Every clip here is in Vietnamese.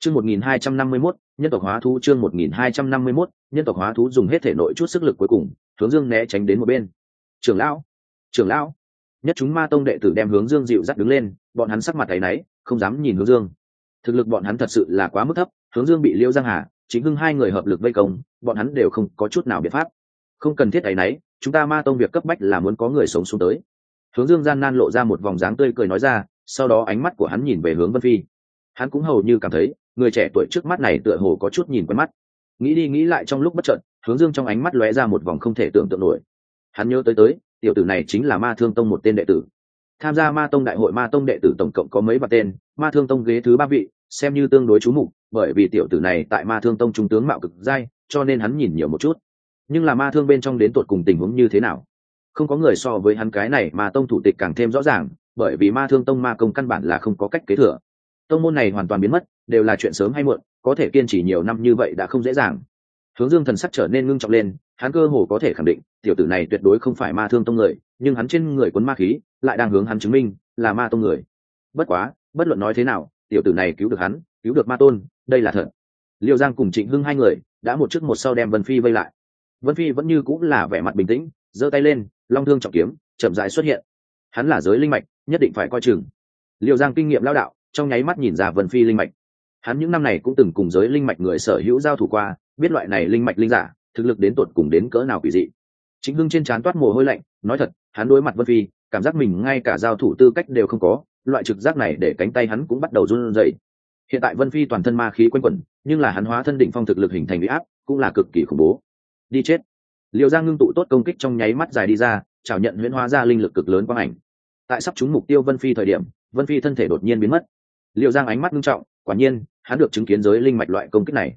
Chương 1251, nhân tộc hóa thú. Chương 1251, nhân tộc hóa thú. Dùng hết thể nội chút sức lực cuối cùng, Hướng Dương né tránh đến một bên. Trưởng lão, trưởng lão! Nhất chúng Ma Tông đệ tử đem Hướng Dương dịu dắt đứng lên, bọn hắn sắc mặt áy náy, không dám nhìn Hướng Dương. Thực lực bọn hắn thật sự là quá mức thấp, Hướng Dương bị Liêu Giang Hà, Chính Hưng hai người hợp lực vây công, bọn hắn đều không có chút nào biện pháp. Không cần thiết áy náy, chúng ta Ma Tông việc cấp bách là muốn có người sống xuống tới. Hướng Dương gian nan lộ ra một vòng dáng tươi cười nói ra, sau đó ánh mắt của hắn nhìn về hướng Vân Phi. Hắn cũng hầu như cảm thấy người trẻ tuổi trước mắt này tựa hồ có chút nhìn quen mắt. Nghĩ đi nghĩ lại trong lúc bất chợt, Hướng Dương trong ánh mắt lóe ra một vòng không thể tưởng tượng nổi. Hắn nhớ tới tiểu tử này chính là Ma Thương Tông một tên đệ tử. Tham gia Ma Tông đại hội Ma Tông đệ tử tổng cộng có mấy vạn tên, Ma Thương Tông ghế thứ 3 vị, xem như tương đối chú mục, bởi vì tiểu tử này tại Ma Thương Tông trung tướng mạo cực giai, cho nên hắn nhìn nhiều một chút. Nhưng là Ma Thương bên trong đến tột cùng tình huống như thế nào? Không có người so với hắn cái này Ma Tông thủ tịch càng thêm rõ ràng, bởi vì Ma Thương Tông ma công căn bản là không có cách kế thừa. Tông môn này hoàn toàn biến mất, đều là chuyện sớm hay muộn, có thể kiên trì nhiều năm như vậy đã không dễ dàng. Hướng Dương thần sắc trở nên ngưng trọng lên, hắn cơ hồ có thể khẳng định, tiểu tử này tuyệt đối không phải Ma Thương Tông người, nhưng hắn trên người cuốn ma khí, lại đang hướng hắn chứng minh là Ma Tông người. Bất quá, bất luận nói thế nào, tiểu tử này cứu được hắn, cứu được Ma Tôn, đây là thật. Liêu Giang cùng Trịnh Hưng hai người đã một trước một sau đem Vân Phi vây lại. Vân Phi vẫn như cũng là vẻ mặt bình tĩnh, giơ tay lên, long thương trọng kiếm chậm rãi xuất hiện. Hắn là giới linh mạch, nhất định phải coi chừng. Liêu Giang kinh nghiệm lão đạo, trong nháy mắt nhìn ra Vân Phi linh mạch. Hắn những năm này cũng từng cùng giới linh mạch người sở hữu giao thủ qua, biết loại này linh mạch linh giả thực lực đến tột cùng đến cỡ nào quỷ dị. Chính Hưng trên trán toát mồ hôi lạnh, nói thật, hắn đối mặt Vân Phi, cảm giác mình ngay cả giao thủ tư cách đều không có, loại trực giác này để cánh tay hắn cũng bắt đầu run rẩy. Hiện tại Vân Phi toàn thân ma khí quanh quẩn, nhưng là hắn hóa thân đỉnh phong thực lực hình thành uy áp, cũng là cực kỳ khủng bố. Đi chết! Liêu Giang ngưng tụ tốt công kích trong nháy mắt dài đi ra, chào nhận huyễn hóa ra linh lực cực lớn quang ảnh. Tại sắp trúng mục tiêu Vân Phi thời điểm, Vân Phi thân thể đột nhiên biến mất. Liêu Giang ánh mắt nghiêm trọng, quả nhiên, hắn được chứng kiến giới linh mạch loại công kích này.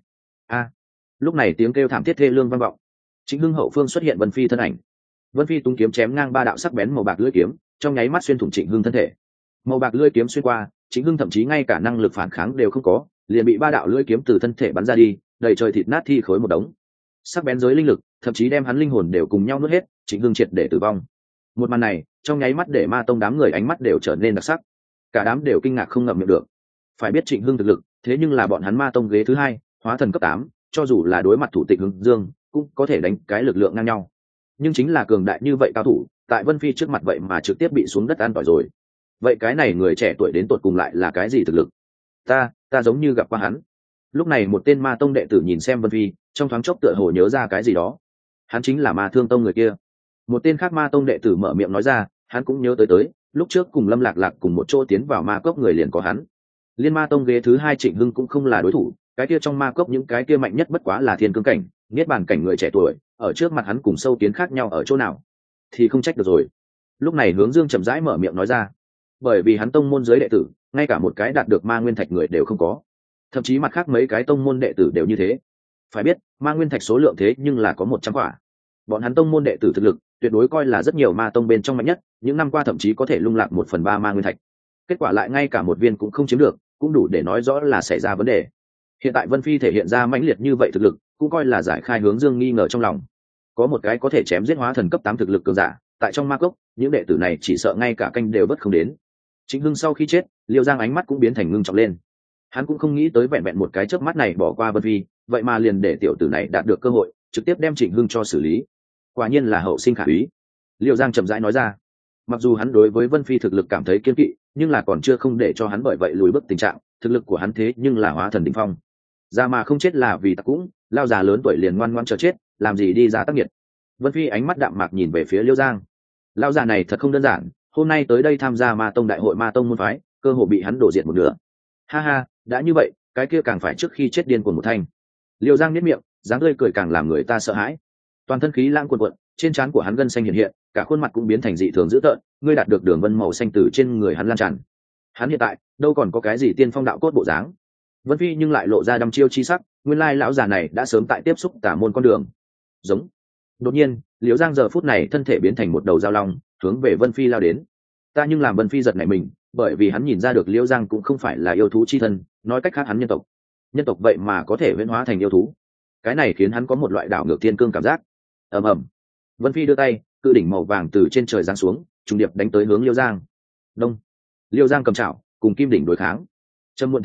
Lúc này tiếng kêu thảm thiết thê lương vang vọng. Chính Hưng hậu phương xuất hiện Vân Phi thân ảnh. Vân Phi tung kiếm chém ngang 3 đạo sắc bén màu bạc lưỡi kiếm, trong nháy mắt xuyên thủng Trịnh Hưng thân thể. Màu bạc lưỡi kiếm xuyên qua, Trịnh Hưng thậm chí ngay cả năng lực phản kháng đều không có, liền bị 3 đạo lưỡi kiếm từ thân thể bắn ra đi, đầy trời thịt nát thi khối một đống. Sắc bén giới linh lực, thậm chí đem hắn linh hồn đều cùng nhau nuốt hết, Trịnh Hưng triệt để tử vong. Một màn này, trong nháy mắt để Ma Tông đám người ánh mắt đều trở nên đặc sắc. Cả đám đều kinh ngạc không ngậm miệng được. Phải biết Trịnh Hưng thực lực, thế nhưng là bọn hắn Ma Tông ghế thứ 2, hóa thần cấp 8, cho dù là đối mặt thủ tịch Hướng Dương, cũng có thể đánh cái lực lượng ngang nhau. Nhưng chính là cường đại như vậy cao thủ, tại Vân Phi trước mặt vậy mà trực tiếp bị xuống đất ăn tỏi rồi. Vậy cái này người trẻ tuổi đến tột cùng lại là cái gì thực lực? Ta giống như gặp qua hắn. Lúc này một tên Ma Tông đệ tử nhìn xem Vân Phi, trong thoáng chốc tựa hồ nhớ ra cái gì đó. Hắn chính là Ma Thương Tông người kia. Một tên khác Ma Tông đệ tử mở miệng nói ra, hắn cũng nhớ tới, lúc trước cùng Lâm Lạc Lạc cùng một chỗ tiến vào Ma Cốc người liền có hắn. Liên Ma Tông ghế thứ 2 Trịnh Hưng cũng không là đối thủ, cái kia trong Ma Cốc những cái kia mạnh nhất bất quá là thiên cương cảnh, niết bàn cảnh người trẻ tuổi, ở trước mặt hắn cùng sâu kiến khác nhau ở chỗ nào? Thì không trách được rồi. Lúc này Hướng Dương chậm rãi mở miệng nói ra, bởi vì hắn tông môn giới đệ tử, ngay cả một cái đạt được Ma Nguyên Thạch người đều không có, thậm chí mặt khác mấy cái tông môn đệ tử đều như thế. Phải biết, Ma Nguyên Thạch số lượng thế nhưng là có 100 quả. Bọn hắn tông môn đệ tử thực lực, tuyệt đối coi là rất nhiều Ma Tông bên trong mạnh nhất, những năm qua thậm chí có thể lung lạc 1/3 Ma Nguyên Thạch. Kết quả lại ngay cả một viên cũng không chiếm được, cũng đủ để nói rõ là xảy ra vấn đề. Hiện tại Vân Phi thể hiện ra mãnh liệt như vậy thực lực, cũng coi là giải khai Hướng Dương nghi ngờ trong lòng. Có một cái có thể chém giết hóa thần cấp 8 thực lực cường giả, tại trong Ma Cốc, những đệ tử này chỉ sợ ngay cả canh đều bất không đến. Chính Hưng sau khi chết, Liêu Giang ánh mắt cũng biến thành ngưng trọng lên. Hắn cũng không nghĩ tới vẹn vẹn một cái chớp mắt này bỏ qua Vân Phi, vậy mà liền để tiểu tử này đạt được cơ hội, trực tiếp đem Trịnh Hưng cho xử lý. Quả nhiên là hậu sinh khả úy. Liêu Giang chậm rãi nói ra. Mặc dù hắn đối với Vân Phi thực lực cảm thấy kiên kỵ, nhưng là còn chưa không để cho hắn bởi vậy lùi bước tình trạng, thực lực của hắn thế nhưng là hóa thần đỉnh phong. Ra mà không chết là vì tặc cũng, lao già lớn tuổi liền ngoan ngoãn chờ chết, làm gì đi ra tác nghiệt. Vân Phi ánh mắt đạm mạc nhìn về phía Liêu Giang. Lao già này thật không đơn giản, hôm nay tới đây tham gia Ma Tông đại hội Ma Tông môn phái, cơ hội bị hắn đổ diệt một nửa. Ha ha, đã như vậy, cái kia càng phải trước khi chết điên cuồng một thanh. Liêu Giang nhếch miệng, dáng tươi cười càng làm người ta sợ hãi. Toàn thân khí lãng cuồn cuộn, trên trán của hắn gân xanh hiện hiện, cả khuôn mặt cũng biến thành dị thường dữ tợn, ngươi đạt được đường vân màu xanh từ trên người hắn lan tràn. Hắn hiện tại đâu còn có cái gì tiên phong đạo cốt bộ dáng. Vân Phi nhưng lại lộ ra đăm chiêu chi sắc, nguyên lai lão già này đã sớm tại tiếp xúc tả môn con đường. Giống. Đột nhiên, Liễu Giang giờ phút này thân thể biến thành một đầu dao long, hướng về Vân Phi lao đến. Ta nhưng làm Vân Phi giật nảy mình, bởi vì hắn nhìn ra được Liễu Giang cũng không phải là yêu thú chi thân, nói cách khác hắn nhân tộc vậy mà có thể huyễn hóa thành yêu thú. Cái này khiến hắn có một loại đảo ngược thiên cương cảm giác. Ầm ầm. Vân Phi đưa tay, cự đỉnh màu vàng từ trên trời giáng xuống, trùng điệp đánh tới hướng Liễu Giang. Đông. Liễu Giang cầm chảo, cùng kim đỉnh đối kháng. Trầm muộn thanh âm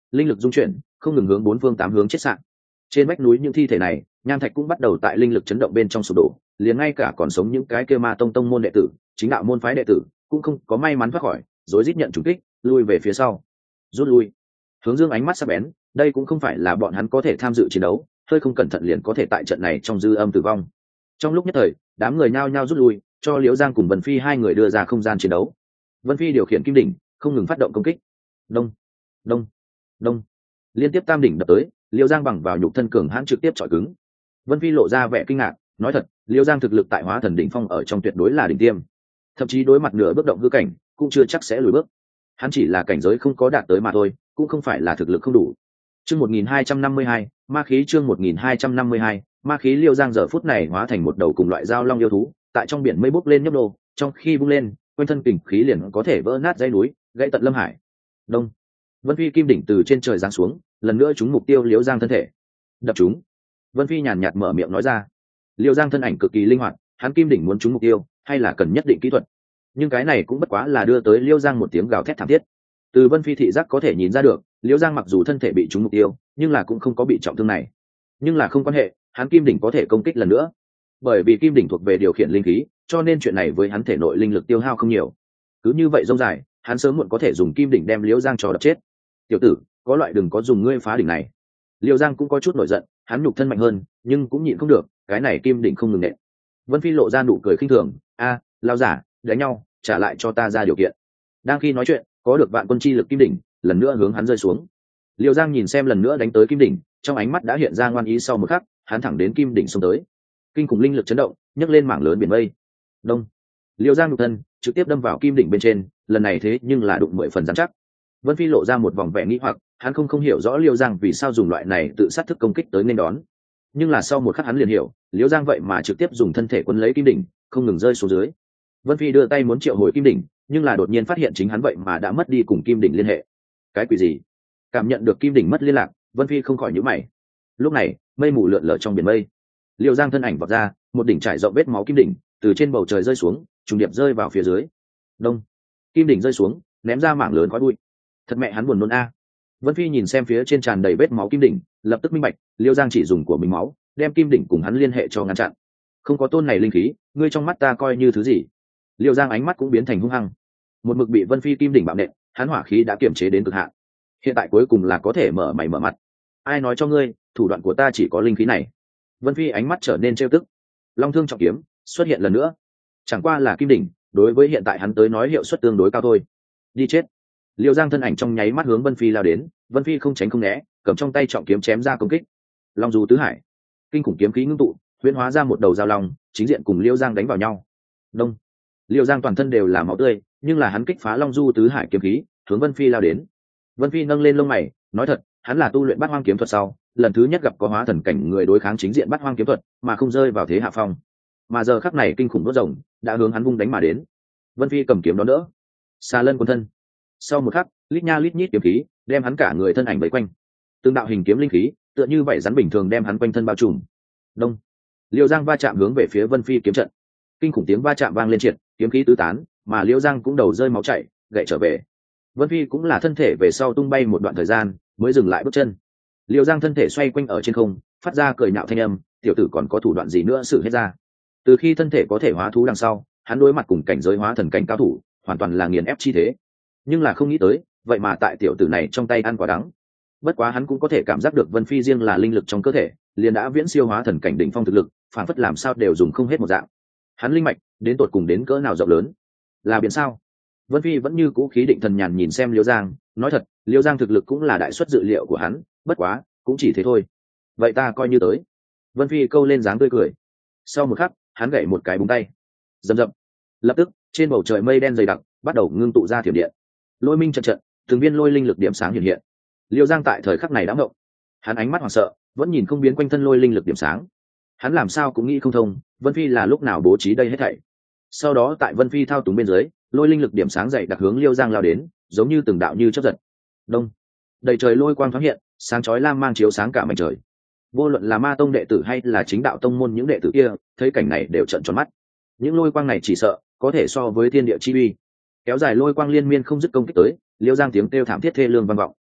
linh lực dung chuyển không ngừng hướng bốn phương tám hướng chết sạn. Trên vách núi những thi thể này nham thạch cũng bắt đầu tại linh lực chấn động bên trong sụp đổ, liền ngay cả còn sống những cái kia ma tông môn đệ tử, chính đạo môn phái đệ tử cũng không có may mắn thoát khỏi, rối rít nhận trùng kích, lui về phía sau. Rút lui. Hướng Dương ánh mắt sắc bén, đây cũng không phải là bọn hắn có thể tham dự chiến đấu, hơi không cẩn thận liền có thể tại trận này trong dư âm tử vong. Trong lúc nhất thời, đám người nhao nhao rút lui, cho Liễu Giang cùng Vân Phi hai người đưa ra không gian chiến đấu. Vân Phi điều khiển kim đỉnh, không ngừng phát động công kích. Đông, đông, đông. Liên tiếp tam đỉnh đập tới, Liễu Giang bằng vào nhục thân cường hãn trực tiếp chọi cứng. Vân Phi lộ ra vẻ kinh ngạc, nói thật, Liễu Giang thực lực tại Hóa Thần đỉnh phong ở trong tuyệt đối là đỉnh tiêm. Thậm chí đối mặt nửa bước động hư cảnh, cũng chưa chắc sẽ lùi bước. Hắn chỉ là cảnh giới không có đạt tới mà thôi, cũng không phải là thực lực không đủ. Chương 1252, ma khí chương 1252, ma khí. Liễu Giang giờ phút này hóa thành một đầu cùng loại dao long yêu thú, tại trong biển mây bốc lên nhấp nô, trong khi bung lên, quanh thân kình khí liền có thể vỡ nát dãy núi, gãy tận lâm hải. Đông. Vân Phi kim đỉnh từ trên trời giáng xuống, lần nữa trúng mục tiêu Liễu Giang thân thể. Đập trúng. Vân Phi nhàn nhạt mở miệng nói ra. Liễu Giang thân ảnh cực kỳ linh hoạt, hắn kim đỉnh muốn trúng mục tiêu, hay là cần nhất định kỹ thuật. Nhưng cái này cũng bất quá là đưa tới Liễu Giang một tiếng gào thét thảm thiết. Từ Vân Phi thị giác có thể nhìn ra được, Liễu Giang mặc dù thân thể bị trúng mục tiêu, nhưng là cũng không có bị trọng thương này. Nhưng là không quan hệ, hắn kim đỉnh có thể công kích lần nữa. Bởi vì kim đỉnh thuộc về điều khiển linh khí, cho nên chuyện này với hắn thể nội linh lực tiêu hao không nhiều. Cứ như vậy dông dài, hắn sớm muộn có thể dùng kim đỉnh đem Liễu Giang cho đập chết. Tiểu tử, có loại đừng có dùng ngươi phá đỉnh này. Liễu Giang cũng có chút nổi giận, hắn nhục thân mạnh hơn, nhưng cũng nhịn không được, cái này kim đỉnh không ngừng nện. Vân Phi lộ ra nụ cười khinh thường, a, lao giả, đánh nhau, trả lại cho ta ra điều kiện. Đang khi nói chuyện, có được vạn quân chi lực kim đỉnh lần nữa hướng hắn rơi xuống. Liễu Giang nhìn xem lần nữa đánh tới kim đỉnh, trong ánh mắt đã hiện ra ngoan ý. Sau một khắc, hắn thẳng đến kim đỉnh xông tới. Kinh khủng linh lực chấn động, nhấc lên mảng lớn biển mây. Đông. Liễu Giang nhục thân trực tiếp đâm vào kim đỉnh bên trên, lần này thế nhưng là đụng 10 phần rắn chắc. Vân Phi lộ ra một vòng vẻ nghi hoặc, hắn không hiểu rõ Liễu Giang vì sao dùng loại này tự sát thức công kích tới nên đón. Nhưng là sau một khắc hắn liền hiểu, Liễu Giang vậy mà trực tiếp dùng thân thể quấn lấy kim đỉnh, không ngừng rơi xuống dưới. Vân Phi đưa tay muốn triệu hồi kim đỉnh, nhưng là đột nhiên phát hiện chính hắn vậy mà đã mất đi cùng kim đỉnh liên hệ. Cái quỷ gì? Cảm nhận được kim đỉnh mất liên lạc, Vân Phi không khỏi nhíu mày. Lúc này, mây mù lượn lờ trong biển mây. Liễu Giang thân ảnh vọt ra, một đỉnh trải rộng vết máu kim đỉnh, từ trên bầu trời rơi xuống, trùng điệp rơi vào phía dưới. Đông. Kim đỉnh rơi xuống, ném ra mảng lớn khói bụi. Thật mẹ hắn buồn nôn a. Vân Phi nhìn xem phía trên tràn đầy vết máu kim đỉnh, lập tức minh bạch, Liễu Giang chỉ dùng của mình máu, đem kim đỉnh cùng hắn liên hệ cho ngăn chặn. Không có tôn này linh khí, ngươi trong mắt ta coi như thứ gì? Liễu Giang ánh mắt cũng biến thành hung hăng. Một mực bị Vân Phi kim đỉnh bạo nện, hắn hỏa khí đã kiềm chế đến cực hạn. Hiện tại cuối cùng là có thể mở mày mở mặt. Ai nói cho ngươi, thủ đoạn của ta chỉ có linh khí này? Vân Phi ánh mắt trở nên trêu tức. Long thương trọng kiếm xuất hiện lần nữa, chẳng qua là kim đỉnh, đối với hiện tại hắn tới nói hiệu suất tương đối cao thôi. Đi chết. Liễu Giang thân ảnh trong nháy mắt hướng Vân Phi lao đến, Vân Phi không tránh không né, cầm trong tay trọng kiếm chém ra công kích. Long du tứ hải, kinh khủng kiếm khí ngưng tụ, huyễn hóa ra một đầu dao long, chính diện cùng Liễu Giang đánh vào nhau. Đông. Liễu Giang toàn thân đều là máu tươi, nhưng là hắn kích phá Long du tứ hải kiếm khí, hướng Vân Phi lao đến. Vân Phi nâng lên lông mày, nói thật, hắn là tu luyện Bát Hoang kiếm thuật sau, lần thứ nhất gặp có hóa thần cảnh người đối kháng chính diện Bát Hoang kiếm thuật, mà không rơi vào thế hạ phong. Mà giờ khắc này kinh khủng đốt rồng đã hướng hắn vung đánh mà đến. Vân Phi cầm kiếm đón đỡ, xà lân cuốn thân. Sau một khắc, lít nha lít nhít kiếm khí đem hắn cả người thân ảnh vây quanh. Từng đạo hình kiếm linh khí, tựa như vậy rắn bình thường đem hắn quanh thân bao trùm. Đông. Liễu Giang va chạm hướng về phía Vân Phi kiếm trận. Kinh khủng tiếng va chạm vang lên triệt, kiếm khí tứ tán, mà Liễu Giang cũng đầu rơi máu chảy, gậy trở về. Vân Phi cũng là thân thể về sau tung bay một đoạn thời gian, mới dừng lại bước chân. Liễu Giang thân thể xoay quanh ở trên không, phát ra cười nhạo thanh âm, tiểu tử còn có thủ đoạn gì nữa sử hết ra. Từ khi thân thể có thể hóa thú đằng sau, hắn đối mặt cùng cảnh giới hóa thần cảnh cao thủ, hoàn toàn là nghiền ép chi thế. Nhưng là không nghĩ tới, vậy mà tại tiểu tử này trong tay ăn quả đắng. Bất quá hắn cũng có thể cảm giác được Vân Phi riêng là linh lực trong cơ thể, liền đã viễn siêu hóa thần cảnh đỉnh phong thực lực, phản phất làm sao đều dùng không hết một dạng. Hắn linh mạch đến tột cùng đến cỡ nào rộng lớn, là biển sao? Vân Phi vẫn như cũ khí định thần nhàn nhìn xem Liễu Giang, nói thật, Liễu Giang thực lực cũng là đại suất dự liệu của hắn, bất quá, cũng chỉ thế thôi. Vậy ta coi như tới. Vân Phi câu lên dáng tươi cười. Sau một khắc, hắn gậy một cái búng tay. Rầm rầm. Lập tức, trên bầu trời mây đen dày đặc, bắt đầu ngưng tụ ra thiểm điện. Lôi minh trận trận, từng viên lôi linh lực điểm sáng hiện hiện. Liễu Giang tại thời khắc này đã ngộng. Hắn ánh mắt hoảng sợ, vẫn nhìn không biến quanh thân lôi linh lực điểm sáng. Hắn làm sao cũng nghĩ không thông, Vân Phi là lúc nào bố trí đây hết thảy. Sau đó tại Vân Phi thao túng bên dưới, lôi linh lực điểm sáng dày đặc hướng Liễu Giang lao đến, giống như từng đạo như chớp giật. Đông. Đầy trời lôi quang thoáng hiện, sáng chói lam mang chiếu sáng cả mảnh trời. Vô luận là ma tông đệ tử hay là chính đạo tông môn những đệ tử kia, thấy cảnh này đều trợn tròn mắt. Những lôi quang này chỉ sợ có thể so với thiên địa chi uy. Kéo dài lôi quang liên miên không dứt công kích tới, Liễu Giang tiếng kêu thảm thiết thê lương vang vọng.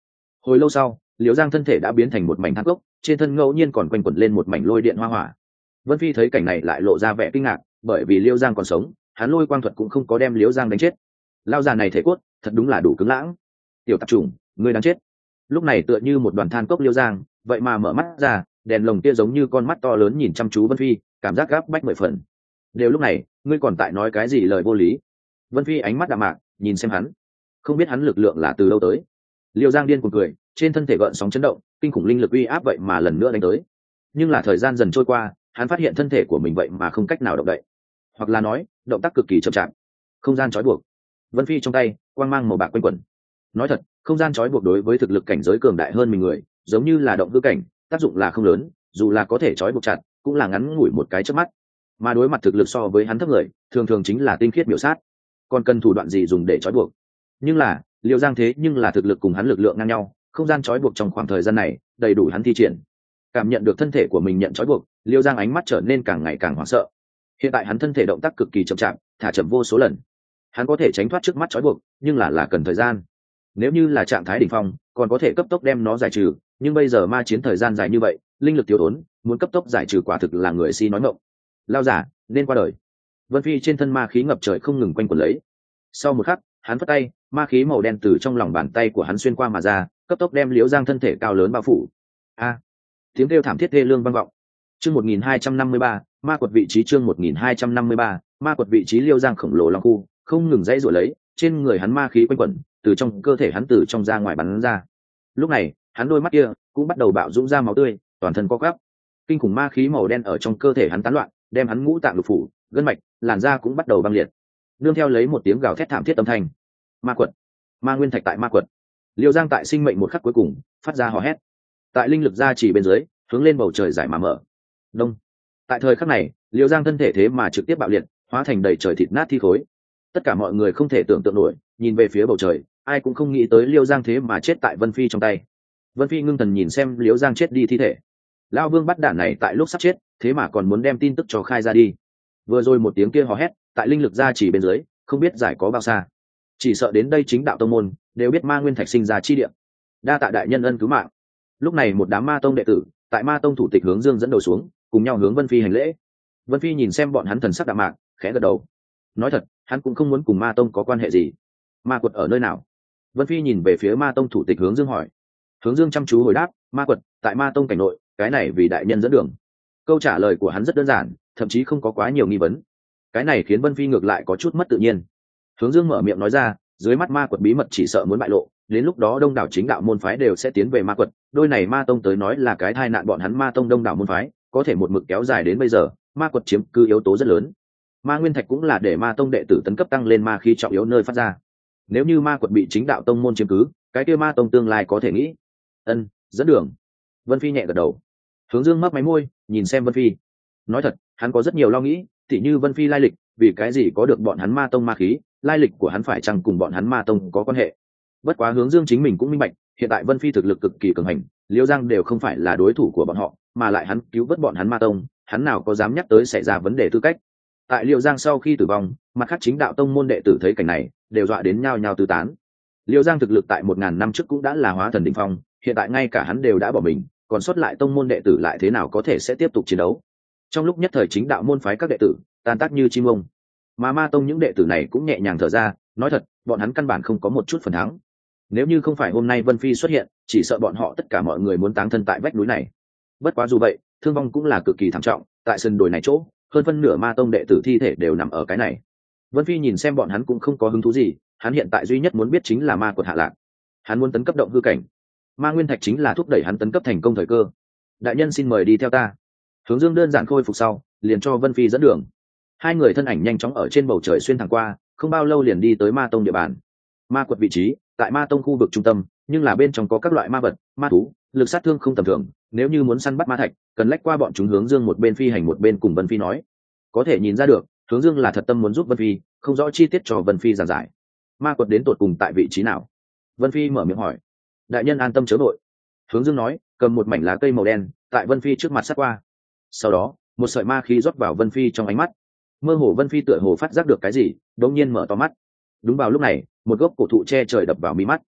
Hồi lâu sau, liễu giang thân thể đã biến thành một mảnh than cốc, trên thân ngẫu nhiên còn quanh quẩn lên một mảnh lôi điện hoa hỏa. Vân Phi thấy cảnh này lại lộ ra vẻ kinh ngạc, bởi vì liễu giang còn sống, hắn lôi quang thuật cũng không có đem liễu giang đánh chết. Lao già này thể cốt thật đúng là đủ cứng lãng. Tiểu tạp trùng, ngươi đang chết. Lúc này tựa như một đoàn than cốc liễu giang, vậy mà mở mắt ra, đèn lồng kia giống như con mắt to lớn nhìn chăm chú Vân Phi, cảm giác gáp bách 10 phần. Đều lúc này, ngươi còn tại nói cái gì lời vô lý? Vân Phi ánh mắt đạm mạc, nhìn xem hắn, không biết hắn lực lượng là từ đâu tới. Liêu Giang điên cuồng cười, trên thân thể gợn sóng chấn động, kinh khủng linh lực uy áp vậy mà lần nữa đánh tới. Nhưng là thời gian dần trôi qua, hắn phát hiện thân thể của mình vậy mà không cách nào động đậy, hoặc là nói, động tác cực kỳ chậm chạp. Không gian trói buộc. Vân Phi trong tay, quang mang màu bạc quanh quẩn. Nói thật, không gian trói buộc đối với thực lực cảnh giới cường đại hơn mình người, giống như là động hư cảnh, tác dụng là không lớn, dù là có thể trói buộc chặt, cũng là ngắn ngủi một cái chớp mắt. Mà đối mặt thực lực so với hắn thấp người, thường thường chính là tinh khiết biểu sát. Còn cần thủ đoạn gì dùng để trói buộc? Nhưng là Liêu Giang thế nhưng là thực lực cùng hắn lực lượng ngang nhau, không gian trói buộc trong khoảng thời gian này đầy đủ hắn thi triển. Cảm nhận được thân thể của mình nhận trói buộc, Liêu Giang ánh mắt trở nên càng ngày càng hoảng sợ. Hiện tại hắn thân thể động tác cực kỳ chậm chạp, thả chậm vô số lần. Hắn có thể tránh thoát trước mắt trói buộc, nhưng là cần thời gian. Nếu như là trạng thái đỉnh phong, còn có thể cấp tốc đem nó giải trừ, nhưng bây giờ ma chiến thời gian dài như vậy, linh lực thiếu thốn, muốn cấp tốc giải trừ quả thực là người si nói ngọng. Lao giả nên qua đời. Vân Phi trên thân ma khí ngập trời không ngừng quanh quẩn lấy. Sau một khắc, hắn phất tay, ma khí màu đen từ trong lòng bàn tay của hắn xuyên qua mà ra, cấp tốc đem Liễu Giang thân thể cao lớn bao phủ. A! Tiếng kêu thảm thiết thê lương vang vọng. Chương 1253, ma quật vị trí chương 1253, ma quật vị trí Liễu Giang khổng lồ long khu, không ngừng dãy rủa lấy, trên người hắn ma khí quanh quẩn, từ trong cơ thể hắn từ trong ra ngoài bắn ra. Lúc này, hắn đôi mắt kia cũng bắt đầu bạo dũng ra máu tươi, toàn thân co quắp. Kinh khủng ma khí màu đen ở trong cơ thể hắn tán loạn, đem hắn ngũ tạng lục phủ, gân mạch, làn da cũng bắt đầu băng liệt. Nương theo lấy một tiếng gào thét thảm thiết âm thanh. Ma quật, ma nguyên thạch tại ma quật. Liêu Giang tại sinh mệnh một khắc cuối cùng phát ra hò hét, tại linh lực gia chỉ bên dưới hướng lên bầu trời giải mà mở. Đông. Tại thời khắc này, Liêu Giang thân thể thế mà trực tiếp bạo liệt, hóa thành đầy trời thịt nát thi khối. Tất cả mọi người không thể tưởng tượng nổi, nhìn về phía bầu trời, ai cũng không nghĩ tới Liêu Giang thế mà chết tại Vân Phi trong tay. Vân Phi ngưng thần nhìn xem Liêu Giang chết đi thi thể. Lão Vương bắt đản này tại lúc sắp chết, thế mà còn muốn đem tin tức cho khai ra đi. Vừa rồi một tiếng kia hò hét, tại linh lực gia chỉ bên dưới, không biết giải có bao xa. Chỉ sợ đến đây chính đạo tông môn đều biết ma nguyên thạch sinh ra chi địa. Đa tạ đại nhân ân cứu mạng. Lúc này một đám ma tông đệ tử tại ma tông thủ tịch Hướng Dương dẫn đầu xuống, cùng nhau hướng Vân Phi hành lễ. Vân Phi nhìn xem bọn hắn thần sắc đạm mạc, khẽ gật đầu. Nói thật, hắn cũng không muốn cùng ma tông có quan hệ gì. Ma quật ở nơi nào? Vân Phi nhìn về phía ma tông thủ tịch Hướng Dương hỏi. Hướng Dương chăm chú hồi đáp, ma quật tại ma tông cảnh nội, cái này vì đại nhân dẫn đường. Câu trả lời của hắn rất đơn giản, thậm chí không có quá nhiều nghi vấn. Cái này khiến Vân Phi ngược lại có chút mất tự nhiên. Hướng Dương mở miệng nói ra, dưới mắt ma quật bí mật chỉ sợ muốn bại lộ, đến lúc đó đông đảo chính đạo môn phái đều sẽ tiến về ma quật, đôi này ma tông tới nói là cái tai nạn bọn hắn ma tông đông đảo môn phái, có thể một mực kéo dài đến bây giờ, ma quật chiếm cứ yếu tố rất lớn. Ma nguyên thạch cũng là để ma tông đệ tử tấn cấp tăng lên ma khí trọng yếu nơi phát ra. Nếu như ma quật bị chính đạo tông môn chiếm cứ, cái kia ma tông tương lai có thể nghĩ. Ân, dẫn đường. Vân Phi nhẹ gật đầu. Hướng Dương mấp máy môi, nhìn xem Vân Phi. Nói thật, hắn có rất nhiều lo nghĩ, tỉ như Vân Phi lai lịch, vì cái gì có được bọn hắn ma tông ma khí, lai lịch của hắn phải chăng cùng bọn hắn ma tông có quan hệ. Bất quá Hướng Dương chính mình cũng minh bạch, hiện tại Vân Phi thực lực cực kỳ cường hành, Liêu Giang đều không phải là đối thủ của bọn họ, mà lại hắn cứu vớt bọn hắn ma tông, hắn nào có dám nhắc tới xảy ra vấn đề tư cách. Tại Liêu Giang sau khi tử vong, mặt khác chính đạo tông môn đệ tử thấy cảnh này, đều dọa đến nhao nhao tứ tán. Liêu Giang thực lực tại 1000 năm trước cũng đã là hóa thần đỉnh phong, hiện tại ngay cả hắn đều đã bỏ mình, còn sót lại tông môn đệ tử lại thế nào có thể sẽ tiếp tục chiến đấu. Trong lúc nhất thời chính đạo môn phái các đệ tử tan tác như chim ông, mà ma tông những đệ tử này cũng nhẹ nhàng thở ra, nói thật, bọn hắn căn bản không có một chút phần thắng. Nếu như không phải hôm nay Vân Phi xuất hiện, chỉ sợ bọn họ tất cả mọi người muốn táng thân tại vách núi này. Bất quá dù vậy, thương vong cũng là cực kỳ thảm trọng, tại sân đồi này chỗ, hơn phân nửa ma tông đệ tử thi thể đều nằm ở cái này. Vân Phi nhìn xem bọn hắn cũng không có hứng thú gì, hắn hiện tại duy nhất muốn biết chính là ma quật hạ lạc. Hắn muốn tấn cấp động hư cảnh. Ma nguyên thạch chính là thúc đẩy hắn tấn cấp thành công thời cơ. Đại nhân xin mời đi theo ta. Hướng Dương đơn giản khôi phục sau, liền cho Vân Phi dẫn đường. Hai người thân ảnh nhanh chóng ở trên bầu trời xuyên thẳng qua, không bao lâu liền đi tới ma tông địa bàn. Ma quật vị trí tại ma tông khu vực trung tâm, nhưng là bên trong có các loại ma vật, ma thú, lực sát thương không tầm thường. Nếu như muốn săn bắt ma thạch, cần lách qua bọn chúng. Hướng Dương một bên phi hành một bên cùng Vân Phi nói. Có thể nhìn ra được, Hướng Dương là thật tâm muốn giúp Vân Phi, không rõ chi tiết cho Vân Phi giảng giải. Ma quật đến tột cùng tại vị trí nào? Vân Phi mở miệng hỏi. Đại nhân an tâm chớ vội. Hướng Dương nói, cầm một mảnh lá cây màu đen, tại Vân Phi trước mặt sát qua. Sau đó, một sợi ma khí rót vào Vân Phi trong ánh mắt. Mơ hồ Vân Phi tựa hồ phát giác được cái gì, đột nhiên mở to mắt. Đúng vào lúc này, một gốc cổ thụ che trời đập vào mí mắt.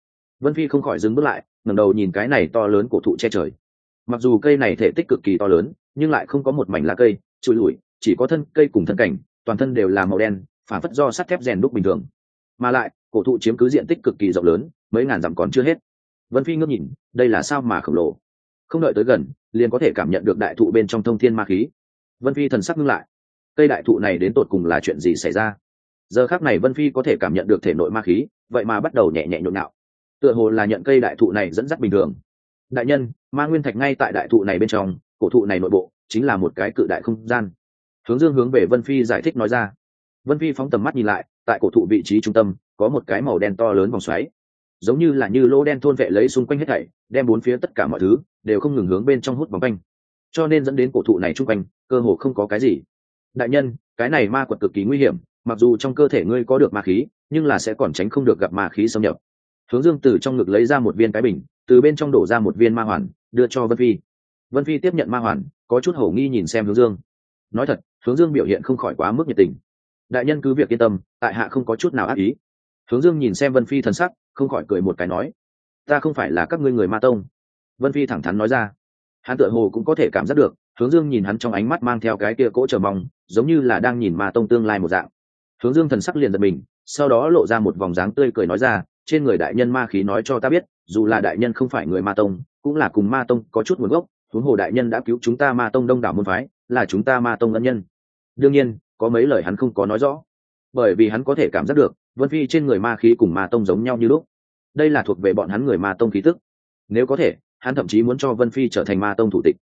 Vân Phi không khỏi dừng bước lại, ngẩng đầu nhìn cái này to lớn cổ thụ che trời. Mặc dù cây này thể tích cực kỳ to lớn, nhưng lại không có một mảnh lá cây trụi lủi, chỉ có thân cây cùng thân cảnh, toàn thân đều là màu đen, phản phất do sắt thép rèn đúc bình thường. Mà lại cổ thụ chiếm cứ diện tích cực kỳ rộng lớn, mấy ngàn dặm còn chưa hết. Vân Phi ngước nhìn, đây là sao mà khổng lồ. Không đợi tới gần, liền có thể cảm nhận được đại thụ bên trong thông thiên ma khí. Vân Phi thần sắc ngưng lại, cây đại thụ này đến tột cùng là chuyện gì xảy ra? Giờ khắc này Vân Phi có thể cảm nhận được thể nội ma khí, vậy mà bắt đầu nhẹ nhẹ nhộn nhạo, tựa hồ là nhận cây đại thụ này dẫn dắt bình thường. Đại nhân, ma nguyên thạch ngay tại đại thụ này bên trong, cổ thụ này nội bộ chính là một cái cự đại không gian. Hướng Dương hướng về Vân Phi giải thích nói ra. Vân Phi phóng tầm mắt nhìn lại, tại cổ thụ vị trí trung tâm có một cái màu đen to lớn vòng xoáy, giống như là như lỗ đen thôn vệ lấy xung quanh hết thảy, đem bốn phía tất cả mọi thứ đều không ngừng hướng bên trong hút vòng quanh, cho nên dẫn đến cổ thụ này trung quanh cơ hồ không có cái gì. Đại nhân, cái này ma quật cực kỳ nguy hiểm, mặc dù trong cơ thể ngươi có được ma khí, nhưng là sẽ còn tránh không được gặp ma khí xâm nhập. Hướng Dương từ trong ngực lấy ra một viên cái bình, từ bên trong đổ ra một viên ma hoàn, đưa cho Vân Phi. Vân Phi tiếp nhận ma hoàn, có chút hổ nghi nhìn xem Hướng Dương. Nói thật, Hướng Dương biểu hiện không khỏi quá mức nhiệt tình. Đại nhân cứ việc yên tâm, tại hạ không có chút nào ác ý. Hướng Dương nhìn xem Vân Phi thần sắc, không khỏi cười một cái nói: ta không phải là các ngươi người ma tông. Vân Phi thẳng thắn nói ra. Hắn tựa hồ cũng có thể cảm giác được, Hướng Dương nhìn hắn trong ánh mắt mang theo cái kia cỗ chờ mong, giống như là đang nhìn ma tông tương lai một dạng. Hướng Dương thần sắc liền giật mình, sau đó lộ ra một vòng dáng tươi cười nói ra: trên người đại nhân ma khí nói cho ta biết, dù là đại nhân không phải người ma tông, cũng là cùng ma tông có chút nguồn gốc. Huống hồ đại nhân đã cứu chúng ta ma tông đông đảo môn phái, là chúng ta ma tông ân nhân. Đương nhiên, có mấy lời hắn không có nói rõ, bởi vì hắn có thể cảm giác được Vân Phi trên người ma khí cùng ma tông giống nhau như lúc. Đây là thuộc về bọn hắn người ma tông khí tức. Nếu có thể, hắn thậm chí muốn cho Vân Phi trở thành ma tông thủ tịch.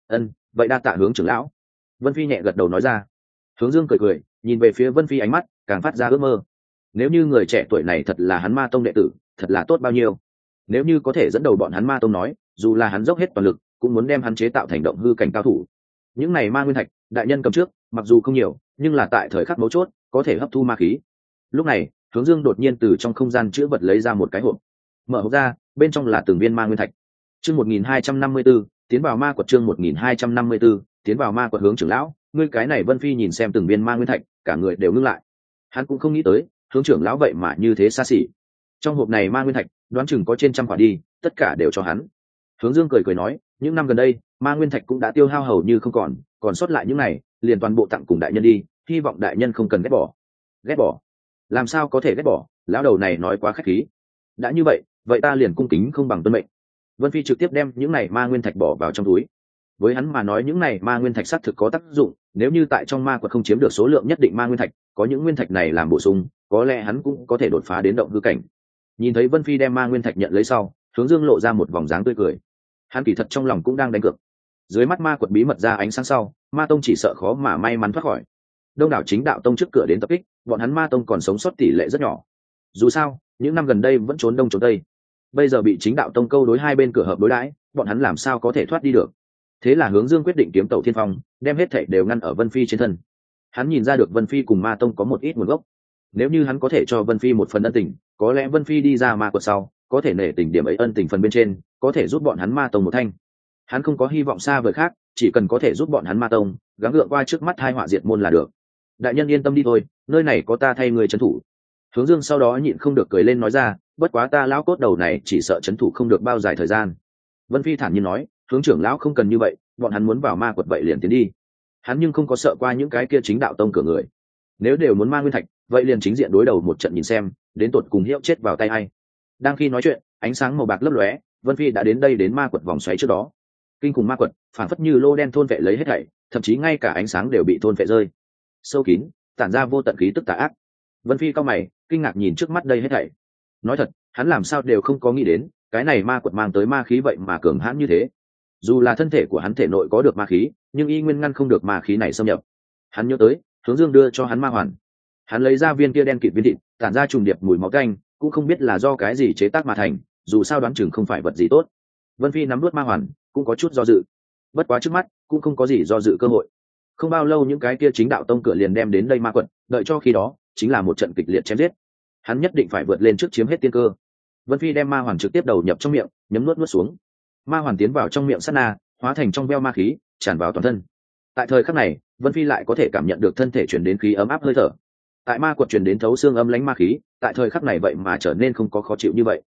Vậy đa tạ Hướng trưởng lão. Vân Phi nhẹ gật đầu nói ra. Hướng Dương cười cười, nhìn về phía Vân Phi ánh mắt càng phát ra ước mơ. Nếu như người trẻ tuổi này thật là hắn ma tông đệ tử, thật là tốt bao nhiêu. Nếu như có thể dẫn đầu bọn hắn ma tông nói, dù là hắn dốc hết toàn lực, cũng muốn đem hắn chế tạo thành động hư cảnh cao thủ. Những này ma nguyên thạch, đại nhân cầm trước, mặc dù không nhiều, nhưng là tại thời khắc mấu chốt, có thể hấp thu ma khí. Lúc này, Hướng Dương đột nhiên từ trong không gian chữ vật lấy ra một cái hộp. Mở hộp ra, bên trong là từng viên ma nguyên thạch. Chương 1254, tiến vào ma quật. Chương 1254, tiến vào ma quật. Hướng trưởng lão, ngươi cái này Vân Phi nhìn xem từng viên ma nguyên thạch, cả người đều ngưng lại. Hắn cũng không nghĩ tới, Hướng trưởng lão vậy mà như thế xa xỉ. Trong hộp này ma nguyên thạch, đoán chừng có trên trăm quả đi, tất cả đều cho hắn. Hướng Dương cười cười nói, những năm gần đây, ma nguyên thạch cũng đã tiêu hao hầu như không còn sót lại những này, liền toàn bộ tặng cùng đại nhân đi, hy vọng đại nhân không cần ghét bỏ. Ghét bỏ? Làm sao có thể ghét bỏ, lão đầu này nói quá khách khí. Đã như vậy ta liền cung kính không bằng tuân mệnh. Vân Phi trực tiếp đem những này ma nguyên thạch bỏ vào trong túi. Với hắn mà nói những này ma nguyên thạch xác thực có tác dụng, nếu như tại trong ma quật không chiếm được số lượng nhất định ma nguyên thạch, có những nguyên thạch này làm bổ sung, có lẽ hắn cũng có thể đột phá đến động hư cảnh. Nhìn thấy Vân Phi đem ma nguyên thạch nhận lấy sau, Hướng Dương lộ ra một vòng dáng tươi cười. Hắn kỳ thật trong lòng cũng đang đánh cược. Dưới mắt ma quật bí mật ra ánh sáng sau, ma tông chỉ sợ khó mà may mắn thoát khỏi. Đông đảo chính đạo tông trước cửa đến tập kích, bọn hắn ma tông còn sống sót tỷ lệ rất nhỏ. Dù sao, những năm gần đây vẫn trốn đông trốn tây, bây giờ bị chính đạo tông câu đối hai bên cửa hợp đối đãi, bọn hắn làm sao có thể thoát đi được. Thế là Hướng Dương quyết định kiếm tẩu thiên phong, đem hết thảy đều ngăn ở Vân Phi trên thân. Hắn nhìn ra được Vân Phi cùng ma tông có một ít nguồn gốc, nếu như hắn có thể cho Vân Phi một phần ân tình, có lẽ Vân Phi đi ra ma quật sau có thể nể tình điểm ấy ân tình phần bên trên, có thể giúp bọn hắn ma tông một thanh. Hắn không có hy vọng xa vời khác, chỉ cần có thể giúp bọn hắn ma tông gắng gượng qua trước mắt hai họa diệt môn là được. Đại nhân yên tâm đi thôi, nơi này có ta thay người trấn thủ. Hướng Dương sau đó nhịn không được cười lên nói ra, bất quá ta lão cốt đầu này chỉ sợ trấn thủ không được bao dài thời gian. Vân Phi thản nhiên nói, Hướng trưởng lão không cần như vậy, bọn hắn muốn vào ma quật vậy liền tiến đi. Hắn nhưng không có sợ qua những cái kia chính đạo tông cửa người. Nếu đều muốn ma nguyên thạch, vậy liền chính diện đối đầu một trận nhìn xem, đến tột cùng hiệu chết vào tay ai. Đang khi nói chuyện, ánh sáng màu bạc lấp lóe, Vân Phi đã đến đây đến ma quật vòng xoáy trước đó. Kinh khủng ma quật, phản phất như lô đen thôn vệ lấy hết thảy, thậm chí ngay cả ánh sáng đều bị thôn vệ rơi. Sâu kín, tản ra vô tận khí tức tà ác. Vân Phi cao mày, kinh ngạc nhìn trước mắt đây hết thảy. Nói thật, hắn làm sao đều không có nghĩ đến, cái này ma quật mang tới ma khí vậy mà cường hãn như thế. Dù là thân thể của hắn thể nội có được ma khí, nhưng y nguyên ngăn không được ma khí này xâm nhập. Hắn nhớ tới, Hướng Dương đưa cho hắn ma hoàn. Hắn lấy ra viên kia đen kịt viên thịt, tản ra trùng điệp mùi máu canh, cũng không biết là do cái gì chế tác mà thành, dù sao đoán chừng không phải vật gì tốt. Vân Phi nắm nuốt ma hoàn, cũng có chút do dự. Bất quá trước mắt, cũng không có gì do dự cơ hội. Không bao lâu những cái kia chính đạo tông cửa liền đem đến đây ma quật, đợi cho khi đó, chính là một trận kịch liệt chém giết. Hắn nhất định phải vượt lên trước chiếm hết tiên cơ. Vân Phi đem ma hoàn trực tiếp đầu nhập trong miệng, nhấm nuốt xuống. Ma hoàn tiến vào trong miệng sát na, hóa thành trong veo ma khí, tràn vào toàn thân. Tại thời khắc này, Vân Phi lại có thể cảm nhận được thân thể truyền đến khí ấm áp hơi thở. Tại ma quật truyền đến thấu xương âm lãnh ma khí, tại thời khắc này vậy mà trở nên không có khó chịu như vậy.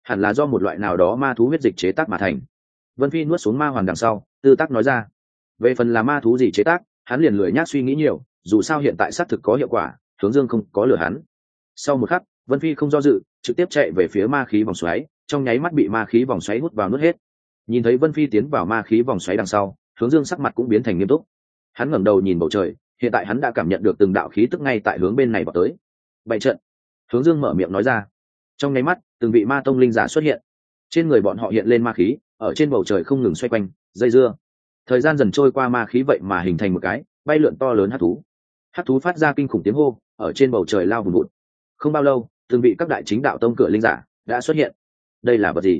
hẳn là do một loại nào đó ma thú huyết dịch chế tác mà thành. Vân Phi nuốt xuống ma hoàn đằng sau, tư tác nói ra. Về phần là ma thú gì chế tác, hắn liền lười nhác suy nghĩ nhiều, dù sao hiện tại xác thực có hiệu quả, Hướng Dương không có lừa hắn. Sau một khắc, Vân Phi không do dự, trực tiếp chạy về phía ma khí vòng xoáy, trong nháy mắt bị ma khí vòng xoáy hút vào nuốt hết. Nhìn thấy Vân Phi tiến vào ma khí vòng xoáy đằng sau, Hướng Dương sắc mặt cũng biến thành nghiêm túc. Hắn ngẩng đầu nhìn bầu trời, hiện tại hắn đã cảm nhận được từng đạo khí tức ngay tại hướng bên này vào tới. Bày trận. Hướng Dương mở miệng nói ra. Trong nháy mắt, từng vị ma tông linh giả xuất hiện. Trên người bọn họ hiện lên ma khí, ở trên bầu trời không ngừng xoay quanh, dây dưa. Thời gian dần trôi qua, ma khí vậy mà hình thành một cái bay lượn to lớn hắc thú. Hắc thú phát ra kinh khủng tiếng hô, ở trên bầu trời lao vùn vụt. Không bao lâu, từng vị các đại chính đạo tông cửa linh giả đã xuất hiện. Đây là vật gì?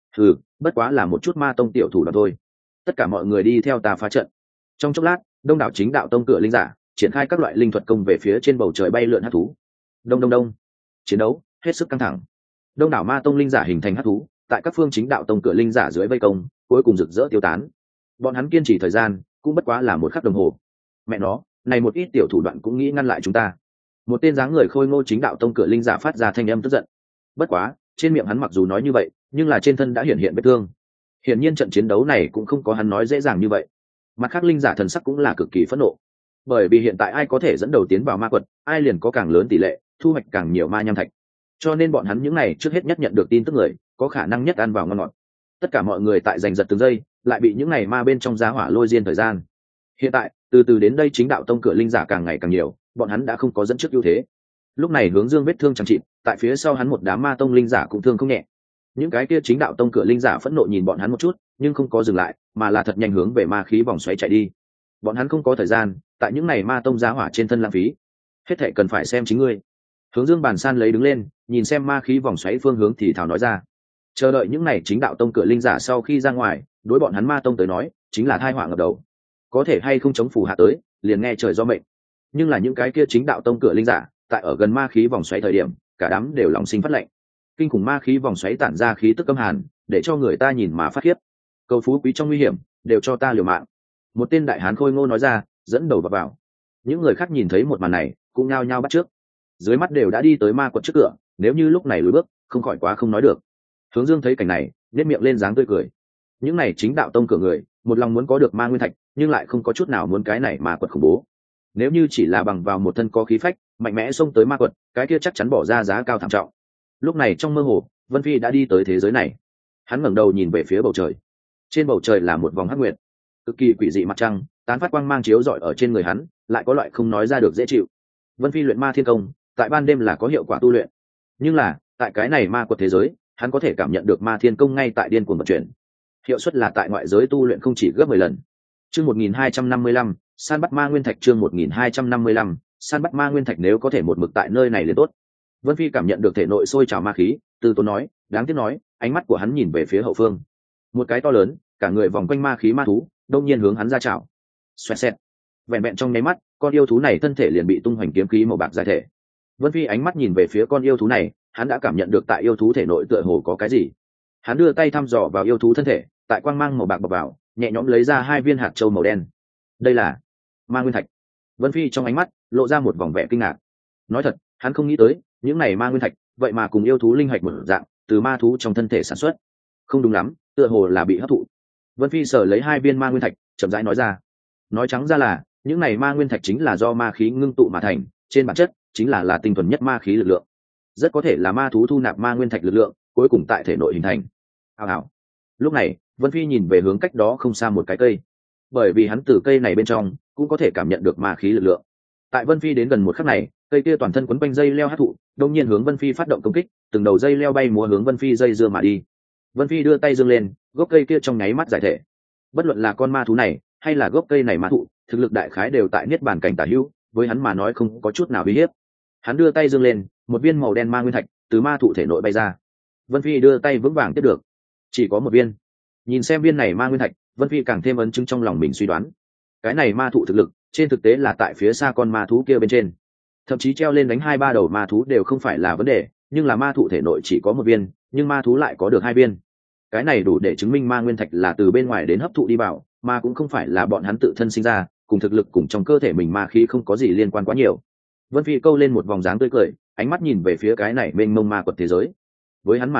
Bất quá là một chút ma tông tiểu thủ đoạn thôi. Tất cả mọi người đi theo ta phá trận. Trong chốc lát, đông đảo chính đạo tông cửa linh giả triển khai các loại linh thuật công về phía trên bầu trời bay lượn hắc thú. Đông đông đông. Chiến đấu hết sức căng thẳng. Đông đảo ma tông linh giả hình thành hắc thú, tại các phương chính đạo tông cửa linh giả dưới vây công, cuối cùng rực rỡ tiêu tán. Bọn hắn kiên trì thời gian cũng bất quá là một khắc đồng hồ. Mẹ nó, này một ít tiểu thủ đoạn cũng nghĩ ngăn lại chúng ta. Một tên dáng người khôi ngô chính đạo tông cửa linh giả phát ra thanh âm tức giận. Bất quá, trên miệng hắn mặc dù nói như vậy, nhưng là trên thân đã hiện vết thương. Hiển nhiên trận chiến đấu này cũng không có hắn nói dễ dàng như vậy. Mặt khác linh giả thần sắc cũng là cực kỳ phẫn nộ, bởi vì hiện tại ai có thể dẫn đầu tiến vào ma quật, ai liền có càng lớn tỷ lệ thu hoạch càng nhiều ma nham thạch. Cho nên bọn hắn những này trước hết nhất nhận được tin tức người, có khả năng nhất ăn vào ngon ngọt. Tất cả mọi người tại giành giật từng giây, lại bị những này ma bên trong giá hỏa lôi diên thời gian. Hiện tại, từ từ đến đây chính đạo tông cửa linh giả càng ngày càng nhiều, bọn hắn đã không có dẫn trước ưu thế. Lúc này Hướng Dương vết thương chẳng chịt, tại phía sau hắn một đám ma tông linh giả cũng thương không nhẹ. Những cái kia chính đạo tông cửa linh giả phẫn nộ nhìn bọn hắn một chút, nhưng không có dừng lại, mà là thật nhanh hướng về ma khí vòng xoáy chạy đi. Bọn hắn không có thời gian tại những này ma tông giá hỏa trên thân lãng phí, hết thảy cần phải xem chính ngươi. Hướng Dương bàn san lấy đứng lên, nhìn xem ma khí vòng xoáy phương hướng thì thào nói ra. Chờ đợi những này chính đạo tông cửa linh giả sau khi ra ngoài, đối bọn hắn ma tông tới nói, chính là tai họa ngập đầu. Có thể hay không chống phủ hạ tới, liền nghe trời do mệnh. Nhưng là những cái kia chính đạo tông cửa linh giả, tại ở gần ma khí vòng xoáy thời điểm, cả đám đều lòng sinh phát lệnh. Kinh khủng ma khí vòng xoáy tản ra khí tức câm hàn, để cho người ta nhìn mà phát khiếp. Cầu phú quý trong nguy hiểm, đều cho ta liều mạng. Một tên đại hán khôi ngô nói ra, dẫn đầu vào. Những người khác nhìn thấy một màn này, cũng nhao nhao bắt trước. Dưới mắt đều đã đi tới ma quật trước cửa, nếu như lúc này lùi bước, không khỏi quá không nói được. Hướng Dương thấy cảnh này, nhếch miệng lên dáng tươi cười. Những này chính đạo tông cửa người, một lòng muốn có được ma nguyên thạch, nhưng lại không có chút nào muốn cái này ma quật khủng bố. Nếu như chỉ là bằng vào một thân có khí phách, mạnh mẽ xông tới ma quật, cái kia chắc chắn bỏ ra giá cao thảm trọng. Lúc này trong mơ hồ, Vân Phi đã đi tới thế giới này. Hắn ngẩng đầu nhìn về phía bầu trời. Trên bầu trời là một vòng hắc nguyệt, cực kỳ quỷ dị mặt trăng, tán phát quang mang chiếu rọi ở trên người hắn, lại có loại không nói ra được dễ chịu. Vân Phi luyện ma thiên công, tại ban đêm là có hiệu quả tu luyện, nhưng là tại cái này ma quật thế giới, hắn có thể cảm nhận được ma thiên công ngay tại điên cuồng vận chuyển, hiệu suất là tại ngoại giới tu luyện không chỉ gấp 10 lần. Chương 1255, san bắt ma nguyên thạch. Chương 1255, san bắt ma nguyên thạch. Nếu có thể một mực tại nơi này liền tốt. Vân Phi cảm nhận được thể nội sôi trào ma khí, từ tốn nói, đáng tiếc nói, ánh mắt của hắn nhìn về phía hậu phương. Một cái to lớn, cả người vòng quanh ma khí ma thú, đông nhiên hướng hắn ra chảo. Xoẹt xẹt. Vẹn vẹn trong nháy mắt, con yêu thú này thân thể liền bị tung hoành kiếm khí màu bạc giải thể. Vân Phi ánh mắt nhìn về phía con yêu thú này, hắn đã cảm nhận được tại yêu thú thể nội tựa hồ có cái gì. Hắn đưa tay thăm dò vào yêu thú thân thể, tại quang mang màu bạc bọc vào, nhẹ nhõm lấy ra 2 viên hạt châu màu đen. Đây là ma nguyên thạch. Vân Phi trong ánh mắt lộ ra một vòng vẻ kinh ngạc. Nói thật, hắn không nghĩ tới những này ma nguyên thạch vậy mà cùng yêu thú linh hạch một dạng, từ ma thú trong thân thể sản xuất. Không đúng lắm, tựa hồ là bị hấp thụ. Vân Phi sở lấy 2 viên ma nguyên thạch, chậm rãi nói ra. Nói trắng ra là, những này ma nguyên thạch chính là do ma khí ngưng tụ mà thành, trên bản chất chính là tinh thuần nhất ma khí lực lượng. Rất có thể là ma thú thu nạp ma nguyên thạch lực lượng, cuối cùng tại thể nội hình thành. Hào. Lúc này, Vân Phi nhìn về hướng cách đó không xa một cái cây, bởi vì hắn từ cây này bên trong cũng có thể cảm nhận được ma khí lực lượng. Tại Vân Phi đến gần một khắc này, cây kia toàn thân quấn quanh dây leo hắc thụ, đột nhiên hướng Vân Phi phát động công kích, từng đầu dây leo bay múa hướng Vân Phi dây dưa mà đi. Vân Phi đưa tay giương lên, gốc cây kia trong nháy mắt giải thể. Bất luận là con ma thú này hay là gốc cây này ma thụ, thực lực đại khái đều tại niết bàn cảnh tả hữu, với hắn mà nói không có chút nào uy hiếp. Hắn đưa tay giương lên, một viên màu đen ma nguyên thạch từ ma thụ thể nội bay ra. Vân Phi đưa tay vững vàng tiếp được, chỉ có một viên. Nhìn xem viên này ma nguyên thạch, Vân Phi càng thêm ấn chứng trong lòng mình suy đoán, cái này ma thụ thực lực trên thực tế là tại phía xa con ma thú kia bên trên, thậm chí treo lên đánh 2-3 đầu ma thú đều không phải là vấn đề, nhưng là ma thụ thể nội chỉ có một viên, nhưng ma thú lại có được 2 viên. Cái này đủ để chứng minh ma nguyên thạch là từ bên ngoài đến hấp thụ đi vào, mà cũng không phải là bọn hắn tự thân sinh ra, cùng thực lực cùng trong cơ thể mình ma khí không có gì liên quan quá nhiều. Vân Phi câu lên một vòng dáng tươi cười, ánh mắt nhìn về phía cái này mênh mông ma quật thế giới. Với hắn mà nói,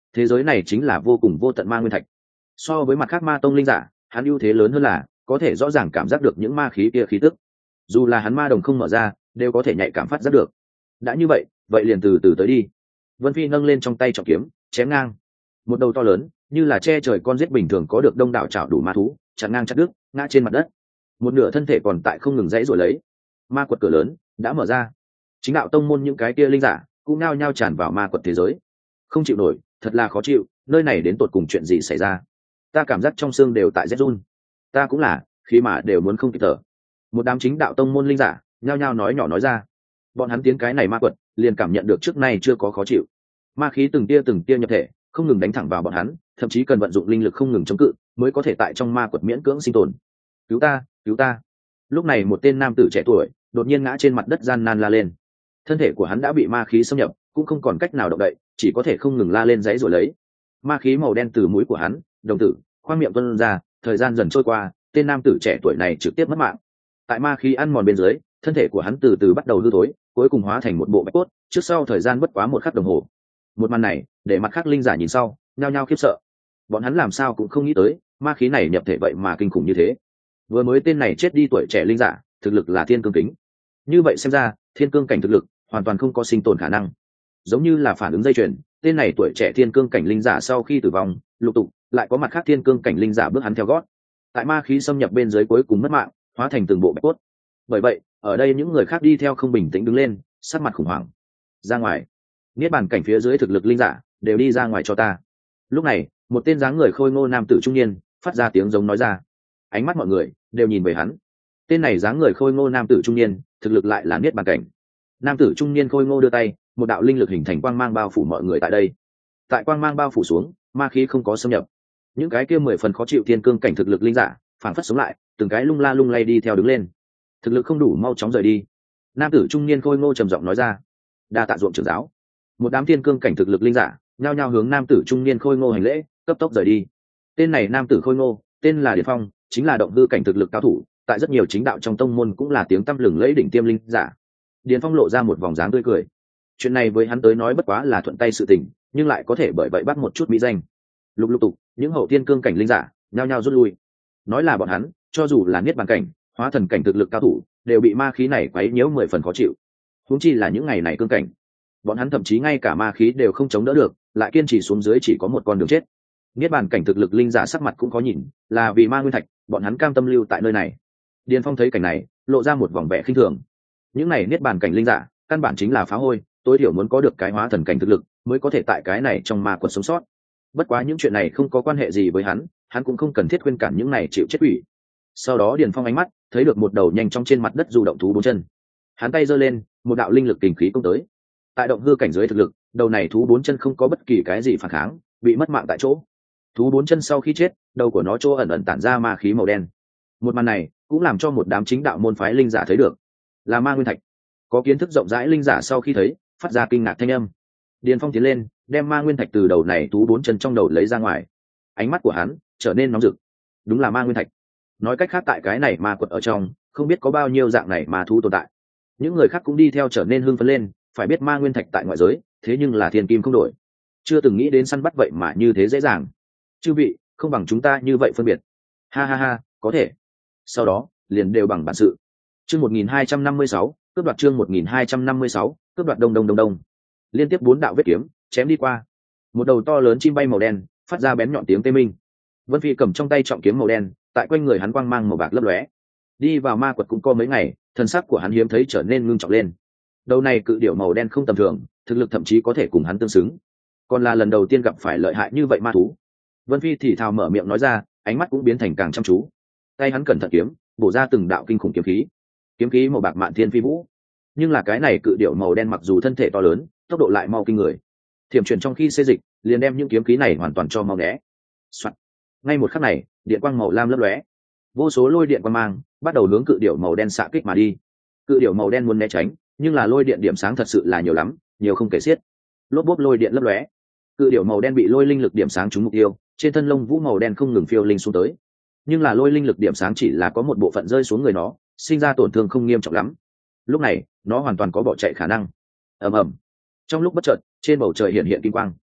thế giới này chính là vô cùng vô tận ma nguyên thạch. So với mặt khác ma tông linh giả, hắn ưu thế lớn hơn là có thể rõ ràng cảm giác được những ma khí kia khí tức, dù là hắn ma đồng không mở ra đều có thể nhạy cảm phát giác được. đã như vậy vậy liền từ từ tới đi. Vân Phi nâng lên trong tay trọng kiếm chém ngang. Một đầu to lớn như là che trời con giết bình thường có được đông đảo chảo đủ ma thú chặn ngang chặt đứt ngã trên mặt đất. Một nửa thân thể còn tại không ngừng dãy rồi lấy. Ma quật cửa lớn đã mở ra, chính đạo tông môn những cái kia linh giả cũng nao nhao tràn vào ma quật thế giới. Không chịu nổi, thật là khó chịu, nơi này đến tột cùng chuyện gì xảy ra. Ta cảm giác trong xương đều tại rét run. Ta cũng là, khi mà đều muốn không kịp thở. Một đám chính đạo tông môn linh giả nhao nhao nói nhỏ nói ra. Bọn hắn tiến cái này ma quật liền cảm nhận được trước nay chưa có khó chịu. Ma khí từng tia nhập thể, không ngừng đánh thẳng vào bọn hắn, thậm chí cần vận dụng linh lực không ngừng chống cự mới có thể tại trong ma quật miễn cưỡng sinh tồn. Cứu ta, cứu ta. Lúc này một tên nam tử trẻ tuổi đột nhiên ngã trên mặt đất gian nan la lên. Thân thể của hắn đã bị ma khí xâm nhập, cũng không còn cách nào động đậy, chỉ có thể không ngừng la lên giãy rồi lấy. Ma khí màu đen từ mũi của hắn, đồng tử, khoang miệng tuôn ra, thời gian dần trôi qua, tên nam tử trẻ tuổi này trực tiếp mất mạng. Tại ma khí ăn mòn bên dưới, thân thể của hắn từ từ bắt đầu hư thối, cuối cùng hóa thành một bộ bạch cốt, trước sau thời gian bất quá một khắc đồng hồ. Một màn này, để mặt khác linh giả nhìn sau, nhao nhao khiếp sợ. Bọn hắn làm sao cũng không nghĩ tới, ma khí này nhập thể vậy mà kinh khủng như thế. Vừa mới tên này chết đi tuổi trẻ linh giả, thực lực là thiên cương kính. Như vậy xem ra, thiên cương cảnh thực lực hoàn toàn không có sinh tồn khả năng. Giống như là phản ứng dây chuyền, tên này tuổi trẻ thiên cương cảnh linh giả sau khi tử vong, lục tục lại có mặt khác thiên cương cảnh linh giả bước hắn theo gót. Tại ma khí xâm nhập bên dưới cuối cùng mất mạng, hóa thành từng bộ bạch cốt. Bởi vậy, ở đây những người khác đi theo không bình tĩnh đứng lên, sắc mặt khủng hoảng. Ra ngoài. Niết bàn cảnh phía dưới thực lực linh giả đều đi ra ngoài cho ta. Lúc này, một tên dáng người khôi ngô nam tử trung niên phát ra tiếng giống nói ra. Ánh mắt mọi người đều nhìn về hắn. Tên này dáng người khôi ngô nam tử trung niên, thực lực lại là niết bàn cảnh. Nam tử trung niên khôi ngô đưa tay, một đạo linh lực hình thành quang mang bao phủ mọi người tại đây. Tại quang mang bao phủ xuống, ma khí không có xâm nhập. Những cái kia 10 phần khó chịu thiên cương cảnh thực lực linh giả, phản phất sống lại, từng cái lung la lung lay đi theo đứng lên. Thực lực không đủ mau chóng rời đi. Nam tử trung niên khôi ngô trầm giọng nói ra. Đa tạ ruộng trưởng giáo. Một đám thiên cương cảnh thực lực linh giả, nhao nhao hướng nam tử trung niên khôi ngô hành lễ, cấp tốc rời đi. Tên này nam tử khôi ngô, tên là Điền Phong, chính là động hư cảnh thực lực cao thủ, tại rất nhiều chính đạo trong tông môn cũng là tiếng tăm lừng lẫy đỉnh tiêm linh giả. Điền Phong lộ ra một vòng dáng tươi cười. Chuyện này với hắn tới nói bất quá là thuận tay sự tình, nhưng lại có thể bởi vậy bắt một chút mỹ danh. Lục tục, những hậu thiên cương cảnh linh giả nhao nhao rút lui. Nói là bọn hắn, cho dù là niết bàn cảnh, hóa thần cảnh thực lực cao thủ, đều bị ma khí này quấy nhiễu 10 phần khó chịu. Huống chi là những ngày này cương cảnh, bọn hắn thậm chí ngay cả ma khí đều không chống đỡ được, lại kiên trì xuống dưới chỉ có một con đường chết. Niết bàn cảnh thực lực linh giả sắc mặt cũng có nhìn, là vì ma nguyên thạch, bọn hắn cam tâm lưu tại nơi này. Điền Phong thấy cảnh này, lộ ra một vòng vẻ khinh thường. Những này niết bàn cảnh linh giả, căn bản chính là phá hôi, tối thiểu muốn có được cái hóa thần cảnh thực lực, mới có thể tại cái này trong ma quật sống sót. Bất quá những chuyện này không có quan hệ gì với hắn cũng không cần thiết khuyên cản những này chịu chết ủy. Sau đó Điền Phong ánh mắt thấy được một đầu nhanh trong trên mặt đất du động thú bốn chân. Hắn tay giơ lên, một đạo linh lực kình khí công tới. Tại động hư cảnh giới thực lực, đầu này thú bốn chân không có bất kỳ cái gì phản kháng, bị mất mạng tại chỗ. Thú bốn chân sau khi chết, đầu của nó chỗ ẩn ẩn tản ra ma khí màu đen. Một màn này cũng làm cho một đám chính đạo môn phái linh giả thấy được, là ma nguyên thạch. Có kiến thức rộng rãi linh giả sau khi thấy, phát ra kinh ngạc thanh âm. Điền Phong tiến lên, đem ma nguyên thạch từ đầu này thú bốn chân trong đầu lấy ra ngoài. Ánh mắt của hắn trở nên nóng rực. Đúng là ma nguyên thạch. Nói cách khác tại cái này ma quật ở trong, không biết có bao nhiêu dạng này ma thú tồn tại. Những người khác cũng đi theo trở nên hưng phấn lên, phải biết ma nguyên thạch tại ngoại giới, thế nhưng là thiên kim không đổi. Chưa từng nghĩ đến săn bắt vậy mà như thế dễ dàng. Chư vị, không bằng chúng ta như vậy phân biệt. Ha ha ha, có thể. Sau đó, liền đều bằng bản sự. Chương 1256, cướp đoạt chương 1256, cướp đoạt đông đông đông đông. Liên tiếp 4 đạo vết kiếm chém đi qua. Một đầu to lớn chim bay màu đen, phát ra bén nhọn tiếng tê minh. Vân Phi cầm trong tay trọng kiếm màu đen, tại quanh người hắn quang mang màu bạc lấp lóe. Đi vào ma quật cũng có mấy ngày, thân sắc của hắn hiếm thấy trở nên ngưng trọng lên. Đầu này cự điểu màu đen không tầm thường, thực lực thậm chí có thể cùng hắn tương xứng. Còn là lần đầu tiên gặp phải lợi hại như vậy ma thú. Vân Phi thì thào mở miệng nói ra, ánh mắt cũng biến thành càng chăm chú. Tay hắn cẩn thận kiếm, bổ ra từng đạo kinh khủng kiếm khí. Kiếm khí màu bạc mạn thiên phi vũ. Nhưng là cái này cự điểu màu đen mặc dù thân thể to lớn, tốc độ lại mau kinh người. Thiểm chuyển trong khi xê dịch, liền đem những kiếm khí này hoàn toàn cho mau né. Soạn. Ngay một khắc này, điện quang màu lam lấp lóe. Vô số lôi điện quang mang bắt đầu hướng cự điểu màu đen xạ kích mà đi. Cự điểu màu đen muốn né tránh, nhưng là lôi điện điểm sáng thật sự là nhiều lắm, nhiều không kể xiết. Lốp bốp lôi điện lấp lóe. Cự điểu màu đen bị lôi linh lực điểm sáng trúng mục tiêu, trên thân lông vũ màu đen không ngừng phiêu linh xuống tới. Nhưng là lôi linh lực điểm sáng chỉ là có một bộ phận rơi xuống người nó, sinh ra tổn thương không nghiêm trọng lắm. Lúc này, nó hoàn toàn có bỏ chạy khả năng. Ầm ầm. Trong lúc bất chợt, trên bầu trời hiện hiện kim quang.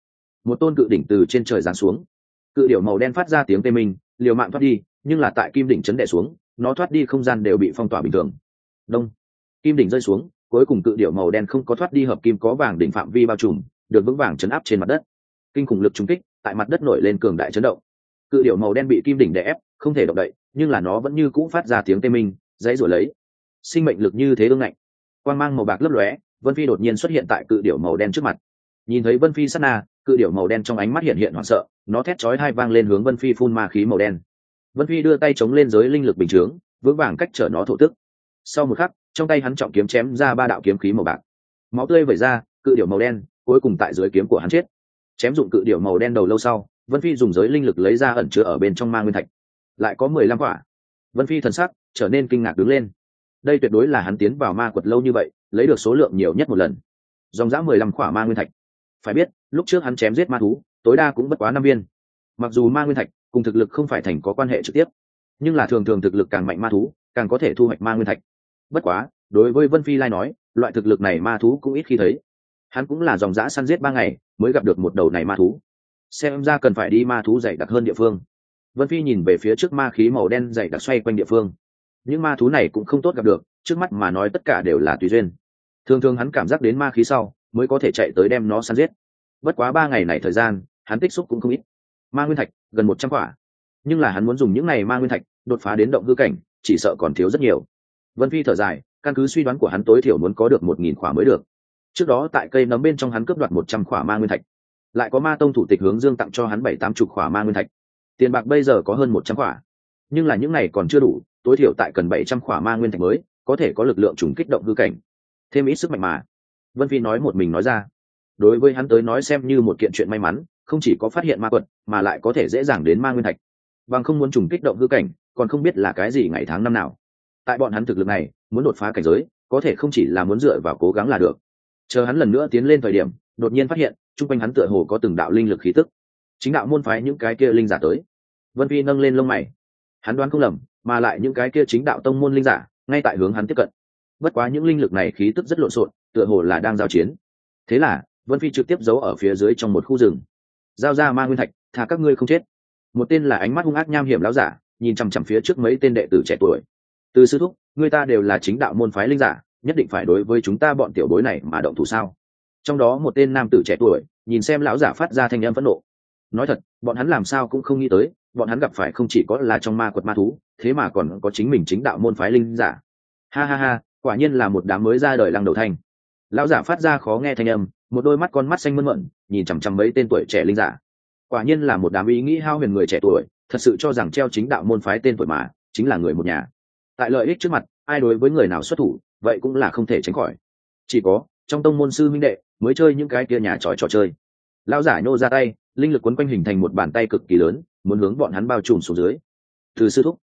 một tôn cự đỉnh từ trên trời giáng xuống. Cự điểu màu đen phát ra tiếng tê minh, liều mạng thoát đi, nhưng là tại kim đỉnh chấn đè xuống, nó thoát đi không gian đều bị phong tỏa bình thường. Đông, kim đỉnh rơi xuống, cuối cùng cự điểu màu đen không có thoát đi hợp kim có vàng đỉnh phạm vi bao trùm, được vững vàng chấn áp trên mặt đất. Kinh khủng lực trùng kích tại mặt đất nổi lên cường đại chấn động. Cự điểu màu đen bị kim đỉnh đè ép, không thể động đậy, nhưng là nó vẫn như cũ phát ra tiếng tê minh, dãy rủa lấy. Sinh mệnh lực như thế ương ngạnh. Quang mang màu bạc lấp lóe, Vân Phi đột nhiên xuất hiện tại cự điểu màu đen trước mặt. Nhìn thấy Vân Phi sát na, cự điểu màu đen trong ánh mắt hiện hiện hoảng sợ, nó thét chói tai vang lên hướng Vân Phi phun ma khí màu đen. Vân Phi đưa tay chống lên giới linh lực bình chướng, vững vàng cách trở nó thổ tức. Sau một khắc, trong tay hắn trọng kiếm chém ra 3 đạo kiếm khí màu bạc. Máu tươi vẩy ra, cự điểu màu đen cuối cùng tại dưới kiếm của hắn chết. Chém dụng cự điểu màu đen đầu lâu sau, Vân Phi dùng giới linh lực lấy ra ẩn chứa ở bên trong ma nguyên thạch. Lại có 15 quả. Vân Phi thần sắc trở nên kinh ngạc đứng lên. Đây tuyệt đối là hắn tiến vào ma quật lâu như vậy, lấy được số lượng nhiều nhất một lần. Dòng dã 15 quả ma nguyên thạch. Phải biết, lúc trước hắn chém giết ma thú, tối đa cũng bất quá 5 viên. Mặc dù ma nguyên thạch cùng thực lực không phải thành có quan hệ trực tiếp, nhưng là thường thường thực lực càng mạnh ma thú, càng có thể thu hoạch ma nguyên thạch. Bất quá, đối với Vân Phi lai nói, loại thực lực này ma thú cũng ít khi thấy. Hắn cũng là dòng dã săn giết 3 ngày, mới gặp được một đầu này ma thú. Xem ra cần phải đi ma thú dày đặc hơn địa phương. Vân Phi nhìn về phía trước ma khí màu đen dày đặc xoay quanh địa phương. Những ma thú này cũng không tốt gặp được, trước mắt mà nói tất cả đều là tùy duyên. Thường thường hắn cảm giác đến ma khí sau, mới có thể chạy tới đem nó săn giết. Bất quá 3 ngày này thời gian, hắn tích xúc cũng không ít. Ma nguyên thạch gần 100 quả, nhưng là hắn muốn dùng những này ma nguyên thạch đột phá đến động hư cảnh, chỉ sợ còn thiếu rất nhiều. Vân Phi thở dài, căn cứ suy đoán của hắn tối thiểu muốn có được 1000 quả mới được. Trước đó tại cây nấm bên trong hắn cướp đoạt 100 quả ma nguyên thạch, lại có ma tông thủ tịch Hướng Dương tặng cho hắn 7-80 quả ma nguyên thạch. Tiền bạc bây giờ có hơn 100 quả, nhưng là những này còn chưa đủ, tối thiểu tại cần 700 quả ma nguyên thạch mới có thể có lực lượng trùng kích động hư cảnh, thêm ít sức mạnh mà. Vân Phi nói một mình nói ra. Đối với hắn tới nói xem như một kiện chuyện may mắn, không chỉ có phát hiện ma quật, mà lại có thể dễ dàng đến ma nguyên thạch. Bằng không muốn trùng kích động hư cảnh, còn không biết là cái gì ngày tháng năm nào. Tại bọn hắn thực lực này, muốn đột phá cảnh giới, có thể không chỉ là muốn dựa vào cố gắng là được. Chờ hắn lần nữa tiến lên thời điểm, đột nhiên phát hiện, chung quanh hắn tựa hồ có từng đạo linh lực khí tức. Chính đạo môn phái những cái kia linh giả tới. Vân Phi nâng lên lông mày. Hắn đoán không lầm, mà lại những cái kia chính đạo tông môn linh giả, ngay tại hướng hắn tiếp cận. Bất quá những linh lực này khí tức rất lộn xộn, tựa hồ là đang giao chiến. Thế là, Vân Phi trực tiếp giấu ở phía dưới trong một khu rừng. Giao ra ma nguyên thạch, thà các ngươi không chết. Một tên là ánh mắt hung ác nham hiểm lão giả, nhìn chằm chằm phía trước mấy tên đệ tử trẻ tuổi. Từ sư thúc, người ta đều là chính đạo môn phái linh giả, nhất định phải đối với chúng ta bọn tiểu bối này mà động thủ sao? Trong đó một tên nam tử trẻ tuổi, nhìn xem lão giả phát ra thanh âm phẫn nộ. Nói thật, bọn hắn làm sao cũng không nghĩ tới, bọn hắn gặp phải không chỉ có là trong ma quật ma thú, thế mà còn có chính mình chính đạo môn phái linh giả. Ha ha ha, quả nhiên là một đám mới ra đời lăng đầu thanh. Lão giả phát ra khó nghe thanh âm, một đôi mắt con mắt xanh mơn mởn, nhìn chằm chằm mấy tên tuổi trẻ linh giả. Quả nhiên là một đám ý nghĩ hao huyền người trẻ tuổi, thật sự cho rằng treo chính đạo môn phái tên tuổi mà chính là người một nhà. Tại lợi ích trước mặt, ai đối với người nào xuất thủ, vậy cũng là không thể tránh khỏi. Chỉ có trong tông môn sư minh đệ mới chơi những cái kia nhà trò chơi. Lão giả nhô ra tay, linh lực quấn quanh hình thành một bàn tay cực kỳ lớn, muốn hướng bọn hắn bao trùm xuống dưới. Từ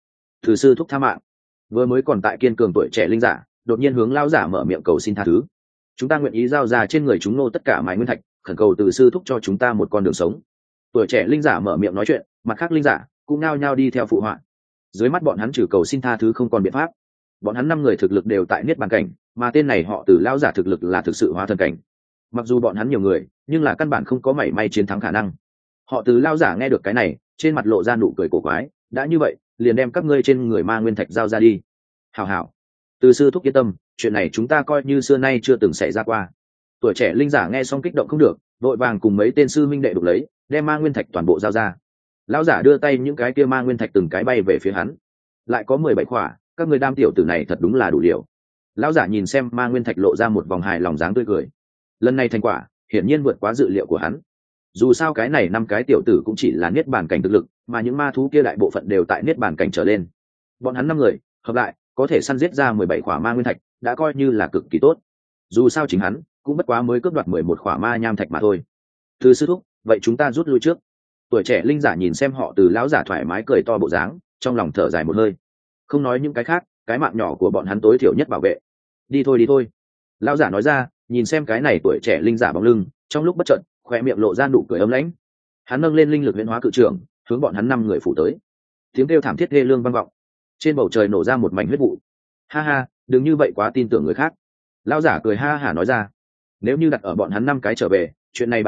sư thúc tha mạng. Vừa mới còn tại kiên cường tuổi trẻ linh giả, đột nhiên hướng lão giả mở miệng cầu xin tha thứ. Chúng ta nguyện ý giao ra trên người chúng nô tất cả mài nguyên thạch, khẩn cầu từ sư thúc cho chúng ta một con đường sống. Tuổi trẻ linh giả mở miệng nói chuyện, mặt khác linh giả cũng nao nhao đi theo phụ họa. Dưới mắt bọn hắn trừ cầu xin tha thứ không còn biện pháp. Bọn hắn 5 người thực lực đều tại niết bàn cảnh, mà tên này họ Từ lão giả thực lực là thực sự hóa thần cảnh. Mặc dù bọn hắn nhiều người, nhưng là căn bản không có mảy may chiến thắng khả năng. Họ Từ lão giả nghe được cái này, trên mặt lộ ra nụ cười cổ quái, đã như vậy, liền đem các ngươi trên người ma nguyên thạch giao ra đi. Hảo hảo. Từ sư thúc yên tâm, chuyện này chúng ta coi như xưa nay chưa từng xảy ra qua. Tuổi trẻ linh giả nghe xong kích động không được, vội vàng cùng mấy tên sư minh đệ đục lấy, đem ma nguyên thạch toàn bộ giao ra. Lão giả đưa tay những cái kia ma nguyên thạch từng cái bay về phía hắn. Lại có 17 khỏa, các người đam tiểu tử này thật đúng là đủ liều. Lão giả nhìn xem ma nguyên thạch lộ ra một vòng hài lòng dáng tươi cười. Lần này thành quả hiển nhiên vượt quá dự liệu của hắn. Dù sao cái này 5 cái tiểu tử cũng chỉ là niết bàn cảnh thực lực, mà những ma thú kia đại bộ phận đều tại niết bàn cảnh trở lên. Bọn hắn 5 người hợp lại có thể săn giết ra 17 khỏa ma nguyên thạch, đã coi như là cực kỳ tốt. Dù sao chính hắn cũng bất quá mới cướp đoạt 11 khỏa ma nham thạch mà thôi. Từ sư thúc, vậy chúng ta rút lui trước. Tuổi trẻ linh giả nhìn xem họ Từ lão giả thoải mái cười to bộ dáng, trong lòng thở dài một hơi. Không nói những cái khác, cái mạng nhỏ của bọn hắn tối thiểu nhất bảo vệ. Đi thôi. Lão giả nói ra, nhìn xem cái này tuổi trẻ linh giả bóng lưng, trong lúc bất chợt, khóe miệng lộ ra nụ cười ấm lãnh. Hắn nâng lên linh lực huyễn hóa cự trường, hướng bọn hắn 5 người phủ tới. Tiếng kêu thảm thiết thê lương vang vọng. Trên bầu trời nổ ra một mảnh huyết vụ. Ha ha, đừng như vậy quá tin tưởng người khác. Lão giả cười ha hả nói ra, nếu như đặt ở bọn hắn 5 cái trở về, chuyện này bại lộ,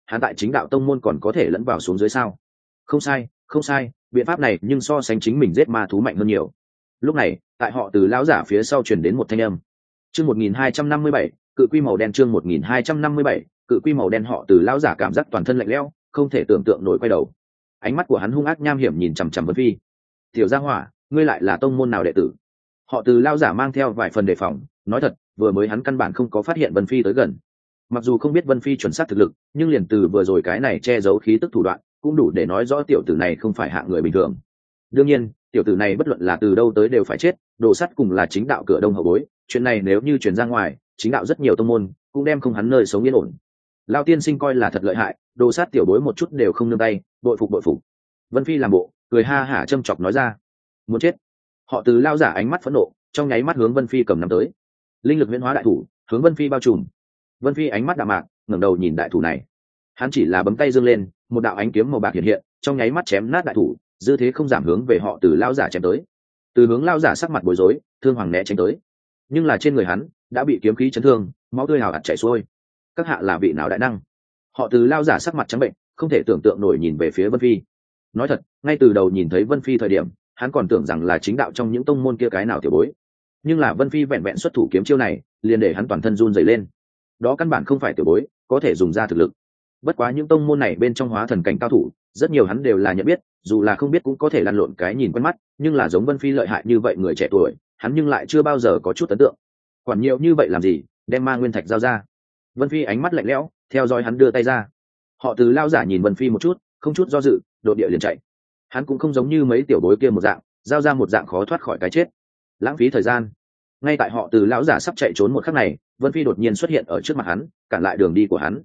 hắn tại chính đạo tông môn còn có thể lẫn vào xuống dưới sao? Không sai, không sai, biện pháp này nhưng so sánh chính mình giết ma thú mạnh hơn nhiều. Lúc này tại họ từ lão giả phía sau truyền đến một thanh âm. Chương 1257, cự quy màu đen. Chương 1257, cự quy màu đen. Họ từ lão giả cảm giác toàn thân lạnh lẽo, không thể tưởng tượng nổi, quay đầu. Ánh mắt của hắn hung ác nham hiểm nhìn chằm chằm Vân Phi. Tiểu gia hỏa, ngươi lại là tông môn nào đệ tử? Họ từ lão giả mang theo vài phần đề phòng, nói thật, vừa mới hắn căn bản không có phát hiện Vân Phi tới gần. Mặc dù không biết Vân Phi chuẩn xác thực lực, nhưng liền từ vừa rồi cái này che giấu khí tức thủ đoạn, cũng đủ để nói rõ tiểu tử này không phải hạng người bình thường. Đương nhiên, tiểu tử này bất luận là từ đâu tới đều phải chết, Đồ Sắt cùng là chính đạo cửa đông hậu bối, chuyện này nếu như truyền ra ngoài, chính đạo rất nhiều tông môn cũng đem không hắn nơi sống yên ổn. Lão tiên sinh coi là thật lợi hại, Đồ Sát tiểu bối một chút đều không nương tay, bội phục bội phục. Vân Phi làm bộ cười ha hả châm chọc nói ra. Muốn chết. Họ từ lao giả ánh mắt phẫn nộ, trong nháy mắt hướng Vân Phi cầm nắm tới. Linh lực huyễn hóa đại thủ, hướng Vân Phi bao trùm. Vân Phi ánh mắt đạm mạc, ngẩng đầu nhìn đại thủ này. Hắn chỉ là bấm tay giương lên, một đạo ánh kiếm màu bạc hiện hiện, trong nháy mắt chém nát đại thủ, dư thế không giảm hướng về họ từ lao giả chém tới. Từ hướng lao giả sắc mặt bối rối, thương hoàng né tránh tới, nhưng là trên người hắn đã bị kiếm khí chấn thương, máu tươi hào hạt chảy xuôi. Các hạ là vị nào đại năng? Họ từ lao giả sắc mặt trắng bệnh, không thể tưởng tượng nổi nhìn về phía Vân Phi. Nói thật, ngay từ đầu nhìn thấy Vân Phi thời điểm, hắn còn tưởng rằng là chính đạo trong những tông môn kia cái nào tiểu bối, nhưng là Vân Phi vẹn vẹn xuất thủ kiếm chiêu này, liền để hắn toàn thân run rẩy lên. Đó căn bản không phải tiểu bối có thể dùng ra thực lực. Bất quá những tông môn này bên trong hóa thần cảnh cao thủ, rất nhiều hắn đều là nhận biết, dù là không biết cũng có thể lăn lộn cái nhìn quen mắt, nhưng là giống Vân Phi lợi hại như vậy người trẻ tuổi, hắn nhưng lại chưa bao giờ có chút ấn tượng. Quản nhiều như vậy làm gì, đem ma nguyên thạch giao ra. Vân Phi ánh mắt lạnh lẽo, theo dõi hắn đưa tay ra. Họ từ lao giả nhìn Vân Phi một chút, không chút do dự, đột địa liền chạy. Hắn cũng không giống như mấy tiểu bối kia một dạng, giao ra một dạng khó thoát khỏi cái chết, lãng phí thời gian. Ngay tại họ từ lão giả sắp chạy trốn một khắc này, Vân Phi đột nhiên xuất hiện ở trước mặt hắn, cản lại đường đi của hắn.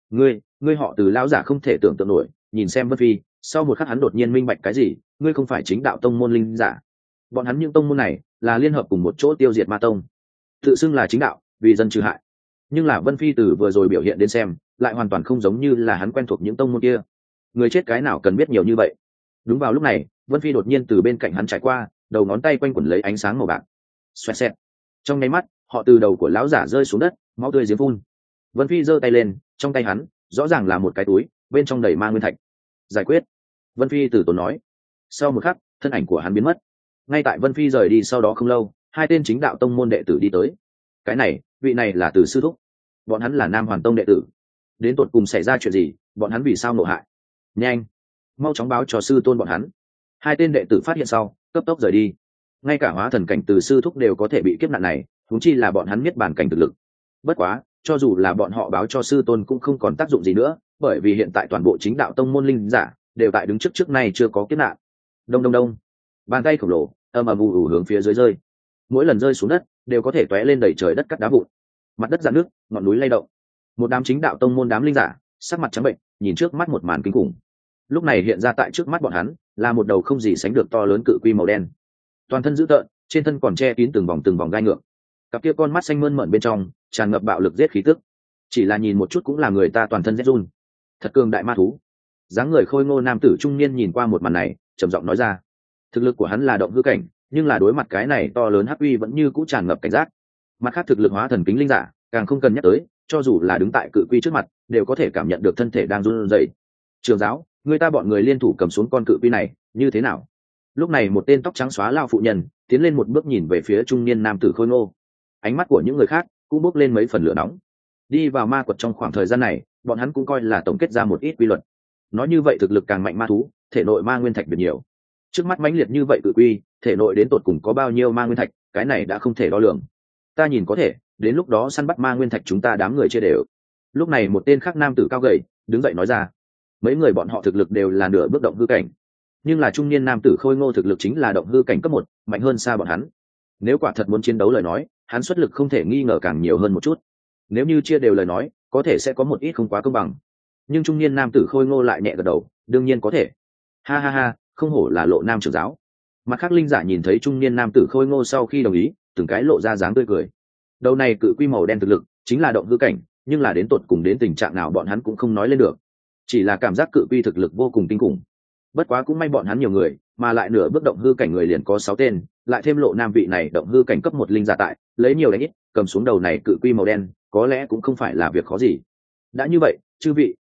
Ngươi họ từ lão giả không thể tưởng tượng nổi, nhìn xem Vân Phi, sau một khắc hắn đột nhiên minh bạch cái gì, ngươi không phải chính đạo tông môn linh giả. Bọn hắn những tông môn này là liên hợp cùng một chỗ tiêu diệt ma tông, tự xưng là chính đạo, vì dân trừ hại. Nhưng là Vân Phi từ vừa rồi biểu hiện đến xem, lại hoàn toàn không giống như là hắn quen thuộc những tông môn kia. Người chết cái nào cần biết nhiều như vậy? Đúng vào lúc này, Vân Phi đột nhiên từ bên cạnh hắn trải qua, đầu ngón tay quanh quẩn lấy ánh sáng màu bạc. Xoẹt xẹt. Trong nháy mắt, họ từ đầu của lão giả rơi xuống đất, máu tươi giếng phun. Vân Phi giơ tay lên, trong tay hắn rõ ràng là một cái túi, bên trong đầy ma nguyên thạch. Giải quyết. Vân Phi từ tốn nói. Sau một khắc, thân ảnh của hắn biến mất. Ngay tại Vân Phi rời đi sau đó không lâu, hai tên chính đạo tông môn đệ tử đi tới. Cái này, vị này là Từ sư thúc. Bọn hắn là Nam Hoàn Tông đệ tử. Đến tột cùng xảy ra chuyện gì, bọn hắn vì sao nộ hại? Nhanh, mau chóng báo cho sư tôn bọn hắn. Hai tên đệ tử phát hiện sau, cấp tốc rời đi. Ngay cả hóa thần cảnh Từ sư thúc đều có thể bị kiếp nạn này, huống chi là bọn hắn biết bản cảnh thực lực. Bất quá, cho dù là bọn họ báo cho sư tôn cũng không còn tác dụng gì nữa, bởi vì hiện tại toàn bộ chính đạo tông môn linh giả đều tại đứng trước này chưa có kiếp nạn. Đông đông đông, bàn tay khổng lồ ầm ầm ù hướng phía dưới rơi. Mỗi lần rơi xuống đất đều có thể tóe lên đầy trời đất cắt đá vụn, mặt đất rạn nước, ngọn núi lay động. Một đám chính đạo tông môn đám linh giả sắc mặt trắng bệnh, nhìn trước mắt một màn kinh khủng. Lúc này hiện ra tại trước mắt bọn hắn là một đầu không gì sánh được to lớn cự quy màu đen, toàn thân dữ tợn, trên thân còn che kín từng vòng gai ngược. Cặp kia con mắt xanh mơn mởn bên trong tràn ngập bạo lực giết khí tức, chỉ là nhìn một chút cũng là người ta toàn thân rét run. Thật cường đại ma thú. Dáng người khôi ngô nam tử trung niên nhìn qua một màn này, trầm giọng nói ra. Thực lực của hắn là động hư cảnh, nhưng là đối mặt cái này to lớn hắc uy vẫn như cũ tràn ngập cảnh giác. Mặt khác thực lực hóa thần kính linh giả càng không cần nhắc tới, cho dù là đứng tại cự quy trước mặt đều có thể cảm nhận được thân thể đang run rẩy. Trường giáo, người ta bọn người liên thủ cầm xuống con cự quy này, như thế nào? Lúc này một tên tóc trắng xóa lao phụ nhân tiến lên một bước nhìn về phía trung niên nam tử khôi ngô. Ánh mắt của những người khác cũng bốc lên mấy phần lửa nóng. Đi vào ma quật trong khoảng thời gian này, bọn hắn cũng coi là tổng kết ra một ít quy luật. Nói như vậy thực lực càng mạnh ma thú, thể nội ma nguyên thạch được nhiều. Trước mắt mãnh liệt như vậy cự quy, thể nội đến tột cùng có bao nhiêu ma nguyên thạch, cái này đã không thể đo lường. Ta nhìn có thể, đến lúc đó săn bắt ma nguyên thạch chúng ta đám người chia đều. Lúc này một tên khác nam tử cao gầy đứng dậy nói ra. Mấy người bọn họ thực lực đều là nửa bước động hư cảnh, nhưng là trung niên nam tử khôi ngô thực lực chính là động hư cảnh cấp 1, mạnh hơn xa bọn hắn. Nếu quả thật muốn chiến đấu lời nói, hắn xuất lực không thể nghi ngờ càng nhiều hơn một chút. Nếu như chia đều lời nói, có thể sẽ có một ít không quá công bằng. Nhưng trung niên nam tử khôi ngô lại nhẹ gật đầu, đương nhiên có thể. Ha ha ha, không hổ là Lộ Nam trưởng giáo. Mặt khác linh giả nhìn thấy trung niên nam tử khôi ngô sau khi đồng ý, từng cái lộ ra dáng tươi cười. Đầu này cự quy màu đen thực lực chính là động hư cảnh, nhưng là đến tột cùng đến tình trạng nào bọn hắn cũng không nói lên được. Chỉ là cảm giác cự quy thực lực vô cùng kinh khủng. Bất quá cũng may bọn hắn nhiều người, mà lại nửa bước động hư cảnh người liền có 6 tên, lại thêm Lộ Nam vị này động hư cảnh cấp 1 linh giả tại, lấy nhiều đánh ít, cầm xuống đầu này cự quy màu đen, có lẽ cũng không phải là việc khó gì. Đã như vậy, chư vị,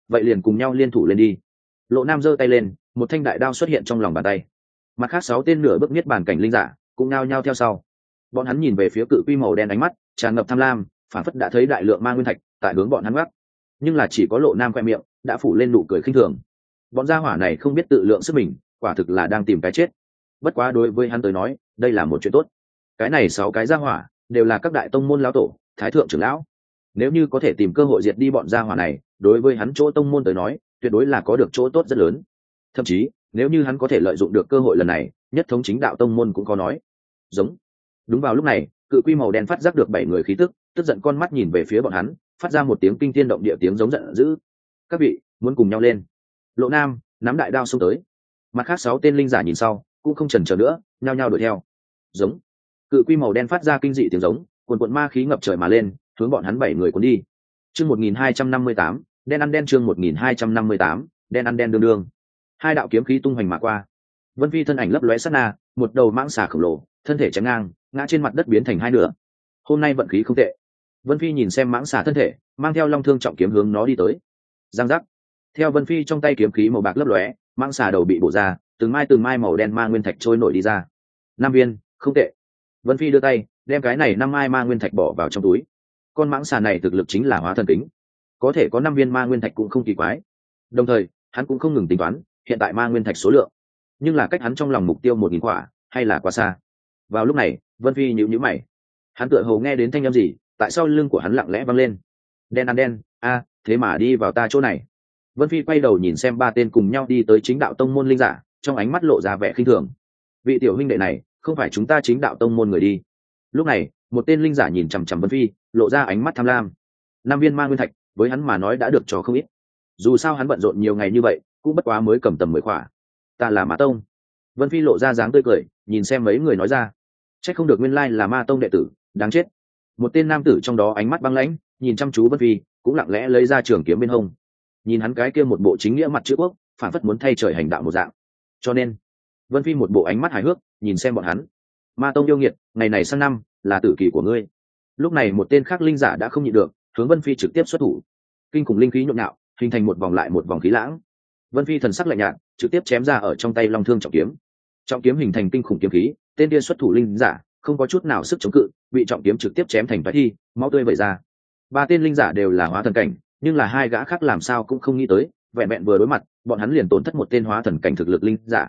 vậy liền cùng nhau liên thủ lên đi. Lộ Nam giơ tay lên, một thanh đại đao xuất hiện trong lòng bàn tay. Mặt khác 6 tên nửa bước niết bàn cảnh linh giả cũng nao nhao theo sau. Bọn hắn nhìn về phía cự quy màu đen, ánh mắt tràn ngập tham lam, phản phất đã thấy đại lượng ma nguyên thạch tại hướng bọn hắn gác. Nhưng là chỉ có Lộ Nam khoe miệng đã phủ lên nụ cười khinh thường. Bọn gia hỏa này không biết tự lượng sức mình, quả thực là đang tìm cái chết. Bất quá đối với hắn tới nói, đây là một chuyện tốt. Cái này 6 cái gia hỏa đều là các đại tông môn lão tổ, thái thượng trưởng lão. Nếu như có thể tìm cơ hội diệt đi bọn gia hỏa này, đối với hắn chỗ tông môn tới nói, tuyệt đối là có được chỗ tốt rất lớn. Thậm chí, nếu như hắn có thể lợi dụng được cơ hội lần này, nhất thống chính đạo tông môn cũng có nói. Giống. Đúng vào lúc này, cự quy màu đen phát giác được 7 người khí tức, tức giận con mắt nhìn về phía bọn hắn, phát ra một tiếng kinh thiên động địa tiếng giống giận dữ. Các vị, muốn cùng nhau lên. Lộ Nam nắm đại đao xông tới. Mặt khác 6 tên linh giả nhìn sau, cũng không chần chờ nữa, nhao nhao đuổi theo. Giống. Cự quy màu đen phát ra kinh dị tiếng giống, cuồn cuộn ma khí ngập trời mà lên, hướng bọn hắn 7 người cuốn đi. Chương 1258, đen ăn đen, chương 1258, đen ăn đen đương đương. 2 đạo kiếm khí tung hoành mà qua. Vân Phi thân ảnh lấp lóe sát na, một đầu mãng xà khổng lồ, thân thể chém ngang, ngã trên mặt đất biến thành 2 nửa. Hôm nay vận khí không tệ. Vân Phi nhìn xem mãng xà thân thể, mang theo long thương trọng kiếm hướng nó đi tới. Giang giác. Theo Vân Phi trong tay kiếm khí màu bạc lấp lóe, mãng xà đầu bị bổ ra, từng mai màu đen ma nguyên thạch trôi nổi đi ra. 5 viên, không tệ. Vân Phi đưa tay, đem cái này 5 mai ma nguyên thạch bỏ vào trong túi. Con mãng xà này thực lực chính là hóa thần kính, có thể có 5 viên ma nguyên thạch cũng không kỳ quái. Đồng thời, hắn cũng không ngừng tính toán hiện tại ma nguyên thạch số lượng, nhưng là cách hắn trong lòng mục tiêu 1000 quả, hay là quá xa. Vào lúc này, Vân Phi nhíu mày. Hắn tựa hồ nghe đến thanh âm gì, tại sau lưng của hắn lặng lẽ vang lên. Đen ăn đen, thế mà đi vào ta chỗ này. Vân Phi quay đầu nhìn xem 3 tên cùng nhau đi tới chính đạo tông môn linh giả, trong ánh mắt lộ ra vẻ khinh thường. Vị tiểu huynh đệ này, không phải chúng ta chính đạo tông môn người đi. Lúc này, một tên linh giả nhìn chằm chằm Vân Phi, lộ ra ánh mắt tham lam. 5 viên ma nguyên thạch, với hắn mà nói đã được cho không ít. Dù sao hắn bận rộn nhiều ngày như vậy, cũng bất quá mới cầm tầm 10 khỏa. Ta là Ma Tông. Vân Phi lộ ra dáng tươi cười, nhìn xem mấy người nói ra. Chắc không được nguyên lai là Ma Tông đệ tử, đáng chết. Một tên nam tử trong đó ánh mắt băng lãnh, nhìn chăm chú Vân Phi, cũng lặng lẽ lấy ra trường kiếm bên hông. Nhìn hắn cái kia một bộ chính nghĩa mặt chữ quốc, phản phất muốn thay trời hành đạo một dạng. Cho nên, Vân Phi một bộ ánh mắt hài hước, nhìn xem bọn hắn. Ma Tông yêu nghiệt, ngày này sang năm là tử kỳ của ngươi. Lúc này một tên khác linh giả đã không nhịn được, hướng Vân Phi trực tiếp xuất thủ. Kinh khủng linh khí nhộn nhạo, hình thành một vòng lại một vòng khí lãng. Vân Phi thần sắc lạnh nhạt, trực tiếp chém ra ở trong tay long thương trọng kiếm. Trọng kiếm hình thành kinh khủng kiếm khí, tên kia xuất thủ linh giả không có chút nào sức chống cự, bị trọng kiếm trực tiếp chém thành vải thi, máu tươi vẩy ra. 3 tên linh giả đều là hóa thần cảnh, nhưng là 2 gã khác làm sao cũng không nghĩ tới, vẹn vẹn vừa đối mặt, bọn hắn liền tổn thất một tên hóa thần cảnh thực lực linh giả.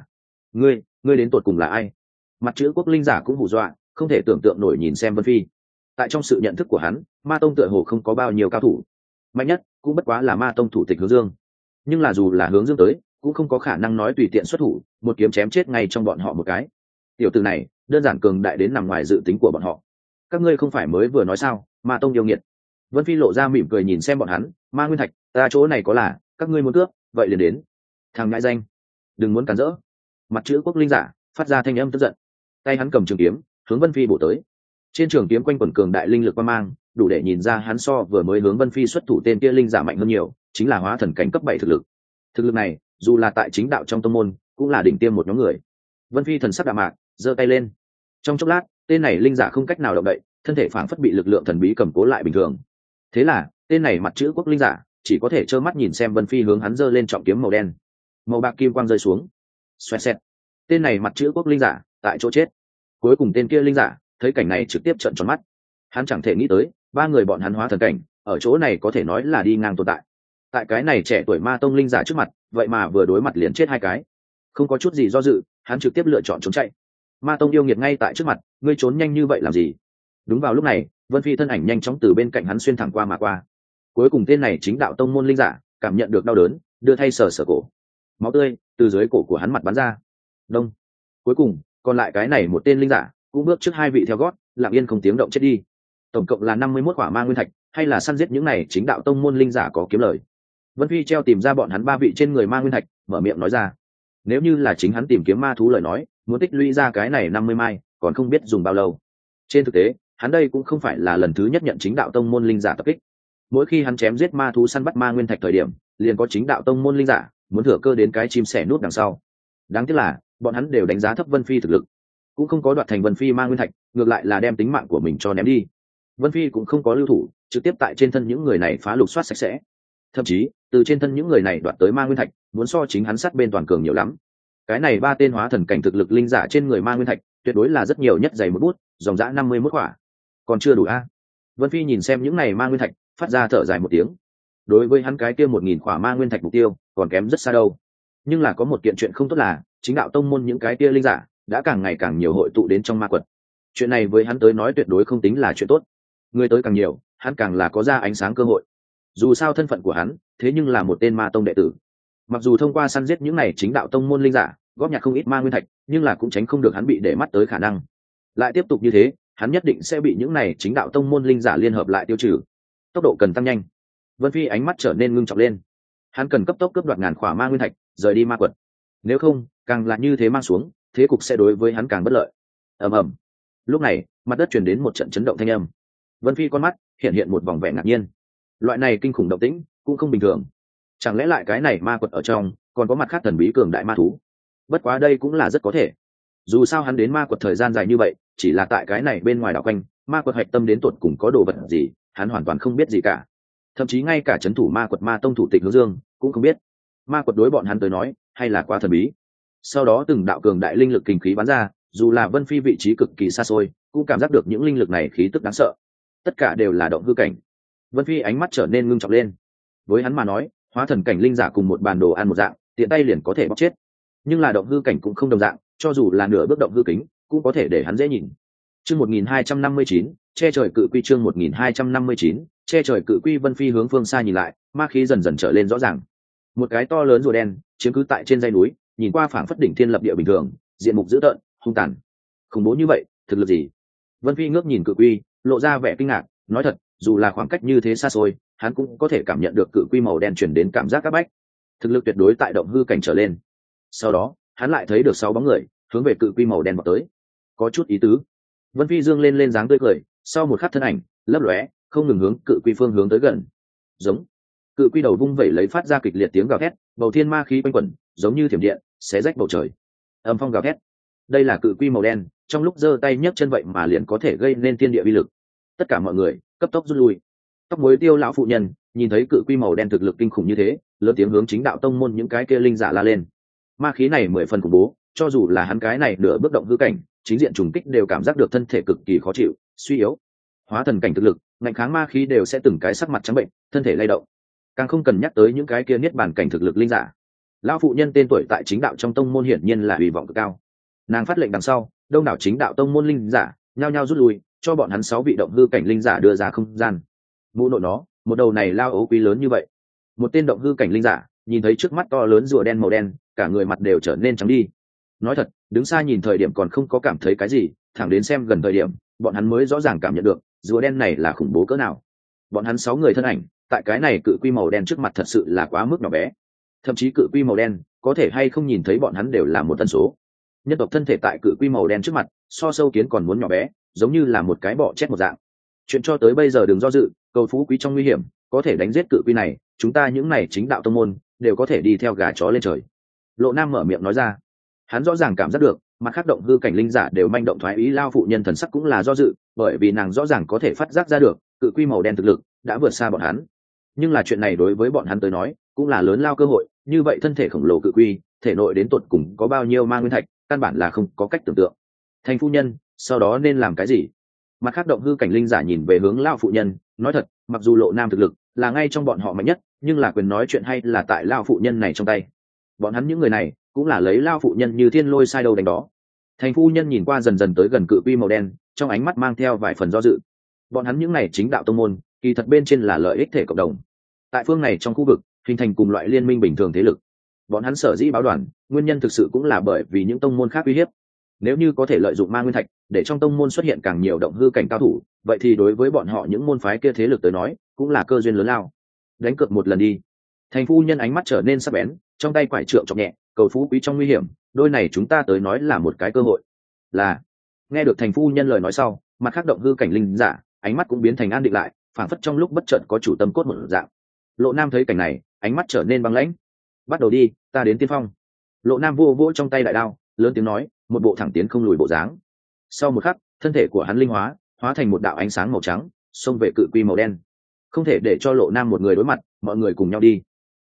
Ngươi đến tột cùng là ai? Mặt chữ quốc linh giả cũng hù dọa, không thể tưởng tượng nổi nhìn xem Vân Phi. Tại trong sự nhận thức của hắn, Ma Tông tựa hồ không có bao nhiêu cao thủ, mạnh nhất cũng bất quá là Ma Tông thủ tịch Hướng Dương. Nhưng là dù là Hướng Dương tới, cũng không có khả năng nói tùy tiện xuất thủ, một kiếm chém chết ngay trong bọn họ một cái. Tiểu tử này, đơn giản cường đại đến nằm ngoài dự tính của bọn họ. Các ngươi không phải mới vừa nói sao, Ma Tông yêu nghiệt. Vân Phi lộ ra mỉm cười nhìn xem bọn hắn, Ma Nguyên Thạch, ta chỗ này có là, các ngươi muốn cướp, vậy liền đến. Thằng ngại danh, đừng muốn cản rỡ. Mặt chữ quốc linh giả phát ra thanh âm tức giận, tay hắn cầm trường kiếm, hướng Vân Phi bổ tới. Trên trường kiếm quanh quẩn cường đại linh lực quang mang, đủ để nhìn ra hắn so vừa mới hướng Vân Phi xuất thủ tên kia linh giả mạnh hơn nhiều, chính là hóa thần cảnh cấp 7 thực lực. Thực lực này, dù là tại chính đạo trong tông môn, cũng là đỉnh tiêm một nhóm người. Vân Phi thần sắc đạm mạc, giơ tay lên. Trong chốc lát, tên này linh giả không cách nào động đậy, thân thể phảng phất bị lực lượng thần bí cầm cố lại bình thường. Thế là, tên này mặt chữ quốc linh giả chỉ có thể trơ mắt nhìn xem Vân Phi hướng hắn giơ lên trọng kiếm màu đen. Màu bạc kim quang rơi xuống. Xoẹt xẹt. Tên này mặt chữ quốc linh giả tại chỗ chết. Cuối cùng tên kia linh giả thấy cảnh này trực tiếp trợn tròn mắt. Hắn chẳng thể nghĩ tới, 3 người bọn hắn hóa thần cảnh, ở chỗ này có thể nói là đi ngang tồn tại. Tại cái này trẻ tuổi Ma Tông linh giả trước mặt, vậy mà vừa đối mặt liền chết 2 cái. Không có chút gì do dự, hắn trực tiếp lựa chọn trốn chạy. Ma Tông yêu nghiệt ngay tại trước mặt, ngươi trốn nhanh như vậy làm gì? Đúng vào lúc này, Vân Phi thân ảnh nhanh chóng từ bên cạnh hắn xuyên thẳng qua mà qua. Cuối cùng tên này chính đạo tông môn linh giả cảm nhận được đau đớn, đưa thay sờ sờ cổ. Máu tươi từ dưới cổ của hắn mặt bắn ra. Đông. Cuối cùng, còn lại cái này một tên linh giả cũng bước trước 2 vị theo gót, lặng yên không tiếng động chết đi. Tổng cộng là 51 quả ma nguyên thạch, hay là săn giết những này chính đạo tông môn linh giả có kiếm lời. Vân Phi treo tìm ra bọn hắn 3 vị trên người ma nguyên thạch, mở miệng nói ra. Nếu như là chính hắn tìm kiếm ma thú lời nói, muốn tích lũy ra cái này 50 mai, còn không biết dùng bao lâu. Trên thực tế, hắn đây cũng không phải là lần thứ nhất nhận chính đạo tông môn linh giả tập kích. Mỗi khi hắn chém giết ma thú săn bắt ma nguyên thạch thời điểm, liền có chính đạo tông môn linh giả muốn thừa cơ đến cái chim sẻ nút đằng sau. Đáng tiếc là, bọn hắn đều đánh giá thấp Vân Phi thực lực, cũng không có đoạt thành Vân Phi ma nguyên thạch, ngược lại là đem tính mạng của mình cho ném đi. Vân Phi cũng không có lưu thủ, trực tiếp tại trên thân những người này phá lục soát sạch sẽ. Thậm chí, từ trên thân những người này đoạt tới ma nguyên thạch muốn so chính hắn sát bên toàn cường nhiều lắm. Cái này 3 tên hóa thần cảnh thực lực linh giả trên người ma nguyên thạch tuyệt đối là rất nhiều nhất, dày một bút, dòng dã 51 quả. Còn chưa đủ a? Vân Phi nhìn xem những này ma nguyên thạch, phát ra thở dài một tiếng. Đối với hắn cái kia 1000 quả ma nguyên thạch mục tiêu, còn kém rất xa đâu. Nhưng là có một kiện chuyện không tốt là, chính đạo tông môn những cái kia linh giả đã càng ngày càng nhiều hội tụ đến trong ma quật. Chuyện này với hắn tới nói tuyệt đối không tính là chuyện tốt. Người tới càng nhiều, hắn càng là có ra ánh sáng cơ hội. Dù sao thân phận của hắn, thế nhưng là một tên ma tông đệ tử. Mặc dù thông qua săn giết những này chính đạo tông môn linh giả, góp nhặt không ít ma nguyên thạch, nhưng là cũng tránh không được hắn bị để mắt tới khả năng. Lại tiếp tục như thế, hắn nhất định sẽ bị những này chính đạo tông môn linh giả liên hợp lại tiêu trừ. Tốc độ cần tăng nhanh. Vân Phi ánh mắt trở nên ngưng trọng lên. Hắn cần cấp tốc cướp đoạt ngàn khỏa ma nguyên thạch, rời đi ma quật. Nếu không, càng là như thế mang xuống, thế cục sẽ đối với hắn càng bất lợi. Ầm ầm. Lúc này, mặt đất truyền đến một trận chấn động thanh âm. Vân Phi con mắt hiện hiện một vòng vẻ ngạc nhiên. Loại này kinh khủng động tĩnh cũng không bình thường. Chẳng lẽ lại cái này ma quật ở trong còn có mặt khác thần bí cường đại ma thú? Bất quá đây cũng là rất có thể. Dù sao hắn đến ma quật thời gian dài như vậy, chỉ là tại cái này bên ngoài đảo quanh, ma quật hạch tâm đến tột cùng có đồ vật gì, hắn hoàn toàn không biết gì cả. Thậm chí ngay cả trấn thủ ma quật ma tông thủ tịch Hướng Dương cũng không biết. Ma quật đối bọn hắn tới nói, hay là quá thần bí. Sau đó từng đạo cường đại linh lực kinh khí bắn ra, dù là Vân Phi vị trí cực kỳ xa xôi, cũng cảm giác được những linh lực này khí tức đáng sợ. Tất cả đều là động hư cảnh. Vân Phi ánh mắt trở nên ngưng trọng lên. Với hắn mà nói, hóa thần cảnh linh giả cùng một bàn đồ ăn một dạng, tiện tay liền có thể bóc chết. Nhưng là động hư cảnh cũng không đồng dạng, cho dù là nửa bước động hư kính, cũng có thể để hắn dễ nhìn. Chương 1259, che trời cự quy. Chương 1259, che trời cự quy. Vân Phi hướng phương xa nhìn lại, ma khí dần dần trở lên rõ ràng. Một cái to lớn rùa đen chiếm cứ tại trên dãy núi, nhìn qua phảng phất đỉnh thiên lập địa bình thường, diện mục dữ tợn, hung tàn. Khủng bố như vậy, thực lực gì? Vân Phi ngước nhìn cự quy, lộ ra vẻ kinh ngạc, nói thật, dù là khoảng cách như thế xa xôi, hắn cũng có thể cảm nhận được cự quy màu đen truyền đến cảm giác các bách. Thực lực tuyệt đối tại động hư cảnh trở lên. Sau đó, hắn lại thấy được 6 bóng người hướng về cự quy màu đen vọt tới. Có chút ý tứ. Vân Phi dương lên dáng tươi cười, sau một khắc thân ảnh lấp lóe, không ngừng hướng cự quy phương hướng tới gần. Giống. Cự quy đầu vung vẩy lấy phát ra kịch liệt tiếng gào thét, bầu thiên ma khí quanh quẩn, giống như thiểm điện, xé rách bầu trời. Âm phong gào thét. Đây là cự quy màu đen, trong lúc giơ tay nhấc chân vậy mà liền có thể gây nên thiên địa uy lực. Tất cả mọi người cấp tốc rút lui. Tóc muối tiêu lão phụ nhân nhìn thấy cự quy màu đen thực lực kinh khủng như thế, lớn tiếng hướng chính đạo tông môn những cái kia linh giả la lên. Ma khí này 10 phần khủng bố, cho dù là hắn cái này nửa bước động hư cảnh, chính diện trùng kích đều cảm giác được thân thể cực kỳ khó chịu, suy yếu. Hóa thần cảnh thực lực, ngạnh kháng ma khí đều sẽ từng cái sắc mặt trắng bệnh, thân thể lay động. Càng không cần nhắc tới những cái kia niết bàn cảnh thực lực linh giả. Lão phụ nhân tên tuổi tại chính đạo trong tông môn hiển nhiên là hy vọng cực cao. Nàng phát lệnh đằng sau, đông đảo chính đạo tông môn linh giả nhao nhao rút lui, cho bọn hắn 6 vị động hư cảnh linh giả đưa ra không gian. Mụ nội nó, một đầu này lao ấu quý lớn như vậy. Một tên động hư cảnh linh giả nhìn thấy trước mắt to lớn rùa đen màu đen, cả người mặt đều trở nên trắng đi. Nói thật, đứng xa nhìn thời điểm còn không có cảm thấy cái gì, thẳng đến xem gần thời điểm, bọn hắn mới rõ ràng cảm nhận được rùa đen này là khủng bố cỡ nào. Bọn hắn 6 người thân ảnh tại cái này cự quy màu đen trước mặt thật sự là quá mức nhỏ bé. Thậm chí cự quy màu đen có thể hay không nhìn thấy bọn hắn đều là một tần số. Nhân tộc thân thể tại cự quy màu đen trước mặt, so sâu kiến còn muốn nhỏ bé, giống như là một cái bọ chết một dạng. Chuyện cho tới bây giờ đừng do dự, cầu phú quý trong nguy hiểm, có thể đánh giết cự quy này, chúng ta những này chính đạo tông môn đều có thể đi theo gà chó lên trời. Lộ Nam mở miệng nói ra. Hắn rõ ràng cảm giác được, mặt khác động hư cảnh linh giả đều manh động thoái ý, lao phụ nhân thần sắc cũng là do dự, bởi vì nàng rõ ràng có thể phát giác ra được, cự quy màu đen thực lực đã vượt xa bọn hắn. Nhưng là chuyện này đối với bọn hắn tới nói, cũng là lớn lao cơ hội, như vậy thân thể khổng lồ cự quy, thể nội đến tột cùng có bao nhiêu ma nguyên thạch, căn bản là không có cách tưởng tượng. Thành phu nhân, sau đó nên làm cái gì? Mặt khác động hư cảnh linh giả nhìn về hướng lao phụ nhân, nói thật, mặc dù Lộ Nam thực lực là ngay trong bọn họ mạnh nhất, nhưng là quyền nói chuyện hay là tại lao phụ nhân này trong tay. Bọn hắn những người này cũng là lấy lao phụ nhân như thiên lôi sai đâu đánh đó. Thành phu nhân nhìn qua dần dần tới gần cự quy màu đen, trong ánh mắt mang theo vài phần do dự. Bọn hắn những này chính đạo tông môn, kỳ thật bên trên là lợi ích thể cộng đồng. Tại phương này trong khu vực, hình thành cùng loại liên minh bình thường thế lực. Bọn hắn sở dĩ báo đoàn, nguyên nhân thực sự cũng là bởi vì những tông môn khác uy hiếp. Nếu như có thể lợi dụng ma nguyên thạch để trong tông môn xuất hiện càng nhiều động hư cảnh cao thủ, vậy thì đối với bọn họ những môn phái kia thế lực tới nói, cũng là cơ duyên lớn lao. Đánh cược một lần đi. Thành phu nhân ánh mắt trở nên sắc bén, trong tay quải trượng chọc nhẹ, cầu phú quý trong nguy hiểm, đôi này chúng ta tới nói là một cái cơ hội. Là. Nghe được thành phu nhân lời nói sau, mặt khác động hư cảnh linh giả, ánh mắt cũng biến thành an định lại, phảng phất trong lúc bất chợt có chủ tâm cốt một dạng. Lộ Nam thấy cảnh này, ánh mắt trở nên băng lãnh. Bắt đầu đi, ta đến tiên phong. Lộ Nam vô vỗ trong tay đại đao, lớn tiếng nói, một bộ thẳng tiến không lùi bộ dáng. Sau một khắc, thân thể của hắn linh hóa, hóa thành một đạo ánh sáng màu trắng, xông về cự quy màu đen. Không thể để cho Lộ Nam một người đối mặt, mọi người cùng nhau đi.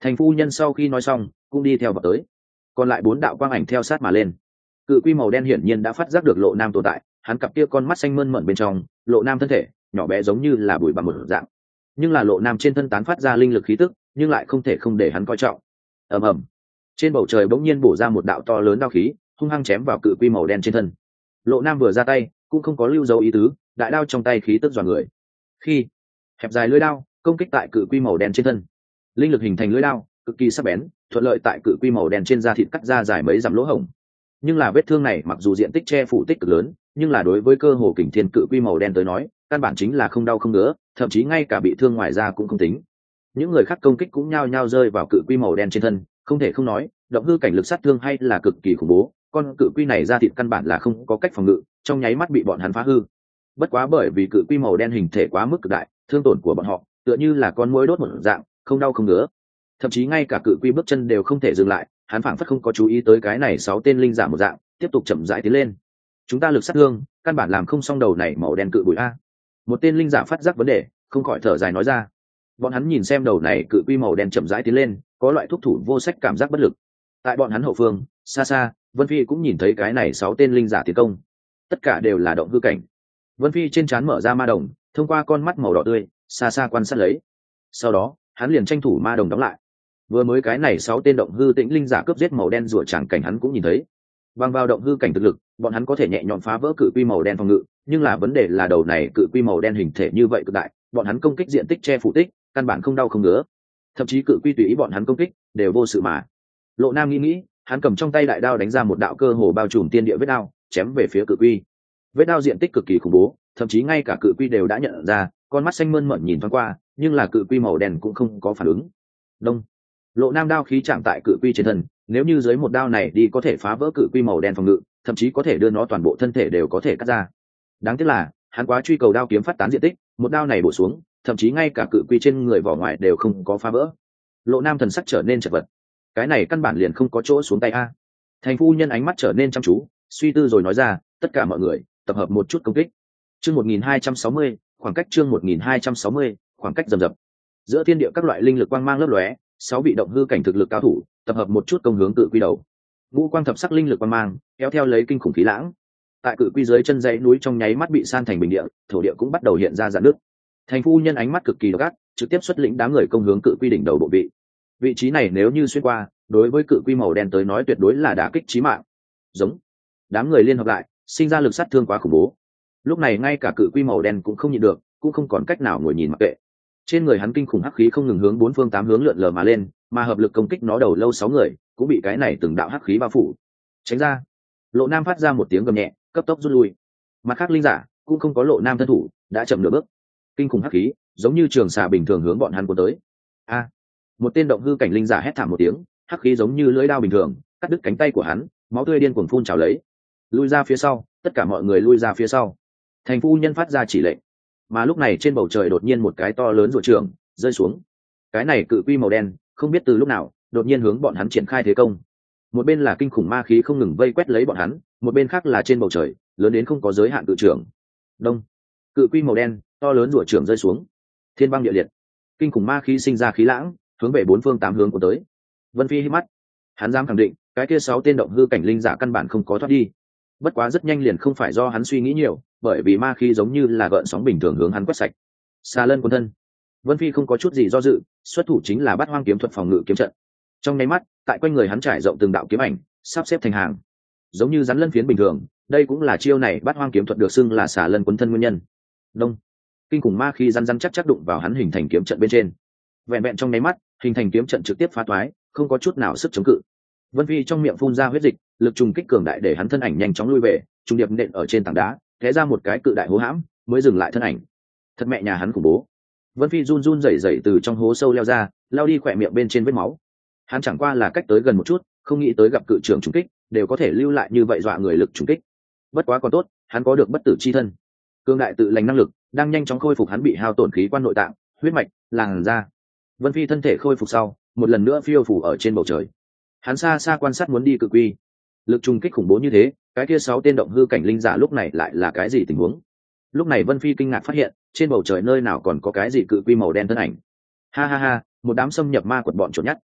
Thành phu nhân sau khi nói xong cũng đi theo vào tới, còn lại 4 đạo quang ảnh theo sát mà lên. Cự quy màu đen hiển nhiên đã phát giác được Lộ Nam tồn tại, hắn cặp kia con mắt xanh mơn mởn bên trong, Lộ Nam thân thể nhỏ bé giống như là bụi bặm một dạng, nhưng là Lộ Nam trên thân tán phát ra linh lực khí tức, nhưng lại không thể không để hắn coi trọng. Ầm ầm, trên bầu trời bỗng nhiên bổ ra một đạo to lớn đao khí, hung hăng chém vào cự quy màu đen trên thân. Lộ Nam vừa ra tay cũng không có lưu dấu ý tứ, đại đao trong tay khí tức dọa người. Khi hẹp dài lưỡi đao công kích tại cự quy màu đen trên thân, linh lực hình thành lưỡi đao cực kỳ sắc bén, thuận lợi tại cự quy màu đen trên da thịt cắt ra dài mấy dặm lỗ hổng. Nhưng là vết thương này mặc dù diện tích che phủ tích cực lớn, nhưng là đối với cơ hồ kình thiên cự quy màu đen tới nói, căn bản chính là không đau không ngứa, thậm chí ngay cả bị thương ngoài da cũng không tính. Những người khác công kích cũng nhao nhao rơi vào cự quy màu đen trên thân, không thể không nói, động hư cảnh lực sát thương hay là cực kỳ khủng bố, con cự quy này da thịt căn bản là không có cách phòng ngự, trong nháy mắt bị bọn hắn phá hư. Bất quá bởi vì cự quy màu đen hình thể quá mức cực đại, thương tổn của bọn họ tựa như là con muỗi đốt một dạng, không đau không ngứa. Thậm chí ngay cả cự quy bước chân đều không thể dừng lại, hắn phảng phất không có chú ý tới cái này 6 tên linh giả một dạng, tiếp tục chậm rãi tiến lên. Chúng ta lực sát thương căn bản làm không xong đầu này màu đen cự bụi a. Một tên linh giả phát giác vấn đề, không khỏi thở dài nói ra. Bọn hắn nhìn xem đầu này cự quy màu đen chậm rãi tiến lên, có loại thúc thủ vô sách cảm giác bất lực. Tại bọn hắn hậu phương, xa xa, Vân Phi cũng nhìn thấy cái này 6 tên linh giả tiến công, tất cả đều là động hư cảnh. Vân Phi trên trán mở ra ma đồng, thông qua con mắt màu đỏ tươi, xa xa quan sát lấy. Sau đó, hắn liền tranh thủ ma đồng đóng lại. Vừa mới cái này 6 tên động hư tĩnh linh giả cướp giết màu đen rùa tràng cảnh hắn cũng nhìn thấy. Bằng vào động hư cảnh thực lực, bọn hắn có thể nhẹ nhõm phá vỡ cự quy màu đen phòng ngự, nhưng là vấn đề là đầu này cự quy màu đen hình thể như vậy cực đại, bọn hắn công kích diện tích che phủ tích, căn bản không đau không ngứa. Thậm chí cự quy tùy ý bọn hắn công kích, đều vô sự mà. Lộ Nam nghĩ, hắn cầm trong tay đại đao đánh ra một đạo cơ hồ bao trùm tiên địa vết đao, chém về phía cự quy. Vết đao diện tích cực kỳ khủng bố, thậm chí ngay cả cự quy đều đã nhận ra, con mắt xanh mơn mởn nhìn thoáng qua, nhưng là cự quy màu đen cũng không có phản ứng. Đông. Lộ Nam đao khí chạm tại cự quy trên thân, nếu như dưới một đao này đi có thể phá vỡ cự quy màu đen phòng ngự, thậm chí có thể đưa nó toàn bộ thân thể đều có thể cắt ra. Đáng tiếc là, hắn quá truy cầu đao kiếm phát tán diện tích, một đao này bổ xuống, thậm chí ngay cả cự quy trên người vỏ ngoài đều không có phá vỡ. Lộ Nam thần sắc trở nên chật vật. Cái này căn bản liền không có chỗ xuống tay a. Thành phu nhân ánh mắt trở nên chăm chú, suy tư rồi nói ra, tất cả mọi người, tập hợp một chút công kích. Chương 1260, khoảng cách chương 1260, khoảng cách rầm rập. Giữa thiên địa các loại linh lực quang mang lấp lóe, 6 vị động hư cảnh thực lực cao thủ, tập hợp một chút công hướng cự quy đầu. Ngũ quang thập sắc linh lực quang mang, kéo theo lấy kinh khủng khí lãng. Tại cự quy dưới chân dãy núi trong nháy mắt bị san thành bình địa, thổ địa cũng bắt đầu hiện ra rạn nứt. Thành phu nhân ánh mắt cực kỳ độc ác, trực tiếp xuất lĩnh đám người công hướng cự quy đỉnh đầu bộ vị. Vị trí này nếu như xuyên qua, đối với cự quy màu đen tới nói tuyệt đối là đả kích chí mạng. Giống. Đám người liên hợp lại, sinh ra lực sát thương quá khủng bố. Lúc này ngay cả cự quy màu đen cũng không nhịn được, cũng không còn cách nào ngồi nhìn mặc kệ. Trên người hắn kinh khủng hắc khí không ngừng hướng 4 phương 8 hướng lượn lờ mà lên, mà hợp lực công kích nó đầu lâu 6 người cũng bị cái này từng đạo hắc khí bao phủ. Tránh ra. Lộ Nam phát ra một tiếng gầm nhẹ, cấp tốc rút lui. Mặt khác linh giả cũng không có Lộ Nam thân thủ, đã chậm nửa bước. Kinh khủng hắc khí giống như trường xà bình thường hướng bọn hắn cuốn tới. A! Một tên động hư cảnh linh giả hét thảm một tiếng, hắc khí giống như lưỡi dao bình thường cắt đứt cánh tay của hắn, máu tươi điên cuồng phun trào lấy. Lui ra phía sau, tất cả mọi người lui ra phía sau. Thành phu nhân phát ra chỉ lệnh. Mà lúc này trên bầu trời đột nhiên một cái to lớn rùa trưởng rơi xuống. Cái này cự quy màu đen không biết từ lúc nào đột nhiên hướng bọn hắn triển khai thế công. Một bên là kinh khủng ma khí không ngừng vây quét lấy bọn hắn, một bên khác là trên bầu trời lớn đến không có giới hạn cự trưởng. Đông. Cự quy màu đen to lớn rùa trưởng rơi xuống. Thiên băng địa liệt, kinh khủng ma khí sinh ra khí lãng hướng về 4 phương 8 hướng của tới. Vân Phi hít mắt, hắn dám khẳng định cái kia 6 tên động hư cảnh linh giả căn bản không có thoát đi. Bất quá rất nhanh liền không phải do hắn suy nghĩ nhiều, bởi vì ma khí giống như là gợn sóng bình thường hướng hắn quét sạch. Xà lân cuốn thân. Vân Phi không có chút gì do dự, xuất thủ chính là Bát Hoang kiếm thuật phòng ngự kiếm trận. Trong nháy mắt, tại quanh người hắn trải rộng từng đạo kiếm ảnh, sắp xếp thành hàng, giống như rắn lân phiến bình thường. Đây cũng là chiêu này Bát Hoang kiếm thuật được xưng là xà lân cuốn thân nguyên nhân. Đông. Kinh khủng ma khí rắn chắc đụng vào hắn hình thành kiếm trận bên trên. Vẹn vẹn trong nháy mắt, hình thành kiếm trận trực tiếp phá toái, không có chút nào sức chống cự. Vân Phi trong miệng phun ra huyết dịch, lực trùng kích cường đại để hắn thân ảnh nhanh chóng lui về, trùng điệp nện ở trên tảng đá, té ra một cái cự đại hố hãm, mới dừng lại thân ảnh. Thật mẹ nhà hắn khủng bố. Vân Phi run run rẩy rẩy từ trong hố sâu leo ra, lao đi khỏe miệng bên trên vết máu. Hắn chẳng qua là cách tới gần một chút, không nghĩ tới gặp cự trưởng trùng kích, đều có thể lưu lại như vậy dọa người lực trùng kích. Bất quá còn tốt, hắn có được bất tử chi thân, cường đại tự lành năng lực, đang nhanh chóng khôi phục hắn bị hao tổn khí quan nội tạng, huyết mạch, làn da. Vân Phi thân thể khôi phục sau, một lần nữa phiêu phủ ở trên bầu trời. Hắn xa xa quan sát muốn đi cự quy. Lực trùng kích khủng bố như thế, cái kia 6 tên động hư cảnh linh giả lúc này lại là cái gì tình huống? Lúc này Vân Phi kinh ngạc phát hiện, trên bầu trời nơi nào còn có cái gì cự quy màu đen thân ảnh. Ha ha ha, một đám xâm nhập ma quật bọn chuột nhắt.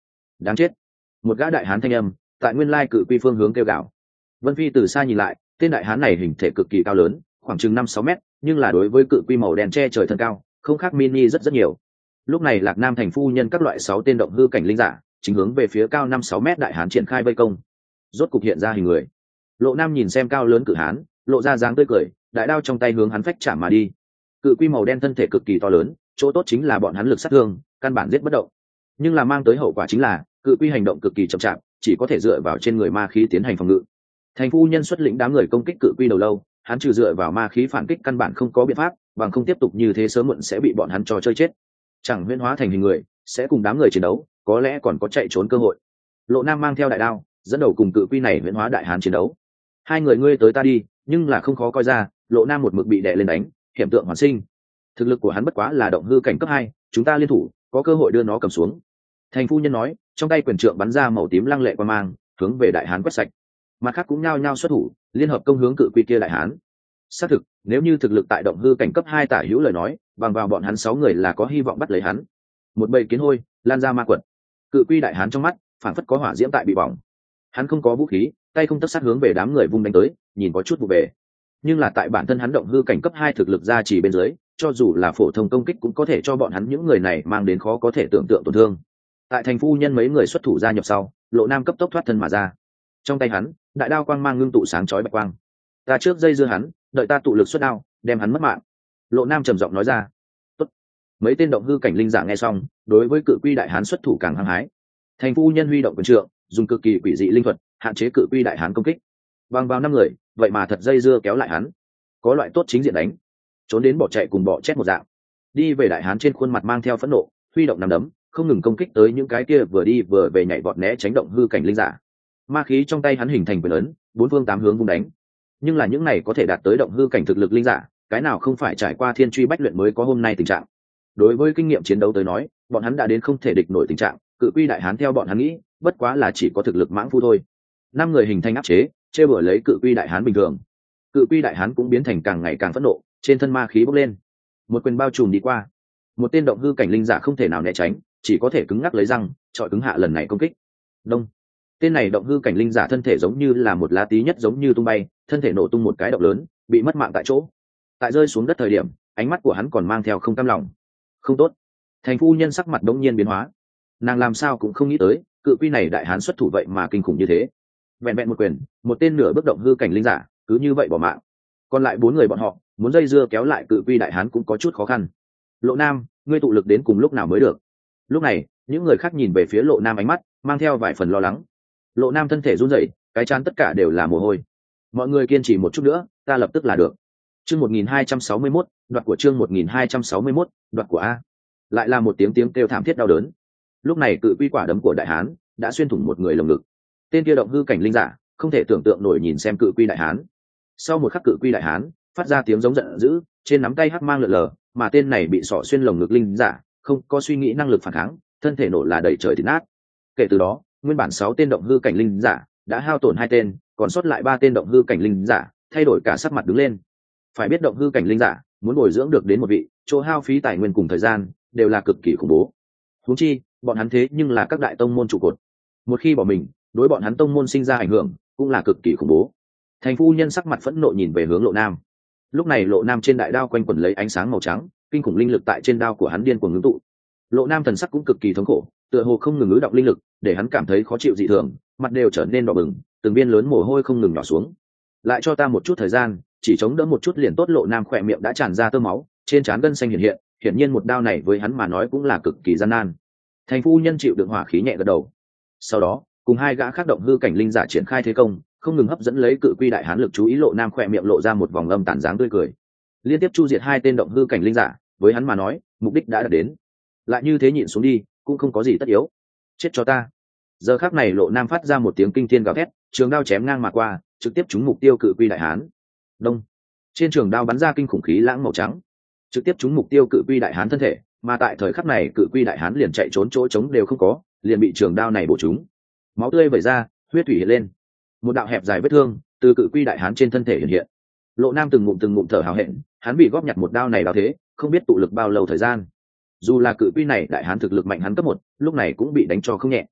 đáng chết. Một gã đại hán thanh âm tại nguyên lai cự quy phương hướng kêu gào. Vân Phi từ xa nhìn lại, tên đại hán này hình thể cực kỳ cao lớn, khoảng chừng 5-6 mét, nhưng là đối với cự quy màu đen che trời thân cao, không khác mini rất nhiều. Lúc này Lạc Nam thành phu nhân các loại 6 tên động hư cảnh linh giả chính hướng về phía cao 5-6 mét đại hán triển khai vây công. Rốt cục hiện ra hình người. Lộ Nam nhìn xem cao lớn cự hán, lộ ra dáng tươi cười, đại đao trong tay hướng hắn phách chạm mà đi. Cự quy màu đen thân thể cực kỳ to lớn, chỗ tốt chính là bọn hắn lực sát thương căn bản giết bất động, nhưng là mang tới hậu quả chính là cự quy hành động cực kỳ chậm chạp, chỉ có thể dựa vào trên người ma khí tiến hành phòng ngự. Thành phu nhân xuất lĩnh đám người công kích cự quy đầu lâu, hắn trừ dựa vào ma khí phản kích căn bản không có biện pháp, bằng không tiếp tục như thế sớm muộn sẽ bị bọn hắn trò chơi chết. Chẳng huyễn hóa thành hình người, sẽ cùng đám người chiến đấu, có lẽ còn có chạy trốn cơ hội. Lộ Nam mang theo đại đao, dẫn đầu cùng cự quy này huyễn hóa đại hán chiến đấu. Hai người ngươi tới ta đi, nhưng là không khó coi ra, Lộ Nam một mực bị đè lên đánh, hiểm tượng hoàn sinh. Thực lực của hắn bất quá là động hư cảnh cấp 2, chúng ta liên thủ, có cơ hội đưa nó cầm xuống. Thành phu nhân nói, trong tay quyền trượng bắn ra màu tím lăng lệ qua mang, hướng về đại hán quét sạch. Mặt khác cũng nhao nhao xuất thủ, liên hợp công hướng cự quy kia đại hán. Xác thực, nếu như thực lực tại động hư cảnh cấp 2 tả hữu lời nói, bằng vào bọn hắn 6 người là có hy vọng bắt lấy hắn. Một bầy kiến hôi lan ra ma quật. Cự quy đại hán trong mắt phản phất có hỏa diễm tại bị bỏng. Hắn không có vũ khí, tay không tấc sát hướng về đám người vung đánh tới, nhìn có chút vụ về. Nhưng là tại bản thân hắn động hư cảnh cấp 2 thực lực ra chỉ bên dưới, cho dù là phổ thông công kích cũng có thể cho bọn hắn những người này mang đến khó có thể tưởng tượng tổn thương. Tại thành phu nhân mấy người xuất thủ gia nhập sau, Lộ Nam cấp tốc thoát thân mà ra. Trong tay hắn, đại đao quang mang ngưng tụ sáng chói bạch quang. Ta trước dây dưa hắn, đợi ta tụ lực xuất đao, đem hắn mất mạng. Lộ Nam trầm giọng nói ra. Tốt. Mấy tên động hư cảnh linh giả nghe xong, đối với cự quy đại hán xuất thủ càng hăng hái. Thành phu nhân huy động quyền trượng, dùng cực kỳ quỷ dị linh thuật hạn chế cự quy đại hán công kích. Bằng vào 5 người, vậy mà thật dây dưa kéo lại hắn. Có loại tốt chính diện đánh, trốn đến bỏ chạy cùng bỏ chết một dạng. Đi về đại hán trên khuôn mặt mang theo phẫn nộ, huy động nắm đấm, không ngừng công kích tới những cái kia vừa đi vừa về nhảy vọt né tránh động hư cảnh linh giả. Ma khí trong tay hắn hình thành quyền lớn, 4 phương 8 hướng vung đánh. Nhưng là những này có thể đạt tới động hư cảnh thực lực linh giả, cái nào không phải trải qua thiên truy bách luyện mới có hôm nay tình trạng. Đối với kinh nghiệm chiến đấu tới nói, bọn hắn đã đến không thể địch nổi tình trạng, cự quy đại hán theo bọn hắn nghĩ, bất quá là chỉ có thực lực mãng phu thôi. 5 người hình thành áp chế, chê bừa lấy cự quy đại hán bình thường. Cự quy đại hán cũng biến thành càng ngày càng phẫn nộ, trên thân ma khí bốc lên. Một quyền bao trùm đi qua, một tên động hư cảnh linh giả không thể nào né tránh, chỉ có thể cứng ngắc lấy răng, chọi cứng hạ lần này công kích. Đông. Tên này động hư cảnh linh giả thân thể giống như là một lá tí nhất giống như tung bay, thân thể nổ tung một cái động lớn, bị mất mạng tại chỗ. Tại rơi xuống đất thời điểm, ánh mắt của hắn còn mang theo không cam lòng. Không tốt. Thành phu nhân sắc mặt đống nhiên biến hóa. Nàng làm sao cũng không nghĩ tới, cự quy này đại hán xuất thủ vậy mà kinh khủng như thế. Vẹn vẹn một quyền, một tên nửa bước động hư cảnh linh giả, cứ như vậy bỏ mạng. Còn lại 4 người bọn họ, muốn dây dưa kéo lại cự quy đại hán cũng có chút khó khăn. Lộ Nam, ngươi tụ lực đến cùng lúc nào mới được? Lúc này, những người khác nhìn về phía Lộ Nam ánh mắt mang theo vài phần lo lắng. Lộ Nam thân thể run rẩy, cái trán tất cả đều là mồ hôi. Mọi người kiên trì một chút nữa, ta lập tức là được. Chương 1261, đoạt của chương 1261, đoạt của a. Lại là một tiếng kêu thảm thiết đau đớn. Lúc này cự quy quả đấm của đại hán đã xuyên thủng một người lồng ngực. Tên kia động hư cảnh linh giả không thể tưởng tượng nổi nhìn xem cự quy đại hán. Sau một khắc cự quy đại hán phát ra tiếng giống giận dữ, trên nắm tay hắc mang lượn lờ, mà tên này bị xỏ xuyên lồng ngực linh giả không có suy nghĩ năng lực phản kháng, thân thể nổ là đầy trời thịt nát. Kể từ đó, nguyên bản 6 tên động hư cảnh linh giả đã hao tổn 2 tên, còn sót lại 3 tên động hư cảnh linh giả thay đổi cả sắc mặt đứng lên. Phải biết động hư cảnh linh giả muốn bồi dưỡng được đến một vị, chỗ hao phí tài nguyên cùng thời gian đều là cực kỳ khủng bố. Huống chi, bọn hắn thế nhưng là các đại tông môn trụ cột. Một khi bỏ mình, đối bọn hắn tông môn sinh ra ảnh hưởng cũng là cực kỳ khủng bố. Thành phu nhân sắc mặt phẫn nộ nhìn về hướng Lộ Nam. Lúc này Lộ Nam trên đại đao quanh quẩn lấy ánh sáng màu trắng, kinh khủng linh lực tại trên đao của hắn điên cuồng ngưng tụ. Lộ Nam thần sắc cũng cực kỳ thống khổ, tựa hồ không ngừng ứ động linh lực, để hắn cảm thấy khó chịu dị thường, mặt đều trở nên đỏ bừng, từng viên lớn mồ hôi không ngừng nhỏ xuống. Lại cho ta một chút thời gian, chỉ chống đỡ một chút liền tốt. Lộ Nam khỏe miệng đã tràn ra tơ máu, trên trán gân xanh hiện hiện, hiển nhiên một đao này với hắn mà nói cũng là cực kỳ gian nan. Thành phu nhân chịu đựng hỏa khí nhẹ gật đầu. Sau đó, cùng 2 gã khác động hư cảnh linh giả triển khai thế công, không ngừng hấp dẫn lấy cự quy đại hán lực chú ý. Lộ Nam khỏe miệng lộ ra một vòng âm tàn dáng tươi cười. Liên tiếp chu diệt 2 tên động hư cảnh linh giả, với hắn mà nói, mục đích đã đạt đến. Lại như thế nhịn xuống đi, cũng không có gì tất yếu. Chết cho ta. Giờ khắc này Lộ Nam phát ra một tiếng kinh thiên gào thét, trường đao chém ngang mà qua, trực tiếp trúng mục tiêu cự quy đại hán. Đông. Trên trường đao bắn ra kinh khủng khí lãng màu trắng, trực tiếp trúng mục tiêu cự quy đại hán thân thể, mà tại thời khắc này cự quy đại hán liền chạy trốn chỗ trống đều không có, liền bị trường đao này bổ trúng. Máu tươi vẩy ra, huyết thủy hiện lên. Một đạo hẹp dài vết thương từ cự quy đại hán trên thân thể hiện hiện. Lộ Nam từng ngụm thở hào hẹn, hắn bị góp nhặt một đao này đao thế, không biết tụ lực bao lâu thời gian. Dù là cự quy này đại hán thực lực mạnh hắn cấp 1, lúc này cũng bị đánh cho không nhẹ.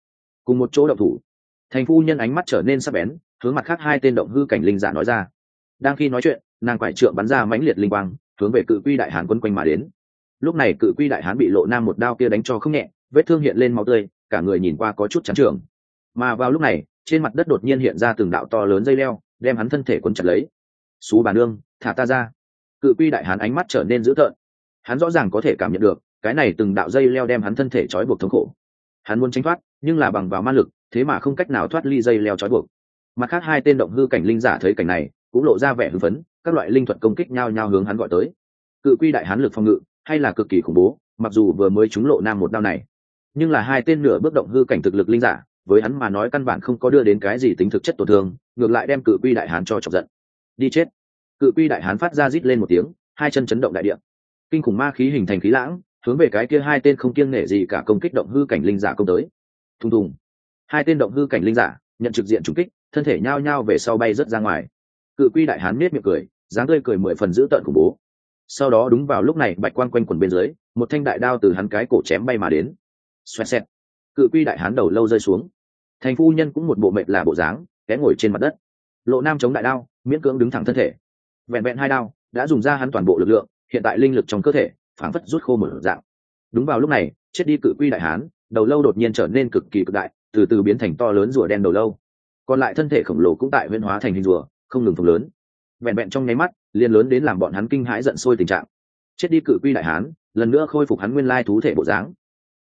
cùng một chỗ động thủ. Thành phu nhân ánh mắt trở nên sắc bén, hướng mặt khác hai tên động hư cảnh linh giả nói ra. Đang khi nói chuyện, nàng quải trượng bắn ra mãnh liệt linh quang, hướng về Cự Quy Đại Hán quấn quanh mà đến. Lúc này Cự Quy Đại Hán bị Lộ Nam một đao kia đánh cho không nhẹ, vết thương hiện lên máu tươi, cả người nhìn qua có chút chán trường. Mà vào lúc này, trên mặt đất đột nhiên hiện ra từng đạo to lớn dây leo, đem hắn thân thể quấn chặt lấy. "Xú bà nương, thả ta ra!" Cự Quy Đại Hán ánh mắt trở nên dữ tợn. Hắn rõ ràng có thể cảm nhận được, cái này từng đạo dây leo đem hắn thân thể trói buộc thống khổ. Hắn muốn tránh thoát, nhưng là bằng vào ma lực, thế mà không cách nào thoát ly dây leo trói buộc. Mặt khác hai tên động hư cảnh linh giả thấy cảnh này, cũng lộ ra vẻ hưng phấn, các loại linh thuật công kích nhau nhau hướng hắn gọi tới. Cự Quy Đại Hán lực phòng ngự hay là cực kỳ khủng bố, mặc dù vừa mới trúng Lộ Nam một đao này, nhưng là hai tên nửa bước động hư cảnh thực lực linh giả, với hắn mà nói căn bản không có đưa đến cái gì tính thực chất tổn thương, ngược lại đem Cự Quy Đại Hán cho chọc giận. Đi chết! Cự Quy Đại Hán phát ra rít lên một tiếng, hai chân chấn động đại địa, kinh khủng ma khí hình thành khí lãng, hướng về cái kia hai tên không kiêng nể gì cả công kích động hư cảnh linh giả công tới. Thùng thùng, hai tên động hư cảnh linh giả nhận trực diện trúng kích, thân thể nhao nhao về sau bay rớt ra ngoài. Cự Quy Đại Hán nết miệng cười, dáng tươi cười mười phần dữ tợn khủng bố. Sau đó đúng vào lúc này bạch quang quanh quần bên dưới, một thanh đại đao từ hắn cái cổ chém bay mà đến. Xoẹt xẹt, Cự Quy Đại Hán đầu lâu rơi xuống. Thành phu nhân cũng một bộ mệt là bộ dáng, té ngồi trên mặt đất. Lộ Nam chống đại đao, miễn cưỡng đứng thẳng thân thể. Vẹn vẹn hai đao đã dùng ra hắn toàn bộ lực lượng, hiện tại linh lực trong cơ thể phảng phất rút khô một dạng. Đúng vào lúc này, chết đi Cự Quy Đại Hán, đầu lâu đột nhiên trở nên cực kỳ cực đại, từ từ biến thành to lớn rùa đen đầu lâu. Còn lại thân thể khổng lồ cũng tại huyễn hóa thành hình rùa, không ngừng phồng lớn. Vẹn vẹn trong nháy mắt, liền lớn đến làm bọn hắn kinh hãi giận sôi tình trạng. Chết đi Cự Quy Đại Hán, lần nữa khôi phục hắn nguyên lai thú thể bộ dáng.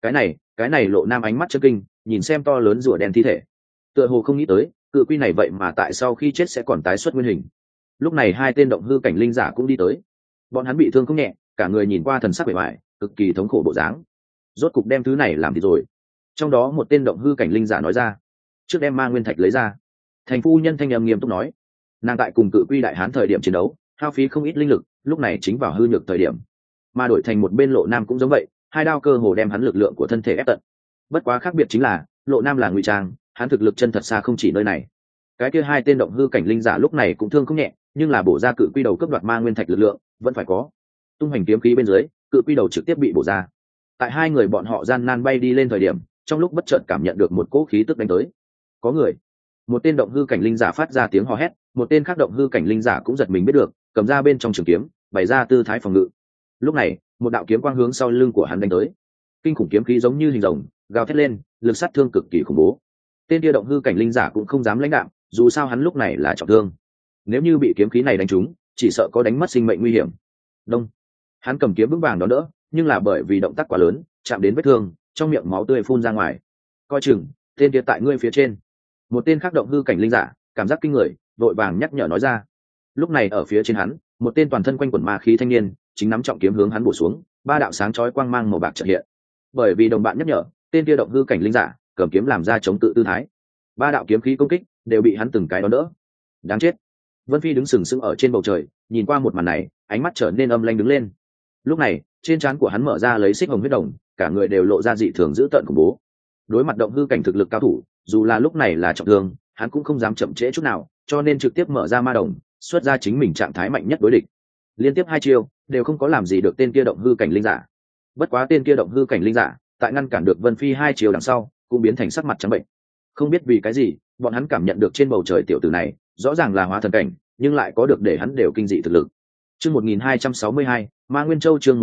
Cái này Lộ Nam ánh mắt chớp kinh, nhìn xem to lớn rùa đen thi thể, tựa hồ không nghĩ tới Cự Quy này vậy mà tại sau khi chết sẽ còn tái xuất nguyên hình. Lúc này hai tên động hư cảnh linh giả cũng đi tới, bọn hắn bị thương không nhẹ, cả người nhìn qua thần sắc bề ngoài cực kỳ thống khổ bộ dáng. Rốt cục đem thứ này làm thì rồi. Trong đó một tên động hư cảnh linh giả nói ra. Trước đem ma nguyên thạch lấy ra. Thành phu nhân thanh âm nghiêm túc nói. Nàng tại cùng Cự Quy Đại Hán thời điểm chiến đấu hao phí không ít linh lực, lúc này chính vào hư nhược thời điểm, mà đổi thành một bên Lộ Nam cũng giống vậy, hai đao cơ hồ đem hắn lực lượng của thân thể ép tận. Bất quá khác biệt chính là Lộ Nam là ngụy trang, hắn thực lực chân thật xa không chỉ nơi này. Cái kia hai tên động hư cảnh linh giả lúc này cũng thương không nhẹ, nhưng là bổ ra Cự Quy đầu cướp đoạt ma nguyên thạch lực lượng vẫn phải có. Tung hành kiếm khí bên dưới, Cự Quy đầu trực tiếp bị bổ ra. Tại hai người bọn họ gian nan bay đi lên thời điểm, trong lúc bất chợt cảm nhận được một cỗ khí tức đánh tới. Có người. Một tên động hư cảnh linh giả phát ra tiếng hò hét, một tên khác động hư cảnh linh giả cũng giật mình biết được, cầm ra bên trong trường kiếm, bày ra tư thái phòng ngự. Lúc này, một đạo kiếm quang hướng sau lưng của hắn đánh tới. Kinh khủng kiếm khí giống như hình rồng, gào thét lên, lực sát thương cực kỳ khủng bố. Tên kia động hư cảnh linh giả cũng không dám lãnh đạm, dù sao hắn lúc này là trọng thương. Nếu như bị kiếm khí này đánh trúng, chỉ sợ có đánh mất sinh mệnh nguy hiểm. Đông. Hắn cầm kiếm vững vàng đón đỡ, nhưng là bởi vì động tác quá lớn, chạm đến vết thương, trong miệng máu tươi phun ra ngoài. Coi chừng, tên kia tại ngươi phía trên. Một tên khác động hư cảnh linh giả, cảm giác kinh người, vội vàng nhắc nhở nói ra. Lúc này ở phía trên hắn, một tên toàn thân quanh quần ma khí thanh niên, chính nắm trọng kiếm hướng hắn bổ xuống, ba đạo sáng chói quang mang màu bạc chợt hiện. Bởi vì đồng bạn nhắc nhở, tên kia động hư cảnh linh giả, cầm kiếm làm ra chống tự tư thái. Ba đạo kiếm khí công kích đều bị hắn từng cái đón đỡ. Đáng chết. Vân Phi đứng sừng sững ở trên bầu trời, nhìn qua một màn này, ánh mắt trở nên âm lãnh đứng lên. Lúc này, trên trán của hắn mở ra lấy xích hồng huyết đồng, cả người đều lộ ra dị thường dữ tợn khủng bố. Đối mặt động hư cảnh thực lực cao thủ, dù là lúc này là trọng thương, hắn cũng không dám chậm trễ chút nào, cho nên trực tiếp mở ra ma đồng, xuất ra chính mình trạng thái mạnh nhất đối địch. Liên tiếp hai chiêu đều không có làm gì được tên kia động hư cảnh linh giả. Bất quá tên kia động hư cảnh linh giả, tại ngăn cản được Vân Phi hai chiêu đằng sau, cũng biến thành sắc mặt trắng bệnh. Không biết vì cái gì, bọn hắn cảm nhận được trên bầu trời tiểu tử này, rõ ràng là hóa thần cảnh, nhưng lại có được để hắn đều kinh dị thực lực. Chương 1262, Ma Nguyên Châu chương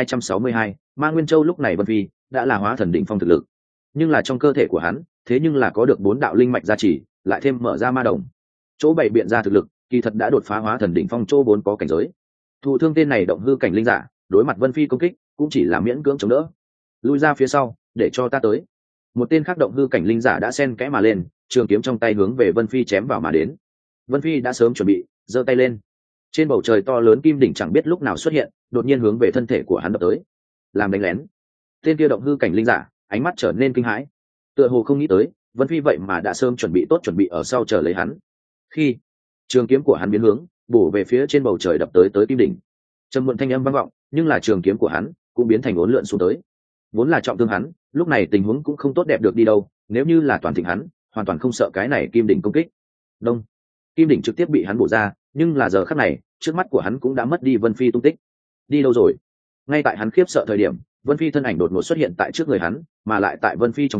1262, Ma Nguyên Châu lúc này Vân Phi đã là hóa thần đỉnh phong thực lực. Nhưng là trong cơ thể của hắn, thế nhưng là có được 4 đạo linh mạch gia trì, lại thêm mở ra ma đồng. Chỗ bảy biện ra thực lực, kỳ thật đã đột phá hóa thần đỉnh phong chỗ 4 có cảnh giới. Thụ thương tên này động hư cảnh linh giả, đối mặt Vân Phi công kích, cũng chỉ là miễn cưỡng chống đỡ. Lui ra phía sau, để cho ta tới. Một tên khác động hư cảnh linh giả đã xen kẽ mà lên, trường kiếm trong tay hướng về Vân Phi chém vào mà đến. Vân Phi đã sớm chuẩn bị, giơ tay lên. Trên bầu trời to lớn kim đỉnh chẳng biết lúc nào xuất hiện, đột nhiên hướng về thân thể của hắn đập tới, làm đánh lén. Tên kia động hư cảnh linh giả, ánh mắt trở nên kinh hãi, tựa hồ không nghĩ tới Vân Phi vậy mà đã sớm chuẩn bị tốt, chuẩn bị ở sau chờ lấy hắn. Khi trường kiếm của hắn biến hướng, bổ về phía trên bầu trời đập tới kim đỉnh, trầm muộn thanh âm vang vọng, nhưng là trường kiếm của hắn cũng biến thành uốn lượn xuống tới. Vốn là trọng thương hắn, lúc này tình huống cũng không tốt đẹp được đi đâu, nếu như là toàn thịnh hắn, hoàn toàn không sợ cái này kim đỉnh công kích. Đông, kim đỉnh trực tiếp bị hắn bổ ra, nhưng là giờ khắc này, trước mắt của hắn cũng đã mất đi Vân Phi tung tích. Đi đâu rồi? Ngay tại hắn khiếp sợ thời điểm, Vân Phi thân ảnh đột ngột xuất hiện tại trước người hắn, mà lại tại Vân Phi trong tay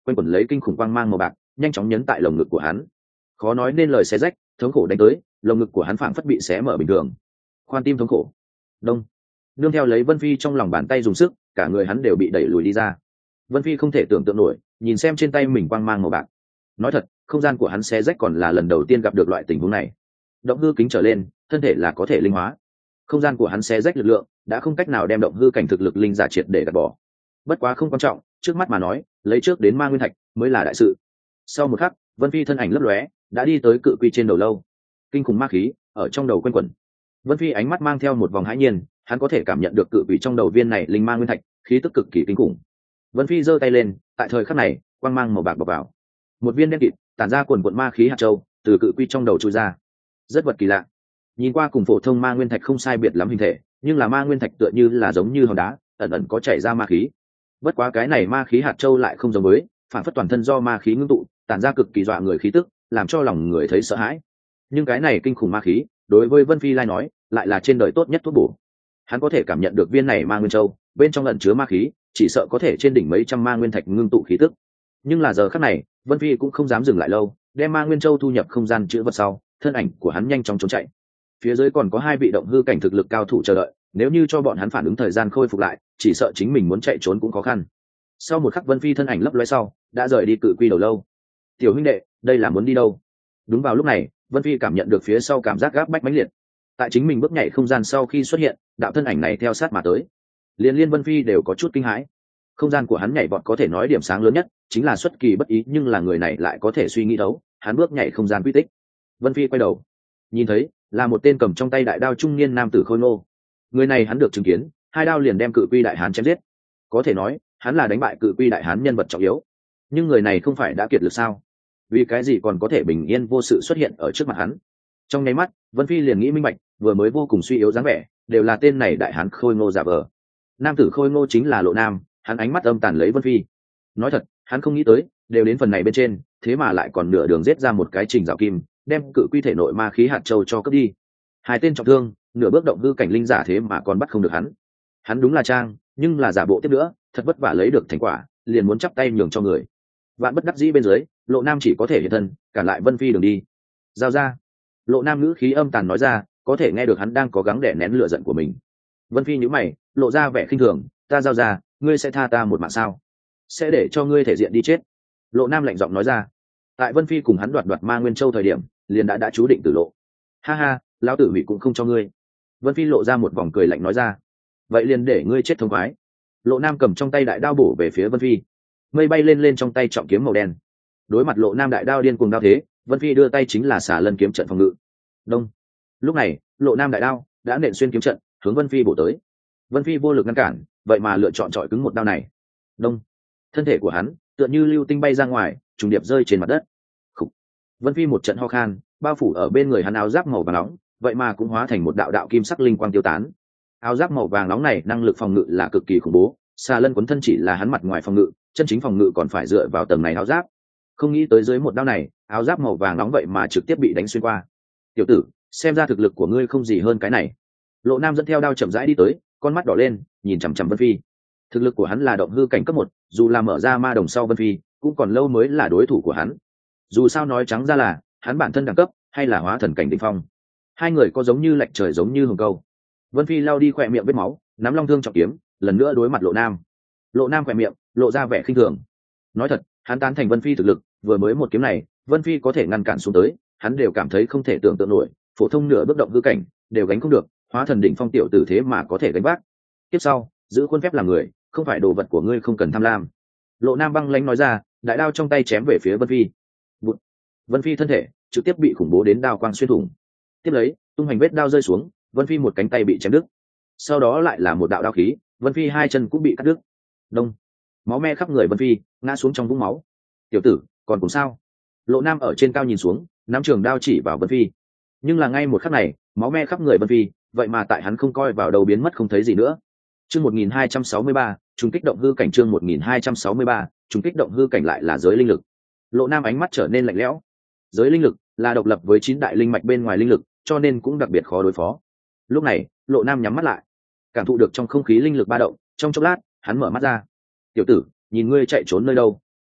quanh quẩn lấy kinh khủng quang mang màu bạc nhanh chóng nhấn tại lồng ngực của hắn. Khó nói nên lời xé rách, thống khổ đánh tới, lồng ngực của hắn phảng phất bị xé mở bình thường. Khoan tim thống khổ. Đông. Nương theo lấy Vân Phi trong lòng bàn tay dùng sức, cả người hắn đều bị đẩy lùi đi ra. Vân Phi không thể tưởng tượng nổi, nhìn xem trên tay mình quang mang màu bạc. Nói thật, không gian của hắn xé rách còn là lần đầu tiên gặp được loại tình huống này. Động hư kính trở lên, thân thể là có thể linh hóa. Không gian của hắn xé rách lực lượng, đã không cách nào đem động hư cảnh thực lực linh giả triệt để gạt bỏ. Bất quá không quan trọng, trước mắt mà nói, lấy trước đến ma nguyên thạch mới là đại sự. Sau một khắc, Vân Phi thân ảnh lấp lóe, đã đi tới cự quy trên đầu lâu. Kinh khủng ma khí ở trong đầu quanh quẩn. Vân Phi ánh mắt mang theo một vòng hãi nhiên, hắn có thể cảm nhận được cự quy trong đầu viên này linh ma nguyên thạch, khí tức cực kỳ kinh khủng. Vân Phi giơ tay lên, tại thời khắc này, quang mang màu bạc bộc vào. Một viên đen kịt, tản ra quần quần ma khí hạt châu, từ cự quy trong đầu trôi ra. Rất vật kỳ lạ. Nhìn qua cùng phổ thông ma nguyên thạch không sai biệt lắm hình thể, nhưng là ma nguyên thạch tựa như là giống như hòn đá, ẩn ẩn có chảy ra ma khí. Bất quá cái này ma khí hạt châu lại không giống với, phản phất toàn thân do ma khí ngưng tụ, tản ra cực kỳ dọa người khí tức, làm cho lòng người thấy sợ hãi. Nhưng cái này kinh khủng ma khí, đối với Vân Phi lai nói, lại là trên đời tốt nhất thuốc bổ. Hắn có thể cảm nhận được viên này ma nguyên châu, bên trong ẩn chứa ma khí, chỉ sợ có thể trên đỉnh mấy trăm ma nguyên thạch ngưng tụ khí tức. Nhưng là giờ khắc này, Vân Phi cũng không dám dừng lại lâu, đem ma nguyên châu thu nhập không gian chứa vật sau, thân ảnh của hắn nhanh chóng trốn chạy. Phía dưới còn có hai vị động hư cảnh thực lực cao thủ chờ đợi, nếu như cho bọn hắn phản ứng thời gian khôi phục lại, chỉ sợ chính mình muốn chạy trốn cũng khó khăn. Sau một khắc Vân Phi thân ảnh lấp lóe sau, đã rời đi cự quy đầu lâu. Tiểu huynh đệ, đây là muốn đi đâu? Đúng vào lúc này, Vân Phi cảm nhận được phía sau cảm giác gáp bách mãnh liệt. Tại chính mình bước nhảy không gian sau khi xuất hiện, đạo thân ảnh này theo sát mà tới. Liên Vân Phi đều có chút kinh hãi. Không gian của hắn nhảy vọt có thể nói điểm sáng lớn nhất chính là xuất kỳ bất ý, nhưng là người này lại có thể suy nghĩ đấu, hắn bước nhảy không gian quy tích. Vân Phi quay đầu, nhìn thấy là một tên cầm trong tay đại đao trung niên nam tử khôi ngô. Người này hắn được chứng kiến, hai đao liền đem cự quy đại hán chém giết. Có thể nói, hắn là đánh bại cự quy đại hán nhân vật trọng yếu. Nhưng người này không phải đã kiệt lực sao? Vì cái gì còn có thể bình yên vô sự xuất hiện ở trước mặt hắn? Trong nháy mắt, Vân Phi liền nghĩ minh bạch, vừa mới vô cùng suy yếu dáng vẻ, đều là tên này đại hán khôi ngô giả vờ. Nam tử khôi ngô chính là Lộ Nam, hắn ánh mắt âm tàn lấy Vân Phi. Nói thật, hắn không nghĩ tới, đều đến phần này bên trên, thế mà lại còn nửa đường giết ra một cái trình rào kim, đem cự quy thể nội ma khí hạt châu cho cướp đi. Hai tên trọng thương, nửa bước động hư cảnh linh giả thế mà còn bắt không được hắn. Hắn đúng là trang, nhưng là giả bộ tiếp nữa, thật vất vả lấy được thành quả, liền muốn chắp tay nhường cho người. Vạn bất đắc dĩ bên dưới, Lộ Nam chỉ có thể hiện thân, cản lại Vân Phi đường đi. Giao ra. Lộ Nam ngữ khí âm tàn nói ra, có thể nghe được hắn đang cố gắng đè nén lửa giận của mình. Vân Phi nhíu mày, lộ ra vẻ khinh thường, ta giao ra, ngươi sẽ tha ta một mạng sao? Sẽ để cho ngươi thể diện đi chết. Lộ Nam lạnh giọng nói ra. Tại Vân Phi cùng hắn đoạt ma nguyên châu thời điểm, liền đã chú định tử lộ. Ha ha, lão tử hủy cũng không cho ngươi. Vân Phi lộ ra một vòng cười lạnh nói ra. Vậy liền để ngươi chết thống khoái. Lộ Nam cầm trong tay đại đao bổ về phía Vân Phi. Mây bay lên trong tay trọng kiếm màu đen. Đối mặt Lộ Nam đại đao điên cuồng đao thế, Vân Phi đưa tay chính là xả lân kiếm trận phòng ngự. Đông. Lúc này, Lộ Nam đại đao đã nện xuyên kiếm trận, hướng Vân Phi bổ tới. Vân Phi vô lực ngăn cản, vậy mà lựa chọn chọi cứng một đao này. Đông. Thân thể của hắn tựa như lưu tinh bay ra ngoài, trùng điệp rơi trên mặt đất. Khủ. Vân Phi một trận ho khan, bao phủ ở bên người hắn áo giáp màu vàng nóng, vậy mà cũng hóa thành một đạo đạo kim sắc linh quang tiêu tán. Áo giáp màu vàng nóng này năng lực phòng ngự là cực kỳ khủng bố, xà lân quấn thân chỉ là hắn mặt ngoài phòng ngự, chân chính phòng ngự còn phải dựa vào tầng này áo giáp. Không nghĩ tới dưới một đao này, áo giáp màu vàng nóng vậy mà trực tiếp bị đánh xuyên qua. Tiểu tử, xem ra thực lực của ngươi không gì hơn cái này. Lộ Nam dẫn theo đao chậm rãi đi tới, con mắt đỏ lên, nhìn chằm chằm Vân Phi. Thực lực của hắn là động hư cảnh cấp 1, dù là mở ra ma đồng sau Vân Phi, cũng còn lâu mới là đối thủ của hắn. Dù sao nói trắng ra là, hắn bản thân đẳng cấp hay là hóa thần cảnh đỉnh phong. Hai người có giống như lệch trời giống như hồng câu. Vân Phi lau đi khỏe miệng vết máu, nắm long thương trọng kiếm, lần nữa đối mặt Lộ Nam. Lộ Nam khỏe miệng lộ ra vẻ khinh thường. Nói thật, hắn tán thành Vân Phi thực lực, vừa mới một kiếm này, Vân Phi có thể ngăn cản xuống tới, hắn đều cảm thấy không thể tưởng tượng nổi, phổ thông nửa bước động hư cảnh đều gánh không được, hóa thần đỉnh phong tiểu tử thế mà có thể gánh vác. Tiếp sau, giữ khuôn phép làm người, không phải đồ vật của ngươi không cần tham lam. Lộ Nam băng lãnh nói ra, đại đao trong tay chém về phía Vân Phi. Bụt. Vân Phi thân thể trực tiếp bị khủng bố đến đao quang xuyên thủng. Tiếp lấy, tung hành vết đao rơi xuống, Vân Phi một cánh tay bị chém đứt. Sau đó lại là một đạo đao khí, Vân Phi hai chân cũng bị cắt đứt. Đông. Máu me khắp người Vân Phi, ngã xuống trong vũng máu. Tiểu tử, còn cùng sao? Lộ Nam ở trên cao nhìn xuống, nắm trường đao chỉ vào Vân Phi. Nhưng là ngay một khắc này, máu me khắp người Vân Phi, vậy mà tại hắn không coi vào đầu biến mất không thấy gì nữa. Chương 1263, trùng kích động hư cảnh. Chương 1263, trùng kích động hư cảnh lại là giới linh lực. Lộ Nam ánh mắt trở nên lạnh lẽo. Giới linh lực là độc lập với 9 đại linh mạch bên ngoài linh lực, cho nên cũng đặc biệt khó đối phó. Lúc này, Lộ Nam nhắm mắt lại, cảm thụ được trong không khí linh lực ba động, trong chốc lát, hắn mở mắt ra. Tiểu tử, nhìn ngươi chạy trốn nơi đâu?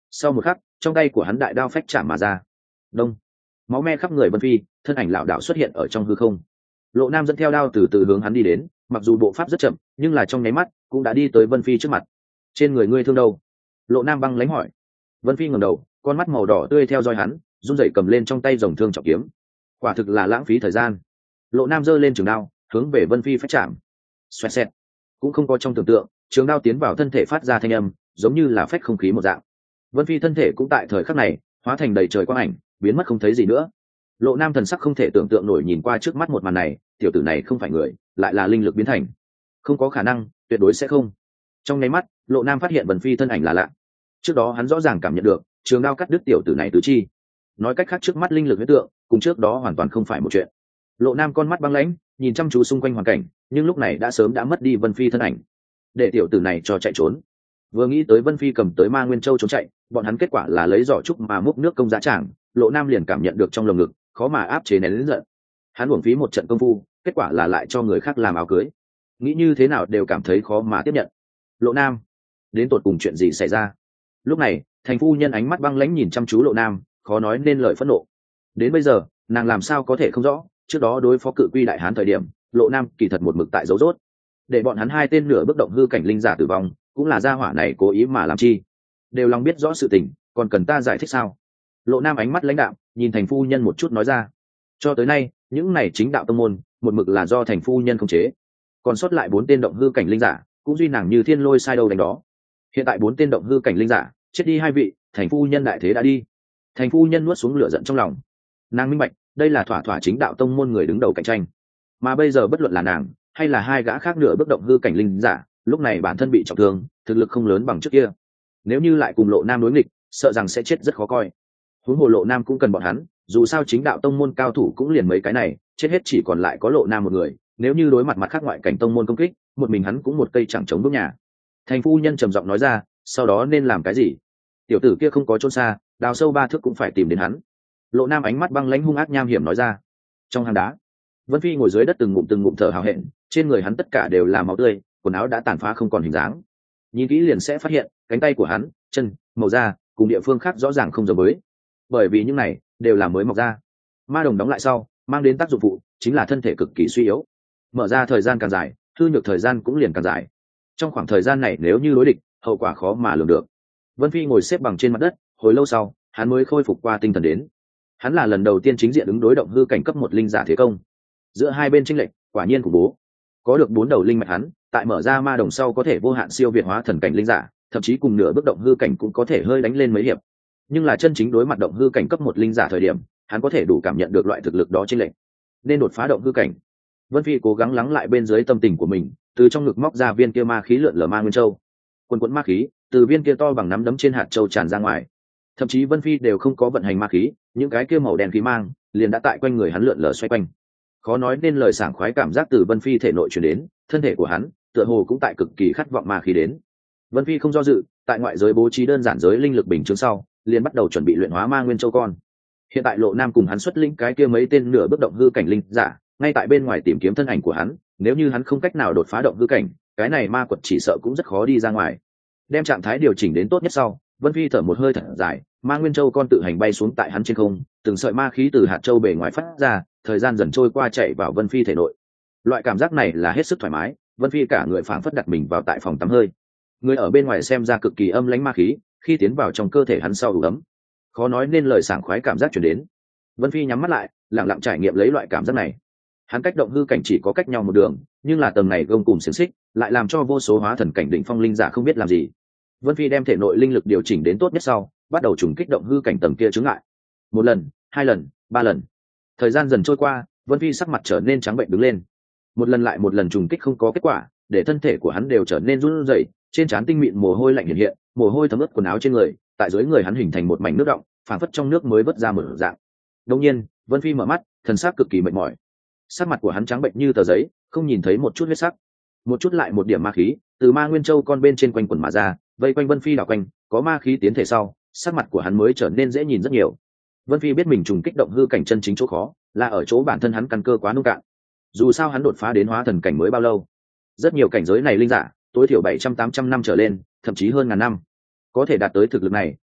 Sau một khắc, trong tay của hắn đại đao phách chạm mà ra. Đông, máu me khắp người Vân Phi, thân ảnh lảo đảo xuất hiện ở trong hư không. Lộ Nam dẫn theo đao từ từ hướng hắn đi đến, mặc dù bộ pháp rất chậm, nhưng là trong nháy mắt cũng đã đi tới Vân Phi trước mặt. Trên người ngươi thương đâu? Lộ Nam băng lãnh hỏi. Vân Phi ngẩng đầu, con mắt màu đỏ tươi theo dõi hắn, run rẩy cầm lên trong tay rồng thương trọng kiếm. Quả thực là lãng phí thời gian. Lộ Nam giơ lên trường đao, hướng về Vân Phi phách chạm. Xoẹt xẹt, cũng không có trong tưởng tượng, trường đao tiến vào thân thể phát ra thanh âm, giống như là phách không khí một dạng. Vân Phi thân thể cũng tại thời khắc này hóa thành đầy trời quang ảnh, biến mất không thấy gì nữa. Lộ Nam thần sắc không thể tưởng tượng nổi nhìn qua trước mắt một màn này, tiểu tử này không phải người, lại là linh lực biến thành. Không có khả năng, tuyệt đối sẽ không. Trong nháy mắt, Lộ Nam phát hiện Vân Phi thân ảnh là lạ. Trước đó hắn rõ ràng cảm nhận được, trường đao cắt đứt tiểu tử này tứ chi. Nói cách khác trước mắt linh lực huyết tượng, cùng trước đó hoàn toàn không phải một chuyện. Lộ Nam con mắt băng lãnh, nhìn chăm chú xung quanh hoàn cảnh, nhưng lúc này đã sớm đã mất đi Vân Phi thân ảnh. Để tiểu tử này cho chạy trốn. Vừa nghĩ tới Vân Phi cầm tới Ma Nguyên Châu trốn chạy, bọn hắn kết quả là lấy giỏ trúc mà múc nước công giá trảng, Lộ Nam liền cảm nhận được trong lồng ngực khó mà áp chế nén lớn giận. Hắn uổng phí một trận công phu, kết quả là lại cho người khác làm áo cưới. Nghĩ như thế nào đều cảm thấy khó mà tiếp nhận. Lộ Nam, đến tột cùng chuyện gì xảy ra? Lúc này, thành phu nhân ánh mắt băng lãnh nhìn chăm chú Lộ Nam, khó nói nên lời phẫn nộ. Đến bây giờ, nàng làm sao có thể không rõ, trước đó đối phó cự quy đại hán thời điểm, Lộ Nam kỳ thật một mực tại dấu rốt. Để bọn hắn hai tên nửa bước động hư cảnh linh giả tử vong, cũng là gia hỏa này cố ý mà làm chi. Đều lòng biết rõ sự tình, còn cần ta giải thích sao? Lộ Nam ánh mắt lãnh đạm, nhìn thành phu nhân một chút nói ra. Cho tới nay, những này chính đạo tông môn, một mực là do thành phu nhân khống chế. Còn sót lại 4 tên động hư cảnh linh giả, cũng duy nàng như thiên lôi sai đâu đánh đó. Hiện tại 4 tên động hư cảnh linh giả, chết đi 2 vị, thành phu nhân đại thế đã đi. Thành phu nhân nuốt xuống lửa giận trong lòng. Nàng minh bạch, đây là thỏa thỏa chính đạo tông môn người đứng đầu cạnh tranh. Mà bây giờ bất luận là nàng, hay là hai gã khác nửa bước động hư cảnh linh giả, lúc này bản thân bị trọng thương, thực lực không lớn bằng trước kia. Nếu như lại cùng Lộ Nam đối nghịch, sợ rằng sẽ chết rất khó coi. Huống hồ Lộ Nam cũng cần bọn hắn, dù sao chính đạo tông môn cao thủ cũng liền mấy cái này, chết hết chỉ còn lại có Lộ Nam một người. Nếu như đối mặt mặt khác ngoại cảnh tông môn công kích, một mình hắn cũng một cây chẳng chống đốt nhà. Thành phu nhân trầm giọng nói ra, sau đó nên làm cái gì? Tiểu tử kia không có trốn xa, đào sâu 3 thước cũng phải tìm đến hắn. Lộ Nam ánh mắt băng lãnh hung ác nham hiểm nói ra. Trong hang đá, Vân Phi ngồi dưới đất từng ngụm thở hào hẹn, trên người hắn tất cả đều là máu tươi, quần áo đã tàn phá không còn hình dáng. Nhìn kỹ liền sẽ phát hiện, cánh tay của hắn, chân, màu da, cùng địa phương khác rõ ràng không giống với. Bởi vì những này đều là mới mọc ra. Ma đồng đóng lại sau, mang đến tác dụng phụ chính là thân thể cực kỳ suy yếu. Mở ra thời gian càng dài, hư nhược thời gian cũng liền càng dài. Trong khoảng thời gian này nếu như đối địch, hậu quả khó mà lường được. Vân Phi ngồi xếp bằng trên mặt đất, hồi lâu sau, hắn mới khôi phục qua tinh thần đến. Hắn là lần đầu tiên chính diện ứng đối động hư cảnh cấp 1 linh giả thế công. Giữa hai bên chênh lệch, quả nhiên khủng bố. Có được 4 đầu linh mạch hắn, tại mở ra ma đồng sau có thể vô hạn siêu việt hóa thần cảnh linh giả, thậm chí cùng nửa bước động hư cảnh cũng có thể hơi đánh lên mấy hiệp. Nhưng là chân chính đối mặt động hư cảnh cấp 1 linh giả thời điểm, hắn có thể đủ cảm nhận được loại thực lực đó chênh lệch. Nên đột phá động hư cảnh. Vân Phi cố gắng lắng lại bên dưới tâm tình của mình, từ trong ngực móc ra viên kia ma khí lượn lờ ma nguyên châu. Quần quần ma khí từ viên kia to bằng nắm đấm trên hạt châu tràn ra ngoài. Thậm chí Vân Phi đều không có vận hành ma khí, những cái kia màu đen khí mang liền đã tại quanh người hắn lượn lờ xoay quanh. Khó nói nên lời sảng khoái cảm giác từ Vân Phi thể nội truyền đến, thân thể của hắn tựa hồ cũng tại cực kỳ khát vọng ma khí đến. Vân Phi không do dự, tại ngoại giới bố trí đơn giản giới linh lực bình chứng sau, liền bắt đầu chuẩn bị luyện hóa ma nguyên châu con. Hiện tại Lộ Nam cùng hắn xuất lĩnh cái kia mấy tên nửa bước động hư cảnh linh giả, ngay tại bên ngoài tìm kiếm thân ảnh của hắn, nếu như hắn không cách nào đột phá động hư cảnh, cái này ma quật chỉ sợ cũng rất khó đi ra ngoài. Đem trạng thái điều chỉnh đến tốt nhất sau, Vân Phi thở một hơi thật dài, ma nguyên châu con tự hành bay xuống tại hắn trên không, từng sợi ma khí từ hạt châu bề ngoài phát ra, thời gian dần trôi qua chạy vào Vân Phi thể nội. Loại cảm giác này là hết sức thoải mái, Vân Phi cả người phảng phất đặt mình vào tại phòng tắm hơi. Người ở bên ngoài xem ra cực kỳ âm lãnh ma khí, khi tiến vào trong cơ thể hắn sau đủ ấm. Khó nói nên lời sảng khoái cảm giác truyền đến. Vân Phi nhắm mắt lại, lặng lặng trải nghiệm lấy loại cảm giác này. Hắn cách động hư cảnh chỉ có cách nhau một đường, nhưng là tầng này gông cùng xiềng xích, lại làm cho vô số hóa thần cảnh đỉnh phong linh giả không biết làm gì. Vân Phi đem thể nội linh lực điều chỉnh đến tốt nhất sau, bắt đầu trùng kích động hư cảnh tầng kia chướng ngại. 1 lần, 2 lần, 3 lần. Thời gian dần trôi qua, Vân Phi sắc mặt trở nên trắng bệnh đứng lên. Một lần lại một lần trùng kích không có kết quả, để thân thể của hắn đều trở nên run rẩy, trên trán tinh mịn mồ hôi lạnh hiện hiện, mồ hôi thấm ướt quần áo trên người, tại dưới người hắn hình thành một mảnh nước đọng, phảng phất trong nước mới vớt ra một dạng. Đột nhiên, Vân Phi mở mắt, thần sắc cực kỳ mệt mỏi. Sắc mặt của hắn trắng bệnh như tờ giấy, không nhìn thấy một chút huyết sắc. Một chút lại một điểm ma khí từ ma nguyên châu con bên trên quanh quần mà ra, vây quanh Vân Phi đảo quanh, có ma khí tiến thể sau, sắc mặt của hắn mới trở nên dễ nhìn rất nhiều. Vân Phi biết mình trùng kích động hư cảnh chân chính chỗ khó, là ở chỗ bản thân hắn căn cơ quá nông cạn. Dù sao hắn đột phá đến hóa thần cảnh mới bao lâu, rất nhiều cảnh giới này linh giả tối thiểu 700-800 năm trở lên, thậm chí hơn ngàn năm. Có thể đạt tới thực lực này,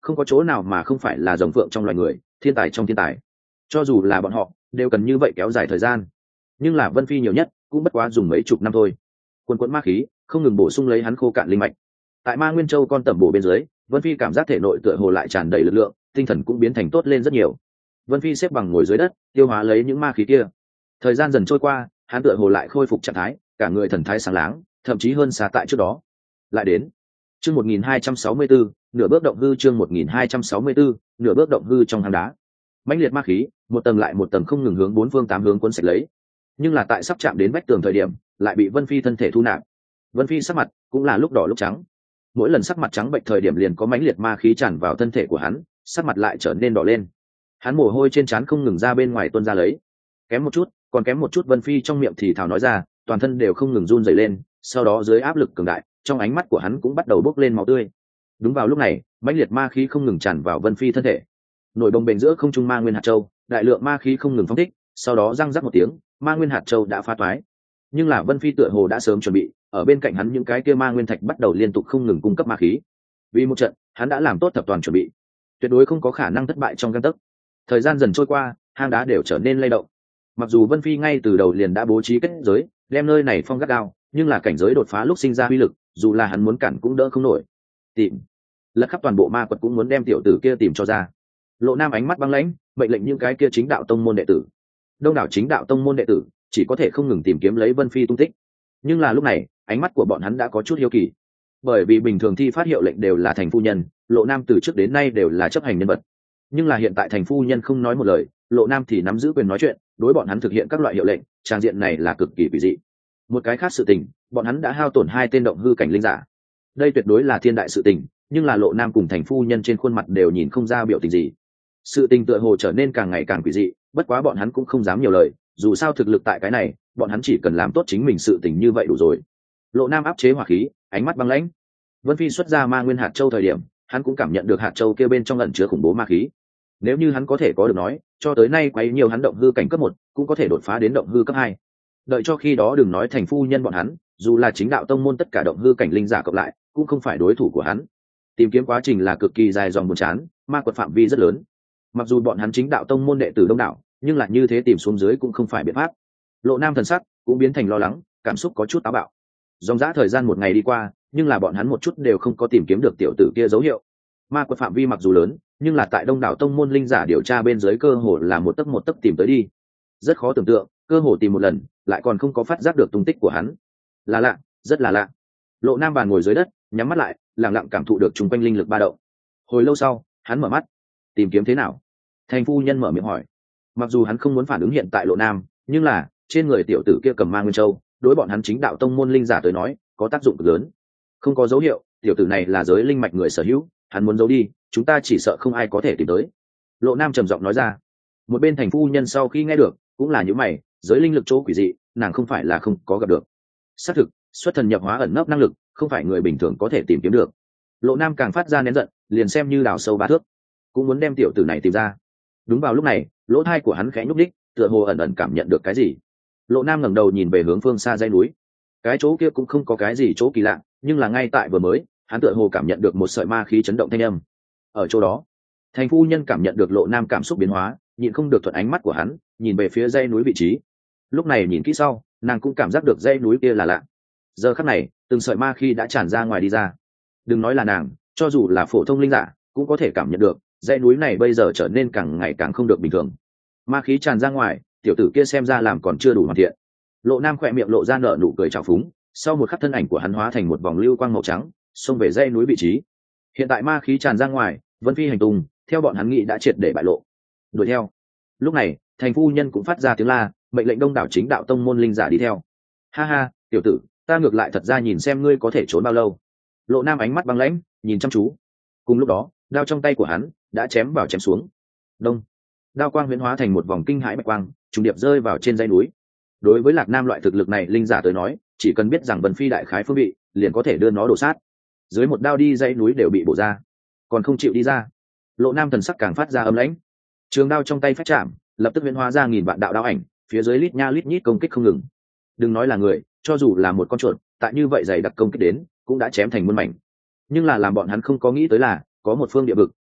không có chỗ nào mà không phải là rồng phượng trong loài người, thiên tài trong thiên tài. Cho dù là bọn họ đều cần như vậy kéo dài thời gian, nhưng là Vân Phi nhiều nhất cũng bất quá dùng mấy chục năm thôi. Quần quẫn ma khí không ngừng bổ sung lấy hắn khô cạn linh mạch. Tại Ma Nguyên Châu con tẩm bổ bên dưới, Vân Phi cảm giác thể nội tựa hồ lại tràn đầy lực lượng, tinh thần cũng biến thành tốt lên rất nhiều. Vân Phi xếp bằng ngồi dưới đất, tiêu hóa lấy những ma khí kia. Thời gian dần trôi qua, hắn tựa hồ lại khôi phục trạng thái, cả người thần thái sáng láng, thậm chí hơn xa tại trước đó. Lại đến chương 1264, nửa bước động hư. Chương 1264, nửa bước động hư trong hang đá. Mãnh liệt ma khí, một tầng lại một tầng không ngừng hướng bốn phương tám hướng cuốn sạch lấy. Nhưng là tại sắp chạm đến vách tường thời điểm, lại bị Vân Phi thân thể thu nạp. Vân Phi sắc mặt cũng là lúc đỏ lúc trắng. Mỗi lần sắc mặt trắng bệnh thời điểm liền có mãnh liệt ma khí tràn vào thân thể của hắn, sắc mặt lại trở nên đỏ lên. Hắn mồ hôi trên trán không ngừng ra bên ngoài tuôn ra lấy. Kém một chút, còn kém một chút. Vân Phi trong miệng thì thào nói ra, toàn thân đều không ngừng run rẩy lên, sau đó dưới áp lực cường đại, trong ánh mắt của hắn cũng bắt đầu bốc lên máu tươi. Đúng vào lúc này, mãnh liệt ma khí không ngừng tràn vào Vân Phi thân thể. Nổi bồng bềnh giữa không trung ma nguyên hạt châu, đại lượng ma khí không ngừng phóng thích, sau đó răng rắc một tiếng, ma nguyên hạt châu đã phá toái. Nhưng là Vân Phi tựa hồ đã sớm chuẩn bị, ở bên cạnh hắn những cái kia ma nguyên thạch bắt đầu liên tục không ngừng cung cấp ma khí. Vì một trận, hắn đã làm tốt thập toàn chuẩn bị, tuyệt đối không có khả năng thất bại trong gang tấc. Thời gian dần trôi qua, hang đá đều trở nên lay động. Mặc dù Vân Phi ngay từ đầu liền đã bố trí kết giới, đem nơi này phong gắt gao, nhưng là cảnh giới đột phá lúc sinh ra uy lực, dù là hắn muốn cản cũng đỡ không nổi. Tìm, lật khắp toàn bộ ma quật cũng muốn đem tiểu tử kia tìm cho ra. Lộ Nam ánh mắt băng lãnh, mệnh lệnh những cái kia chính đạo tông môn đệ tử. Đông đảo chính đạo tông môn đệ tử chỉ có thể không ngừng tìm kiếm lấy Vân Phi tung tích. Nhưng là lúc này, ánh mắt của bọn hắn đã có chút hiếu kỳ. Bởi vì bình thường thi phát hiệu lệnh đều là thành phu nhân, Lộ Nam từ trước đến nay đều là chấp hành nhân vật. Nhưng là hiện tại thành phu nhân không nói một lời, Lộ Nam thì nắm giữ quyền nói chuyện, đối bọn hắn thực hiện các loại hiệu lệnh, trang diện này là cực kỳ quỷ dị. Một cái khác sự tình, bọn hắn đã hao tổn 2 tên động hư cảnh linh giả. Đây tuyệt đối là thiên đại sự tình, nhưng là Lộ Nam cùng thành phu nhân trên khuôn mặt đều nhìn không ra biểu tình gì. Sự tình tựa hồ trở nên càng ngày càng quỷ dị, bất quá bọn hắn cũng không dám nhiều lời, dù sao thực lực tại cái này, bọn hắn chỉ cần làm tốt chính mình sự tình như vậy đủ rồi. Lộ Nam áp chế hỏa khí, ánh mắt băng lãnh. Vân Phi xuất ra ma nguyên hạt châu thời điểm, hắn cũng cảm nhận được hạt châu kia bên trong ẩn chứa khủng bố ma khí. Nếu như hắn có thể có được nói, cho tới nay quấy nhiều hắn động hư cảnh cấp 1, cũng có thể đột phá đến động hư cấp 2. Đợi cho khi đó đừng nói thành phu nhân bọn hắn, dù là chính đạo tông môn tất cả động hư cảnh linh giả cộng lại, cũng không phải đối thủ của hắn. Tìm kiếm quá trình là cực kỳ dài dòng buồn chán, ma quật phạm vi rất lớn. Mặc dù bọn hắn chính đạo tông môn đệ tử đông đảo, nhưng là như thế tìm xuống dưới cũng không phải biện pháp. Lộ Nam thần sắc cũng biến thành lo lắng, cảm xúc có chút táo bạo. Dòng dã thời gian một ngày đi qua, nhưng là bọn hắn một chút đều không có tìm kiếm được tiểu tử kia dấu hiệu. Ma quật phạm vi mặc dù lớn, nhưng là tại đông đảo tông môn linh giả điều tra bên dưới cơ hồ là một tấc tìm tới đi. Rất khó tưởng tượng, cơ hồ tìm một lần, lại còn không có phát giác được tung tích của hắn. Là lạ, rất là lạ. Lộ Nam bàn ngồi dưới đất, nhắm mắt lại, lặng lặng cảm thụ được chung quanh linh lực ba động. Hồi lâu sau, hắn mở mắt. Tìm kiếm thế nào? Thành phu nhân mở miệng hỏi. Mặc dù hắn không muốn phản ứng hiện tại Lộ Nam, nhưng là trên người tiểu tử kia cầm Ma Nguyên Châu, đối bọn hắn chính đạo tông môn linh giả tới nói, có tác dụng cực lớn. Không có dấu hiệu, tiểu tử này là giới linh mạch người sở hữu, hắn muốn giấu đi, chúng ta chỉ sợ không ai có thể tìm tới. Lộ Nam trầm giọng nói ra. Một bên thành phu nhân sau khi nghe được, cũng là những mày, giới linh lực chỗ quỷ dị, nàng không phải là không có gặp được. Xác thực, xuất thần nhập hóa ẩn nấp năng lực, không phải người bình thường có thể tìm kiếm được. Lộ Nam càng phát ra nén giận, liền xem như đào sâu 3 thước, cũng muốn đem tiểu tử này tìm ra. Đúng vào lúc này, lỗ tai của hắn khẽ nhúc đích, tựa hồ ẩn ẩn cảm nhận được cái gì. Lộ Nam ngẩng đầu nhìn về hướng phương xa dãy núi. Cái chỗ kia cũng không có cái gì chỗ kỳ lạ, nhưng là ngay tại vừa mới, hắn tựa hồ cảm nhận được một sợi ma khí chấn động thanh âm. Ở chỗ đó, thành phu nhân cảm nhận được Lộ Nam cảm xúc biến hóa, nhịn không được thuận ánh mắt của hắn, nhìn về phía dãy núi vị trí. Lúc này nhìn kỹ sau, nàng cũng cảm giác được dãy núi kia là lạ. Giờ khắc này, từng sợi ma khí đã tràn ra ngoài đi ra. Đừng nói là nàng, cho dù là phổ thông linh giả, cũng có thể cảm nhận được, dãy núi này bây giờ trở nên càng ngày càng không được bình thường. Ma khí tràn ra ngoài, tiểu tử kia xem ra làm còn chưa đủ hoàn thiện. Lộ Nam khỏe miệng lộ ra nở nụ cười trào phúng, sau một khắc thân ảnh của hắn hóa thành một vòng lưu quang màu trắng, xông về dãy núi vị trí. Hiện tại ma khí tràn ra ngoài, Vân Phi hành tung, theo bọn hắn nghĩ đã triệt để bại lộ. Đuổi theo. Lúc này, thành phu nhân cũng phát ra tiếng la, mệnh lệnh đông đảo chính đạo tông môn linh giả đi theo. Ha ha, tiểu tử, ta ngược lại thật ra nhìn xem ngươi có thể trốn bao lâu. Lộ Nam ánh mắt băng lãnh, nhìn chăm chú. Cùng lúc đó, đao trong tay của hắn đã chém vào chém xuống. Đông. Đao quang huyễn hóa thành một vòng kinh hãi bạch quang, trùng điệp rơi vào trên dãy núi. Đối với Lạc Nam loại thực lực này linh giả tới nói, chỉ cần biết rằng Vân Phi đại khái phương vị, liền có thể đưa nó đổ sát. Dưới một đao đi dãy núi đều bị bổ ra, còn không chịu đi ra. Lộ Nam thần sắc càng phát ra âm lãnh. Trường đao trong tay phách chạm, lập tức huyễn hóa ra nghìn vạn đạo đao ảnh, phía dưới lít nha lít nhít công kích không ngừng. Đừng nói là người, cho dù là một con chuột, tại như vậy dày đặc công kích đến, cũng đã chém thành muôn mảnh. Nhưng là làm bọn hắn không có nghĩ tới là, có một phương địa vực,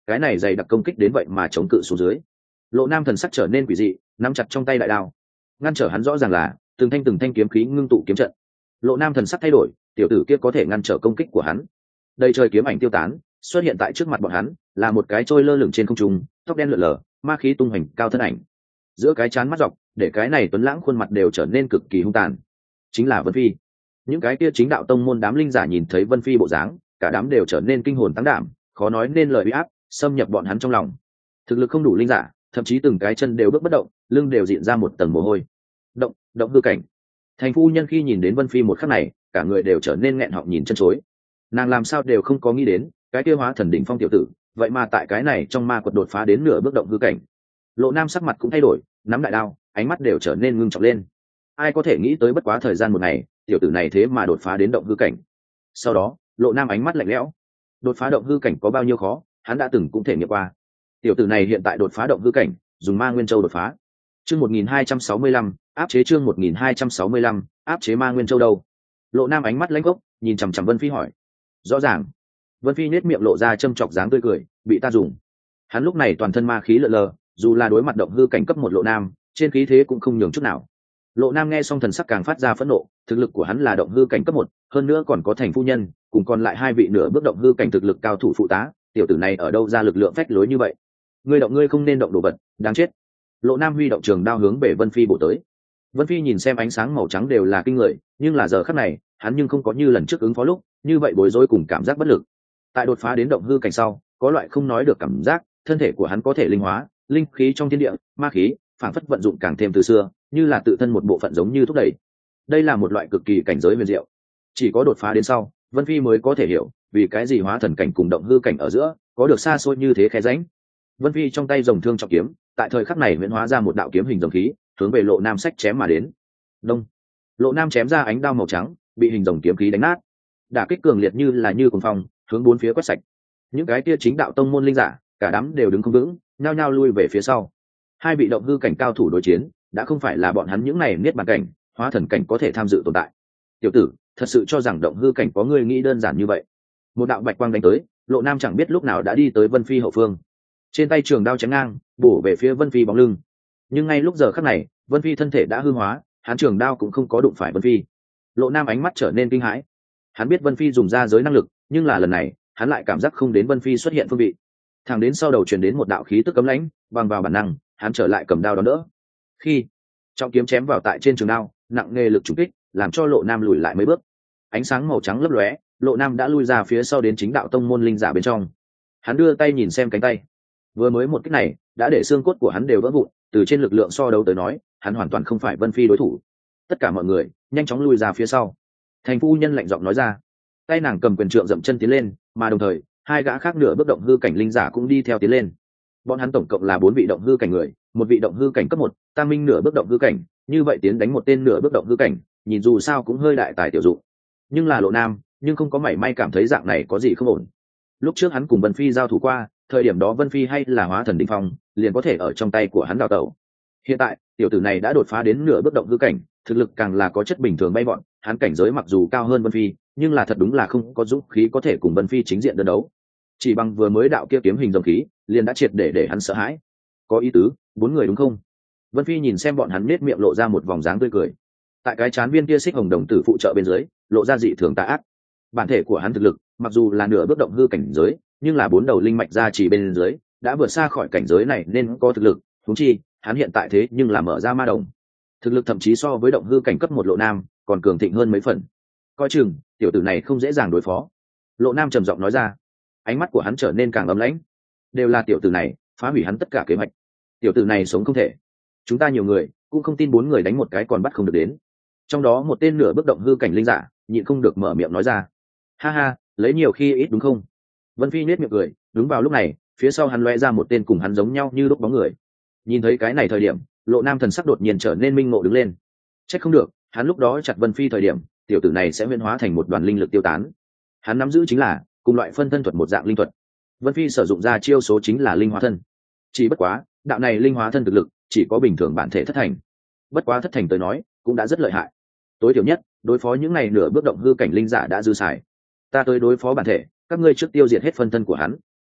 cái này dày đặc công kích đến vậy mà chống cự xuống dưới. Lộ Nam thần sắc trở nên quỷ dị, nắm chặt trong tay đại đao, ngăn trở hắn rõ ràng là từng thanh kiếm khí ngưng tụ kiếm trận. Lộ Nam thần sắc thay đổi, tiểu tử kia có thể ngăn trở công kích của hắn. Đầy trời kiếm ảnh tiêu tán, xuất hiện tại trước mặt bọn hắn là một cái trôi lơ lửng trên không trung, tóc đen lượn lờ, ma khí tung hoành cao thân ảnh. Giữa cái trán mắt dọc, để cái này tuấn lãng khuôn mặt đều trở nên cực kỳ hung tàn. Chính là Vân Phi. Những cái kia chính đạo tông môn đám linh giả nhìn thấy Vân Phi bộ dáng, cả đám đều trở nên kinh hồn tăng đảm, khó nói nên lời uy áp xâm nhập bọn hắn trong lòng. Thực lực không đủ linh giả, thậm chí từng cái chân đều bước bất động, lưng đều diện ra một tầng mồ hôi. Động hư cảnh. Thành phu nhân khi nhìn đến Vân Phi một khắc này, cả người đều trở nên nghẹn họng nhìn chân chối. Nàng làm sao đều không có nghĩ đến, cái kia hóa thần đỉnh phong tiểu tử, vậy mà tại cái này trong ma quật đột phá đến nửa bước động hư cảnh. Lộ Nam sắc mặt cũng thay đổi, nắm đại đao, ánh mắt đều trở nên ngưng trọng lên. Ai có thể nghĩ tới bất quá thời gian một ngày, tiểu tử này thế mà đột phá đến động hư cảnh. Sau đó, Lộ Nam ánh mắt lạnh lẽo. Đột phá động hư cảnh có bao nhiêu khó, hắn đã từng cũng thể nghiệm qua. Tiểu tử này hiện tại đột phá động hư cảnh, dùng Ma Nguyên Châu đột phá. Chương 1265, áp chế chương 1265, áp chế Ma Nguyên Châu đâu? Lộ Nam ánh mắt lãnh gốc, nhìn chằm chằm Vân Phi hỏi. Rõ ràng. Vân Phi nhếch miệng lộ ra châm chọc dáng tươi cười, bị ta dùng. Hắn lúc này toàn thân ma khí lờ lờ, dù là đối mặt động hư cảnh cấp một Lộ Nam, trên khí thế cũng không nhường chút nào. Lộ Nam nghe xong thần sắc càng phát ra phẫn nộ, thực lực của hắn là động hư cảnh cấp một, hơn nữa còn có thành phu nhân, cùng còn lại hai vị nửa bước động hư cảnh thực lực cao thủ phụ tá, tiểu tử này ở đâu ra lực lượng phách lối như vậy? Ngươi không nên động đồ vật, đáng chết. Lộ Nam huy động trường đao hướng về Vân Phi bổ tới. Vân Phi nhìn xem ánh sáng màu trắng đều là kinh người, nhưng là giờ khắc này, hắn nhưng không có như lần trước ứng phó lúc, như vậy bối rối cùng cảm giác bất lực. Tại đột phá đến động hư cảnh sau, có loại không nói được cảm giác, thân thể của hắn có thể linh hóa, linh khí trong thiên địa, ma khí, phản phất vận dụng càng thêm từ xưa, như là tự thân một bộ phận giống như thúc đẩy. Đây là một loại cực kỳ cảnh giới huyền diệu. Chỉ có đột phá đến sau, Vân Phi mới có thể hiểu, vì cái gì hóa thần cảnh cùng động hư cảnh ở giữa có được xa xôi như thế khe rãnh. Vân Phi trong tay rồng thương trọng kiếm, tại thời khắc này huyễn hóa ra một đạo kiếm hình rồng khí, hướng về Lộ Nam sách chém mà đến. Đông. Lộ Nam chém ra ánh đao màu trắng, bị hình rồng kiếm khí đánh nát. Đả kích cường liệt như cuồng phong, hướng bốn phía quét sạch. Những cái kia chính đạo tông môn linh giả, cả đám đều đứng không vững, nhao nhao lui về phía sau. Hai vị động hư cảnh cao thủ đối chiến, đã không phải là bọn hắn những này niết bàn cảnh, hóa thần cảnh có thể tham dự tồn tại. Tiểu tử, thật sự cho rằng động hư cảnh có người nghĩ đơn giản như vậy? Một đạo bạch quang đánh tới, Lộ Nam chẳng biết lúc nào đã đi tới Vân Phi hậu phương. Trên tay trường đao chém ngang, bổ về phía Vân Phi bóng lưng. Nhưng ngay lúc giờ khắc này, Vân Phi thân thể đã hư hóa, hắn trường đao cũng không có đụng phải Vân Phi. Lộ Nam ánh mắt trở nên kinh hãi. Hắn biết Vân Phi dùng ra giới năng lực, nhưng là lần này, hắn lại cảm giác không đến Vân Phi xuất hiện phương vị. Thẳng đến sau đầu truyền đến một đạo khí tức cấm lãnh, bằng vào bản năng, hắn trở lại cầm đao đón đỡ. Khi trọng kiếm chém vào tại trên trường đao, nặng nề lực trùng kích, làm cho Lộ Nam lùi lại mấy bước. Ánh sáng màu trắng lấp lóe, Lộ Nam đã lui ra phía sau đến chính đạo tông môn linh giả bên trong. Hắn đưa tay nhìn xem cánh tay. Vừa mới một kích này, đã để xương cốt của hắn đều vỡ vụn, từ trên lực lượng so đấu tới nói, hắn hoàn toàn không phải Vân Phi đối thủ. Tất cả mọi người, nhanh chóng lui ra phía sau. Thành phu nhân lạnh giọng nói ra. Tay nàng cầm quyền trượng dậm chân tiến lên, mà đồng thời, hai gã khác nửa bước động hư cảnh linh giả cũng đi theo tiến lên. Bọn hắn tổng cộng là 4 vị động hư cảnh người, một vị động hư cảnh cấp 1, tam minh nửa bước động hư cảnh, như vậy tiến đánh một tên nửa bước động hư cảnh, nhìn dù sao cũng hơi đại tài tiểu dụng. Nhưng là Lộ Nam, nhưng không có mảy may cảm thấy dạng này có gì không ổn. Lúc trước hắn cùng Vân Phi giao thủ qua, thời điểm đó Vân Phi hay là hóa thần đỉnh phong, liền có thể ở trong tay của hắn đào tẩu. Hiện tại, tiểu tử này đã đột phá đến nửa bước động hư cảnh, thực lực càng là có chất bình thường bay vọt, hắn cảnh giới mặc dù cao hơn Vân Phi, nhưng là thật đúng là không có dũng khí có thể cùng Vân Phi chính diện đơn đấu. Chỉ bằng vừa mới đạo kia kiếm hình rồng khí, liền đã triệt để hắn sợ hãi. Có ý tứ, 4 người đúng không? Vân Phi nhìn xem bọn hắn nết miệng lộ ra một vòng dáng tươi cười. Tại cái chán viên kia xích hồng đồng tử phụ trợ bên dưới, lộ ra dị thường tà ác. Bản thể của hắn thực lực, mặc dù là nửa bước động hư cảnh giới, nhưng là 4 đầu linh mạch gia trì bên dưới, đã vượt xa khỏi cảnh giới này nên có thực lực, huống chi, hắn hiện tại thế nhưng là mở ra ma đồng. Thực lực thậm chí so với động hư cảnh cấp 1 Lộ Nam, còn cường thịnh hơn mấy phần. Coi chừng, tiểu tử này không dễ dàng đối phó. Lộ Nam trầm giọng nói ra. Ánh mắt của hắn trở nên càng ấm lãnh. Đều là tiểu tử này, phá hủy hắn tất cả kế hoạch. Tiểu tử này sống không thể. Chúng ta nhiều người, cũng không tin 4 người đánh một cái còn bắt không được đến. Trong đó một tên nửa bước động hư cảnh linh giả, nhịn không được mở miệng nói ra. Ha ha, lấy nhiều khi ít đúng không? Vân Phi nhếch miệng cười, đúng vào lúc này, phía sau hắn lóe ra một tên cùng hắn giống nhau như lúc bóng người. Nhìn thấy cái này thời điểm, Lộ Nam thần sắc đột nhiên trở nên minh ngộ đứng lên. Trách không được, hắn lúc đó chặt Vân Phi thời điểm, tiểu tử này sẽ huyễn hóa thành một đoàn linh lực tiêu tán. Hắn nắm giữ chính là cùng loại phân thân thuật một dạng linh thuật. Vân Phi sử dụng ra chiêu số chính là linh hóa thân. Chỉ bất quá, đạo này linh hóa thân thực lực chỉ có bình thường bản thể thất thành. Bất quá thất thành tới nói, cũng đã rất lợi hại. Tối thiểu nhất, đối phó những này nửa bước động hư cảnh linh giả đã dư xài. Ta tới đối phó bản thể, các ngươi trước tiêu diệt hết phân thân của hắn.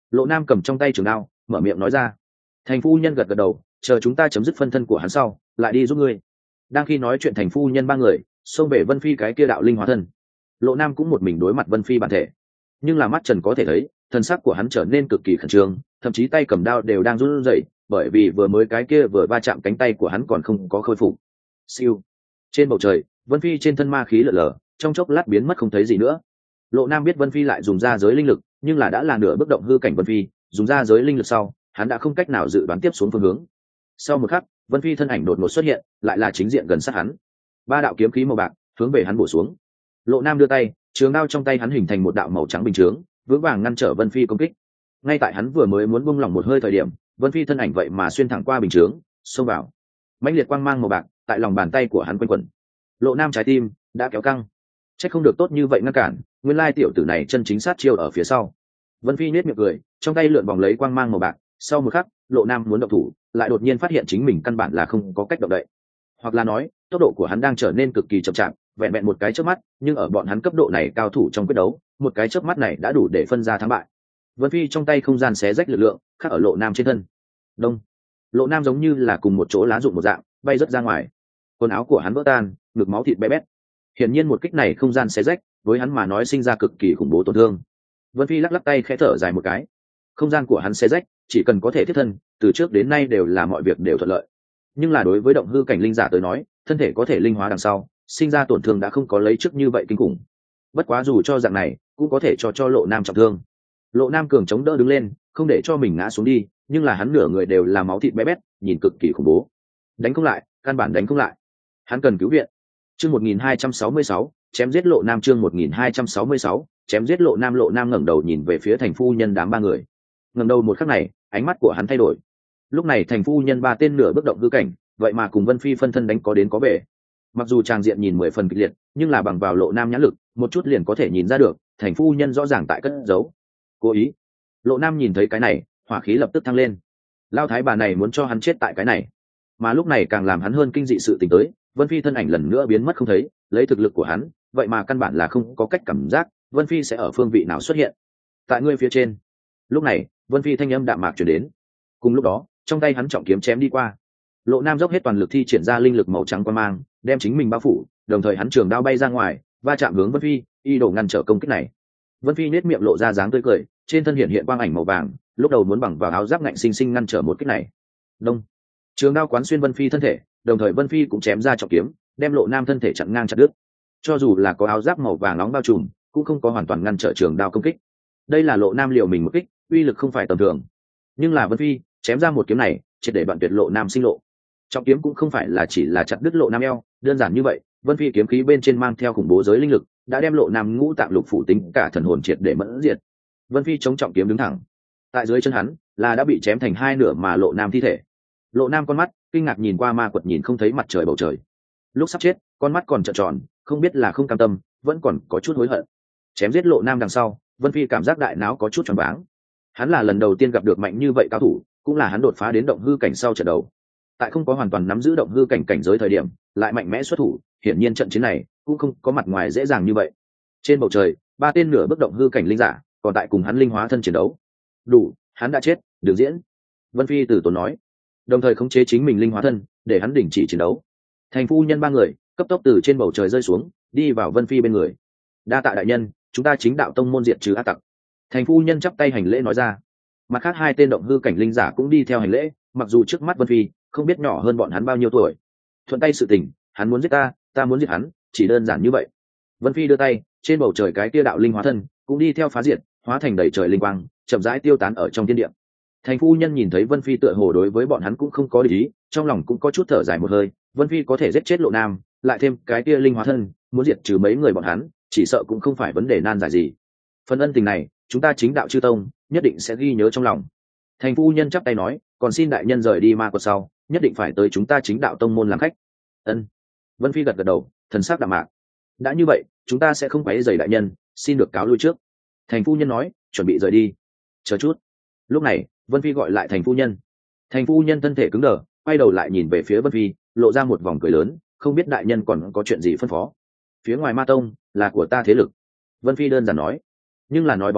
Lộ Nam cầm trong tay trường đao mở miệng nói ra. Thành phu nhân gật gật đầu, chờ chúng ta chấm dứt phân thân của hắn sau lại đi giúp ngươi. Đang khi nói chuyện thành phu nhân ba người xông về Vân Phi cái kia đạo linh hóa thân. Lộ Nam cũng một mình đối mặt Vân Phi bản thể, nhưng là mắt trần có thể thấy thân sắc của hắn trở nên cực kỳ khẩn trương, thậm chí tay cầm đao đều đang run rẩy, bởi vì vừa mới cái kia vừa va chạm cánh tay của hắn còn không có khôi phục. Siêu. Trên bầu trời Vân Phi trên thân ma khí lở lở, trong chốc lát biến mất không thấy gì nữa. Lộ Nam biết Vân Phi lại dùng ra giới linh lực, nhưng là đã là nửa bước động hư cảnh Vân Phi dùng ra giới linh lực sau, hắn đã không cách nào dự đoán tiếp xuống phương hướng. Sau một khắc, Vân Phi thân ảnh đột ngột xuất hiện, lại là chính diện gần sát hắn. Ba đạo kiếm khí màu bạc hướng về hắn bổ xuống. Lộ Nam đưa tay, trường đao trong tay hắn hình thành một đạo màu trắng bình chướng, vững vàng ngăn trở Vân Phi công kích. Ngay tại hắn vừa mới muốn buông lỏng một hơi thời điểm, Vân Phi thân ảnh vậy mà xuyên thẳng qua bình chướng, xông vào. Mãnh liệt quang mang màu bạc tại lòng bàn tay của hắn quanh quẩn. Lộ Nam trái tim đã kéo căng. Chắc không được tốt như vậy ngăn cản, nguyên lai tiểu tử này chân chính sát chiêu ở phía sau. Vân Phi nhếch miệng cười, trong tay lượn vòng lấy quang mang màu bạc, sau một khắc, Lộ Nam muốn động thủ, lại đột nhiên phát hiện chính mình căn bản là không có cách động đậy. Hoặc là nói, tốc độ của hắn đang trở nên cực kỳ chậm chạp, vẹn vẹn một cái chớp mắt, nhưng ở bọn hắn cấp độ này cao thủ trong quyết đấu, một cái chớp mắt này đã đủ để phân ra thắng bại. Vân Phi trong tay không gian xé rách lực lượng, khắc ở Lộ Nam trên thân. Đông. Lộ Nam giống như là cùng một chỗ lá rụng một dạng, bay rất ra ngoài. Quần áo của hắn vỡ tan, ngực máu thịt bé bét. Hiển nhiên một kích này không gian xé rách, với hắn mà nói sinh ra cực kỳ khủng bố tổn thương. Vân Phi lắc lắc tay khẽ thở dài một cái. Không gian của hắn xé rách, chỉ cần có thể thiết thân, từ trước đến nay đều là mọi việc đều thuận lợi. Nhưng là đối với động hư cảnh linh giả tới nói, thân thể có thể linh hóa đằng sau, sinh ra tổn thương đã không có lấy trước như vậy kinh khủng. Bất quá dù cho dạng này, cũng có thể cho Lộ Nam trọng thương. Lộ Nam cường chống đỡ đứng lên, không để cho mình ngã xuống đi, nhưng là hắn nửa người đều là máu thịt bé bét, nhìn cực kỳ khủng bố. Đánh không lại, căn bản đánh không lại. Hắn cần cứu viện. Chương 1266, chém giết Lộ Nam. Chương 1266, chém giết Lộ Nam. Lộ Nam ngẩng đầu nhìn về phía thành phu nhân đám ba người. Ngẩng đầu một khắc này, ánh mắt của hắn thay đổi. Lúc này thành phu nhân ba tên nửa bước động hư cảnh, vậy mà cùng Vân Phi phân thân đánh có đến có về. Mặc dù tràng diện nhìn 10 phần kịch liệt, nhưng là bằng vào Lộ Nam nhãn lực, một chút liền có thể nhìn ra được, thành phu nhân rõ ràng tại cất giấu. Cố ý. Lộ Nam nhìn thấy cái này, hỏa khí lập tức thăng lên. Lao thái bà này muốn cho hắn chết tại cái này. Mà lúc này càng làm hắn hơn kinh dị sự tình tới, Vân Phi thân ảnh lần nữa biến mất không thấy, lấy thực lực của hắn, vậy mà căn bản là không có cách cảm giác Vân Phi sẽ ở phương vị nào xuất hiện. Tại ngươi phía trên. Lúc này, Vân Phi thanh âm đạm mạc truyền đến. Cùng lúc đó, trong tay hắn trọng kiếm chém đi qua. Lộ Nam dốc hết toàn lực thi triển ra linh lực màu trắng quang mang, đem chính mình bao phủ, đồng thời hắn trường đao bay ra ngoài, va chạm hướng Vân Phi, y đổ ngăn trở công kích này. Vân Phi nhếch miệng lộ ra dáng tươi cười, trên thân hiện quang ảnh màu vàng, lúc đầu muốn bằng vào áo giáp ngạnh sinh sinh ngăn trở một kích này. Đông. Trường đao quán xuyên Vân Phi thân thể, đồng thời Vân Phi cũng chém ra trọng kiếm, đem Lộ Nam thân thể chặn ngang chặt đứt. Cho dù là có áo giáp màu vàng nóng bao trùm, cũng không có hoàn toàn ngăn trở trường đao công kích. Đây là Lộ Nam liều mình một kích, uy lực không phải tầm thường. Nhưng là Vân Phi chém ra một kiếm này, triệt để đoạn tuyệt Lộ Nam sinh lộ. Trọng kiếm cũng không phải là chỉ là chặt đứt Lộ Nam eo, đơn giản như vậy, Vân Phi kiếm khí bên trên mang theo khủng bố giới linh lực, đã đem Lộ Nam ngũ tạng lục phủ tính cả thần hồn triệt để mẫn diệt. Vân Phi chống trọng kiếm đứng thẳng. Tại dưới chân hắn là đã bị chém thành hai nửa mà Lộ Nam thi thể. Lộ Nam con mắt kinh ngạc nhìn qua ma quật nhìn không thấy mặt trời bầu trời. Lúc sắp chết, con mắt còn trợn tròn, không biết là không cam tâm, vẫn còn có chút hối hận. Chém giết Lộ Nam đằng sau, Vân Phi cảm giác đại não có chút choáng váng. Hắn là lần đầu tiên gặp được mạnh như vậy cao thủ, cũng là hắn đột phá đến động hư cảnh sau trận đầu. Tại không có hoàn toàn nắm giữ động hư cảnh cảnh giới thời điểm, lại mạnh mẽ xuất thủ, hiển nhiên trận chiến này cũng không có mặt ngoài dễ dàng như vậy. Trên bầu trời, ba tên nửa bước động hư cảnh linh giả, còn tại cùng hắn linh hóa thân chiến đấu. Đủ, hắn đã chết, đừng diễn. Vân Phi từ tốn nói, đồng thời khống chế chính mình linh hóa thân, để hắn đình chỉ chiến đấu. Thành phu nhân ba người cấp tốc từ trên bầu trời rơi xuống, đi vào Vân Phi bên người. Đa tạ đại nhân, chúng ta chính đạo tông môn diệt trừ ác tặc. Thành phu nhân chắp tay hành lễ nói ra. Mặt khác hai tên động hư cảnh linh giả cũng đi theo hành lễ, mặc dù trước mắt Vân Phi không biết nhỏ hơn bọn hắn bao nhiêu tuổi. Thuận tay sự tình, hắn muốn giết ta, ta muốn giết hắn, chỉ đơn giản như vậy. Vân Phi đưa tay, trên bầu trời cái kia đạo linh hóa thân cũng đi theo phá diệt, hóa thành đầy trời linh quang, chậm rãi tiêu tán ở trong thiên địa. Thành phu nhân nhìn thấy Vân Phi tựa hồ đối với bọn hắn cũng không có để ý, trong lòng cũng có chút thở dài một hơi. Vân Phi có thể giết chết Lộ Nam, lại thêm cái kia linh hóa thân, muốn diệt trừ mấy người bọn hắn, chỉ sợ cũng không phải vấn đề nan giải gì. Phần ân tình này, chúng ta chính đạo chư tông nhất định sẽ ghi nhớ trong lòng. Thành phu nhân chắp tay nói, còn xin đại nhân rời đi ma quật sau, nhất định phải tới chúng ta chính đạo tông môn làm khách. Ân. Vân Phi gật gật đầu, thần sắc đạm mạc. Đã như vậy, chúng ta sẽ không quấy rầy đại nhân, xin được cáo lui trước. Thành phu nhân nói, chuẩn bị rời đi. Chờ chút. Lúc này, Vân Phi gọi lại thành phu nhân. Thành phu nhân thân thể cứng đờ, quay đầu lại nhìn về phía Vân Phi, lộ ra một vòng cười lớn, không biết đại nhân còn có chuyện gì phân phó. Phía ngoài ma tông là của ta thế lực. Vân Phi đơn giản nói, nhưng là nói bóng gió,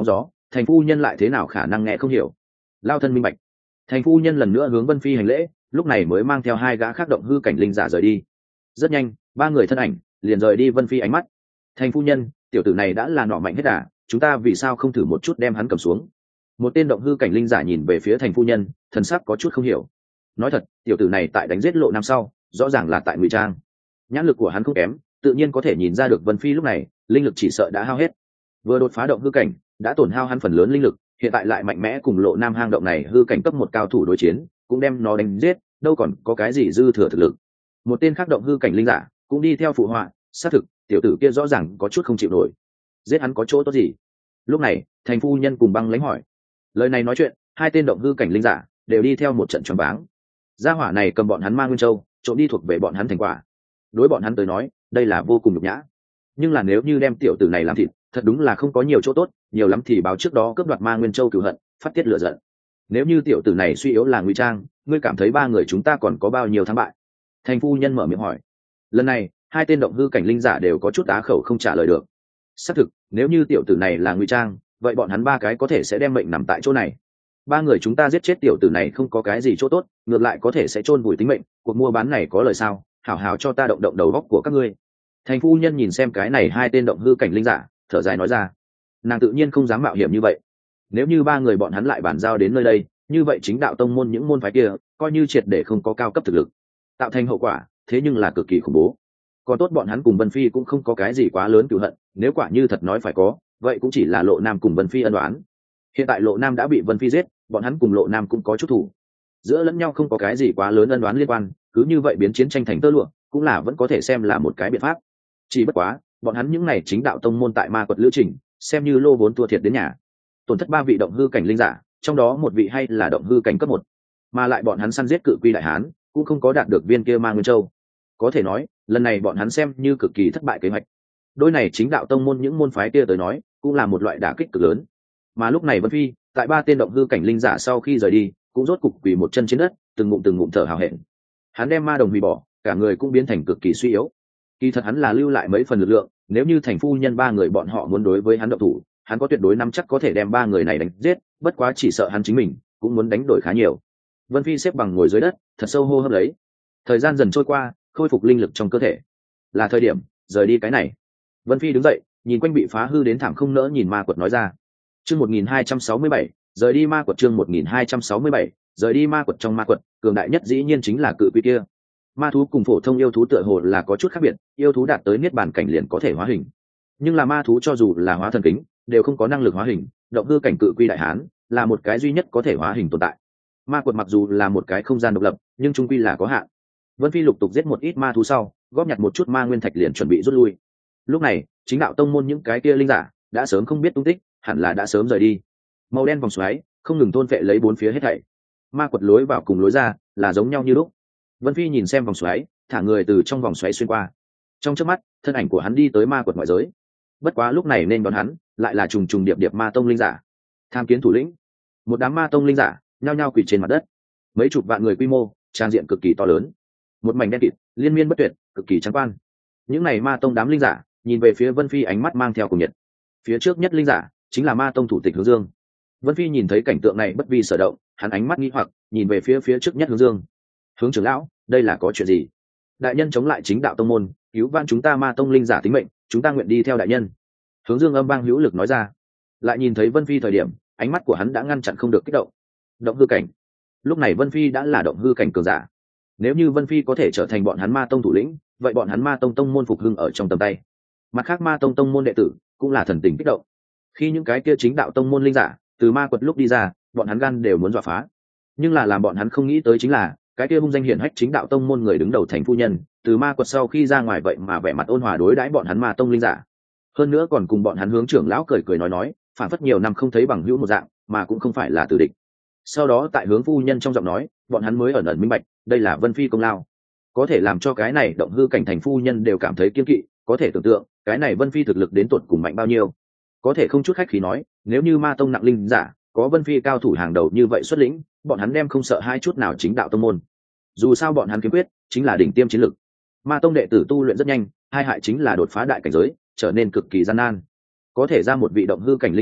thành phu nhân lại thế nào khả năng nghe không hiểu. Lao thân minh bạch. Thành phu nhân lần nữa hướng Vân Phi hành lễ, lúc này mới mang theo hai gã khác động hư cảnh linh giả rời đi. Rất nhanh, ba người thân ảnh liền rời đi Vân Phi ánh mắt. Thành phu nhân, tiểu tử này đã là nọ mạnh hết à, chúng ta vì sao không thử một chút đem hắn cầm xuống? Một tên động hư cảnh linh giả nhìn về phía thành phu nhân, thần sắc có chút không hiểu. Nói thật, tiểu tử này tại đánh giết Lộ Nam sau, rõ ràng là tại ngụy trang. Nhãn lực của hắn không kém, tự nhiên có thể nhìn ra được Vân Phi lúc này linh lực chỉ sợ đã hao hết. Vừa đột phá động hư cảnh, đã tổn hao hắn phần lớn linh lực, hiện tại lại mạnh mẽ cùng Lộ Nam hang động này hư cảnh cấp một cao thủ đối chiến, cũng đem nó đánh giết, đâu còn có cái gì dư thừa thực lực. Một tên khác động hư cảnh linh giả cũng đi theo phụ họa, xác thực tiểu tử kia rõ ràng có chút không chịu nổi. Giết hắn có chỗ tốt gì? Lúc này thành phu nhân cùng Băng Lãnh hỏi. Lời này nói chuyện, hai tên động hư cảnh linh giả đều đi theo một trận choáng váng. Gia hỏa này cầm bọn hắn Ma Nguyên Châu, trộm đi thuộc về bọn hắn thành quả. Đối bọn hắn tới nói, đây là vô cùng nhục nhã. Nhưng là nếu như đem tiểu tử này làm thịt, thật đúng là không có nhiều chỗ tốt, nhiều lắm thì báo trước đó cướp đoạt Ma Nguyên Châu cửu hận, phát tiết lửa giận. Nếu như tiểu tử này suy yếu là ngụy trang, ngươi cảm thấy ba người chúng ta còn có bao nhiêu thắng bại? Thành phu nhân mở miệng hỏi. Lần này, hai tên động hư cảnh linh giả đều có chút á khẩu không trả lời được. Xác thực, nếu như tiểu tử này là ngụy trang, vậy bọn hắn ba cái có thể sẽ đem mệnh nằm tại chỗ này. Ba người chúng ta giết chết tiểu tử này không có cái gì chỗ tốt, ngược lại có thể sẽ chôn vùi tính mệnh, cuộc mua bán này có lời sao? Hảo hảo cho ta động động đầu óc của các ngươi. Thành phu nhân nhìn xem cái này hai tên động hư cảnh linh giả, thở dài nói ra. Nàng tự nhiên không dám mạo hiểm như vậy. Nếu như ba người bọn hắn lại bàn giao đến nơi đây, như vậy chính đạo tông môn những môn phái kia coi như triệt để không có cao cấp thực lực, tạo thành hậu quả thế nhưng là cực kỳ khủng bố. Còn tốt bọn hắn cùng Vân Phi cũng không có cái gì quá lớn cửu hận, nếu quả như thật nói phải có, vậy cũng chỉ là Lộ Nam cùng Vân Phi ân oán. Hiện tại Lộ Nam đã bị Vân Phi giết, bọn hắn cùng Lộ Nam cũng có chút thủ, giữa lẫn nhau không có cái gì quá lớn ân oán liên quan, cứ như vậy biến chiến tranh thành tơ lụa cũng là vẫn có thể xem là một cái biện pháp. Chỉ bất quá bọn hắn những này chính đạo tông môn tại ma quật lữ trình, xem như lô vốn thua thiệt đến nhà, tổn thất ba vị động hư cảnh linh giả, trong đó một vị hay là động hư cảnh cấp một, mà lại bọn hắn săn giết cự quy đại hán cũng không có đạt được viên kia Ma Nguyên Châu. Có thể nói lần này bọn hắn xem như cực kỳ thất bại kế hoạch. Đôi này chính đạo tông môn những môn phái kia tới nói cũng là một loại đả kích cực lớn. Mà lúc này Vân Phi tại ba tên động hư cảnh linh giả sau khi rời đi, cũng rốt cục quỳ một chân trên đất, từng ngụm thở hào hẹn. Hắn đem ma đồng hủy bỏ, cả người cũng biến thành cực kỳ suy yếu. Kỳ thật hắn là lưu lại mấy phần lực lượng, nếu như thành phu nhân ba người bọn họ muốn đối với hắn động thủ, hắn có tuyệt đối nắm chắc có thể đem ba người này đánh giết, bất quá chỉ sợ hắn chính mình cũng muốn đánh đổi khá nhiều. Vân Phi xếp bằng ngồi dưới đất, thật sâu hô hấp lấy. Thời gian dần trôi qua, khôi phục linh lực trong cơ thể. Là thời điểm rời đi cái này. Vân Phi đứng dậy, nhìn quanh bị phá hư đến thảm không nỡ nhìn ma quật nói ra. Chương 1267, rời đi ma quật. Chương 1267, rời đi ma quật. Trong ma quật, cường đại nhất dĩ nhiên chính là cự quy kia. Ma thú cùng phổ thông yêu thú tựa hồ là có chút khác biệt, yêu thú đạt tới niết bàn cảnh liền có thể hóa hình, nhưng là ma thú cho dù là hóa thần kính đều không có năng lực hóa hình. Động hư cảnh cự quy đại hán là một cái duy nhất có thể hóa hình tồn tại. Ma quật mặc dù là một cái không gian độc lập, nhưng trung quy là có hạn. Vân Phi lục tục giết một ít ma thú sau, góp nhặt một chút ma nguyên thạch liền chuẩn bị rút lui. Lúc này chính đạo tông môn những cái kia linh giả đã sớm không biết tung tích, hẳn là đã sớm rời đi. Màu đen vòng xoáy không ngừng thôn phệ lấy bốn phía hết thảy. Ma quật lối vào cùng lối ra là giống nhau như lúc. Vân Phi nhìn xem vòng xoáy, thả người từ trong vòng xoáy xuyên qua. Trong chớp mắt, thân ảnh của hắn đi tới ma quật ngoại giới. Bất quá lúc này nên đón hắn lại là trùng trùng điệp điệp ma tông linh giả. Tham kiến thủ lĩnh. Một đám ma tông linh giả nhao nhao quỳ trên mặt đất. Mấy chục vạn người quy mô, trang diện cực kỳ to lớn. Một mảnh đen kịt, liên miên bất tuyệt, cực kỳ trắng quan. Những này ma tông đám linh giả nhìn về phía Vân Phi ánh mắt mang theo cùng nhiệt. Phía trước nhất linh giả chính là ma tông thủ tịch Hướng Dương. Vân Phi nhìn thấy cảnh tượng này bất vi sở động, hắn ánh mắt nghi hoặc nhìn về phía trước nhất Hướng Dương. Hướng trưởng lão, đây là có chuyện gì? Đại nhân chống lại chính đạo tông môn, cứu vãn chúng ta ma tông linh giả tính mệnh, chúng ta nguyện đi theo đại nhân. Hướng Dương âm vang hữu lực nói ra. Lại nhìn thấy Vân Phi thời điểm, ánh mắt của hắn đã ngăn chặn không được kích động. Động hư cảnh. Lúc này Vân Phi đã là động hư cảnh cường giả. Nếu như Vân Phi có thể trở thành bọn hắn ma tông thủ lĩnh, vậy bọn hắn ma tông tông môn phục hưng ở trong tầm tay. Mặt khác ma tông tông môn đệ tử cũng là thần tình kích động. Khi những cái kia chính đạo tông môn linh giả từ ma quật lúc đi ra, bọn hắn gan đều muốn dọa phá. Nhưng là làm bọn hắn không nghĩ tới chính là cái kia hung danh hiển hách chính đạo tông môn người đứng đầu thành phu nhân, từ ma quật sau khi ra ngoài vậy mà vẻ mặt ôn hòa đối đãi bọn hắn ma tông linh giả. Hơn nữa còn cùng bọn hắn Hướng trưởng lão cười cười nói, phản phất nhiều năm không thấy bằng hữu một dạng, mà cũng không phải là tử địch. Sau đó tại Hướng phu nhân trong giọng nói, bọn hắn mới ẩn ẩn minh bạch, đây là Vân Phi công lao. Có thể làm cho cái này động hư cảnh thành phu nhân đều cảm thấy kiêng kỵ, có thể tưởng tượng, cái này Vân Phi thực lực đến tột cùng mạnh bao nhiêu. Có thể không chút khách khí nói, nếu như ma tông nặng linh giả, có Vân Phi cao thủ hàng đầu như vậy xuất lĩnh, bọn hắn đem không sợ hai chút nào chính đạo tông môn. Dù sao bọn hắn kiếm quyết chính là đỉnh tiêm chiến lực. Ma tông đệ tử tu luyện rất nhanh, hai hại chính là đột phá đại cảnh giới, trở nên cực kỳ gian nan. Có thể ra một vị động hư cảnh linh giả,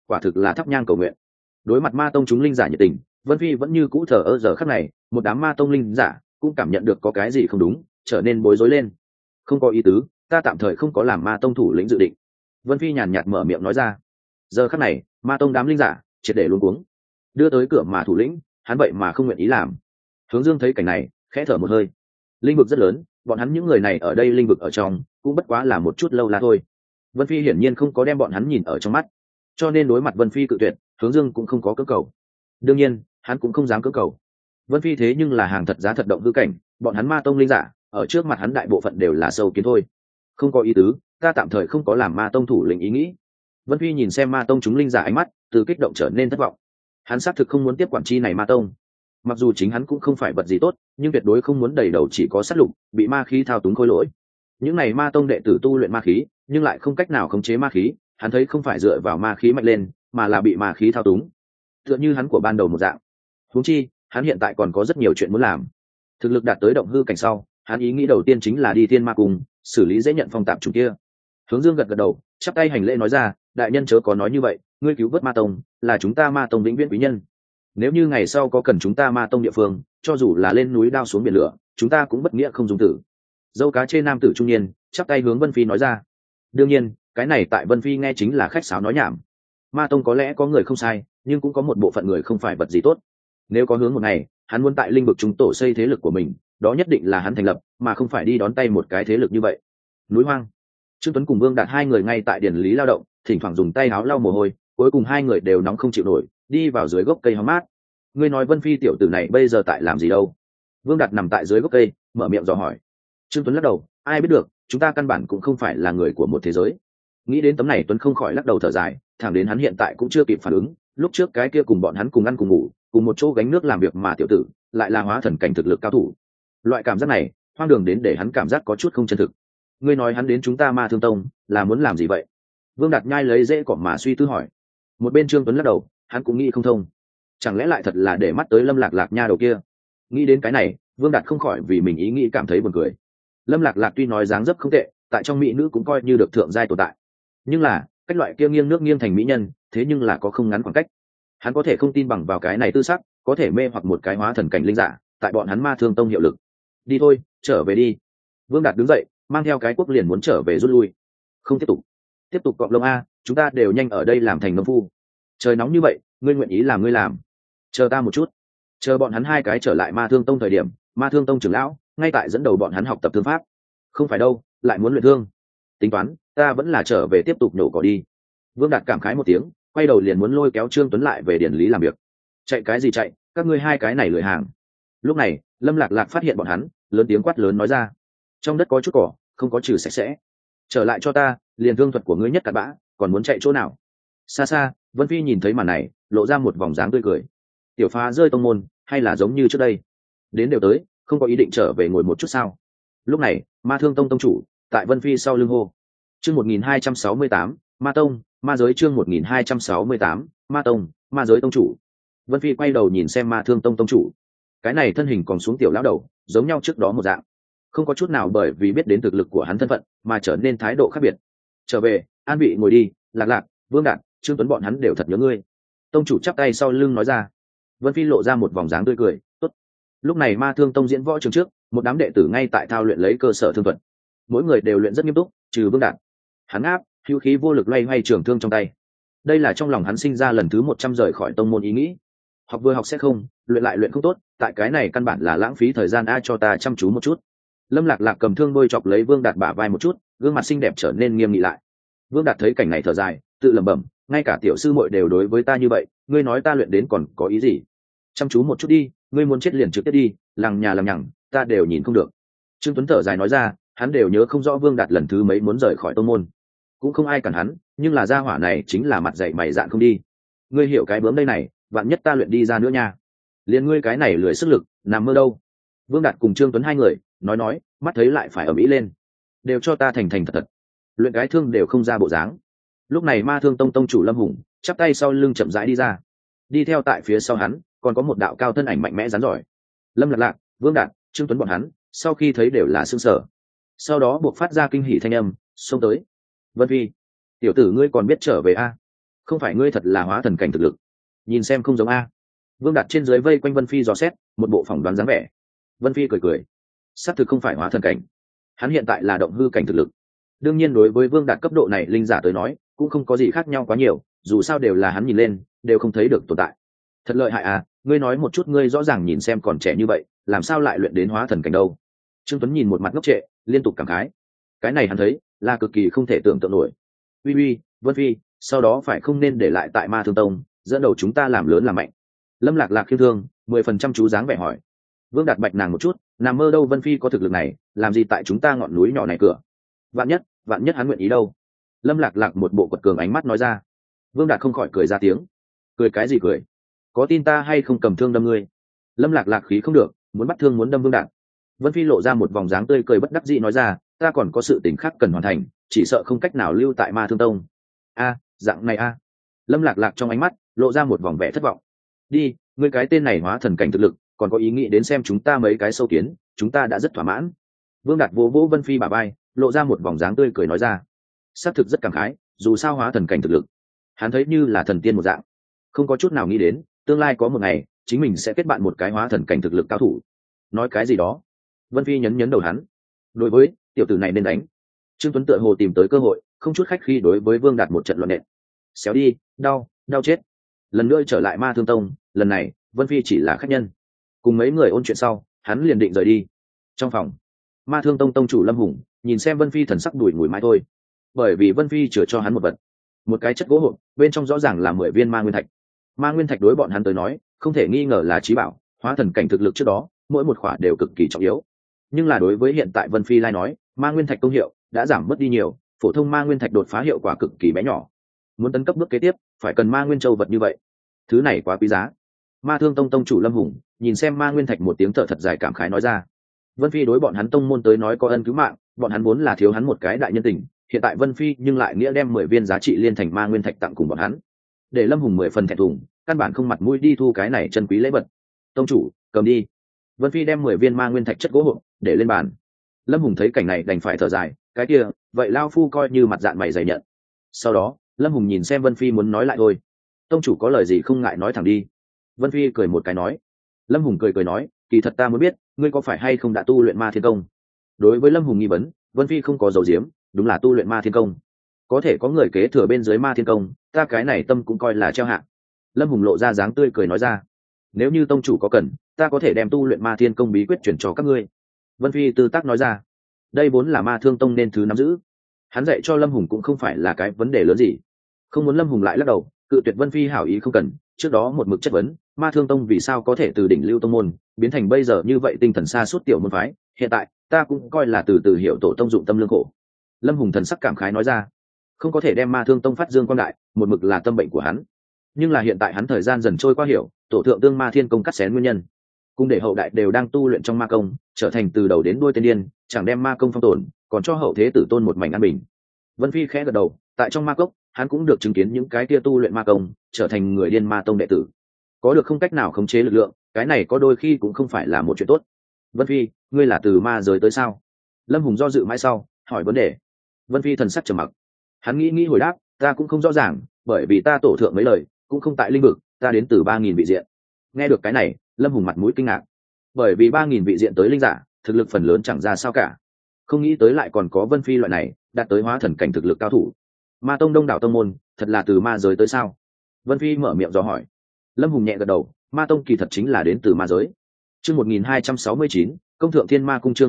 quả thực là thắp nhang cầu nguyện. Đối mặt ma tông chúng linh giả nhiệt tình, Vân Phi vẫn như cũ thờ ơ. Giờ khắc này, một đám ma tông linh giả cũng cảm nhận được có cái gì không đúng, trở nên bối rối lên. Không có ý tứ, ta tạm thời không có làm ma tông thủ lĩnh dự định. Vân Phi nhàn nhạt mở miệng nói ra. Giờ khắc này, ma tông đám linh giả triệt để luống cuống. Đưa tới cửa mà thủ lĩnh, hắn vậy mà không nguyện ý làm. Hướng Dương thấy cảnh này, khẽ thở một hơi. Linh vực rất lớn, bọn hắn những người này ở đây linh vực ở trong cũng bất quá là một chút lâu la thôi. Vân Phi hiển nhiên không có đem bọn hắn nhìn ở trong mắt, cho nên đối mặt Vân Phi cự tuyệt, Hướng Dương cũng không có cưỡng cầu. Đương nhiên, hắn cũng không dám cưỡng cầu. Vân Phi thế nhưng là hàng thật giá thật động hư cảnh, bọn hắn ma tông linh giả ở trước mặt hắn đại bộ phận đều là sâu kiến thôi. Không có ý tứ, ta tạm thời không có làm ma tông thủ lĩnh ý nghĩ. Vân Phi nhìn xem ma tông chúng linh giả ánh mắt từ kích động trở nên thất vọng. Hắn xác thực không muốn tiếp quản chi này ma tông. Mặc dù chính hắn cũng không phải vật gì tốt, nhưng tuyệt đối không muốn đầy đầu chỉ có sát lục, bị ma khí thao túng khôi lỗi. Những này ma tông đệ tử tu luyện ma khí, nhưng lại không cách nào khống chế ma khí, hắn thấy không phải dựa vào ma khí mạnh lên, mà là bị ma khí thao túng. Tựa như hắn của ban đầu một dạng. Huống chi, hắn hiện tại còn có rất nhiều chuyện muốn làm. Thực lực đạt tới động hư cảnh sau, hắn ý nghĩ đầu tiên chính là đi thiên ma cung, xử lý dễ nhận phong tạm chủ kia. Hướng Dương gật gật đầu, chắp tay hành lễ nói ra, đại nhân chớ có nói như vậy, ngươi cứu vớt ma tông, là chúng ta ma tông vĩnh viễn quý nhân. Nếu như ngày sau có cần chúng ta ma tông địa phương, cho dù là lên núi đao xuống biển lửa, chúng ta cũng bất nghĩa không dung tử. Dâu cá trên nam tử trung niên chắp tay hướng Vân Phi nói ra. Đương nhiên, cái này tại Vân Phi nghe chính là khách sáo nói nhảm. Ma tông có lẽ có người không sai, nhưng cũng có một bộ phận người không phải vật gì tốt. Nếu có hướng một ngày, hắn muốn tại linh vực chúng tổ xây thế lực của mình, đó nhất định là hắn thành lập, mà không phải đi đón tay một cái thế lực như vậy. Núi hoang. Trương Tuấn cùng Vương Đạt hai người ngay tại điển lý lao động, thỉnh thoảng dùng tay áo lau mồ hôi, cuối cùng hai người đều nóng không chịu nổi, đi vào dưới gốc cây hóng mát. Ngươi nói Vân Phi tiểu tử này bây giờ tại làm gì đâu? Vương Đạt nằm tại dưới gốc cây, mở miệng dò hỏi. Trương Tuấn lắc đầu, ai biết được, chúng ta căn bản cũng không phải là người của một thế giới. Nghĩ đến tấm này, Tuấn không khỏi lắc đầu thở dài, thẳng đến hắn hiện tại cũng chưa kịp phản ứng, lúc trước cái kia cùng bọn hắn cùng ăn cùng ngủ, cùng một chỗ gánh nước làm việc mà tiểu tử, lại là hóa thần cảnh thực lực cao thủ. Loại cảm giác này, hoang đường đến để hắn cảm giác có chút không chân thực. Ngươi nói hắn đến chúng ta Ma Thương Tông, là muốn làm gì vậy? Vương Đạt nhai lấy rễ cỏ mà suy tư hỏi. Một bên Trương Tuấn lắc đầu, hắn cũng nghĩ không thông. Chẳng lẽ lại thật là để mắt tới Lâm Lạc Lạc nha đầu kia? Nghĩ đến cái này, Vương Đạt không khỏi vì mình ý nghĩ cảm thấy buồn cười. Lâm Lạc Lạc tuy nói dáng dấp không tệ, tại trong mỹ nữ cũng coi như được thượng giai tồn tại. Nhưng là, cách loại kia nghiêng nước nghiêng thành mỹ nhân, thế nhưng là có không ngắn khoảng cách. Hắn có thể không tin bằng vào cái này tư sắc, có thể mê hoặc một cái hóa thần cảnh linh giả, tại bọn hắn Ma Thương Tông hiệu lực. Đi thôi, trở về đi. Vương Đạt đứng dậy, mang theo cái cuốc liền muốn trở về rút lui. Không tiếp tục cọp lông a, chúng ta đều nhanh ở đây làm thành nông phu. Trời nóng như vậy, ngươi nguyện ý làm ngươi làm. Chờ ta một chút. Chờ bọn hắn hai cái trở lại Ma Thương Tông thời điểm, Ma Thương Tông trưởng lão ngay tại dẫn đầu bọn hắn học tập thương pháp. Không phải đâu, lại muốn luyện thương. Tính toán, ta vẫn là trở về tiếp tục nhổ cỏ đi. Vương Đạt cảm khái một tiếng, quay đầu liền muốn lôi kéo Trương Tuấn lại về điển lý làm việc. Chạy cái gì chạy, các ngươi hai cái này lười hàng. Lúc này, Lâm Lạc Lạc phát hiện bọn hắn, lớn tiếng quát lớn nói ra. Trong đất có chút cỏ, không có trừ sạch sẽ. Trở lại cho ta, liền thương thuật của ngươi nhất cặn bã, còn muốn chạy chỗ nào? Xa xa, Vân Phi nhìn thấy màn này, lộ ra một vòng dáng tươi cười. Tiểu phá rơi tông môn, hay là giống như trước đây? Đến đều tới, không có ý định trở về ngồi một chút sao? Lúc này, Ma Thương Tông tông chủ tại Vân Phi sau lưng hô. Chương 1268, Ma Tông, Ma giới chương 1268, Ma Tông, Ma giới tông chủ. Vân Phi quay đầu nhìn xem Ma Thương Tông tông chủ. Cái này thân hình còn xuống tiểu lão đầu, giống nhau trước đó một dạng. Không có chút nào bởi vì biết đến thực lực của hắn thân phận mà trở nên thái độ khác biệt. Trở về, an vị ngồi đi, Lạc Lạc, Vương Đạt, Trương Tuấn bọn hắn đều thật nhớ ngươi. Tông chủ chắp tay sau lưng nói ra. Vân Phi lộ ra một vòng dáng tươi cười, tốt. Lúc này Ma Thương Tông diễn võ trường trước, một đám đệ tử ngay tại thao luyện lấy cơ sở thương thuật. Mỗi người đều luyện rất nghiêm túc, trừ Vương Đạt. Hắn áp, hữu khí vô lực loay hoay trường thương trong tay. Đây là trong lòng hắn sinh ra lần thứ 100 rời khỏi tông môn ý nghĩ. Học vừa học sẽ không, luyện lại luyện không tốt, tại cái này căn bản là lãng phí thời gian a, cho ta chăm chú một chút. Lâm Lạc Lạc cầm thương bôi chọc lấy Vương Đạt bả vai một chút, gương mặt xinh đẹp trở nên nghiêm nghị lại. Vương Đạt thấy cảnh này thở dài, tự lẩm bẩm, ngay cả tiểu sư muội đều đối với ta như vậy, ngươi nói ta luyện đến còn có ý gì? Chăm chú một chút đi, ngươi muốn chết liền trực tiếp đi, lằng nhà lằng nhằng, ta đều nhìn không được. Trương Tuấn thở dài nói ra, hắn đều nhớ không rõ Vương Đạt lần thứ mấy muốn rời khỏi tông môn, cũng không ai cản hắn, nhưng là gia hỏa này chính là mặt dày mày dạn không đi. Ngươi hiểu cái bướm đây này, vạn nhất ta luyện đi ra nữa nha. Liên ngươi cái này lười sức lực, nằm mơ đâu. Vương Đạt cùng Trương Tuấn hai người nói, mắt thấy lại phải ở mỹ lên, đều cho ta thành thật thật, luyện cái thương đều không ra bộ dáng. Lúc này Ma Thương Tông tông chủ Lâm Hùng chắp tay sau lưng chậm rãi đi ra, đi theo tại phía sau hắn còn có một đạo cao thân ảnh mạnh mẽ rắn giỏi. Lâm Lạc Lạc, Vương Đạt, Trương Tuấn bọn hắn sau khi thấy đều là sững sờ, sau đó buộc phát ra kinh hỉ thanh âm xông tới. Vân Phi, tiểu tử ngươi còn biết trở về a? không phải ngươi thật là hóa thần cảnh thực lực, nhìn xem không giống a. Vương Đạt trên dưới vây quanh Vân Phi dò xét, một bộ phỏng đoán dáng vẻ. Vân Phi cười cười, xác thực không phải hóa thần cảnh, hắn hiện tại là động hư cảnh thực lực. Đương nhiên đối với Vương Đạt cấp độ này linh giả tới nói cũng không có gì khác nhau quá nhiều, dù sao đều là hắn nhìn lên đều không thấy được tồn tại. Thật lợi hại à, ngươi nói một chút, ngươi rõ ràng nhìn xem còn trẻ như vậy làm sao lại luyện đến hóa thần cảnh đâu. Trương Tuấn nhìn một mặt ngốc trệ, liên tục cảm khái. Cái này hắn thấy là cực kỳ không thể tưởng tượng nổi. Uy uy, Vân Phi, sau đó phải không nên để lại tại Ma Thương Tông, dẫn đầu chúng ta làm lớn làm mạnh. Lâm Lạc Lạc khiêm thương 10% chú dáng vẻ hỏi. Vương Đạt bạch nàng một chút, nằm mơ đâu, Vân Phi có thực lực này làm gì tại chúng ta ngọn núi nhỏ này cửa. Vạn nhất hắn nguyện ý đâu. Lâm Lạc Lạc một bộ quật cường ánh mắt nói ra. Vương Đạt không khỏi cười ra tiếng. Cười cái gì cười, có tin ta hay không cầm thương đâm ngươi. Lâm Lạc Lạc khí không được, muốn bắt thương muốn đâm Vương Đạt. Vân Phi lộ ra một vòng dáng tươi cười bất đắc dĩ nói ra, ta còn có sự tình khác cần hoàn thành, chỉ sợ không cách nào lưu tại Ma Thương Tông. A, dạng này a. Lâm Lạc Lạc trong ánh mắt lộ ra một vòng vẻ thất vọng. Đi, ngươi cái tên này hóa thần cảnh thực lực còn có ý nghĩ đến xem chúng ta mấy cái sâu kiến, chúng ta đã rất thỏa mãn. Vương Đạt vỗ vỗ Vân Phi bả vai, lộ ra một vòng dáng tươi cười nói ra. Xác thực rất cảm khái, dù sao hóa thần cảnh thực lực hắn thấy như là thần tiên một dạng, không có chút nào nghĩ đến tương lai có một ngày chính mình sẽ kết bạn một cái hóa thần cảnh thực lực cao thủ. Nói cái gì đó. Vân Phi nhấn đầu hắn. Đối với tiểu tử này nên đánh. Trương Tuấn tựa hồ tìm tới cơ hội, không chút khách khi đối với Vương Đạt một trận loạn nện. Xéo đi, đau chết. Lần nữa trở lại Ma Thương Tông, lần này Vân Phi chỉ là khách nhân. Cùng mấy người ôn chuyện sau, hắn liền định rời đi. Trong phòng, Ma Thương Tông tông chủ Lâm Hùng nhìn xem Vân Phi thần sắc đùi ngùi mãi thôi, bởi vì Vân Phi chừa cho hắn một vật, một cái chất gỗ hộp, bên trong rõ ràng là 10 viên ma nguyên thạch. Ma nguyên thạch đối bọn hắn tới nói không thể nghi ngờ là chí bảo, hóa thần cảnh thực lực trước đó mỗi một khỏa đều cực kỳ trọng yếu. Nhưng là đối với hiện tại Vân Phi lai nói, ma nguyên thạch công hiệu đã giảm mất đi nhiều, phổ thông ma nguyên thạch đột phá hiệu quả cực kỳ bé nhỏ. Muốn tấn cấp bước kế tiếp phải cần ma nguyên châu vật như vậy, thứ này quá quý giá. Ma Thương Tông tông chủ Lâm Hùng nhìn xem ma nguyên thạch một tiếng thở thật dài cảm khái nói ra. Vân Phi đối bọn hắn tông môn tới nói có ân cứu mạng, bọn hắn vốn là thiếu hắn một cái đại nhân tình, hiện tại Vân Phi nhưng lại nghĩa đem 10 viên giá trị liên thành ma nguyên thạch tặng cùng bọn hắn, để Lâm Hùng 10 phần thẹn thùng, căn bản không mặt mũi đi thu cái này chân quý lễ vật. Tông chủ, cầm đi. Vân Phi đem 10 viên ma nguyên thạch chất gỗ hộp để lên bàn. Lâm Hùng thấy cảnh này đành phải thở dài, cái kia vậy lao phu coi như mặt dạng mày dày nhận. Sau đó Lâm Hùng nhìn xem Vân Phi muốn nói lại thôi. Tông chủ có lời gì không ngại nói thẳng đi. Vân Phi cười một cái nói. Lâm Hùng cười nói, kỳ thật ta muốn biết ngươi có phải hay không đã tu luyện ma thiên công. Đối với Lâm Hùng nghi vấn, Vân Phi không có dầu diếm, đúng là tu luyện ma thiên công. Có thể có người kế thừa bên dưới ma thiên công, ta cái này tâm cũng coi là treo hạng. Lâm Hùng lộ ra dáng tươi cười nói ra, nếu như tông chủ có cần, ta có thể đem tu luyện ma thiên công bí quyết chuyển cho các ngươi. Vân Phi tư tác nói ra, đây vốn là Ma Thương Tông nên thứ nắm giữ, hắn dạy cho Lâm Hùng cũng không phải là cái vấn đề lớn gì. Không muốn Lâm Hùng lại lắc đầu cự tuyệt Vân Phi hảo ý không cần. Trước đó một mực chất vấn Ma Thương Tông vì sao có thể từ đỉnh lưu tông môn biến thành bây giờ như vậy tinh thần xa suốt tiểu môn phái, hiện tại ta cũng coi là từ từ hiểu tổ tông dụng tâm lương khổ. Lâm Hùng thần sắc cảm khái nói ra, không có thể đem Ma Thương Tông phát dương quang đại một mực là tâm bệnh của hắn, nhưng là hiện tại hắn thời gian dần trôi qua hiểu tổ thượng tương ma thiên công cắt xén nguyên nhân, cùng để hậu đại đều đang tu luyện trong ma công, trở thành từ đầu đến đuôi tên điên, chẳng đem ma công phong tồn, còn cho hậu thế tử tôn một mảnh an bình. Vân Phi khẽ gật đầu, tại trong ma cốc hắn cũng được chứng kiến những cái kia tu luyện ma công trở thành người điên ma tông đệ tử, có được không cách nào khống chế lực lượng, cái này có đôi khi cũng không phải là một chuyện tốt. Vân Phi, ngươi là từ ma giới tới sao? Lâm Hùng do dự mãi sau hỏi vấn đề. Vân Phi thần sắc trầm mặc, hắn nghĩ hồi đáp, ta cũng không rõ ràng, bởi vì ta tổ thượng mấy lời cũng không tại linh vực, ta đến từ 3000 vị diện. Nghe được cái này, Lâm Hùng mặt mũi kinh ngạc, bởi vì 3000 vị diện tới linh giả thực lực phần lớn chẳng ra sao cả, không nghĩ tới lại còn có Vân Phi loại này đạt tới hóa thần cảnh thực lực cao thủ. Ma tông đông đảo tông môn thật là từ ma giới tới sao? Vân Phi mở miệng dò hỏi. Lâm Hùng nhẹ gật đầu, ma tông kỳ thật chính là đến từ ma giới. Chương 1269, công thượng thiên ma cung. Chương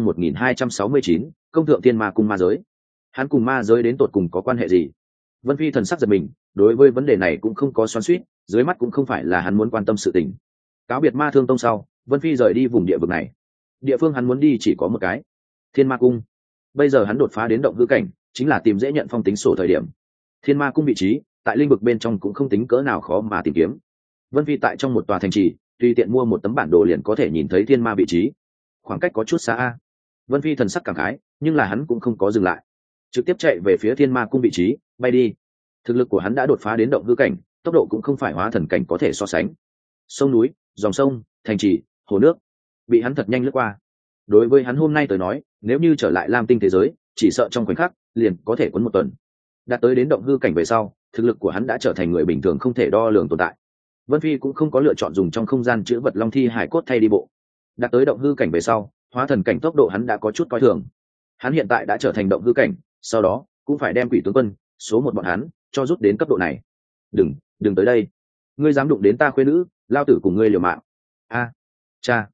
1269, công thượng thiên ma cung. Ma giới, hắn cùng ma giới đến tột cùng có quan hệ gì? Vân Phi thần sắc giật mình, đối với vấn đề này cũng không có xoắn xuýt, dưới mắt cũng không phải là hắn muốn quan tâm sự tình. Cáo biệt Ma Thương Tông sau, Vân Phi rời đi vùng địa vực này. Địa phương hắn muốn đi chỉ có một cái, Thiên Ma Cung. Bây giờ hắn đột phá đến động hư cảnh, chính là tìm dễ nhận phong tính sổ thời điểm. Thiên Ma Cung vị trí tại linh vực bên trong cũng không tính cỡ nào khó mà tìm kiếm. Vân Phi tại trong một tòa thành trì, tùy tiện mua một tấm bản đồ liền có thể nhìn thấy thiên ma vị trí. Khoảng cách có chút xa a. Vân Phi thần sắc cảm khái, nhưng là hắn cũng không có dừng lại, trực tiếp chạy về phía Thiên Ma Cung vị trí, bay đi. Thực lực của hắn đã đột phá đến động hư cảnh, tốc độ cũng không phải hóa thần cảnh có thể so sánh. Sông núi, dòng sông, thành trì, hồ nước, bị hắn thật nhanh lướt qua. Đối với hắn hôm nay tới nói, nếu như trở lại Lam Tinh thế giới, chỉ sợ trong khoảnh khắc liền có thể cuốn một tuần. Đạt tới đến động hư cảnh về sau, thực lực của hắn đã trở thành người bình thường không thể đo lường tồn tại. Vân Phi cũng không có lựa chọn dùng trong không gian chữ vật long thi hải cốt thay đi bộ. Đạt tới động hư cảnh về sau, hóa thần cảnh tốc độ hắn đã có chút coi thường. Hắn hiện tại đã trở thành động hư cảnh, sau đó cũng phải đem quỷ tướng quân số một bọn hắn cho rút đến cấp độ này. Đừng tới đây, ngươi dám đụng đến ta khuê nữ, lao tử cùng ngươi liều mạng. A, cha,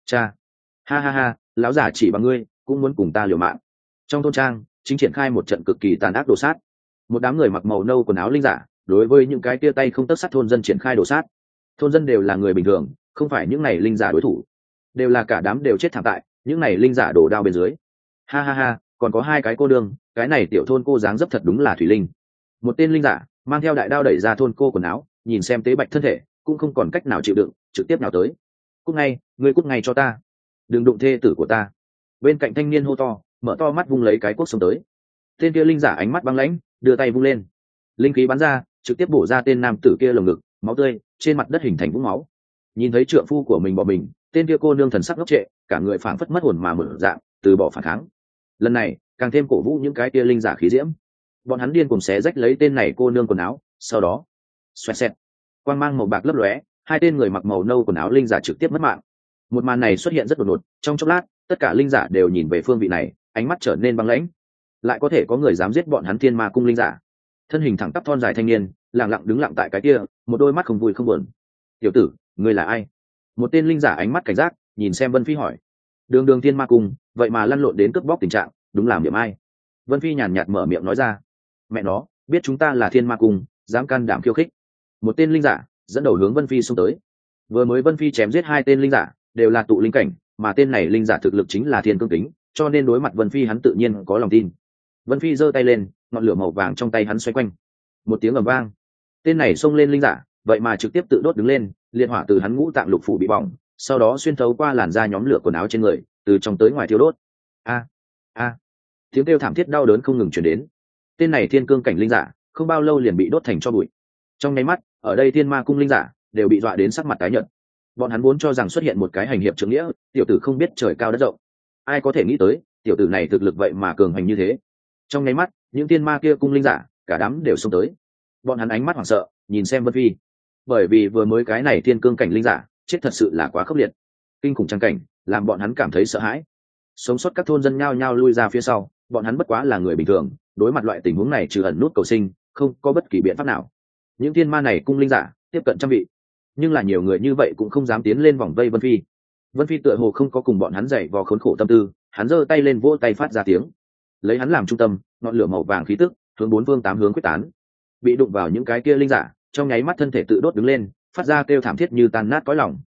ha ha ha, lão giả chỉ bằng ngươi cũng muốn cùng ta liều mạng. Trong thôn trang chính triển khai một trận cực kỳ tàn ác đồ sát. Một đám người mặc màu nâu quần áo linh giả đối với những cái tia tay không tấc sắt thôn dân triển khai đồ sát. Thôn dân đều là người bình thường, không phải những này linh giả đối thủ, đều là cả đám đều chết thảm tại những này linh giả đổ đao bên dưới. Ha ha ha, còn có hai cái cô đương, cái này tiểu thôn cô dáng dấp thật đúng là thủy linh. Một tên linh giả mang theo đại đao đẩy ra thôn cô quần áo, nhìn xem tế bạch thân thể cũng không còn cách nào chịu đựng, trực tiếp nào tới. Cút ngay, ngươi cút ngay cho ta, đừng đụng thê tử của ta. Bên cạnh thanh niên hô to, mở to mắt vung lấy cái cuốc xông tới. Tên kia linh giả ánh mắt băng lãnh, đưa tay vung lên, linh khí bắn ra, trực tiếp bổ ra tên nam tử kia lồng ngực, máu tươi trên mặt đất hình thành vũng máu. Nhìn thấy trượng phu của mình bỏ mình, tên kia cô nương thần sắc ngốc trệ, cả người phảng phất mất hồn mà mở dạng, từ bỏ phản kháng. Lần này càng thêm cổ vũ những cái kia linh giả khí diễm. Bọn hắn điên cùng xé rách lấy tên này cô nương quần áo, sau đó xoẹt xẹt, quang mang màu bạc lấp lóe, hai tên người mặc màu nâu quần áo linh giả trực tiếp mất mạng. Một màn này xuất hiện rất đột ngột, trong chốc lát tất cả linh giả đều nhìn về phương vị này, ánh mắt trở nên băng lãnh. Lại có thể có người dám giết bọn hắn Thiên Ma cung linh giả? Thân hình thẳng tắp thon dài thanh niên lặng lặng đứng lặng tại cái kia, một đôi mắt không vui không buồn. Tiểu tử, ngươi là ai? Một tên linh giả ánh mắt cảnh giác nhìn xem Vân Phi hỏi. Đường Thiên Ma cung vậy mà lăn lộn đến cướp bóc tình trạng, đúng làm điểm ai? Vân Phi nhàn nhạt mở miệng nói ra. Mẹ nó, biết chúng ta là Thiên Ma cung, dám can đảm khiêu khích. Một tên linh giả dẫn đầu hướng Vân Phi xông tới. Vừa mới Vân Phi chém giết hai tên linh giả đều là tụ linh cảnh, mà tên này linh giả thực lực chính là thiên cương tính, cho nên đối mặt Vân Phi hắn tự nhiên có lòng tin. Vân Phi giơ tay lên, ngọn lửa màu vàng trong tay hắn xoay quanh. Một tiếng ầm vang, tên này xông lên linh giả vậy mà trực tiếp tự đốt đứng lên, liệt hỏa từ hắn ngũ tạng lục phủ bị bỏng, sau đó xuyên thấu qua làn da nhóm lửa quần áo trên người, từ trong tới ngoài thiêu đốt. A, tiếng kêu thảm thiết đau đớn không ngừng truyền đến. Tên này thiên cương cảnh linh giả không bao lâu liền bị đốt thành tro bụi. Trong nháy mắt, ở đây Thiên Ma cung linh giả đều bị dọa đến sắc mặt tái nhợt. Bọn hắn vốn cho rằng xuất hiện một cái hành hiệp trưởng nghĩa, tiểu tử không biết trời cao đất rộng. Ai có thể nghĩ tới, tiểu tử này thực lực vậy mà cường hành như thế. Trong nháy mắt, những tiên ma kia cung linh giả cả đám đều xông tới. Bọn hắn ánh mắt hoảng sợ nhìn xem Vân Phi, bởi vì vừa mới cái này thiên cương cảnh linh giả chết thật sự là quá khốc liệt, kinh khủng trang cảnh làm bọn hắn cảm thấy sợ hãi. Sống sót các thôn dân nhao nhao lui ra phía sau, bọn hắn bất quá là người bình thường, đối mặt loại tình huống này trừ ẩn nút cầu sinh, không có bất kỳ biện pháp nào. Những thiên ma này cung linh giả tiếp cận trăm vị, nhưng là nhiều người như vậy cũng không dám tiến lên vòng vây Vân Phi. Vân Phi tựa hồ không có cùng bọn hắn dạy vò khốn khổ tâm tư, hắn giơ tay lên vỗ tay phát ra tiếng, lấy hắn làm trung tâm, ngọn lửa màu vàng khí tức hướng bốn phương tám hướng quyết tán. Bị đụng vào những cái kia linh giả trong nháy mắt thân thể tự đốt đứng lên, phát ra kêu thảm thiết như tan nát cõi lòng.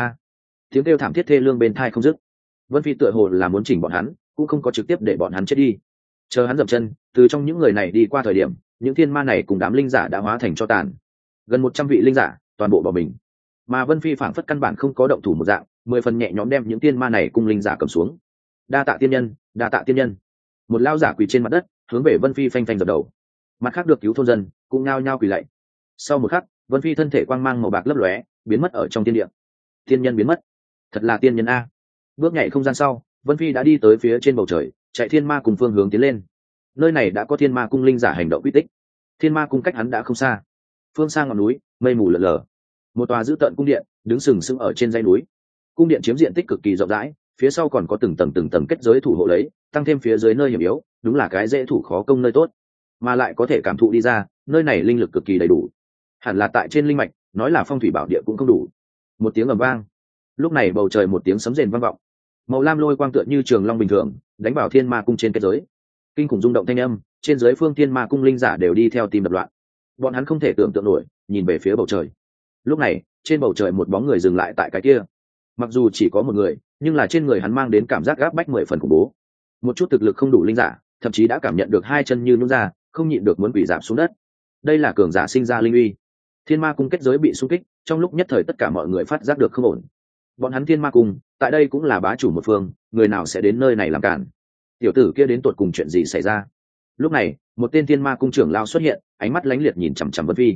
Tiếng kêu thảm thiết thê lương bên tai không dứt. Vân Phi tựa hồ là muốn chỉnh bọn hắn, cũng không có trực tiếp để bọn hắn chết đi. Chờ hắn dậm chân, từ trong những người này đi qua thời điểm, những thiên ma này cùng đám linh giả đã hóa thành tro tàn. Gần 100 vị linh giả toàn bộ bỏ mình, mà Vân Phi phảng phất căn bản không có động thủ một dạng, 10 phần nhẹ nhõm đem những thiên ma này cùng linh giả cầm xuống. Đa tạ tiên nhân, đa tạ tiên nhân. Một lao giả quỳ trên mặt đất, hướng về Vân Phi phanh phanh dập đầu. Mặt khác được cứu thôn dân cũng nhao nhao quỳ lạy. Sau một khắc, Vân Phi thân thể quang mang màu bạc lấp lóe, biến mất ở trong thiên địa. Tiên nhân biến mất, thật là tiên nhân a. Bước nhảy không gian sau, Vân Phi đã đi tới phía trên bầu trời, chạy Thiên Ma cùng phương hướng tiến lên. Nơi này đã có Thiên Ma cung linh giả hành động uy tích. Thiên Ma cung cách hắn đã không xa. Phương xa ngọn núi, mây mù lờ lờ. Một tòa dữ tợn cung điện đứng sừng sững ở trên dãy núi. Cung điện chiếm diện tích cực kỳ rộng rãi, phía sau còn có từng tầng kết giới thủ hộ lấy, tăng thêm phía dưới nơi hiểm yếu, đúng là cái dễ thủ khó công nơi tốt. Mà lại có thể cảm thụ đi ra, nơi này linh lực cực kỳ đầy đủ. Hẳn là tại trên linh mạch, nói là phong thủy bảo địa cũng không đủ. Một tiếng ầm vang. Lúc này bầu trời một tiếng sấm rền vang vọng. Màu lam lôi quang tựa như trường long bình thường, đánh vào Thiên Ma cung trên kết giới. Kinh khủng rung động thanh âm, trên dưới phương Thiên Ma cung linh giả đều đi theo tim đập loạn. Bọn hắn không thể tưởng tượng nổi, nhìn về phía bầu trời. Lúc này, trên bầu trời một bóng người dừng lại tại cái kia. Mặc dù chỉ có một người, nhưng là trên người hắn mang đến cảm giác gáp bách 10 phần khủng bố. Một chút thực lực không đủ linh giả, thậm chí đã cảm nhận được hai chân như nhũn ra, không nhịn được muốn quỳ rạp xuống đất. Đây là cường giả sinh ra linh uy. Thiên Ma cung kết giới bị xung kích, trong lúc nhất thời tất cả mọi người phát giác được không ổn. Bọn hắn Thiên Ma cung, tại đây cũng là bá chủ một phương, người nào sẽ đến nơi này làm cản? Tiểu tử kia đến tột cùng chuyện gì xảy ra? Lúc này, một tên Thiên Ma cung trưởng lao xuất hiện, ánh mắt lánh liệt nhìn chằm chằm Vân Phi.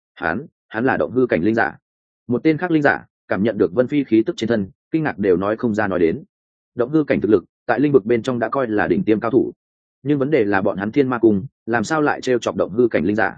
Hắn là động hư cảnh linh giả. Một tên khác linh giả cảm nhận được Vân Phi khí tức trên thân, kinh ngạc đều nói không ra nói đến. Động hư cảnh thực lực, tại linh vực bên trong đã coi là đỉnh tiêm cao thủ. Nhưng vấn đề là bọn hắn Thiên Ma cung, làm sao lại trêu chọc động hư cảnh linh giả?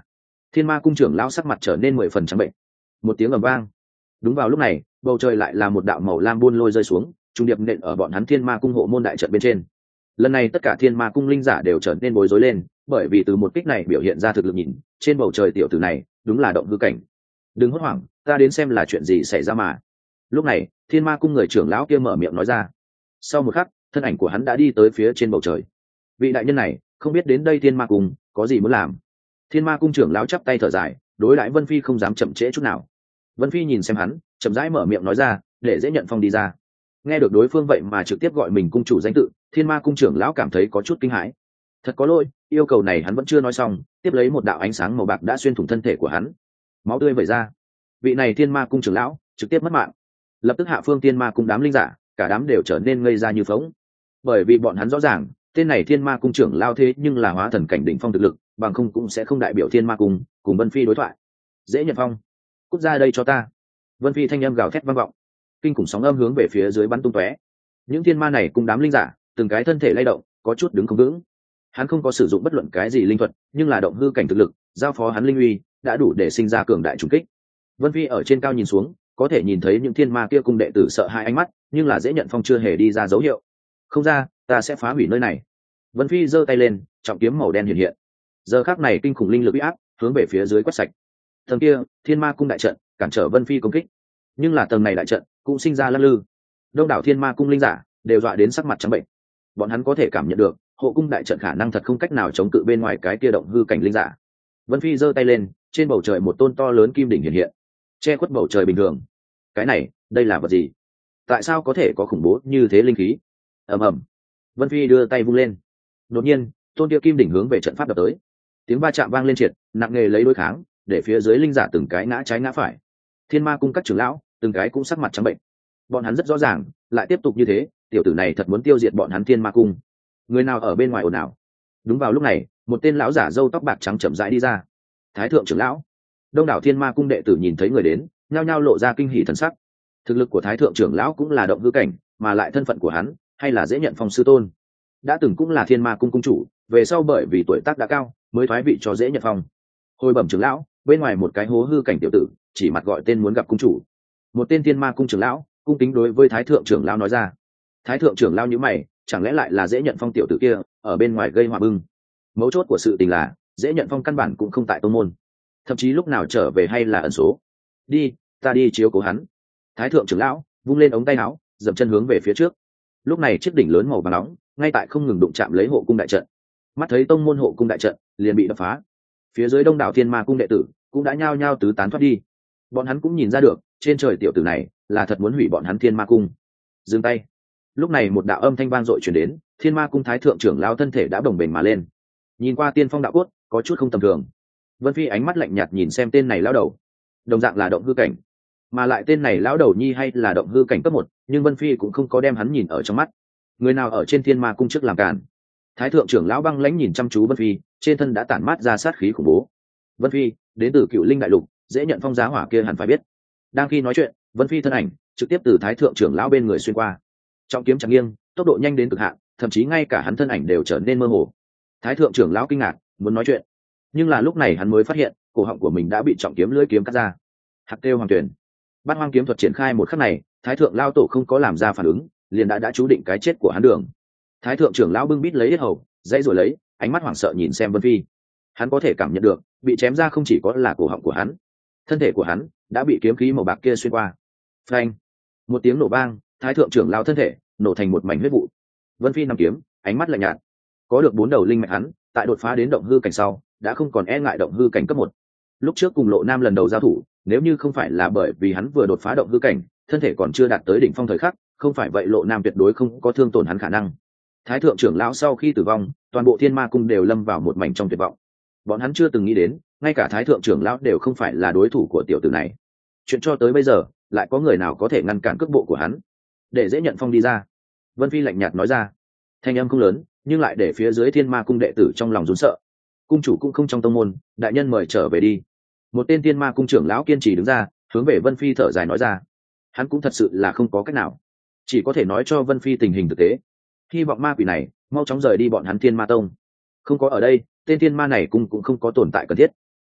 Thiên ma cung trưởng lão sắc mặt trở nên 10 phần trắng bệnh. Một tiếng ầm vang. Đúng vào lúc này, bầu trời lại là một đạo màu lam buôn lôi rơi xuống, trung điệp nện ở bọn hắn Thiên ma cung hộ môn đại trận bên trên. Lần này tất cả Thiên ma cung linh giả đều trở nên bối rối lên, bởi vì từ một kích này biểu hiện ra thực lực nhìn, trên bầu trời tiểu tử này đúng là động hư cảnh. Đừng hốt hoảng, ta đến xem là chuyện gì xảy ra mà. Lúc này, Thiên ma cung người trưởng lão kia mở miệng nói ra. Sau một khắc, thân ảnh của hắn đã đi tới phía trên bầu trời. Vị đại nhân này không biết đến đây Thiên ma cung có gì muốn làm. Thiên ma cung trưởng lão chắp tay thở dài, đối đãi Vân Phi không dám chậm trễ chút nào. Vân Phi nhìn xem hắn, chậm rãi mở miệng nói ra, để dễ nhận phong đi ra. Nghe được đối phương vậy mà trực tiếp gọi mình cung chủ danh tự, Thiên ma cung trưởng lão cảm thấy có chút kinh hãi. Thật có lỗi, yêu cầu này hắn vẫn chưa nói xong, tiếp lấy một đạo ánh sáng màu bạc đã xuyên thủng thân thể của hắn, máu tươi vẩy ra. Vị này Thiên ma cung trưởng lão trực tiếp mất mạng. Lập tức hạ phương Thiên ma cung đám linh giả, cả đám đều trở nên ngây ra như phỗng, bởi vì bọn hắn rõ ràng tên này Thiên ma cung trưởng lao thế nhưng là hóa thần cảnh đỉnh phong thực lực, bằng không cũng sẽ không đại biểu Thiên ma cung cùng Vân Phi đối thoại. Dễ nhận phong, cút ra đây cho ta. Vân Phi thanh âm gào thét vang vọng, kinh khủng sóng âm hướng về phía dưới bắn tung tóe. Những thiên ma này cùng đám linh giả từng cái thân thể lay động, có chút đứng không vững. Hắn không có sử dụng bất luận cái gì linh thuật, nhưng là động hư cảnh thực lực giao phó hắn linh uy đã đủ để sinh ra cường đại trùng kích. Vân Phi ở trên cao nhìn xuống, có thể nhìn thấy những thiên ma kia cung đệ tử sợ hãi ánh mắt, nhưng là dễ nhận phong chưa hề đi ra dấu hiệu. Không ra, ta sẽ phá hủy nơi này. Vân Phi giơ tay lên, trọng kiếm màu đen hiện hiện. Giờ khắc này kinh khủng linh lực uy áp hướng về phía dưới quét sạch. Tầng kia thiên ma cung đại trận cản trở Vân Phi công kích, nhưng là tầng này đại trận cũng sinh ra lắc lư. Đông đảo thiên ma cung linh giả đều dọa đến sắc mặt trắng bệnh. Bọn hắn có thể cảm nhận được hộ cung đại trận khả năng thật không cách nào chống cự bên ngoài cái kia động hư cảnh linh giả. Vân Phi giơ tay lên, trên bầu trời một tôn to lớn kim đỉnh hiện hiện, che khuất bầu trời bình thường. Cái này, đây là vật gì? Tại sao có thể có khủng bố như thế linh khí? Ầm ầm. Vân Phi đưa tay vung lên. Đột nhiên, tôn kia kim đỉnh hướng về trận pháp đập tới. Tiếng va chạm vang lên triệt, nặng nề lấy đối kháng, để phía dưới linh giả từng cái ngã trái ngã phải. Thiên ma cung các trưởng lão từng cái cũng sắc mặt trắng bệnh. Bọn hắn rất rõ ràng, lại tiếp tục như thế, tiểu tử này thật muốn tiêu diệt bọn hắn Thiên ma cung. Người nào ở bên ngoài ồn ào? Đúng vào lúc này, một tên lão giả râu tóc bạc trắng chậm rãi đi ra. Thái thượng trưởng lão. Đông đảo Thiên ma cung đệ tử nhìn thấy người đến, nhao nhao lộ ra kinh hỉ thần sắc. Thực lực của Thái thượng trưởng lão cũng là động hư cảnh, mà lại thân phận của hắn hay là dễ nhận phong sư tôn, đã từng cũng là Thiên ma cung cung chủ, về sau bởi vì tuổi tác đã cao mới thoái vị cho dễ nhận phong. Hồi bẩm trưởng lão, bên ngoài một cái hố hư cảnh tiểu tử chỉ mặt gọi tên muốn gặp cung chủ. Một tên Thiên ma cung trưởng lão cung kính đối với Thái thượng trưởng lão nói ra. Thái thượng trưởng lão nhíu mày, chẳng lẽ lại là dễ nhận phong tiểu tử kia ở bên ngoài gây họa bưng? Mấu chốt của sự tình là dễ nhận phong căn bản cũng không tại tông môn, thậm chí lúc nào trở về hay là ẩn số. Đi, ta đi chiếu cố hắn. Thái thượng trưởng lão vung lên ống tay áo, dậm chân hướng về phía trước. Lúc này chiếc đỉnh lớn màu vàng nóng ngay tại không ngừng đụng chạm lấy hộ cung đại trận. Mắt thấy tông môn hộ cung đại trận liền bị đập phá, phía dưới đông đảo Thiên ma cung đệ tử cũng đã nhao nhao tứ tán thoát đi. Bọn hắn cũng nhìn ra được, trên trời tiểu tử này là thật muốn hủy bọn hắn Thiên ma cung. Dừng tay. Lúc này một đạo âm thanh vang dội truyền đến, Thiên ma cung thái thượng trưởng lão thân thể đã bồng bềnh mà lên. Nhìn qua tiên phong đạo cốt, có chút không tầm thường. Vân Phi ánh mắt lạnh nhạt nhìn xem tên này lão đầu, đồng dạng là động hư cảnh, mà lại tên này lão đầu nhi hay là động hư cảnh cấp 1, nhưng Vân Phi cũng không có đem hắn nhìn ở trong mắt. Người nào ở trên Thiên ma cung trước làm cản? Thái thượng trưởng lão băng lãnh nhìn chăm chú Vân Phi, trên thân đã tản mát ra sát khí khủng bố. Vân Phi đến từ Cựu Linh đại lục, dễ nhận phong giá hỏa kia hẳn phải biết. Đang khi nói chuyện, Vân Phi thân ảnh trực tiếp từ thái thượng trưởng lão bên người xuyên qua, trọng kiếm chặt nghiêng, tốc độ nhanh đến cực hạn, thậm chí ngay cả hắn thân ảnh đều trở nên mơ hồ. Thái thượng trưởng lão kinh ngạc, muốn nói chuyện, nhưng là lúc này hắn mới phát hiện cổ họng của mình đã bị trọng kiếm lưỡi kiếm cắt ra. Hạt kêu hoàng tuyển, bát hoang kiếm thuật triển khai một khắc này, thái thượng lao tổ không có làm ra phản ứng, liền đã chú định cái chết của hắn đường. Thái thượng trưởng lão bưng bít lấy hết hầu, dãy rồi lấy, ánh mắt hoảng sợ nhìn xem Vân Phi. Hắn có thể cảm nhận được, bị chém ra không chỉ có là cổ họng của hắn, thân thể của hắn đã bị kiếm khí màu bạc kia xuyên qua. Phanh! Một tiếng nổ vang, thái thượng trưởng lão thân thể nổ thành một mảnh huyết vụ. Vân Phi nằm kiếm, ánh mắt lạnh nhạt. Có được 4 đầu linh mạch hắn, tại đột phá đến động hư cảnh sau, đã không còn e ngại động hư cảnh cấp 1. Lúc trước cùng Lộ Nam lần đầu giao thủ, nếu như không phải là bởi vì hắn vừa đột phá động hư cảnh, thân thể còn chưa đạt tới đỉnh phong thời khắc, không phải vậy Lộ Nam tuyệt đối không có thương tổn hắn khả năng. Thái thượng trưởng lão sau khi tử vong, toàn bộ Thiên ma cung đều lâm vào một mảnh trong tuyệt vọng. Bọn hắn chưa từng nghĩ đến, ngay cả thái thượng trưởng lão đều không phải là đối thủ của tiểu tử này. Chuyện cho tới bây giờ, lại có người nào có thể ngăn cản cước bộ của hắn? Để dễ nhận phong đi ra. Vân Phi lạnh nhạt nói ra. Thanh âm không lớn, nhưng lại để phía dưới Thiên ma cung đệ tử trong lòng run sợ. Cung chủ cũng không trong tông môn, đại nhân mời trở về đi. Một tên Thiên ma cung trưởng lão kiên trì đứng ra, hướng về Vân Phi thở dài nói ra. Hắn cũng thật sự là không có cách nào, chỉ có thể nói cho Vân Phi tình hình thực tế. Hy vọng ma quỷ này mau chóng rời đi bọn hắn Thiên ma tông. Không có ở đây, tên Thiên ma này cũng không có tồn tại cần thiết.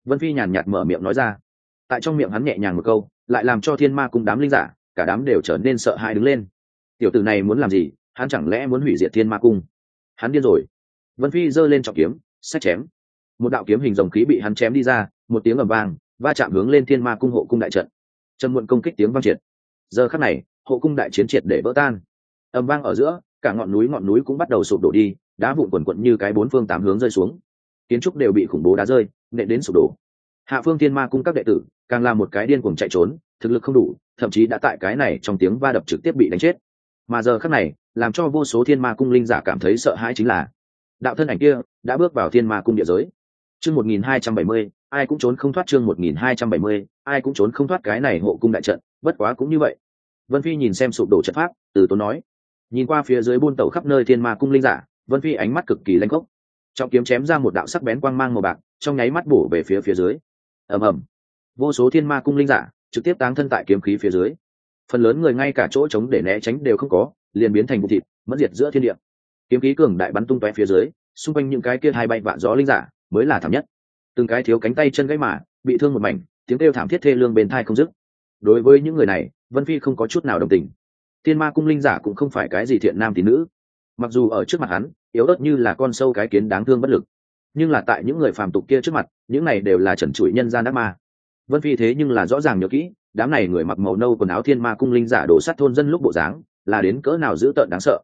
Vân Phi nhàn nhạt mở miệng nói ra. Tại trong miệng hắn nhẹ nhàng một câu, lại làm cho thiên ma cung đám linh giả cả đám đều trở nên sợ hãi đứng lên. Tiểu tử này muốn làm gì? Hắn chẳng lẽ muốn hủy diệt thiên ma cung? Hắn điên rồi. Vân Phi giơ lên trọng kiếm, xét chém. Một đạo kiếm hình rồng khí bị hắn chém đi ra, một tiếng ầm vang va chạm hướng lên thiên ma cung hộ cung đại trận. Trầm muộn công kích tiếng vang triệt. Giờ khắc này, hộ cung đại chiến triệt để vỡ tan. Ầm vang ở giữa, cả ngọn núi cũng bắt đầu sụp đổ đi, đá vụn quần quận như cái bốn phương tám hướng rơi xuống. Kiến trúc đều bị khủng bố đá rơi, nện đến sụp đổ. Hạ phương thiên ma cung các đệ tử càng là một cái điên cuồng chạy trốn, thực lực không đủ, thậm chí đã tại cái này trong tiếng va đập trực tiếp bị đánh chết. Mà giờ khắc này, làm cho vô số thiên ma cung linh giả cảm thấy sợ hãi chính là đạo thân ảnh kia đã bước vào thiên ma cung địa giới. Chương 1270, ai cũng trốn không thoát. Chương 1270, ai cũng trốn không thoát cái này hộ cung đại trận, bất quá cũng như vậy. Vân Phi nhìn xem sụp đổ trận pháp, từ tốn nói. Nhìn qua phía dưới buôn tẩu khắp nơi thiên ma cung linh giả, Vân Phi ánh mắt cực kỳ lanh khốc. Trọng kiếm chém ra một đạo sắc bén quang mang màu bạc, trong nháy mắt bổ về phía dưới. Ầm ầm, vô số thiên ma cung linh giả trực tiếp táng thân tại kiếm khí phía dưới. Phần lớn người ngay cả chỗ trống để né tránh đều không có, liền biến thành vụ thịt, mất diệt giữa thiên địa. Kiếm khí cường đại bắn tung tóe phía dưới, xung quanh những cái kia hai bay vạn gió linh giả mới là thảm nhất. Từng cái thiếu cánh tay chân gãy mà, bị thương một mảnh, tiếng kêu thảm thiết thê lương bên tai không dứt. Đối với những người này, Vân Phi không có chút nào đồng tình. Thiên ma cung linh giả cũng không phải cái gì thiện nam tín nữ, mặc dù ở trước mặt hắn yếu ớt như là con sâu cái kiến đáng thương bất lực, nhưng là tại những người phàm tục kia trước mặt, những này đều là trần trụi nhân gian ác ma. Vân Phi thế nhưng là rõ ràng nhớ kỹ, đám này người mặc màu nâu quần áo thiên ma cung linh giả đổ sát thôn dân lúc bộ dáng là đến cỡ nào dữ tợn đáng sợ.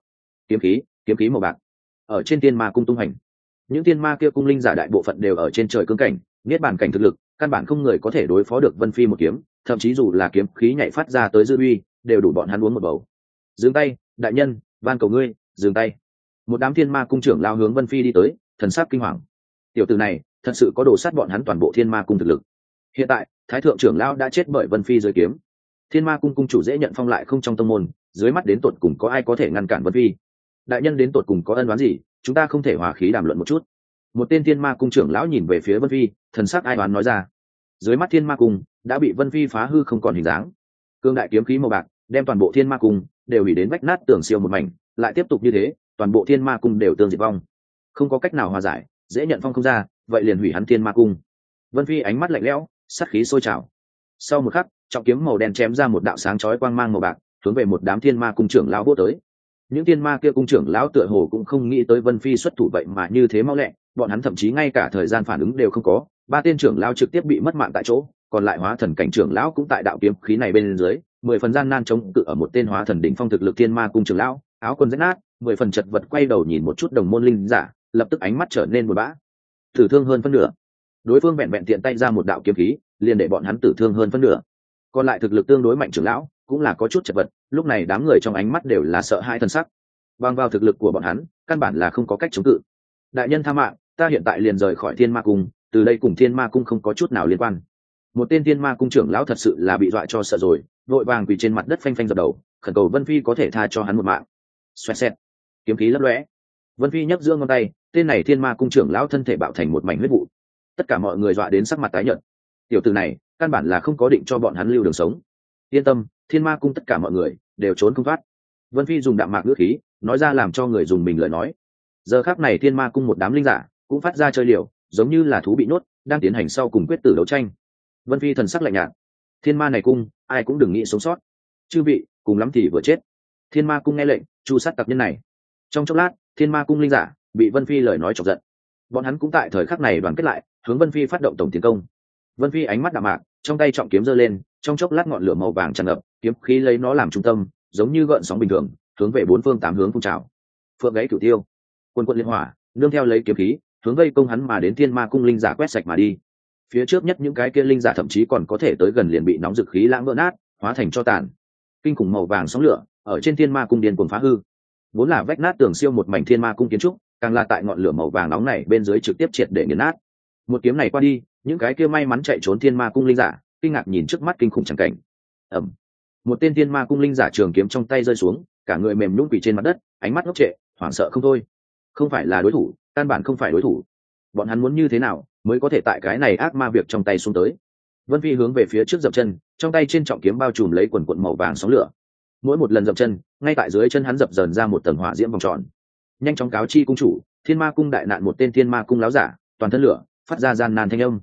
Kiếm khí màu bạc ở trên thiên ma cung tung hành. Những thiên ma kia cung linh giả đại bộ phận đều ở trên trời cương cảnh, niết bàn cảnh thực lực, căn bản không người có thể đối phó được Vân Phi một kiếm, thậm chí dù là kiếm khí nhảy phát ra tới dư uy, đều đủ bọn hắn uống một bầu. Dừng tay, đại nhân, van cầu ngươi, dừng tay. Một đám thiên ma cung trưởng lao hướng Vân Phi đi tới, thần sắc kinh hoàng. Tiểu tử này thật sự có đồ sát bọn hắn toàn bộ thiên ma cung thực lực. Hiện tại thái thượng trưởng lao đã chết bởi Vân Phi dưới kiếm, thiên ma cung cung chủ dễ nhận phong lại không trong tông môn, dưới mắt đến tột cùng có ai có thể ngăn cản Vân Phi? Đại nhân đến tột cùng có ân oán gì, chúng ta không thể hòa khí đàm luận một chút? Một tên thiên ma cung trưởng lão nhìn về phía Vân Phi, thần sắc ai oán nói ra. Dưới mắt thiên ma cung đã bị Vân Phi phá hư không còn hình dáng, cương đại kiếm khí màu bạc đem toàn bộ thiên ma cung đều hủy đến vách nát tường siêu một mảnh, lại tiếp tục như thế toàn bộ thiên ma cung đều tương diệt vong, không có cách nào hòa giải. Dễ nhận phong không ra, vậy liền hủy hắn thiên ma cung. Vân Phi ánh mắt lạnh lẽo, sát khí sôi trào. Sau một khắc, trọng kiếm màu đen chém ra một đạo sáng chói quang mang màu bạc, hướng về một đám thiên ma cung trưởng lão vỗ tới. Những thiên ma kia cung trưởng lão tựa hồ cũng không nghĩ tới Vân Phi xuất thủ vậy mà như thế mau lẹ, bọn hắn thậm chí ngay cả thời gian phản ứng đều không có. Ba tên trưởng lão trực tiếp bị mất mạng tại chỗ, còn lại hóa thần cảnh trưởng lão cũng tại đạo kiếm khí này bên dưới, 10 phần gian nan chống cự ở một tên hóa thần đỉnh phong thực lực thiên ma cung trưởng lão, áo quần rách nát, 10 phần chật vật quay đầu nhìn một chút đồng môn linh giả, lập tức ánh mắt trở nên buồn bã. Tử thương hơn phân nửa. Đối phương vẹn vẹn tiện tay ra một đạo kiếm khí, liền để bọn hắn tử thương hơn phân nửa. Còn lại thực lực tương đối mạnh trưởng lão cũng là có chút chật vật, lúc này đám người trong ánh mắt đều là sợ hãi thần sắc. Bằng vào thực lực của bọn hắn, căn bản là không có cách chống cự. Đại nhân tha mạng, ta hiện tại liền rời khỏi thiên ma cung, từ đây cùng thiên ma cung không có chút nào liên quan. Một tên thiên ma cung trưởng lão thật sự là bị dọa cho sợ rồi, vội vàng quỳ trên mặt đất phanh phanh dập đầu, khẩn cầu Vân Phi có thể tha cho hắn một mạng. Xoẹt xẹt, kiếm khí lấp lóe. Vân Phi nhấc giữa ngón tay, tên này thiên ma cung trưởng lão thân thể bạo thành một mảnh huyết vụ. Tất cả mọi người dọa đến sắc mặt tái nhợt. Tiểu tử này căn bản là không có định cho bọn hắn lưu đường sống. Yên tâm, thiên ma cung tất cả mọi người đều trốn không thoát. Vân Phi dùng đạm mạc ngữ khí nói ra làm cho người dùng mình lời nói. Giờ khắc này thiên ma cung một đám linh giả cũng phát ra chơi liều, giống như là thú bị nhốt đang tiến hành sau cùng quyết tử đấu tranh. Vân Phi thần sắc lạnh nhạt. Thiên ma này cung ai cũng đừng nghĩ sống sót, chư vị cùng lắm thì vừa chết. Thiên ma cung nghe lệnh chu sát tặc nhân này. Trong chốc lát thiên ma cung linh giả bị Vân Phi lời nói chọc giận, bọn hắn cũng tại thời khắc này đoàn kết lại hướng Vân Phi phát động tổng tiến công. Vân Phi ánh mắt đạm mạc, trong tay trọng kiếm giơ lên, trong chốc lát ngọn lửa màu vàng tràn ngập, kiếm khí lấy nó làm trung tâm, giống như gợn sóng bình thường, hướng về bốn phương tám hướng phun trào. Phượng gáy cửu tiêu, quân quân liên hỏa, nương theo lấy kiếm khí, hướng vây công hắn mà đến thiên ma cung linh giả quét sạch mà đi. Phía trước nhất những cái kia linh giả thậm chí còn có thể tới gần liền bị nóng dực khí lãng vỡ nát, hóa thành tro tàn. Kinh khủng màu vàng sóng lửa ở trên thiên ma cung điên cuồng phá hư. Vốn là vách nát tường siêu một mảnh thiên ma cung kiến trúc, càng là tại ngọn lửa màu vàng nóng này bên dưới trực tiếp triệt để nghiền nát. Một kiếm này qua đi, những cái kia may mắn chạy trốn thiên ma cung linh giả kinh ngạc nhìn trước mắt kinh khủng chẳng cảnh. Ầm, một tên thiên ma cung linh giả trường kiếm trong tay rơi xuống, cả người mềm nhũn quỳ trên mặt đất, ánh mắt ngốc trệ, hoảng sợ không thôi. Không phải là đối thủ, căn bản không phải đối thủ. Bọn hắn muốn như thế nào mới có thể tại cái này ác ma việc trong tay xuống tới? Vân Phi hướng về phía trước dậm chân, trong tay trên trọng kiếm bao trùm lấy quần quần màu vàng sóng lửa. Mỗi một lần dậm chân, ngay tại dưới chân hắn dập dờn ra một tầng hỏa diễm vòng tròn. Nhanh chóng cáo chi cung chủ, thiên ma cung đại nạn một tên thiên ma cung láo giả, toàn thân lửa, phát ra gian nan thanh âm.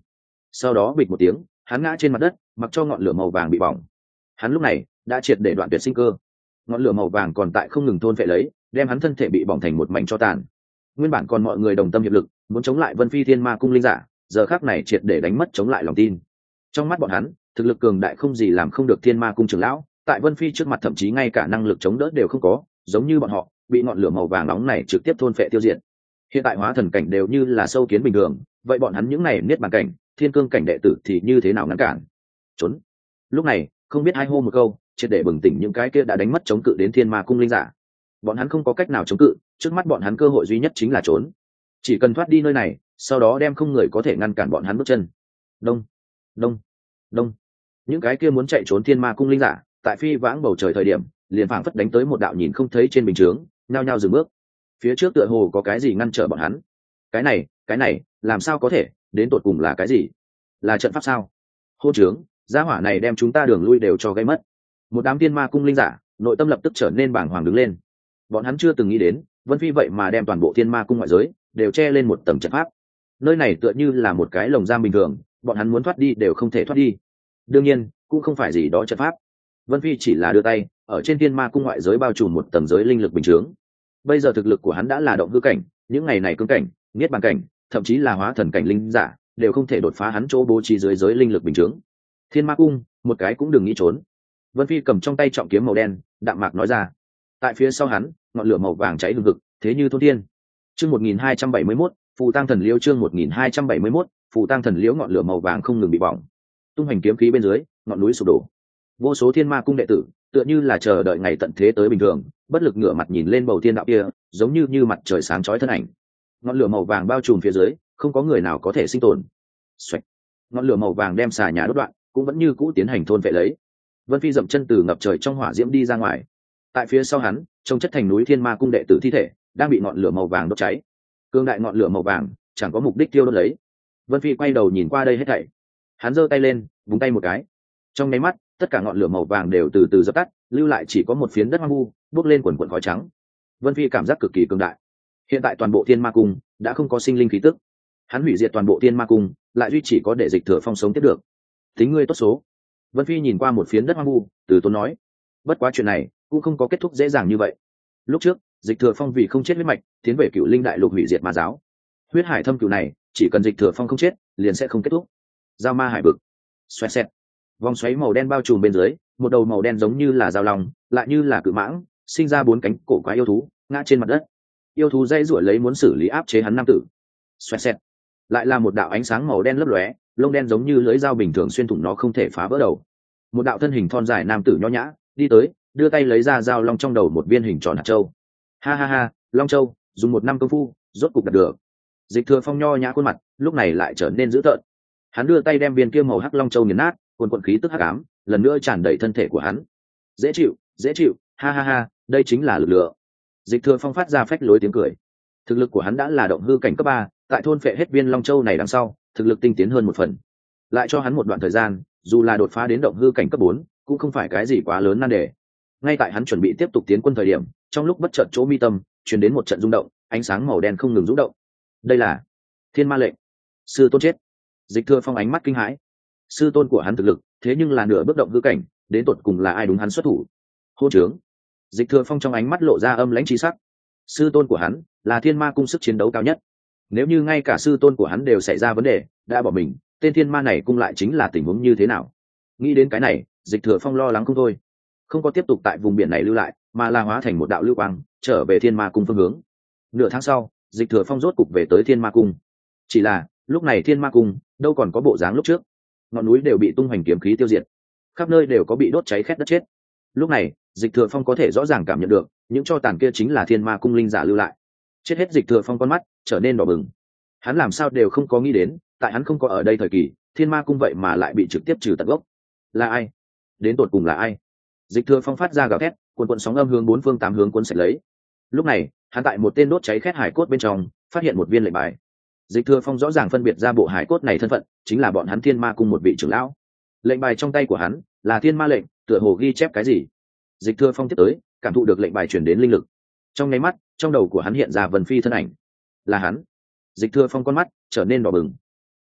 sau đó bịch một tiếng, hắn ngã trên mặt đất, mặc cho ngọn lửa màu vàng bị bỏng. Hắn lúc này đã triệt để đoạn tuyệt sinh cơ, ngọn lửa màu vàng còn tại không ngừng thôn phệ lấy, đem hắn thân thể bị bỏng thành một mảnh cho tàn. Nguyên bản còn mọi người đồng tâm hiệp lực muốn chống lại Vân Phi Thiên Ma Cung linh giả, giờ khắc này triệt để đánh mất chống lại lòng tin. Trong mắt bọn hắn, thực lực cường đại không gì làm không được Thiên Ma Cung trưởng lão, tại Vân Phi trước mặt thậm chí ngay cả năng lực chống đỡ đều không có, giống như bọn họ bị ngọn lửa màu vàng nóng này trực tiếp thôn phệ tiêu diệt. Hiện tại hóa thần cảnh đều như là sâu kiến bình thường, vậy bọn hắn những này niết bàn cảnh, thiên cương cảnh đệ tử thì như thế nào ngăn cản? Trốn. Lúc này, không biết hai hô một câu, triệt để bừng tỉnh những cái kia đã đánh mất chống cự đến Thiên Ma Cung linh giả. Bọn hắn không có cách nào chống cự, trước mắt bọn hắn cơ hội duy nhất chính là trốn. Chỉ cần thoát đi nơi này, sau đó đem không người có thể ngăn cản bọn hắn bước chân. Đông, đông, đông. Những cái kia muốn chạy trốn Thiên Ma Cung linh giả, tại phi vãng bầu trời thời điểm, liền phảng phất đánh tới một đạo nhìn không thấy trên bình chướng, nhao nhao dừng bước. Phía trước tựa hồ có cái gì ngăn trở bọn hắn. Cái này, làm sao có thể, đến tột cùng là cái gì? Là trận pháp sao? Hô trướng, gia hỏa này đem chúng ta đường lui đều cho gây mất. Một đám Thiên Ma Cung linh giả, nội tâm lập tức trở nên bàng hoàng đứng lên. Bọn hắn chưa từng nghĩ đến, Vân Phi vậy mà đem toàn bộ Thiên Ma Cung ngoại giới đều che lên một tầng trận pháp. Nơi này tựa như là một cái lồng giam bình thường, bọn hắn muốn thoát đi đều không thể thoát đi. Đương nhiên, cũng không phải gì đó trận pháp. Vân Phi chỉ là đưa tay, ở trên Thiên Ma Cung ngoại giới bao trùm một tầng giới linh lực bình thường. Bây giờ thực lực của hắn đã là động hư cảnh, những ngày này cương cảnh, niết bàn cảnh, thậm chí là hóa thần cảnh linh giả, đều không thể đột phá hắn chỗ bố trí dưới giới linh lực bình thường. Thiên Ma Cung, một cái cũng đừng nghĩ trốn. Vân Phi cầm trong tay trọng kiếm màu đen, đạm mạc nói ra. Tại phía sau hắn, ngọn lửa màu vàng cháy hừng hực, thế như thôn thiên. Chương 1271, phù tang thần liễu chương 1271, phù tang thần liễu ngọn lửa màu vàng không ngừng bị bỏng. Tung hành kiếm khí bên dưới, ngọn núi sụp đổ. Vô số Thiên Ma Cung đệ tử, tựa như là chờ đợi ngày tận thế tới bình thường, bất lực ngửa mặt nhìn lên bầu thiên đạo kia, giống như mặt trời sáng chói thân ảnh. Ngọn lửa màu vàng bao trùm phía dưới, không có người nào có thể sinh tồn. Xoạch. Ngọn lửa màu vàng đem xà nhà đốt đoạn, cũng vẫn như cũ tiến hành thôn vệ lấy. Vân Phi dậm chân từ ngập trời trong hỏa diễm đi ra ngoài. Tại phía sau hắn, trông chất thành núi Thiên Ma Cung đệ tử thi thể đang bị ngọn lửa màu vàng đốt cháy. Cương đại ngọn lửa màu vàng chẳng có mục đích tiêu đốt lấy. Vân Phi quay đầu nhìn qua đây hết thảy, hắn giơ tay lên, vung tay một cái, trong nháy mắt tất cả ngọn lửa màu vàng đều từ từ dập tắt, lưu lại chỉ có một phiến đất hoang vu bốc lên quần quần khói trắng. Vân Phi cảm giác cực kỳ cường đại. Hiện tại toàn bộ Thiên Ma Cung đã không có sinh linh khí tức, hắn hủy diệt toàn bộ Thiên Ma Cung, lại duy chỉ có để Dịch Thừa Phong sống tiếp được. Tính ngươi tốt số. Vân Phi nhìn qua một phiến đất hoang vu, từ tốn nói. Bất quá chuyện này cũng không có kết thúc dễ dàng như vậy. Lúc trước Dịch Thừa Phong vì không chết huyết mạch tiến về Cựu Linh Đại Lục hủy diệt ma giáo. Huyết hải thâm cựu này chỉ cần Dịch Thừa Phong không chết liền sẽ không kết thúc. Giao ma hải vực, xoẹt xẹt, vòng xoáy màu đen bao trùm bên dưới, một đầu màu đen giống như là dao long, lại như là cự mãng, sinh ra bốn cánh cổ quái yêu thú ngã trên mặt đất. Yêu thú dây ruổi lấy muốn xử lý áp chế hắn nam tử. Xoẹt xẹt, lại là một đạo ánh sáng màu đen lấp lóe, lông đen giống như lưỡi dao bình thường xuyên thủng nó không thể phá vỡ đầu. Một đạo thân hình thon dài nam tử nho nhã đi tới, đưa tay lấy ra dao long trong đầu một viên hình tròn hạt châu. Ha ha ha, long châu, dùng 1 năm công phu rốt cục đạt được. Dịch Thừa Phong nho nhã khuôn mặt lúc này lại trở nên dữ tợn. Hắn đưa tay đem viên kia màu hắc long châu nghiền nát, quần khí tức hắc ám lần nữa tràn đầy thân thể của hắn. Dễ chịu, ha ha ha, đây chính là lực lượng. Dịch Thừa Phong phát ra phách lối tiếng cười. Thực lực của hắn đã là động hư cảnh cấp 3, tại thôn phệ hết viên long châu này đằng sau, thực lực tinh tiến hơn một phần. Lại cho hắn một đoạn thời gian, dù là đột phá đến động hư cảnh cấp 4, cũng không phải cái gì quá lớn nan đề. Ngay tại hắn chuẩn bị tiếp tục tiến quân thời điểm, trong lúc bất chợt chỗ mi tâm truyền đến một trận rung động, ánh sáng màu đen không ngừng rung động. Đây là Thiên Ma lệnh. Sư tôn chết. Dịch Thừa Phong ánh mắt kinh hãi. Sư tôn của hắn thực lực, thế nhưng là nửa bước động hư cảnh, đến tột cùng là ai đúng hắn xuất thủ? Hô trướng. Dịch Thừa Phong trong ánh mắt lộ ra âm lãnh trí sắc. Sư tôn của hắn là Thiên Ma Cung sức chiến đấu cao nhất. Nếu như ngay cả sư tôn của hắn đều xảy ra vấn đề, đã bỏ mình, tên Thiên Ma này cung lại chính là tình huống như thế nào? Nghĩ đến cái này, Dịch Thừa Phong lo lắng không thôi, không có tiếp tục tại vùng biển này lưu lại, mà là hóa thành một đạo lưu quang trở về Thiên Ma Cung phương hướng. Nửa tháng sau, Dịch Thừa Phong rốt cục về tới Thiên Ma Cung. Chỉ là lúc này Thiên Ma Cung đâu còn có bộ dáng lúc trước, ngọn núi đều bị tung hoành kiếm khí tiêu diệt, khắp nơi đều có bị đốt cháy khét đất chết. Lúc này Dịch Thừa Phong có thể rõ ràng cảm nhận được những tro tàn kia chính là Thiên Ma Cung linh giả lưu lại. Chết hết Dịch Thừa Phong con mắt trở nên đỏ bừng. Hắn làm sao đều không có nghĩ đến, tại hắn không có ở đây thời kỳ, Thiên Ma Cung vậy mà lại bị trực tiếp trừ tận gốc. Là ai? Đến tột cùng là ai? Dịch Thừa Phong phát ra gào thét, cuồn sóng âm hướng 4 phương 8 hướng cuốn sạch lấy. Lúc này hắn tại một tên đốt cháy khét hải cốt bên trong phát hiện một viên lệnh bài. Dịch Thừa Phong rõ ràng phân biệt ra bộ hải cốt này thân phận chính là bọn hắn Thiên Ma Cung một vị trưởng lão. Lệnh bài trong tay của hắn là Thiên Ma lệnh, tựa hồ ghi chép cái gì. Dịch Thừa Phong tiếp tới, cảm thụ được lệnh bài truyền đến linh lực. Trong nháy mắt, trong đầu của hắn hiện ra Vân Phi thân ảnh. Là hắn. Dịch Thừa Phong con mắt trở nên đỏ bừng.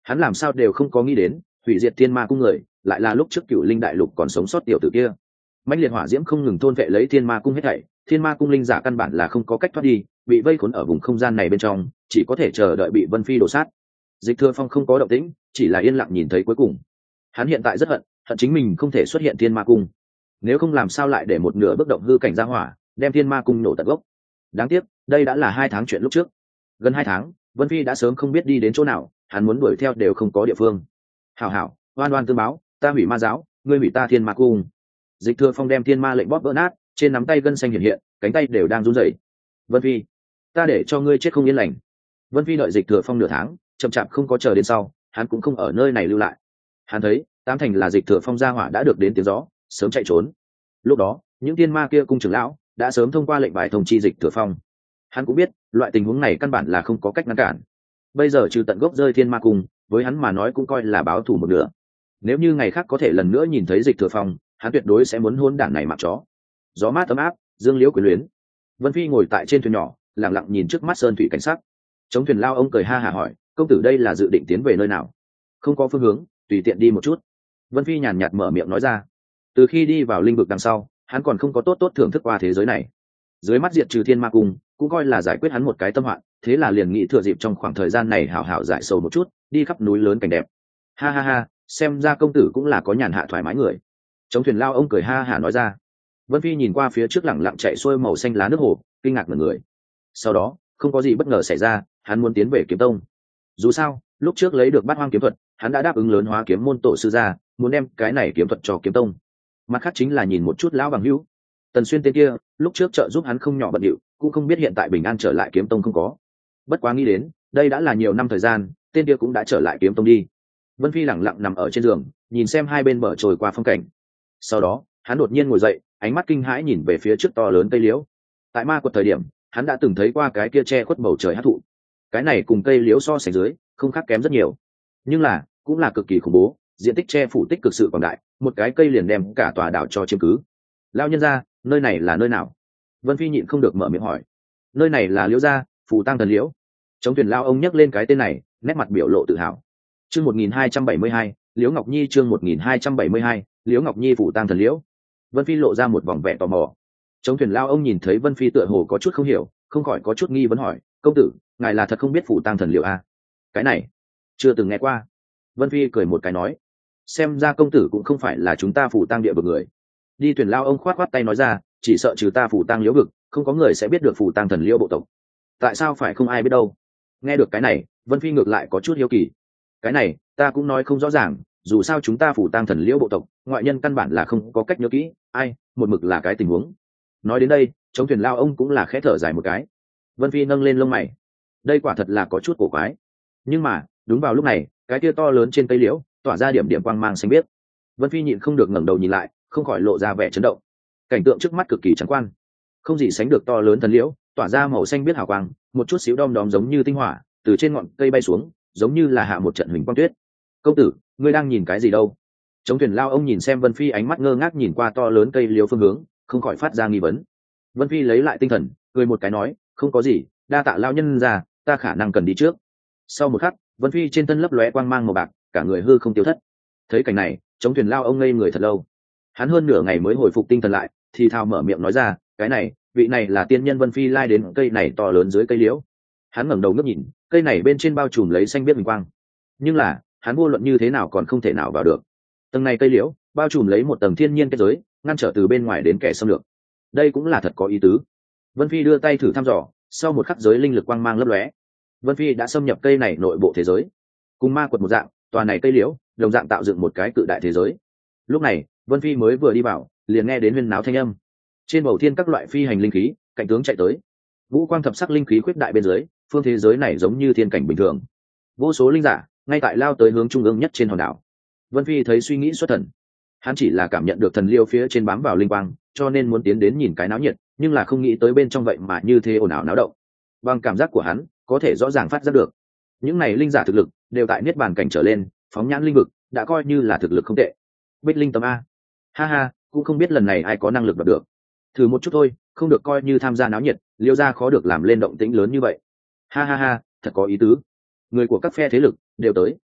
Hắn làm sao đều không có nghĩ đến hủy diệt thiên ma cung người lại là lúc trước cựu linh đại lục còn sống sót tiểu tử kia. Mãnh liệt hỏa diễm không ngừng thôn vệ lấy thiên ma cung hết thảy, thiên ma cung linh giả căn bản là không có cách thoát đi, bị vây khốn ở vùng không gian này bên trong, chỉ có thể chờ đợi bị Vân Phi đổ sát. Dịch Thừa Phong không có động tĩnh, chỉ là yên lặng nhìn thấy cuối cùng. Hắn hiện tại rất hận chính mình không thể xuất hiện thiên ma cung, nếu không làm sao lại để một nửa bước động hư cảnh ra hỏa đem thiên ma cung nổ tận gốc. Đáng tiếc đây đã là 2 tháng chuyện lúc trước, gần 2 tháng Vân Phi đã sớm không biết đi đến chỗ nào, hắn muốn đuổi theo đều không có địa phương. Hảo hảo, oan oan tương báo, ta hủy ma giáo, ngươi hủy ta thiên ma cung. Dịch Thừa Phong đem thiên ma lệnh bóp vỡ nát, trên nắm tay gân xanh hiện hiện, cánh tay đều đang run rẩy. Vân Phi, ta để cho ngươi chết không yên lành. Vân Phi đợi Dịch Thừa Phong nửa tháng, chậm chạp không có chờ đến sau, hắn cũng không ở nơi này lưu lại. Hắn thấy tám thành là Dịch Thừa Phong gia hỏa đã được đến tiếng gió, sớm chạy trốn. Lúc đó những tiên ma kia cung trưởng lão đã sớm thông qua lệnh bài thông chi Dịch Thừa Phong. Hắn cũng biết loại tình huống này căn bản là không có cách ngăn cản. Bây giờ trừ tận gốc rơi thiên ma cung, với hắn mà nói cũng coi là báo thù một nửa. Nếu như ngày khác có thể lần nữa nhìn thấy Dịch Thừa Phong, hắn tuyệt đối sẽ muốn hôn đản này mặc chó. Gió mát ấm áp, dương liễu quyến luyến. Vân Phi ngồi tại trên thuyền nhỏ, lặng lặng nhìn trước mắt sơn thủy cảnh sắc. Chống thuyền lao ông cười ha hả hỏi, công tử đây là dự định tiến về nơi nào? Không có phương hướng, tùy tiện đi một chút. Vân Phi nhàn nhạt mở miệng nói ra. Từ khi đi vào linh vực đằng sau, hắn còn không có tốt thưởng thức qua thế giới này. Dưới mắt diệt trừ thiên ma cung, cũng coi là giải quyết hắn một cái tâm hoạn, thế là liền nghĩ thừa dịp trong khoảng thời gian này hảo hảo giải sầu một chút, đi khắp núi lớn cảnh đẹp. Ha ha ha, xem ra công tử cũng là có nhàn hạ thoải mái người. Chống thuyền lao ông cười ha hả nói ra. Vân Phi nhìn qua phía trước lẳng lặng chạy xuôi màu xanh lá nước hồ, kinh ngạc ngẩn người. Sau đó không có gì bất ngờ xảy ra, hắn muốn tiến về kiếm tông. Dù sao lúc trước lấy được bát hoang kiếm thuật, hắn đã đáp ứng lớn hóa kiếm môn tổ sư ra, muốn đem cái này kiếm thuật cho kiếm tông. Mặt khác chính là nhìn một chút lão bằng hữu Tần Xuyên tên kia, lúc trước trợ giúp hắn không nhỏ bận điệu, cũng không biết hiện tại bình an trở lại kiếm tông không có. Bất quá nghĩ đến đây đã là nhiều năm thời gian, tên kia cũng đã trở lại kiếm tông đi. Vân Phi lẳng lặng nằm ở trên giường, nhìn xem hai bên bờ trôi qua phong cảnh. Sau đó hắn đột nhiên ngồi dậy, ánh mắt kinh hãi nhìn về phía trước to lớn cây liễu. Tại ma quật thời điểm hắn đã từng thấy qua cái kia che khuất bầu trời hắc thụ, cái này cùng cây liễu so sánh dưới không khác kém rất nhiều, nhưng là cũng là cực kỳ khủng bố, diện tích che phủ tích cực sự quảng đại, một cái cây liền đem cả tòa đảo cho chiếm cứ. Lao nhân ra, nơi này là nơi nào? Vân Phi nhịn không được mở miệng hỏi. Nơi này là Liễu gia, phù tang thần liễu. Chống thuyền lao ông nhắc lên cái tên này, nét mặt biểu lộ tự hào. Chương 1272, Liễu Ngọc Nhi. Chương 1272, Liễu Ngọc Nhi phù tang thần liễu. Vân Phi lộ ra một vòng vẻ tò mò. Chống thuyền lao ông nhìn thấy Vân Phi tựa hồ có chút không hiểu, không khỏi có chút nghi vấn hỏi, công tử, ngài là thật không biết phù tang thần liễu à? Cái này chưa từng nghe qua. Vân Phi cười một cái nói, xem ra công tử cũng không phải là chúng ta phù tang địa vực người. Đi thuyền lao ông khoát khoát tay nói ra, chỉ sợ trừ ta phù tang liễu vực, không có người sẽ biết được phù tang thần liễu bộ tộc. Tại sao phải không ai biết đâu? Nghe được cái này, Vân Phi ngược lại có chút hiếu kỳ. Cái này ta cũng nói không rõ ràng, dù sao chúng ta phù tang thần liễu bộ tộc, ngoại nhân căn bản là không có cách nhớ kỹ, ai một mực là cái tình huống. Nói đến đây, chống thuyền lao ông cũng là khẽ thở dài một cái. Vân Phi nâng lên lông mày, đây quả thật là có chút cổ quái. Nhưng mà đúng vào lúc này, cái kia to lớn trên cây liễu tỏa ra điểm điểm quang mang xanh biếc. Vân Phi nhịn không được ngẩng đầu nhìn lại, không khỏi lộ ra vẻ chấn động. Cảnh tượng trước mắt cực kỳ trắng quan, không gì sánh được to lớn thần liễu tỏa ra màu xanh biếc hào quang, một chút xíu đom đóm giống như tinh hỏa từ trên ngọn cây bay xuống, giống như là hạ một trận huỳnh quang tuyết. Công tử, ngươi đang nhìn cái gì đâu? Chống thuyền lao ông nhìn xem Vân Phi, ánh mắt ngơ ngác nhìn qua to lớn cây liễu phương hướng, không khỏi phát ra nghi vấn. Vân Phi lấy lại tinh thần, cười một cái nói, không có gì, đa tạ lao nhân già, ta khả năng cần đi trước. Sau một khắc, Vân Phi trên thân lấp lóe quang mang màu bạc, cả người hư không tiêu thất. Thấy cảnh này, chống thuyền lao ông ngây người thật lâu. Hắn hơn nửa ngày mới hồi phục tinh thần lại, thì thào mở miệng nói ra, cái này, vị này là tiên nhân Vân Phi lai đến cây này to lớn dưới cây liễu. Hắn ngẩng đầu ngước nhìn, cây này bên trên bao trùm lấy xanh biếc huỳnh quang, nhưng là hắn vô luận như thế nào còn không thể nào vào được. Tầng này cây liễu bao trùm lấy một tầng thiên nhiên kết giới, ngăn trở từ bên ngoài đến kẻ xâm lược. Đây cũng là thật có ý tứ. Vân Phi đưa tay thử thăm dò, sau một khắc giới linh lực quang mang lấp lóe, Vân Phi đã xâm nhập cây này nội bộ thế giới. Cùng ma quật một dạng, tòa này cây liễu đồng dạng tạo dựng một cái cự đại thế giới. Lúc này Vân Phi mới vừa đi vào, liền nghe đến huyên náo thanh âm. Trên bầu thiên các loại phi hành linh khí cảnh tướng chạy tới, vũ quang thập sắc linh khí khuyết đại bên dưới, phương thế giới này giống như thiên cảnh bình thường. Vô số linh giả ngay tại lao tới hướng trung ương nhất trên hòn đảo. Vân Phi thấy suy nghĩ xuất thần, hắn chỉ là cảm nhận được thần liêu phía trên bám vào linh quang, cho nên muốn tiến đến nhìn cái náo nhiệt, nhưng là không nghĩ tới bên trong vậy mà như thế ồn ào náo động. Bằng cảm giác của hắn có thể rõ ràng phát giác được, những này linh giả thực lực đều tại niết bàn cảnh trở lên, phóng nhãn linh vực đã coi như là thực lực không tệ. Bích linh tấm a, ha ha, cũng không biết lần này ai có năng lực đoạt được. Thử một chút thôi, không được coi như tham gia náo nhiệt, liêu ra khó được làm lên động tĩnh lớn như vậy. Ha ha ha, thật có ý tứ. Người của các phe thế lực đều tới.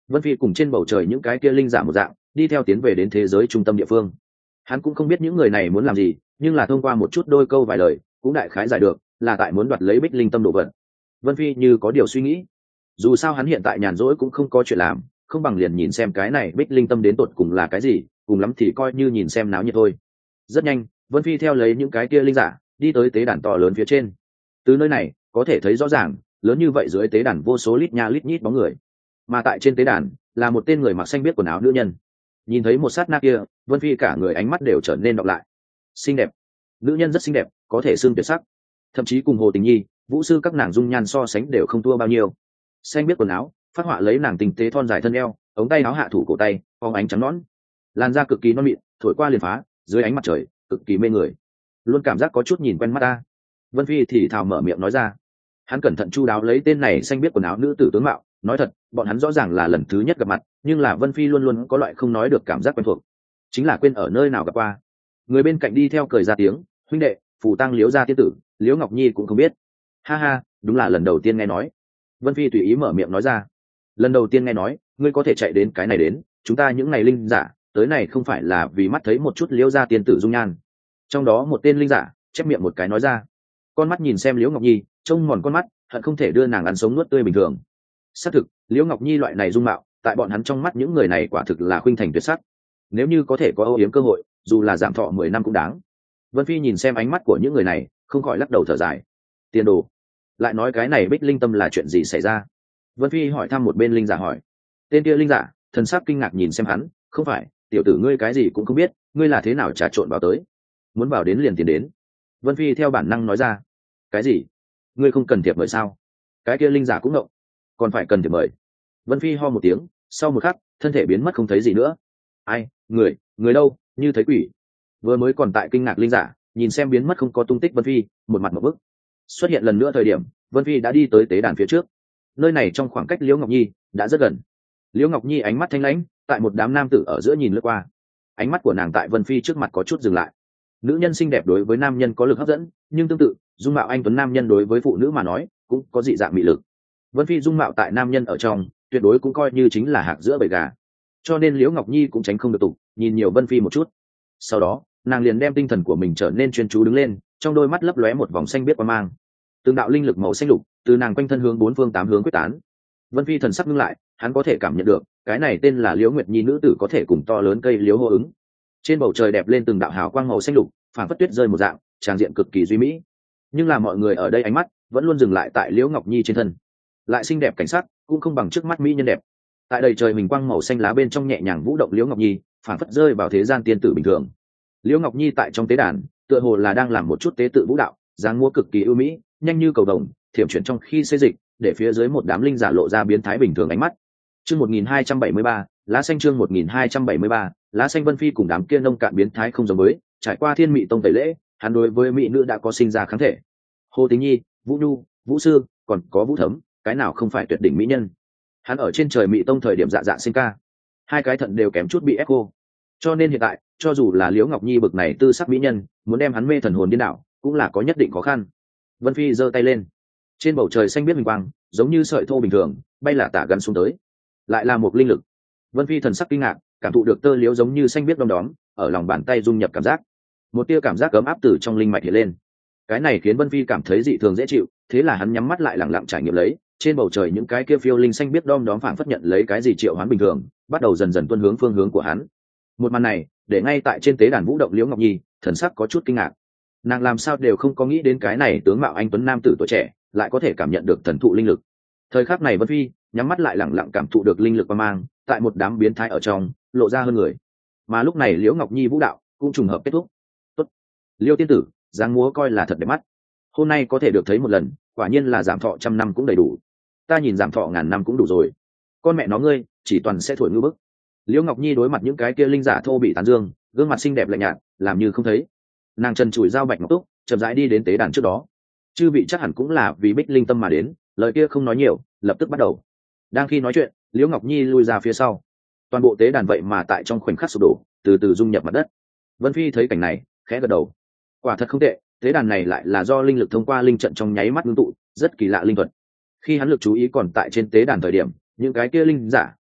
Vân Phi cùng trên bầu trời những cái kia linh giả một dạng đi theo tiến về đến thế giới trung tâm địa phương. Hắn cũng không biết những người này muốn làm gì, nhưng là thông qua một chút đôi câu vài lời cũng đại khái giải được là tại muốn đoạt lấy bích linh tâm đồ vật. Vân Phi như có điều suy nghĩ, dù sao hắn hiện tại nhàn rỗi cũng không có chuyện làm, không bằng liền nhìn xem cái này bích linh tâm đến tột cùng là cái gì, cùng lắm thì coi như nhìn xem náo nhiệt thôi. Rất nhanh Vân Phi theo lấy những cái kia linh giả đi tới tế đàn to lớn phía trên. Từ nơi này có thể thấy rõ ràng, lớn như vậy dưới tế đàn vô số lít nha lít nhít bóng người, mà tại trên tế đàn là một tên người mặc xanh biết quần áo nữ nhân. Nhìn thấy một sát na kia, Vân Phi cả người ánh mắt đều trở nên đọc lại. Xinh đẹp, nữ nhân rất xinh đẹp, có thể xưng tuyệt sắc, thậm chí cùng Hồ Tình Nhi, Vũ Sư các nàng dung nhan so sánh đều không thua bao nhiêu. Xanh biết quần áo phát họa lấy nàng tinh tế thon dài thân eo, ống tay áo hạ thủ cổ tay phóng ánh trắng nõn, làn da cực kỳ non mịn, thổi qua liền phá, dưới ánh mặt trời cực kỳ mê người, luôn cảm giác có chút nhìn quen mắt ta. Vân Phi thì thào mở miệng nói ra. Hắn cẩn thận chu đáo lấy tên này xanh biết quần áo nữ tử tướng mạo, nói thật bọn hắn rõ ràng là lần thứ nhất gặp mặt, nhưng là Vân Phi luôn luôn có loại không nói được cảm giác quen thuộc, chính là quên ở nơi nào gặp qua. Người bên cạnh đi theo cười ra tiếng, huynh đệ, phù tăng Liễu gia tiên tử Liễu Ngọc Nhi cũng không biết. Ha ha, đúng là lần đầu tiên nghe nói. Vân Phi tùy ý mở miệng nói ra. Lần đầu tiên nghe nói, ngươi có thể chạy đến cái này đến, chúng ta những ngày linh giả tới này không phải là vì mắt thấy một chút Liễu gia tiên tử dung nhan. Trong đó một tên linh giả chép miệng một cái nói ra, con mắt nhìn xem Liễu Ngọc Nhi, trông mòn con mắt, hận không thể đưa nàng ăn sống nuốt tươi bình thường. Xác thực, Liễu Ngọc Nhi loại này dung mạo, tại bọn hắn trong mắt những người này quả thực là khuynh thành tuyệt sắc. Nếu như có thể có âu yếm cơ hội, dù là giảm thọ 10 năm cũng đáng. Vân Phi nhìn xem ánh mắt của những người này, không khỏi lắc đầu thở dài. Tiền đồ, lại nói cái này bích linh tâm là chuyện gì xảy ra? Vân Phi hỏi thăm một bên linh giả hỏi. Tên kia linh giả thần sắc kinh ngạc nhìn xem hắn, không phải, tiểu tử ngươi cái gì cũng không biết, ngươi là thế nào trà trộn vào tới? Muốn vào đến liền tiến đến. Vân Phi theo bản năng nói ra. Cái gì? Ngươi không cần thiệp mời sao? Cái kia linh giả cũng ngộng, còn phải cần thiệp mời? Vân Phi ho một tiếng, sau một khắc thân thể biến mất không thấy gì nữa. Ai, người đâu, như thấy quỷ. Vừa mới còn tại kinh ngạc linh giả nhìn xem biến mất không có tung tích Vân Phi, một mặt một bức. Xuất hiện lần nữa thời điểm, Vân Phi đã đi tới tế đàn phía trước. Nơi này trong khoảng cách Liễu Ngọc Nhi đã rất gần. Liễu Ngọc Nhi ánh mắt thanh lãnh, tại một đám nam tử ở giữa nhìn lướt qua. Ánh mắt của nàng tại Vân Phi trước mặt có chút dừng lại. Nữ nhân xinh đẹp đối với nam nhân có lực hấp dẫn, nhưng tương tự dung mạo anh tuấn nam nhân đối với phụ nữ mà nói cũng có dị dạng mị lực. Vân Phi dung mạo tại nam nhân ở trong tuyệt đối cũng coi như chính là hạc giữa bầy gà, cho nên Liễu Ngọc Nhi cũng tránh không được tục nhìn nhiều Vân Phi một chút. Sau đó nàng liền đem tinh thần của mình trở nên chuyên chú đứng lên, trong đôi mắt lấp lóe một vòng xanh biết qua mang, từng đạo linh lực màu xanh lục từ nàng quanh thân hướng bốn phương tám hướng quyết tán. Vân Phi thần sắc ngưng lại, hắn có thể cảm nhận được cái này tên là Liễu Nguyệt Nhi nữ tử có thể cùng to lớn cây liễu hô ứng. Trên bầu trời đẹp lên từng đạo hào quang màu xanh lục, phản phất tuyết rơi một dạng, tràng diện cực kỳ duy mỹ. Nhưng là mọi người ở đây ánh mắt vẫn luôn dừng lại tại Liễu Ngọc Nhi trên thân. Lại xinh đẹp cảnh sắc cũng không bằng trước mắt mỹ nhân đẹp. Tại đầy trời huỳnh quang màu xanh lá bên trong nhẹ nhàng vũ động Liễu Ngọc Nhi, phản phất rơi vào thế gian tiên tử bình thường. Liễu Ngọc Nhi tại trong tế đàn tựa hồ là đang làm một chút tế tự vũ đạo, dáng múa cực kỳ ưu mỹ, nhanh như cầu vồng, thiểm chuyển trong khi xê dịch, để phía dưới một đám linh giả lộ ra biến thái bình thường ánh mắt. Chương 1273, lá xanh chương 1273, lá xanh. Vân Phi cùng đám kia nông cạn biến thái không giống với, trải qua Thiên Mị Tông tẩy lễ, hắn đối với mỹ nữ đã có sinh ra kháng thể. Hồ Tình Nhi, Vũ Nhu, Vũ Sư, còn có Vũ Thấm, cái nào không phải tuyệt đỉnh mỹ nhân. Hắn ở trên trời Mị Tông thời điểm dạ dạ sinh ca, hai cái thận đều kém chút bị ép cô. Cho nên hiện tại, cho dù là Liễu Ngọc Nhi bực này tư sắc mỹ nhân, muốn đem hắn mê thần hồn điên đảo, cũng là có nhất định khó khăn. Vân Phi giơ tay lên, trên bầu trời xanh biết huỳnh quang, giống như sợi thô bình thường, bay là tả gắn xuống tới. Lại là một linh lực. Vân Phi thần sắc kinh ngạc, cảm thụ được tơ liễu giống như xanh biết đom đóm, ở lòng bàn tay dung nhập cảm giác. Một tia cảm giác ấm áp từ trong linh mạch hiện lên. Cái này khiến Vân Phi cảm thấy dị thường dễ chịu, thế là hắn nhắm mắt lại lặng lặng trải nghiệm lấy, trên bầu trời những cái kia phiêu linh xanh biết đom đóm phảng phất nhận lấy cái gì triệu hoán bình thường, bắt đầu dần dần tuân hướng phương hướng của hắn. Một màn này, để ngay tại trên tế đàn vũ động Liễu Ngọc Nhi, thần sắc có chút kinh ngạc. Nàng làm sao đều không có nghĩ đến cái này tướng mạo anh tuấn nam tử tuổi trẻ, lại có thể cảm nhận được thần thụ linh lực. Thời khắc này Vân Phi nhắm mắt lại lặng lặng cảm thụ được linh lực qua mang, tại một đám biến thái ở trong, lộ ra hơn người. Mà lúc này Liễu Ngọc Nhi vũ đạo cũng trùng hợp kết thúc. Tốt, Liêu tiên tử, dáng múa coi là thật đẹp mắt. Hôm nay có thể được thấy một lần, quả nhiên là giảm thọ 100 năm cũng đầy đủ. Ta nhìn giảm thọ 1000 năm cũng đủ rồi. Con mẹ nó ngươi, chỉ toàn sẽ thổi ngư bức. Liễu Ngọc Nhi đối mặt những cái kia linh giả thô bị tán dương, gương mặt xinh đẹp lạnh nhạt, làm như không thấy. Nàng chân chùi dao bạch ngọc túc, chậm rãi đi đến tế đàn trước đó. Chư vị chắc hẳn cũng là vì bích linh tâm mà đến, lời kia không nói nhiều, lập tức bắt đầu. Đang khi nói chuyện, Liễu Ngọc Nhi lui ra phía sau. Toàn bộ tế đàn vậy mà tại trong khoảnh khắc sụp đổ, từ từ dung nhập mặt đất. Vân Phi thấy cảnh này, khẽ gật đầu. Quả thật không tệ, tế đàn này lại là do linh lực thông qua linh trận trong nháy mắt ngưng tụ, rất kỳ lạ linh thuật. Khi hắn lực chú ý còn tại trên tế đàn thời điểm, những cái kia linh giả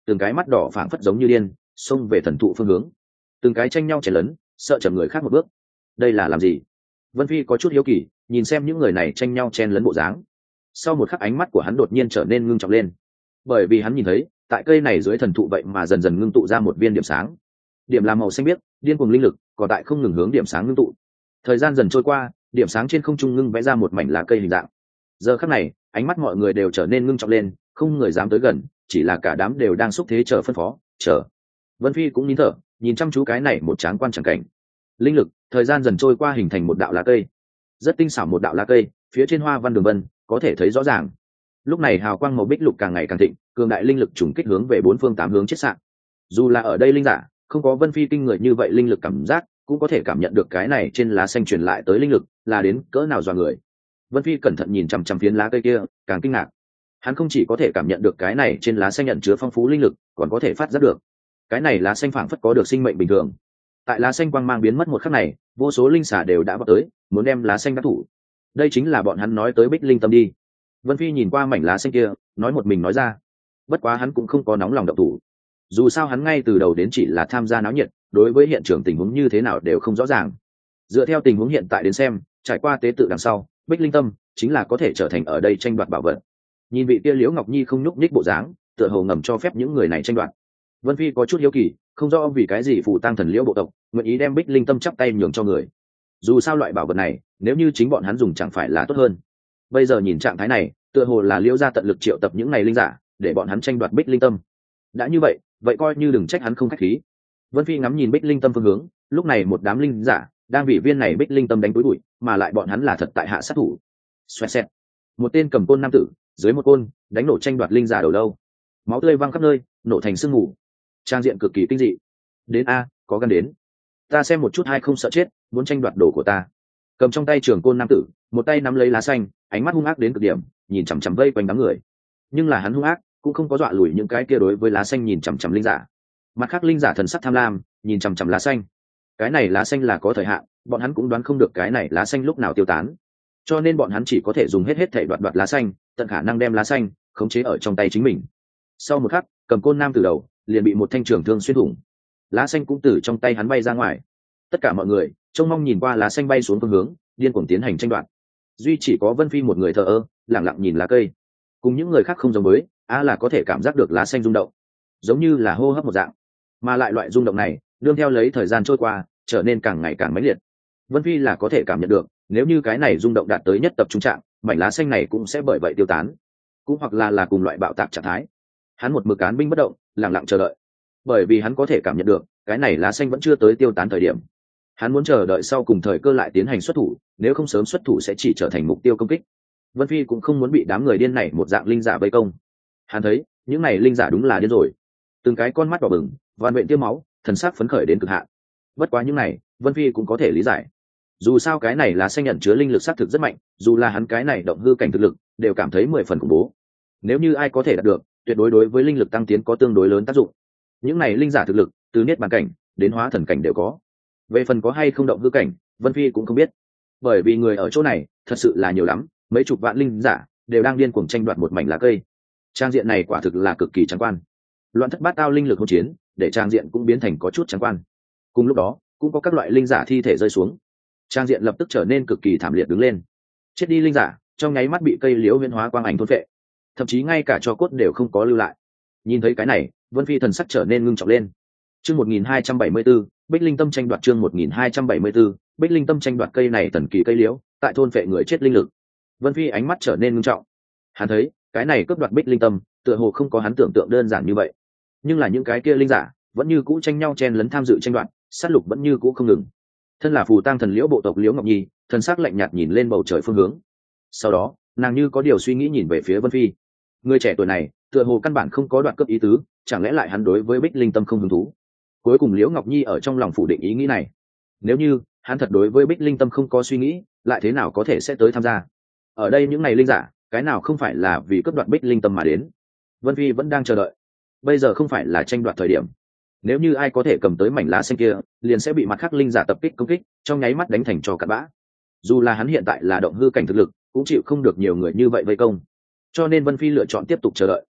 từng cái mắt đỏ phảng phất giống như điên xông về thần thụ phương hướng, từng cái tranh nhau chảy lớn, sợ chậm người khác một bước. Đây là làm gì? Vân Phi có chút hiếu kỳ nhìn xem những người này tranh nhau chen lấn bộ dáng. Sau một khắc ánh mắt của hắn đột nhiên trở nên ngưng trọng lên, bởi vì hắn nhìn thấy tại cây này dưới thần thụ vậy mà dần dần ngưng tụ ra một viên điểm sáng. Điểm là màu xanh biếc, điên cuồng linh lực còn tại không ngừng hướng điểm sáng ngưng tụ. Thời gian dần trôi qua, điểm sáng trên không trung ngưng vẽ ra một mảnh lá cây hình dạng. Giờ khắc này ánh mắt mọi người đều trở nên ngưng trọng lên, không người dám tới gần, chỉ là cả đám đều đang xúc thế chờ phân phó, chờ. Vân Phi cũng nín thở nhìn chăm chú cái này một tráng quan chẳng cảnh. Linh lực thời gian dần trôi qua hình thành một đạo lá cây, rất tinh xảo một đạo lá cây, phía trên hoa văn đường vân có thể thấy rõ ràng. Lúc này hào quang màu bích lục càng ngày càng thịnh, cường đại linh lực trùng kích hướng về bốn phương tám hướng chết sạn. Dù là ở đây linh giả không có Vân Phi kinh người như vậy linh lực cảm giác, cũng có thể cảm nhận được cái này trên lá xanh truyền lại tới linh lực là đến cỡ nào dọa người. Vân Phi cẩn thận nhìn chằm chằm phiến lá cây kia, càng kinh ngạc. Hắn không chỉ có thể cảm nhận được cái này trên lá xanh nhận chứa phong phú linh lực, còn có thể phát giác được cái này lá xanh phảng phất có được sinh mệnh bình thường. Tại lá xanh quang mang biến mất một khắc này, vô số linh xà đều đã vọt tới, muốn đem lá xanh đắc thủ. Đây chính là bọn hắn nói tới Bích Linh Tâm đi. Vân Phi nhìn qua mảnh lá xanh kia, nói một mình nói ra. Bất quá hắn cũng không có nóng lòng động thủ. Dù sao hắn ngay từ đầu đến chỉ là tham gia náo nhiệt, đối với hiện trường tình huống như thế nào đều không rõ ràng. Dựa theo tình huống hiện tại đến xem, trải qua tế tự đằng sau, Bích Linh Tâm chính là có thể trở thành ở đây tranh đoạt bảo vật. Nhìn vị kia Liễu Ngọc Nhi không nhúc nhích bộ dáng, tựa hồ ngầm cho phép những người này tranh đoạt. Vân Phi có chút hiếu kỳ, không rõ vì cái gì phù tang thần Liễu bộ tộc nguyện ý đem Bích Linh Tâm chắp tay nhường cho người. Dù sao loại bảo vật này, nếu như chính bọn hắn dùng chẳng phải là tốt hơn. Bây giờ nhìn trạng thái này, tựa hồ là Liễu gia tận lực triệu tập những này linh giả, để bọn hắn tranh đoạt Bích Linh Tâm. Đã như vậy, vậy coi như đừng trách hắn không khách khí. Vân Phi ngắm nhìn Bích Linh Tâm phương hướng, lúc này một đám linh giả đang bị viên này Bích Linh Tâm đánh túi bụi, mà lại bọn hắn là thật tại hạ sát thủ. Xoẹt xẹt. Một tên cầm côn nam tử, dưới một côn, đánh nổ tranh đoạt linh giả đầu lâu. Máu tươi văng khắp nơi, nổ thành sương mù. Trang diện cực kỳ kinh dị. Đến a, có gan đến. Ta xem một chút hay không sợ chết, muốn tranh đoạt đồ của ta. Cầm trong tay trường côn nam tử, một tay nắm lấy lá xanh, ánh mắt hung ác đến cực điểm, nhìn chằm chằm vây quanh đám người. Nhưng là hắn hung ác, cũng không có dọa lùi những cái kia đối với lá xanh nhìn chằm chằm linh giả. Mặt khác linh giả thần sắc tham lam, nhìn chằm chằm lá xanh. Cái này lá xanh là có thời hạn, bọn hắn cũng đoán không được cái này lá xanh lúc nào tiêu tán, cho nên bọn hắn chỉ có thể dùng hết thể đoạt lá xanh, tận khả năng đem lá xanh khống chế ở trong tay chính mình. Sau một khắc, cầm côn nam từ đầu liền bị một thanh trường thương xuyên thủng, lá xanh cũng từ trong tay hắn bay ra ngoài. Tất cả mọi người trông mong nhìn qua lá xanh bay xuống phương hướng, điên cuồng tiến hành tranh đoạt. Duy chỉ có Vân Phi một người thờ ơ, lặng lặng nhìn lá cây. Cùng những người khác không giống với, là có thể cảm giác được lá xanh rung động, giống như là hô hấp một dạng, mà lại loại rung động này đương theo lấy thời gian trôi qua trở nên càng ngày càng mãnh liệt. Vân Phi là có thể cảm nhận được, nếu như cái này rung động đạt tới nhất tập trung trạng, mảnh lá xanh này cũng sẽ bởi vậy tiêu tán, cũng hoặc là cùng loại bạo tạc trạng thái. Hắn một mực án binh bất động, lặng lặng chờ đợi, bởi vì hắn có thể cảm nhận được cái này lá xanh vẫn chưa tới tiêu tán thời điểm. Hắn muốn chờ đợi sau cùng thời cơ lại tiến hành xuất thủ, nếu không sớm xuất thủ sẽ chỉ trở thành mục tiêu công kích. Vân Phi cũng không muốn bị đám người điên này một dạng linh giả vây công. Hắn thấy những này linh giả đúng là điên rồi, từng cái con mắt đỏ bừng, vằn vện tiêu máu, thần sắc phấn khởi đến cực hạn. Bất quá những này Vân Phi cũng có thể lý giải, dù sao cái này lá xanh nhận chứa linh lực xác thực rất mạnh, dù là hắn cái này động hư cảnh thực lực đều cảm thấy 10 phần khủng bố. Nếu như ai có thể đạt được, tuyệt đối với linh lực tăng tiến có tương đối lớn tác dụng. Những này linh giả thực lực từ niết bàn cảnh đến hóa thần cảnh đều có. Về phần có hay không động hư cảnh, Vân Phi cũng không biết, bởi vì người ở chỗ này thật sự là nhiều lắm, mấy chục vạn linh giả đều đang điên cuồng tranh đoạt một mảnh lá cây. Trang diện này quả thực là cực kỳ trắng quan, loạn thất bát tao linh lực hỗn chiến, để trang diện cũng biến thành có chút trắng quan. Cùng lúc đó cũng có các loại linh giả thi thể rơi xuống, trang diện lập tức trở nên cực kỳ thảm liệt đứng lên. Chết đi linh giả trong nháy mắt bị cây liễu huyễn hóa quang ảnh thôn phệ, thậm chí ngay cả tro cốt đều không có lưu lại. Nhìn thấy cái này, Vân Phi thần sắc trở nên ngưng trọng lên. Chương 1274, Bích Linh Tâm tranh đoạt. Chương 1274, Bích Linh Tâm tranh đoạt. Cây này thần kỳ cây liễu, tại thôn phệ người chết linh lực. Vân Phi ánh mắt trở nên ngưng trọng. Hắn thấy cái này cướp đoạt Bích Linh Tâm tựa hồ không có hắn tưởng tượng đơn giản như vậy, nhưng là những cái kia linh giả vẫn như cũ tranh nhau chen lấn tham dự tranh đoạt, sát lục vẫn như cũ không ngừng. Thân là phù tang thần Liễu bộ tộc Liễu Ngọc Nhi, thần sắc lạnh nhạt nhìn lên bầu trời phương hướng. Sau đó nàng như có điều suy nghĩ nhìn về phía Vân Phi. Người trẻ tuổi này tựa hồ căn bản không có đoạt cướp ý tứ, chẳng lẽ lại hắn đối với Bích Linh Tâm không hứng thú? Cuối cùng Liễu Ngọc Nhi ở trong lòng phủ định ý nghĩ này. Nếu như hắn thật đối với Bích Linh Tâm không có suy nghĩ, lại thế nào có thể sẽ tới tham gia? Ở đây những này linh giả, cái nào không phải là vì cướp đoạt Bích Linh Tâm mà đến? Vân Phi vẫn đang chờ đợi. Bây giờ không phải là tranh đoạt thời điểm. Nếu như ai có thể cầm tới mảnh lá xanh kia, liền sẽ bị mặt khác linh giả tập kích công kích, trong nháy mắt đánh thành trò cặn bã. Dù là hắn hiện tại là động hư cảnh thực lực, cũng chịu không được nhiều người như vậy vây công. Cho nên Vân Phi lựa chọn tiếp tục chờ đợi.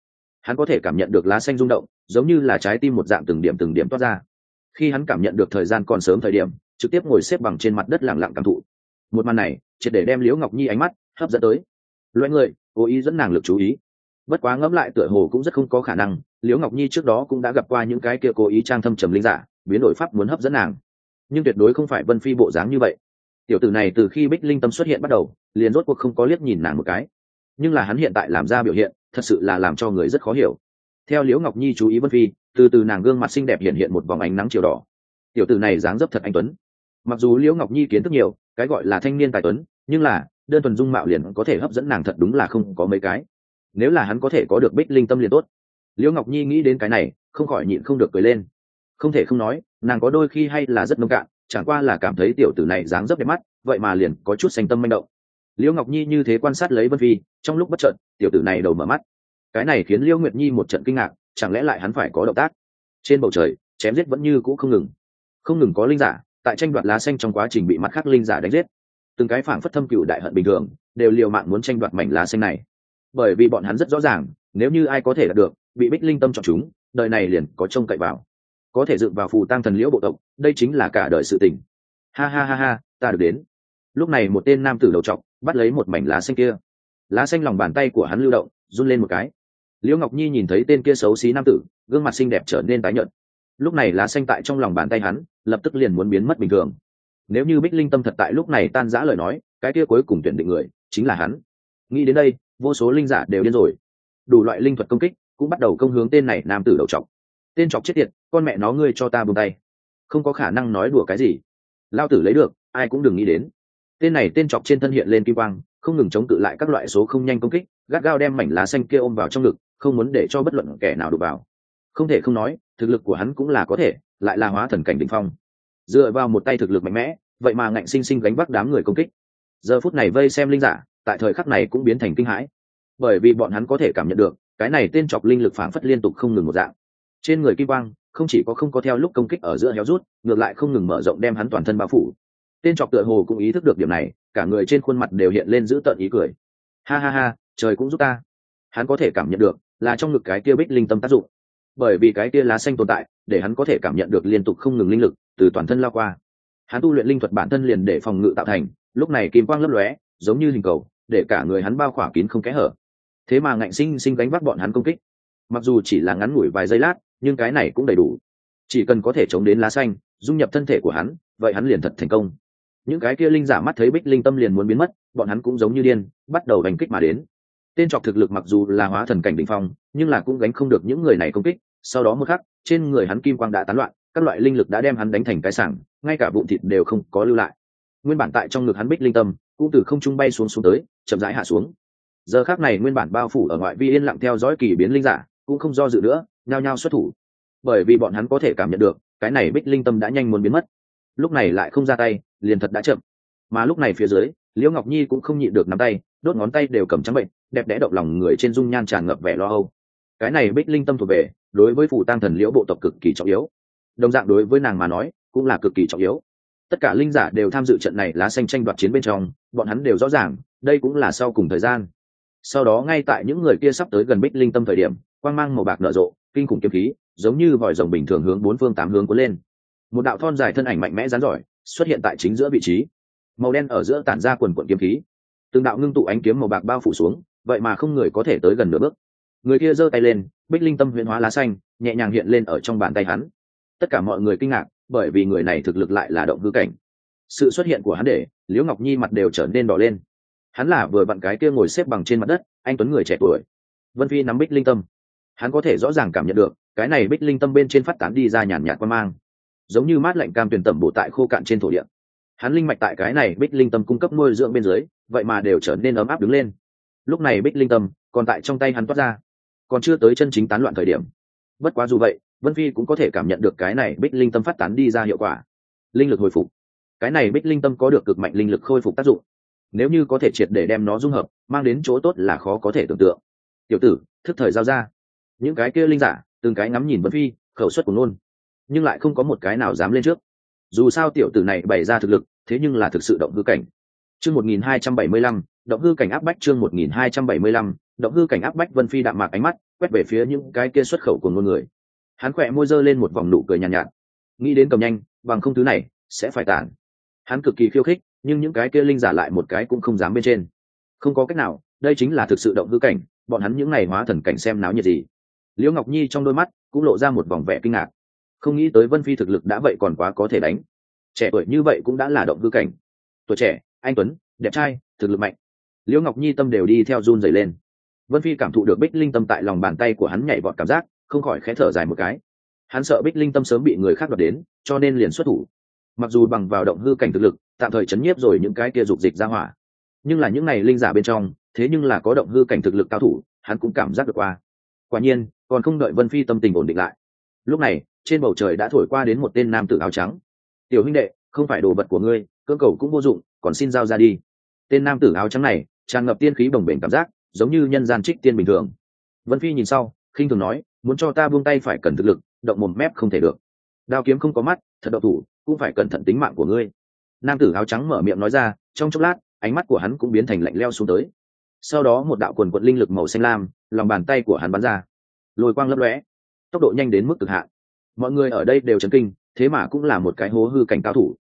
hắn có thể cảm nhận được lá xanh rung động, giống như là trái tim một dạng từng điểm toát ra. Khi hắn cảm nhận được thời gian còn sớm thời điểm, trực tiếp ngồi xếp bằng trên mặt đất lặng lặng cảm thụ. Một màn này triệt để đem Liễu Ngọc Nhi ánh mắt hấp dẫn tới. Loại người cố ý dẫn nàng lực chú ý. Bất quá ngẫm lại tựa hồ cũng rất không có khả năng, Liễu Ngọc Nhi trước đó cũng đã gặp qua những cái kia cố ý trang thâm trầm linh giả, biến đổi pháp muốn hấp dẫn nàng, nhưng tuyệt đối không phải Vân Phi bộ dáng như vậy. Tiểu tử này từ khi Bích Linh Tâm xuất hiện bắt đầu, liền rốt cuộc không có liếc nhìn nàng một cái, nhưng là hắn hiện tại làm ra biểu hiện, thật sự là làm cho người rất khó hiểu. Theo Liễu Ngọc Nhi chú ý Vân Phi, từ từ nàng gương mặt xinh đẹp hiện một vòng ánh nắng chiều đỏ. Tiểu tử này dáng dấp thật anh tuấn. Mặc dù Liễu Ngọc Nhi kiến thức nhiều, cái gọi là thanh niên tài tuấn, nhưng là đơn thuần dung mạo liền có thể hấp dẫn nàng thật đúng là không có mấy cái. Nếu là hắn có thể có được Bích Linh Tâm liền tốt. Liễu Ngọc Nhi nghĩ đến cái này, không khỏi nhịn không được cười lên. Không thể không nói, nàng có đôi khi hay là rất nông cạn, chẳng qua là cảm thấy tiểu tử này dáng dấp đẹp mắt, vậy mà liền có chút xanh tâm manh động. Liễu Ngọc Nhi như thế quan sát lấy Vân Phi, trong lúc bất chợt, tiểu tử này đầu mở mắt. Cái này khiến Liễu Nguyệt Nhi một trận kinh ngạc, chẳng lẽ lại hắn phải có động tác? Trên bầu trời, chém giết vẫn như cũ không ngừng có linh giả tại tranh đoạt lá xanh trong quá trình bị mặt khác linh giả đánh giết. Từng cái phảng phất thâm cừu đại hận bình thường, đều liều mạng muốn tranh đoạt mảnh lá xanh này. Bởi vì bọn hắn rất rõ ràng, nếu như ai có thể đạt được, bị Bích Linh Tâm chọn chúng, đời này liền có trông cậy vào, có thể dựng vào phù tang thần Liễu bộ tộc, đây chính là cả đời sự tình. Ha ha ha ha, ta được đến. Lúc này một tên nam tử đầu trọc bắt lấy một mảnh lá xanh kia, lá xanh lòng bàn tay của hắn lưu động, run lên một cái. Liễu Ngọc Nhi nhìn thấy tên kia xấu xí nam tử, gương mặt xinh đẹp trở nên tái nhợt. Lúc này lá xanh tại trong lòng bàn tay hắn lập tức liền muốn biến mất bình thường. Nếu như Bích Linh Tâm thật tại lúc này tan rã lời nói, cái kia cuối cùng tuyển định người chính là hắn. Nghĩ đến đây, vô số linh giả đều điên rồi, đủ loại linh thuật công kích cũng bắt đầu công hướng tên này nam tử đầu trọc. Tên trọc chết tiệt, con mẹ nó ngươi cho ta buông tay. Không có khả năng nói đùa cái gì, lao tử lấy được, ai cũng đừng nghĩ đến. Tên này tên trọc trên thân hiện lên kim quang, không ngừng chống cự lại các loại số không nhanh công kích, gắt gao đem mảnh lá xanh kia ôm vào trong ngực, không muốn để cho bất luận kẻ nào đụng vào. Không thể không nói, thực lực của hắn cũng là có thể, lại là hóa thần cảnh đỉnh phong. Dựa vào một tay thực lực mạnh mẽ, vậy mà ngạnh sinh sinh gánh vác đám người công kích. Giờ phút này vây xem linh giả, tại thời khắc này cũng biến thành kinh hãi, bởi vì bọn hắn có thể cảm nhận được, cái này tên trọc linh lực phảng phất liên tục không ngừng một dạng. Trên người kim quang, không chỉ có không có theo lúc công kích ở giữa héo rút, ngược lại không ngừng mở rộng đem hắn toàn thân bao phủ. Tên trọc tựa hồ cũng ý thức được điểm này, cả người trên khuôn mặt đều hiện lên dữ tợn ý cười. Ha ha ha, trời cũng giúp ta. Hắn có thể cảm nhận được, là trong ngực cái kia Bích Linh Tâm tác dụng, bởi vì cái kia lá xanh tồn tại, để hắn có thể cảm nhận được liên tục không ngừng linh lực từ toàn thân lao qua. Hắn tu luyện linh thuật bản thân liền để phòng ngự tạo thành, lúc này kim quang lấp lóe, giống như hình cầu, để cả người hắn bao khỏa kín không kẽ hở. Thế mà ngạnh sinh sinh gánh vác bọn hắn công kích, mặc dù chỉ là ngắn ngủi vài giây lát, nhưng cái này cũng đầy đủ. Chỉ cần có thể chống đến lá xanh, dung nhập thân thể của hắn, vậy hắn liền thật thành công. Những cái kia linh giả mắt thấy Bích Linh Tâm liền muốn biến mất, bọn hắn cũng giống như điên, bắt đầu đánh kích mà đến. Tên trọc thực lực mặc dù là hóa thần cảnh đỉnh phong, nhưng là cũng gánh không được những người này công kích. Sau đó một khắc, trên người hắn kim quang đã tán loạn, các loại linh lực đã đem hắn đánh thành cái sảng, ngay cả vụn thịt đều không có lưu lại. Nguyên bản tại trong ngực hắn Bích Linh Tâm cũng từ không trung bay xuống tới, chậm rãi hạ xuống. Giờ khắc này nguyên bản bao phủ ở ngoại vi yên lặng theo dõi kỳ biến linh giả, cũng không do dự nữa, nhao nhao xuất thủ. Bởi vì bọn hắn có thể cảm nhận được, cái này Bích Linh Tâm đã nhanh muốn biến mất. Lúc này lại không ra tay, liền thật đã chậm. Mà lúc này phía dưới, Liễu Ngọc Nhi cũng không nhịn được nắm tay, đốt ngón tay đều cầm trắng bệnh, đẹp đẽ động lòng người trên dung nhan tràn ngập vẻ lo âu. Cái này Bích Linh Tâm thuộc về, đối với phủ tang thần Liễu bộ tộc cực kỳ trọng yếu. Đồng dạng đối với nàng mà nói, cũng là cực kỳ trọng yếu. Tất cả linh giả đều tham dự trận này lá xanh tranh đoạt chiến bên trong, bọn hắn đều rõ ràng, đây cũng là sau cùng thời gian. Sau đó ngay tại những người kia sắp tới gần Bích Linh Tâm thời điểm, quang mang màu bạc nở rộ, kinh khủng kiếm khí, giống như vòi rồng bình thường hướng bốn phương tám hướng cuốn lên. Một đạo thon dài thân ảnh mạnh mẽ rắn giỏi xuất hiện tại chính giữa vị trí, màu đen ở giữa tản ra quần quần kiếm khí, từng đạo ngưng tụ ánh kiếm màu bạc bao phủ xuống, vậy mà không người có thể tới gần nửa bước. Người kia giơ tay lên, Bích Linh Tâm huyễn hóa lá xanh nhẹ nhàng hiện lên ở trong bàn tay hắn. Tất cả mọi người kinh ngạc, bởi vì người này thực lực lại là động hư cảnh. Sự xuất hiện của hắn để Liễu Ngọc Nhi mặt đều trở nên đỏ lên. Hắn là vừa vặn cái kia ngồi xếp bằng trên mặt đất, anh tuấn người trẻ tuổi. Vân Phi nắm Bích Linh Tâm, hắn có thể rõ ràng cảm nhận được, cái này Bích Linh Tâm bên trên phát tán đi ra nhàn nhạt quang mang, giống như mát lạnh cam tuyền tẩm bổ tại khô cạn trên thổ địa. Hắn linh mạch tại cái này Bích Linh Tâm cung cấp nuôi dưỡng bên dưới, vậy mà đều trở nên ấm áp đứng lên. Lúc này Bích Linh Tâm còn tại trong tay hắn toát ra, còn chưa tới chân chính tán loạn thời điểm. Bất quá dù vậy, Vân Phi cũng có thể cảm nhận được cái này Bích Linh Tâm phát tán đi ra hiệu quả, linh lực hồi phục. Cái này Bích Linh Tâm có được cực mạnh linh lực khôi phục tác dụng, nếu như có thể triệt để đem nó dung hợp, mang đến chỗ tốt là khó có thể tưởng tượng. Tiểu tử, thức thời giao ra. Những cái kia linh giả từng cái ngắm nhìn Vân Phi, khẩu suất của luôn, nhưng lại không có một cái nào dám lên trước. Dù sao tiểu tử này bày ra thực lực, thế nhưng là thực sự động hư cảnh. Chương 1275, động hư cảnh áp bách. Chương 1275, động hư cảnh áp bách. Vân Phi đạm mạc ánh mắt quét về phía những cái kia xuất khẩu của ngôn người. Hắn khỏe môi giơ lên một vòng nụ cười nhàn nhạt, nghĩ đến cầm nhanh bằng không thứ này sẽ phải tàn. Hắn cực kỳ khiêu khích, nhưng những cái kia linh giả lại một cái cũng không dám bên trên. Không có cách nào, đây chính là thực sự động hư cảnh, bọn hắn những ngày hóa thần cảnh xem náo nhiệt gì. Liễu Ngọc Nhi trong đôi mắt cũng lộ ra một vòng vẻ kinh ngạc, không nghĩ tới Vân Phi thực lực đã vậy còn quá có thể đánh, trẻ tuổi như vậy cũng đã là động hư cảnh. Tuổi trẻ, anh tuấn, đẹp trai, thực lực mạnh. Liễu Ngọc Nhi tâm đều đi theo run rẩy lên. Vân Phi cảm thụ được Bích Linh Tâm tại lòng bàn tay của hắn nhảy vọt cảm giác, không khỏi khẽ thở dài một cái. Hắn sợ Bích Linh Tâm sớm bị người khác đoạt đến, cho nên liền xuất thủ. Mặc dù bằng vào động hư cảnh thực lực, tạm thời chấn nhiếp rồi những cái kia dục dịch ra hỏa, nhưng là những này linh giả bên trong, thế nhưng là có động hư cảnh thực lực cao thủ, hắn cũng cảm giác được qua. Quả nhiên, còn không đợi Vân Phi tâm tình ổn định lại. Lúc này, trên bầu trời đã thổi qua đến một tên nam tử áo trắng. "Tiểu huynh đệ, không phải đồ vật của ngươi, cưỡng cầu cũng vô dụng, còn xin giao ra đi." Tên nam tử áo trắng này, tràn ngập tiên khí bồng bềnh cảm giác, giống như nhân gian trích tiên bình thường. Vân Phi nhìn sau, khinh thường nói, "Muốn cho ta buông tay phải cần thực lực, động mồm mép không thể được. Đao kiếm không có mắt, thật độc thủ, cũng phải cẩn thận tính mạng của ngươi." Nam tử áo trắng mở miệng nói ra, trong chốc lát, ánh mắt của hắn cũng biến thành lạnh lẽo xuống tới. Sau đó một đạo quần quật linh lực màu xanh lam, lòng bàn tay của hắn bắn ra, lôi quang lấp lóe, tốc độ nhanh đến mức cực hạn. Mọi người ở đây đều chấn kinh, thế mà cũng là một cái hố hư cảnh cao thủ.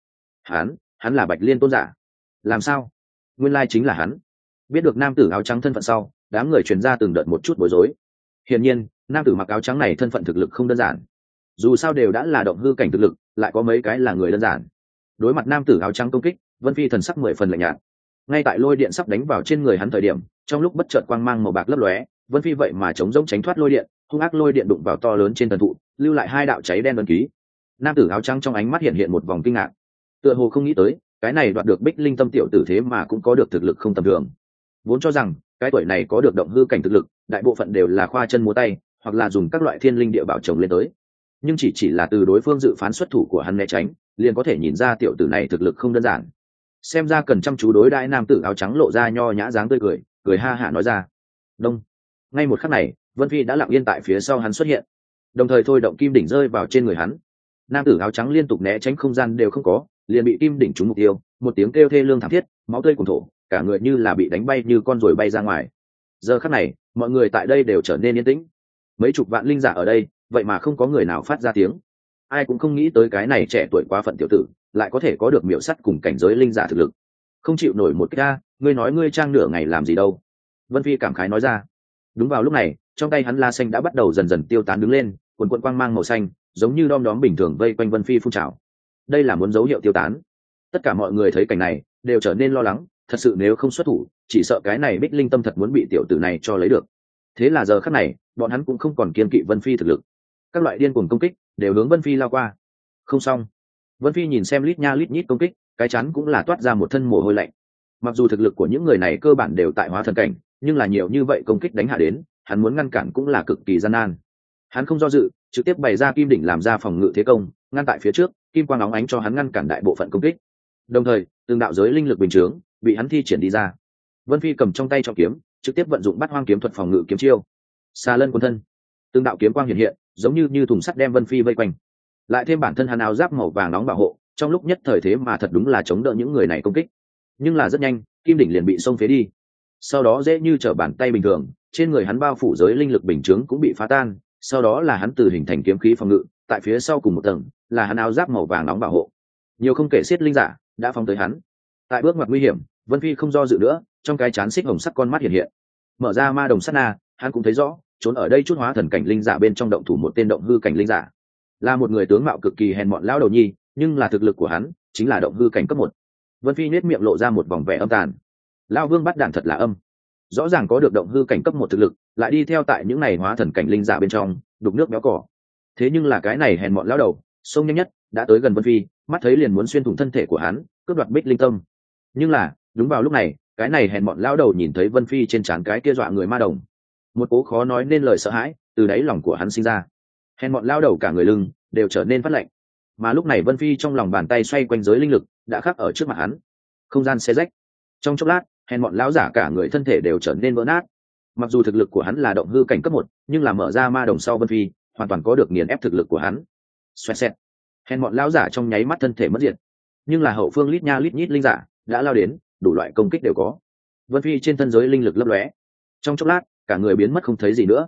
Hắn là Bạch Liên tôn giả. Làm sao? Nguyên lai chính là hắn. Biết được nam tử áo trắng thân phận sau, đám người truyền ra từng đợt một chút bối rối. Hiển nhiên, nam tử mặc áo trắng này thân phận thực lực không đơn giản. Dù sao đều đã là động hư cảnh thực lực, lại có mấy cái là người đơn giản. Đối mặt nam tử áo trắng công kích, Vân Phi thần sắc 10 phần lạnh nhạt. Ngay tại lôi điện sắp đánh vào trên người hắn thời điểm, trong lúc bất chợt quang mang màu bạc lấp lóe, Vân Phi vậy mà chống rỗng tránh thoát lôi điện, hung ác lôi điện đụng vào to lớn trên thần thụ, lưu lại 2 đạo cháy đen vân ký. Nam tử áo trắng trong ánh mắt hiện hiện một vòng kinh ngạc, tựa hồ không nghĩ tới, cái này đoạt được Bích Linh Tâm tiểu tử thế mà cũng có được thực lực không tầm thường. Vốn cho rằng, cái tuổi này có được động hư cảnh thực lực, đại bộ phận đều là khoa chân múa tay, hoặc là dùng các loại thiên linh địa bảo trồng lên tới. Nhưng chỉ là từ đối phương dự phán xuất thủ của hắn né tránh, liền có thể nhìn ra tiểu tử này thực lực không đơn giản. Xem ra cần chăm chú đối đãi. Nam tử áo trắng lộ ra nho nhã dáng tươi cười, cười ha hả nói ra. Đông. Ngay một khắc này, Vân Phi đã lặng yên tại phía sau hắn xuất hiện, đồng thời thôi động kim đỉnh rơi vào trên người hắn. Nam tử áo trắng liên tục né tránh, không gian đều không có, liền bị kim đỉnh trúng mục tiêu, một tiếng kêu thê lương thảm thiết, máu tươi cuồn thổ, cả người như là bị đánh bay như con ruồi bay ra ngoài. Giờ khắc này, mọi người tại đây đều trở nên yên tĩnh. Mấy chục vạn linh giả ở đây, vậy mà không có người nào phát ra tiếng. Ai cũng không nghĩ tới cái này trẻ tuổi quá phận tiểu tử, lại có thể có được miểu sắt cùng cảnh giới linh giả thực lực. Không chịu nổi một cái, ngươi nói ngươi trang nửa ngày làm gì đâu? Vân Phi cảm khái nói ra. Đúng vào lúc này, trong tay hắn la xanh đã bắt đầu dần dần tiêu tán đứng lên, quần quần quang mang màu xanh, giống như đom đóm bình thường vây quanh Vân Phi phun trào. Đây là muốn dấu hiệu tiêu tán. Tất cả mọi người thấy cảnh này, đều trở nên lo lắng, thật sự nếu không xuất thủ, chỉ sợ cái này Bích Linh Tâm thật muốn bị tiểu tử này cho lấy được. Thế là giờ khắc này, bọn hắn cũng không còn kiêng kỵ Vân Phi thực lực. Các loại điên cuồng công kích đều hướng Vân Phi lao qua. Không xong. Vân Phi nhìn xem lít nha lít nhít công kích, cái chắn cũng là toát ra một thân mồ hôi lạnh. Mặc dù thực lực của những người này cơ bản đều tại hóa thần cảnh, nhưng là nhiều như vậy công kích đánh hạ đến, hắn muốn ngăn cản cũng là cực kỳ gian nan. Hắn không do dự, trực tiếp bày ra kim đỉnh làm ra phòng ngự thế công, ngăn tại phía trước, kim quang óng ánh cho hắn ngăn cản đại bộ phận công kích. Đồng thời, từng đạo giới linh lực bình chướng bị hắn thi triển đi ra. Vân Phi cầm trong tay trọng kiếm, trực tiếp vận dụng Bát Hoang kiếm thuật phòng ngự kiếm chiêu. Xà lân cuốn thân, từng đạo kiếm quang hiện hiện, giống như thùng sắt đem Vân Phi vây quanh. Lại thêm bản thân hắn áo giáp màu vàng nóng bảo hộ, trong lúc nhất thời thế mà thật đúng là chống đỡ những người này công kích. Nhưng là rất nhanh, kim đỉnh liền bị xông phế đi. Sau đó dễ như trở bàn tay bình thường, trên người hắn bao phủ giới linh lực bình chướng cũng bị phá tan, sau đó là hắn từ hình thành kiếm khí phòng ngự, tại phía sau cùng một tầng là hắn áo giáp màu vàng nóng bảo hộ. Nhiều không kể xiết linh giả đã phóng tới hắn. Tại bước ngoặt nguy hiểm, Vân Phi không do dự nữa, trong cái chán xích hồng sắc con mắt hiện hiện, mở ra ma đồng sát na, hắn cũng thấy rõ, trốn ở đây chút hóa thần cảnh linh giả bên trong động thủ một tên động hư cảnh linh giả, là một người tướng mạo cực kỳ hèn mọn lão đầu nhi, nhưng là thực lực của hắn chính là động hư cảnh cấp 1. Vân Phi nét miệng lộ ra một vòng vẻ âm tàn. Lão Vương bắt đạn thật là âm, rõ ràng có được động hư cảnh cấp 1 thực lực, lại đi theo tại những này hóa thần cảnh linh giả bên trong đục nước béo cỏ. Thế nhưng là cái này hèn mọn lão đầu, xông nhanh nhất đã tới gần Vân Phi, mắt thấy liền muốn xuyên thủng thân thể của hắn, cướp đoạt Bích Linh Tâm. Nhưng là đúng vào lúc này, cái này hèn mọn lão đầu nhìn thấy Vân Phi trên trán cái kia dọa người ma đồng, một cố khó nói nên lời sợ hãi từ đáy lòng của hắn sinh ra. Hèn mọn lão đầu cả người lưng đều trở nên phát lạnh. Mà lúc này Vân Phi trong lòng bàn tay xoay quanh giới linh lực đã khắc ở trước mặt hắn, không gian xé rách. Trong chốc lát, hèn mọn lão giả cả người thân thể đều trở nên vỡ nát. Mặc dù thực lực của hắn là động hư cảnh cấp 1, nhưng là mở ra ma đồng sau Vân Phi hoàn toàn có được nghiền ép thực lực của hắn. Xoẹt xẹt. Hèn mọn lão giả trong nháy mắt thân thể mất diệt. Nhưng là hậu phương lít nha lít nhít linh giả đã lao đến, đủ loại công kích đều có. Vân Phi trên thân giới linh lực lấp lóe. Trong chốc lát, cả người biến mất không thấy gì nữa.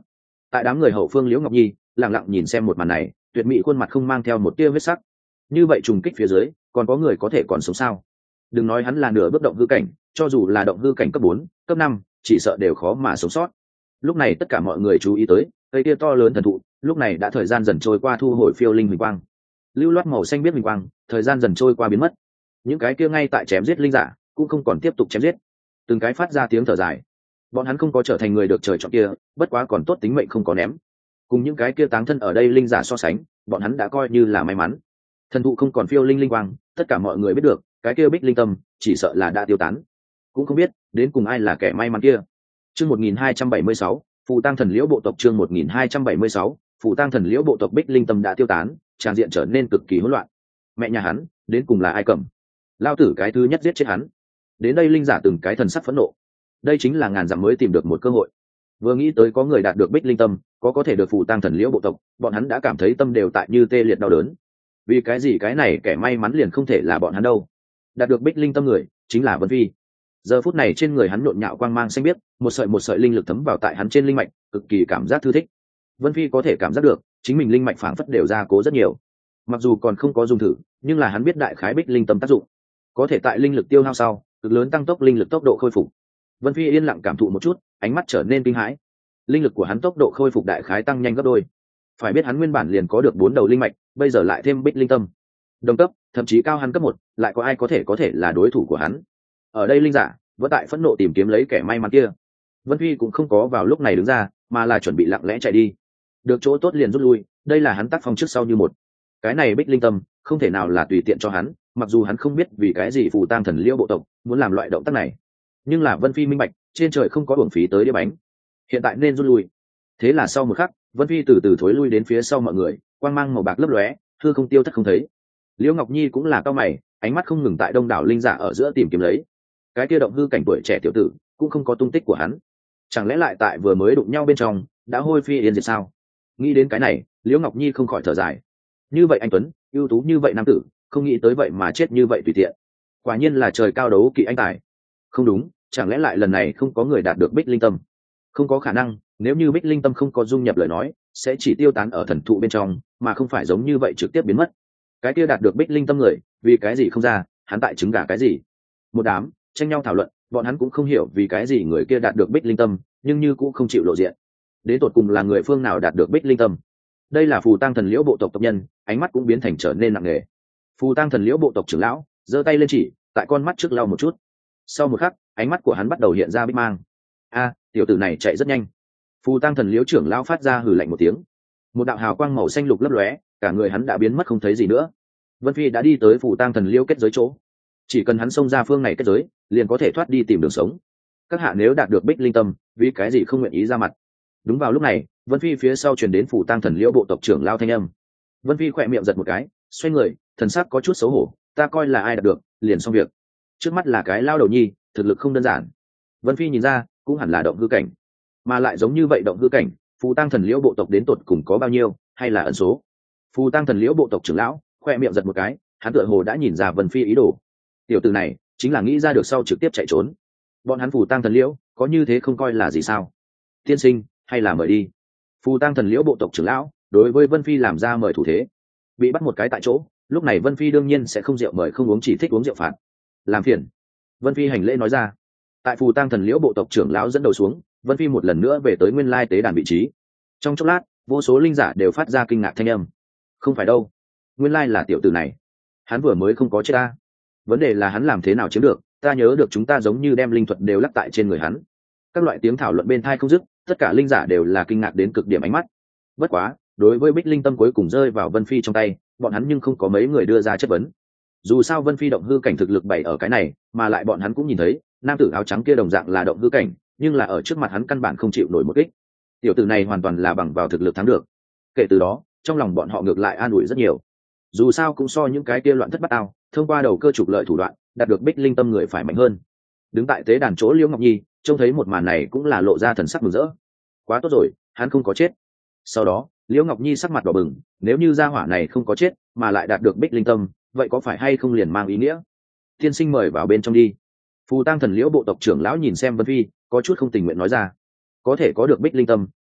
Tại đám người hậu phương Liễu Ngọc Nhi lặng lặng nhìn xem một màn này, tuyệt mỹ khuôn mặt không mang theo một tia huyết sắc. Như vậy trùng kích phía dưới còn có người có thể còn sống sao? Đừng nói hắn là nửa bước động hư cảnh, cho dù là động hư cảnh cấp 4, cấp 5, chỉ sợ đều khó mà sống sót. Lúc này tất cả mọi người chú ý tới cây kia to lớn thần thụ, lúc này đã thời gian dần trôi qua thu hồi phiêu linh huỳnh quang, lưu loát màu xanh biết huỳnh quang, thời gian dần trôi qua biến mất. Những cái kia ngay tại chém giết linh giả cũng không còn tiếp tục chém giết, từng cái phát ra tiếng thở dài. Bọn hắn không có trở thành người được trời chọn kia, bất quá còn tốt tính mệnh không có ném. Cùng những cái kia táng thân ở đây linh giả so sánh, bọn hắn đã coi như là may mắn. Thần thụ không còn phiêu linh linh quang, tất cả mọi người biết được cái kia bích linh tâm chỉ sợ là đã tiêu tán. Cũng không biết đến cùng ai là kẻ may mắn kia. Chương 1276, phù tang thần liễu bộ tộc. Chương 1276, phù tang thần liễu bộ tộc. Bích linh tâm đã tiêu tán, tràng diện trở nên cực kỳ hỗn loạn. Mẹ nhà hắn đến cùng là ai cầm? Lao tử cái thứ nhất giết chết hắn. Đến đây linh giả từng cái thần sắc phẫn nộ. Đây chính là ngàn dặm mới tìm được một cơ hội. Vừa nghĩ tới có người đạt được bích linh tâm, có thể được phù tang thần liễu bộ tộc, bọn hắn đã cảm thấy tâm đều tại như tê liệt đau đớn. Vì cái gì cái này kẻ may mắn liền không thể là bọn hắn đâu? Đạt được bích linh tâm người chính là Vân Phi. Giờ phút này trên người hắn nhộn nhạo quang mang xanh biếc, một sợi linh lực thấm vào tại hắn trên linh mạch, cực kỳ cảm giác thư thích. Vân Phi có thể cảm giác được chính mình linh mạch phảng phất đều ra cố rất nhiều. Mặc dù còn không có dùng thử, nhưng là hắn biết đại khái bích linh tâm tác dụng, có thể tại linh lực tiêu hao sau cực lớn tăng tốc linh lực tốc độ khôi phục. Vân Phi yên lặng cảm thụ một chút, ánh mắt trở nên kinh hãi. Linh lực của hắn tốc độ khôi phục đại khái tăng nhanh gấp đôi. Phải biết hắn nguyên bản liền có được 4 đầu linh mạch, bây giờ lại thêm bích linh tâm, đồng cấp, thậm chí cao hắn cấp 1, lại có ai có thể là đối thủ của hắn? Ở đây linh giả vẫn tại phẫn nộ tìm kiếm lấy kẻ may mắn kia. Vân Phi cũng không có vào lúc này đứng ra, mà là chuẩn bị lặng lẽ chạy đi. Được chỗ tốt liền rút lui, đây là hắn tác phong trước sau như một. Cái này bích linh tâm không thể nào là tùy tiện cho hắn, mặc dù hắn không biết vì cái gì phù tang thần liễu bộ tộc muốn làm loại động tác này, nhưng là Vân Phi minh bạch, trên trời không có uổng phí tới đĩa bánh, hiện tại nên rút lui. Thế là sau một khắc, Vân Phi từ từ thối lui đến phía sau mọi người, quang mang màu bạc lấp lóe, hư không tiêu thất không thấy. Liễu Ngọc Nhi cũng là cao mày, ánh mắt không ngừng tại đông đảo linh giả ở giữa tìm kiếm lấy. Cái kia động hư cảnh tuổi trẻ tiểu tử cũng không có tung tích của hắn, chẳng lẽ lại tại vừa mới đụng nhau bên trong đã hôi phi yên diệt sao? Nghĩ đến cái này, Liễu Ngọc Nhi không khỏi thở dài. Như vậy anh tuấn, ưu tú như vậy nam tử, không nghĩ tới vậy mà chết như vậy tùy tiện. Quả nhiên là trời cao đấu kỵ anh tài. Không đúng, chẳng lẽ lại lần này không có người đạt được bích linh tâm? Không có khả năng, nếu như bích linh tâm không có dung nhập lời nói, sẽ chỉ tiêu tán ở thần thụ bên trong, mà không phải giống như vậy trực tiếp biến mất. Cái kia đạt được bích linh tâm người, vì cái gì không ra, hắn tại trứng gà cái gì? Một đám tranh nhau thảo luận, bọn hắn cũng không hiểu vì cái gì người kia đạt được bích linh tâm, nhưng như cũng không chịu lộ diện. Đến tột cùng là người phương nào đạt được bích linh tâm? Đây là phù tang thần liễu bộ tộc tộc nhân, ánh mắt cũng biến thành trở nên nặng nề. Phù tang thần liễu bộ tộc trưởng lão giơ tay lên chỉ, tại con mắt trước lau một chút. Sau một khắc, ánh mắt của hắn bắt đầu hiện ra bích mang. A, tiểu tử này chạy rất nhanh. Phù tang thần liễu trưởng lão phát ra hừ lạnh một tiếng. Một đạo hào quang màu xanh lục lấp lóe, cả người hắn đã biến mất không thấy gì nữa. Vân Phi đã đi tới phù tang thần liễu kết giới chỗ, chỉ cần hắn xông ra phương này kết giới, liền có thể thoát đi tìm đường sống. Các hạ nếu đạt được bích linh tâm, vì cái gì không nguyện ý ra mặt? Đúng vào lúc này, Vân Phi phía sau truyền đến phù tang thần liễu bộ tộc trưởng lao thanh âm. Vân Phi khỏe miệng giật một cái, xoay người, thần sắc có chút xấu hổ. Ta coi là ai đạt được, liền xong việc. Trước mắt là cái lao đầu nhi, thực lực không đơn giản. Vân Phi nhìn ra, cũng hẳn là động hư cảnh, mà lại giống như vậy động hư cảnh, phù tang thần liễu bộ tộc đến tột cùng có bao nhiêu, hay là ẩn số? Phù tang thần liễu bộ tộc trưởng lão khỏe miệng giật một cái, hắn tựa hồ đã nhìn ra Vân Phi ý đồ. Tiểu tử này chính là nghĩ ra được sau trực tiếp chạy trốn. Bọn hắn phù tang thần liễu có như thế không coi là gì sao? Tiên sinh, hay là mời đi. Phù tang thần liễu bộ tộc trưởng lão đối với Vân Phi làm ra mời thủ thế. Bị bắt một cái tại chỗ, lúc này Vân Phi đương nhiên sẽ không rượu mời không uống, chỉ thích uống rượu phạt. Làm phiền. Vân Phi hành lễ nói ra. Tại phù tang thần liễu bộ tộc trưởng lão dẫn đầu xuống, Vân Phi một lần nữa về tới nguyên lai tế đàn vị trí. Trong chốc lát, vô số linh giả đều phát ra kinh ngạc thanh âm. Không phải đâu, nguyên lai là tiểu tử này. Hắn vừa mới không có chết ta. Vấn đề là hắn làm thế nào chiếm được, ta nhớ được chúng ta giống như đem linh thuật đều lắc tại trên người hắn. Các loại tiếng thảo luận bên thai không dứt, tất cả linh giả đều là kinh ngạc đến cực điểm ánh mắt. Bất quá, đối với bích linh tâm cuối cùng rơi vào Vân Phi trong tay, bọn hắn nhưng không có mấy người đưa ra chất vấn. Dù sao Vân Phi động hư cảnh thực lực bày ở cái này, mà lại bọn hắn cũng nhìn thấy nam tử áo trắng kia đồng dạng là động hư cảnh, nhưng là ở trước mặt hắn căn bản không chịu nổi một kích. Tiểu tử này hoàn toàn là bằng vào thực lực thắng được. Kể từ đó, trong lòng bọn họ ngược lại an ủi rất nhiều. Dù sao cũng so những cái kia loạn thất bát ao, thông qua đầu cơ trục lợi thủ đoạn đạt được bích linh tâm người phải mạnh hơn. Đứng tại tế đàn chỗ Liễu Ngọc Nhi trông thấy một màn này cũng là lộ ra thần sắc mừng rỡ. Quá tốt rồi, hắn không có chết. Sau đó Liễu Ngọc Nhi sắc mặt đỏ bừng, nếu như gia hỏa này không có chết mà lại đạt được bích linh tâm, vậy có phải hay không liền mang ý nghĩa? Tiên sinh mời vào bên trong đi. Phù tang thần liễu bộ tộc trưởng lão nhìn xem Vân Phi, có chút không tình nguyện nói ra. Có thể có được bích linh tâm,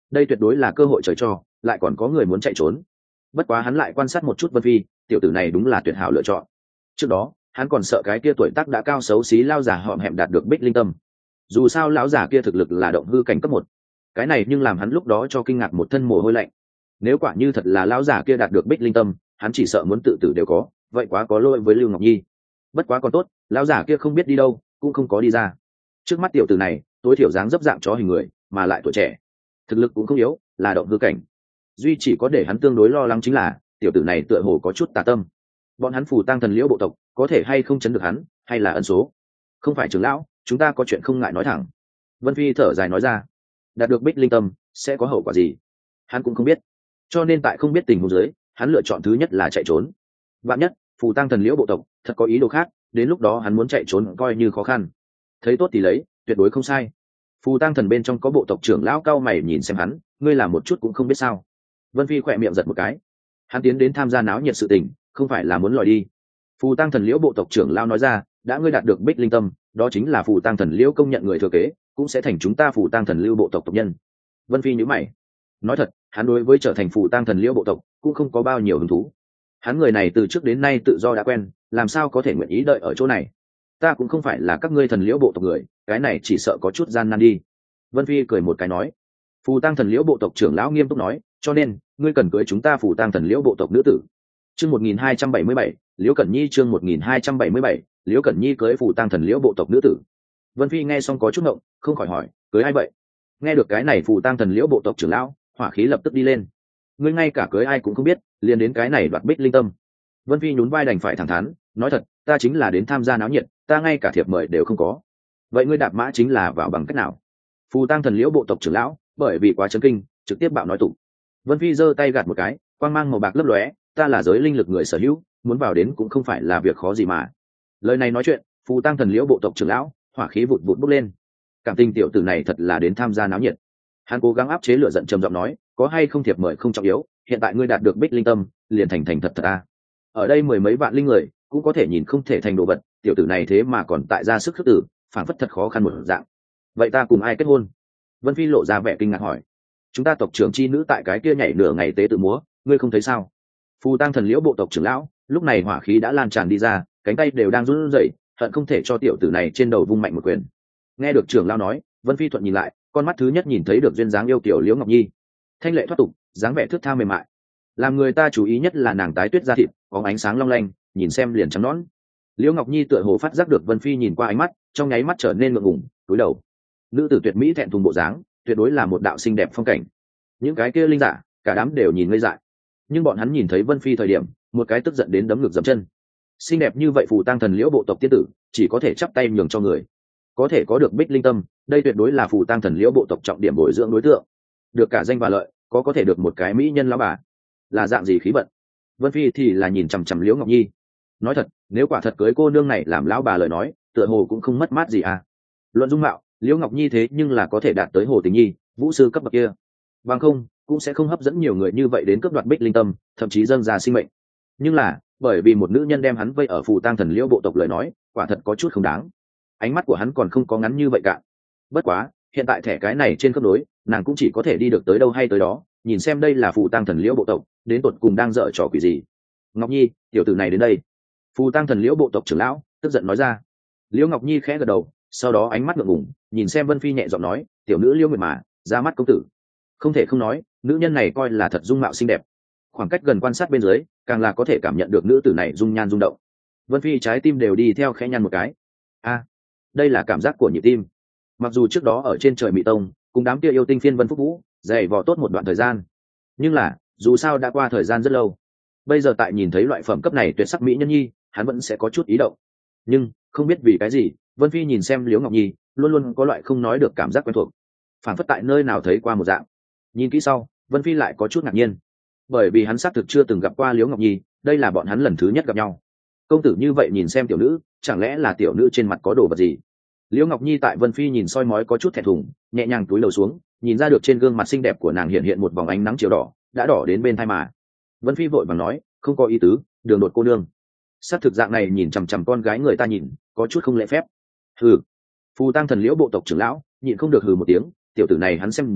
đây tuyệt đối là cơ hội trời cho, lại còn có người muốn chạy trốn. Bất quá hắn lại quan sát một chút Vân Phi, tiểu tử này đúng là tuyệt hảo lựa chọn. Trước đó hắn còn sợ cái kia tuổi tác đã cao xấu xí lao giả họm hẹm đạt được Bích Linh Tâm. Dù sao lão giả kia thực lực là động hư cảnh cấp 1, cái này nhưng làm hắn lúc đó cho kinh ngạc một thân mồ hôi lạnh. Nếu quả như thật là lão giả kia đạt được Bích Linh Tâm, hắn chỉ sợ muốn tự tử đều có, vậy quá có lỗi với Lưu Ngọc Nhi. Bất quá còn tốt, lão giả kia không biết đi đâu, cũng không có đi ra. Trước mắt tiểu tử này tối thiểu dáng dấp dạng chó hình người, mà lại tuổi trẻ, thực lực cũng không yếu, là động hư cảnh. Duy chỉ có để hắn tương đối lo lắng chính là tiểu tử này tựa hồ có chút tà tâm. Bọn hắn Phù Tang Thần Liễu bộ tộc có thể hay không chấn được hắn, hay là ân số? Không phải trưởng lão, chúng ta có chuyện không ngại nói thẳng. Vân Phi thở dài nói ra. Đạt được Bích Linh Tâm sẽ có hậu quả gì, hắn cũng không biết, cho nên tại không biết tình huống dưới, hắn lựa chọn thứ nhất là chạy trốn. Vạn nhất Phù Tang Thần Liễu bộ tộc thật có ý đồ khác, đến lúc đó hắn muốn chạy trốn coi như khó khăn. Thấy tốt thì lấy, tuyệt đối không sai. Phù Tang Thần bên trong có bộ tộc trưởng lão cao mày nhìn xem hắn, ngươi làm một chút cũng không biết sao? Vân Phi khỏe miệng giật một cái. Hắn tiến đến tham gia náo nhiệt sự tình, không phải là muốn lòi đi. Phù Tang Thần Liễu bộ tộc trưởng lão nói ra, đã ngươi đạt được Bích Linh Tâm, đó chính là Phù Tang Thần Liễu công nhận người thừa kế, cũng sẽ thành chúng ta Phù Tang Thần Lưu bộ tộc tộc nhân. Vân Phi nhíu mày. Nói thật, hắn đối với trở thành Phù Tang Thần Liễu bộ tộc cũng không có bao nhiêu hứng thú. Hắn người này từ trước đến nay tự do đã quen, làm sao có thể nguyện ý đợi ở chỗ này? Ta cũng không phải là các ngươi Thần Liễu bộ tộc người, cái này chỉ sợ có chút gian nan đi. Vân Phi cười một cái nói. Phù Tang Thần Liễu bộ tộc trưởng lão nghiêm túc nói, cho nên ngươi cần cưới chúng ta Phù Tang Thần Liễu bộ tộc nữ tử. Chương 1277, Liễu Cẩn Nhi chương 1277, Liễu Cẩn Nhi cưới Phù Tang Thần Liễu bộ tộc nữ tử. Vân Phi nghe xong có chút ngộng, không khỏi hỏi, cưới ai vậy? Nghe được cái này Phù Tang Thần Liễu bộ tộc trưởng lão, hỏa khí lập tức đi lên. Ngươi ngay cả cưới ai cũng không biết, liền đến cái này đoạt Bích Linh Tâm. Vân Phi nhún vai đành phải thẳng thắn, nói thật, ta chính là đến tham gia náo nhiệt, ta ngay cả thiệp mời đều không có. Vậy ngươi đạp mã chính là vào bằng cách nào? Phù Tang Thần Liễu bộ tộc trưởng lão bởi vì quá chấn kinh, trực tiếp bạo nói tụng. Vân Phi giơ tay gạt một cái, quang mang màu bạc lấp lóe, ta là giới linh lực người sở hữu, muốn vào đến cũng không phải là việc khó gì mà. Lời này nói chuyện, Phù Tang Thần Liễu bộ tộc trưởng lão hỏa khí vụt vụt bốc lên. Cảm tình tiểu tử này thật là đến tham gia náo nhiệt. Hắn cố gắng áp chế lửa giận, trầm giọng nói, có hay không thiệp mời không trọng yếu, hiện tại ngươi đạt được Bích Linh Tâm, liền thành thật thật a. Ở đây mười mấy vạn linh người cũng có thể nhìn không thể thành đồ vật, tiểu tử này thế mà còn tại ra sức khước tử, phản phất thật khó khăn một dạng. Vậy ta cùng ai kết hôn? Vân Phi lộ ra vẻ kinh ngạc hỏi. Chúng ta tộc trưởng chi nữ tại cái kia nhảy nửa ngày tế tự múa, ngươi không thấy sao? Phù Tang Thần Liễu bộ tộc trưởng lão lúc này hỏa khí đã lan tràn đi ra, cánh tay đều đang run rẩy, hận không thể cho tiểu tử này trên đầu vung mạnh một quyền. Nghe được trưởng lão nói, Vân Phi thuận nhìn lại, con mắt thứ nhất nhìn thấy được duyên dáng yêu kiều Liễu Ngọc Nhi, thanh lệ thoát tục, dáng vẻ thướt tha mềm mại. Làm người ta chú ý nhất là nàng tái tuyết da thịt, có ánh sáng long lanh, nhìn xem liền trắng nõn. Liễu Ngọc Nhi tựa hồ phát giác được Vân Phi nhìn qua ánh mắt, trong nháy mắt trở nên ngượng ngùng, cúi đầu. Nữ tử tuyệt mỹ thẹn thùng bộ dáng, tuyệt đối là một đạo xinh đẹp phong cảnh. Những cái kia linh giả cả đám đều nhìn ngây dại, nhưng bọn hắn nhìn thấy Vân Phi thời điểm, một cái tức giận đến đấm ngực dậm chân. Xinh đẹp như vậy Phù Tang Thần Liễu bộ tộc tiên tử, chỉ có thể chắp tay nhường cho người. Có thể có được Bích Linh Tâm, đây tuyệt đối là Phù Tang Thần Liễu bộ tộc trọng điểm bồi dưỡng đối tượng. Được cả danh và lợi, có thể được một cái mỹ nhân lão bà, là dạng gì khí vận. Vân Phi thì là nhìn chằm chằm Liễu Ngọc Nhi. Nói thật, nếu quả thật cưới cô nương này làm lão bà lời nói, tựa hồ cũng không mất mát gì à. Luận dung mạo, Liễu Ngọc Nhi thế nhưng là có thể đạt tới Hồ Tình Nhi, vũ sư cấp bậc kia. Bằng không, cũng sẽ không hấp dẫn nhiều người như vậy đến cướp đoạt Bích Linh Tâm, thậm chí dâng ra sinh mệnh. Nhưng là, bởi vì một nữ nhân đem hắn vây ở Phù Tang Thần Liễu bộ tộc lời nói, quả thật có chút không đáng. Ánh mắt của hắn còn không có ngắn như vậy cả. Bất quá, hiện tại thẻ cái này trên cấp đối, nàng cũng chỉ có thể đi được tới đâu hay tới đó, nhìn xem đây là Phù Tang Thần Liễu bộ tộc, đến tột cùng đang dở trò quỷ gì. Ngọc Nhi, tiểu tử này đến đây. Phù Tang Thần Liễu bộ tộc trưởng lão tức giận nói ra. Liễu Ngọc Nhi khẽ gật đầu, sau đó ánh mắt ngượng ngùng, nhìn xem Vân Phi nhẹ giọng nói, tiểu nữ Liễu Nguyệt mà, ra mắt công tử. Không thể không nói, nữ nhân này coi là thật dung mạo xinh đẹp. Khoảng cách gần quan sát bên dưới, càng là có thể cảm nhận được nữ tử này dung nhan rung động. Vân Phi trái tim đều đi theo khẽ nhăn một cái. A, đây là cảm giác của nhịp tim. Mặc dù trước đó ở trên trời Mị Tông, cùng đám kia yêu tinh phiên Vân Phúc Vũ, dày vò tốt một đoạn thời gian, nhưng là, dù sao đã qua thời gian rất lâu. Bây giờ tại nhìn thấy loại phẩm cấp này tuyệt sắc mỹ nhân nhi, hắn vẫn sẽ có chút ý động. Nhưng, không biết vì cái gì, Vân Phi nhìn xem Liễu Ngọc Nhi, luôn luôn có loại không nói được cảm giác quen thuộc. Phản phất tại nơi nào thấy qua một dạng. Nhìn kỹ sau, Vân Phi lại có chút ngạc nhiên. Bởi vì hắn xác thực chưa từng gặp qua Liễu Ngọc Nhi, đây là bọn hắn lần thứ nhất gặp nhau. Công tử như vậy nhìn xem tiểu nữ, chẳng lẽ là tiểu nữ trên mặt có đồ vật gì? Liễu Ngọc Nhi tại Vân Phi nhìn soi mói có chút thẹn thùng, nhẹ nhàng cúi đầu xuống, nhìn ra được trên gương mặt xinh đẹp của nàng hiện hiện một vòng ánh nắng chiều đỏ, đã đỏ đến bên tai mà. Vân Phi vội vàng nói, không có ý tứ, đường đột cô nương. Sát thực dạng này nhìn chằm chằm con gái người ta nhìn, có chút không lễ phép. Hừ. Phù Tang Thần Liễu bộ tộc trưởng lão nhịn không được hừ một tiếng, tiểu tử này hắn xem ra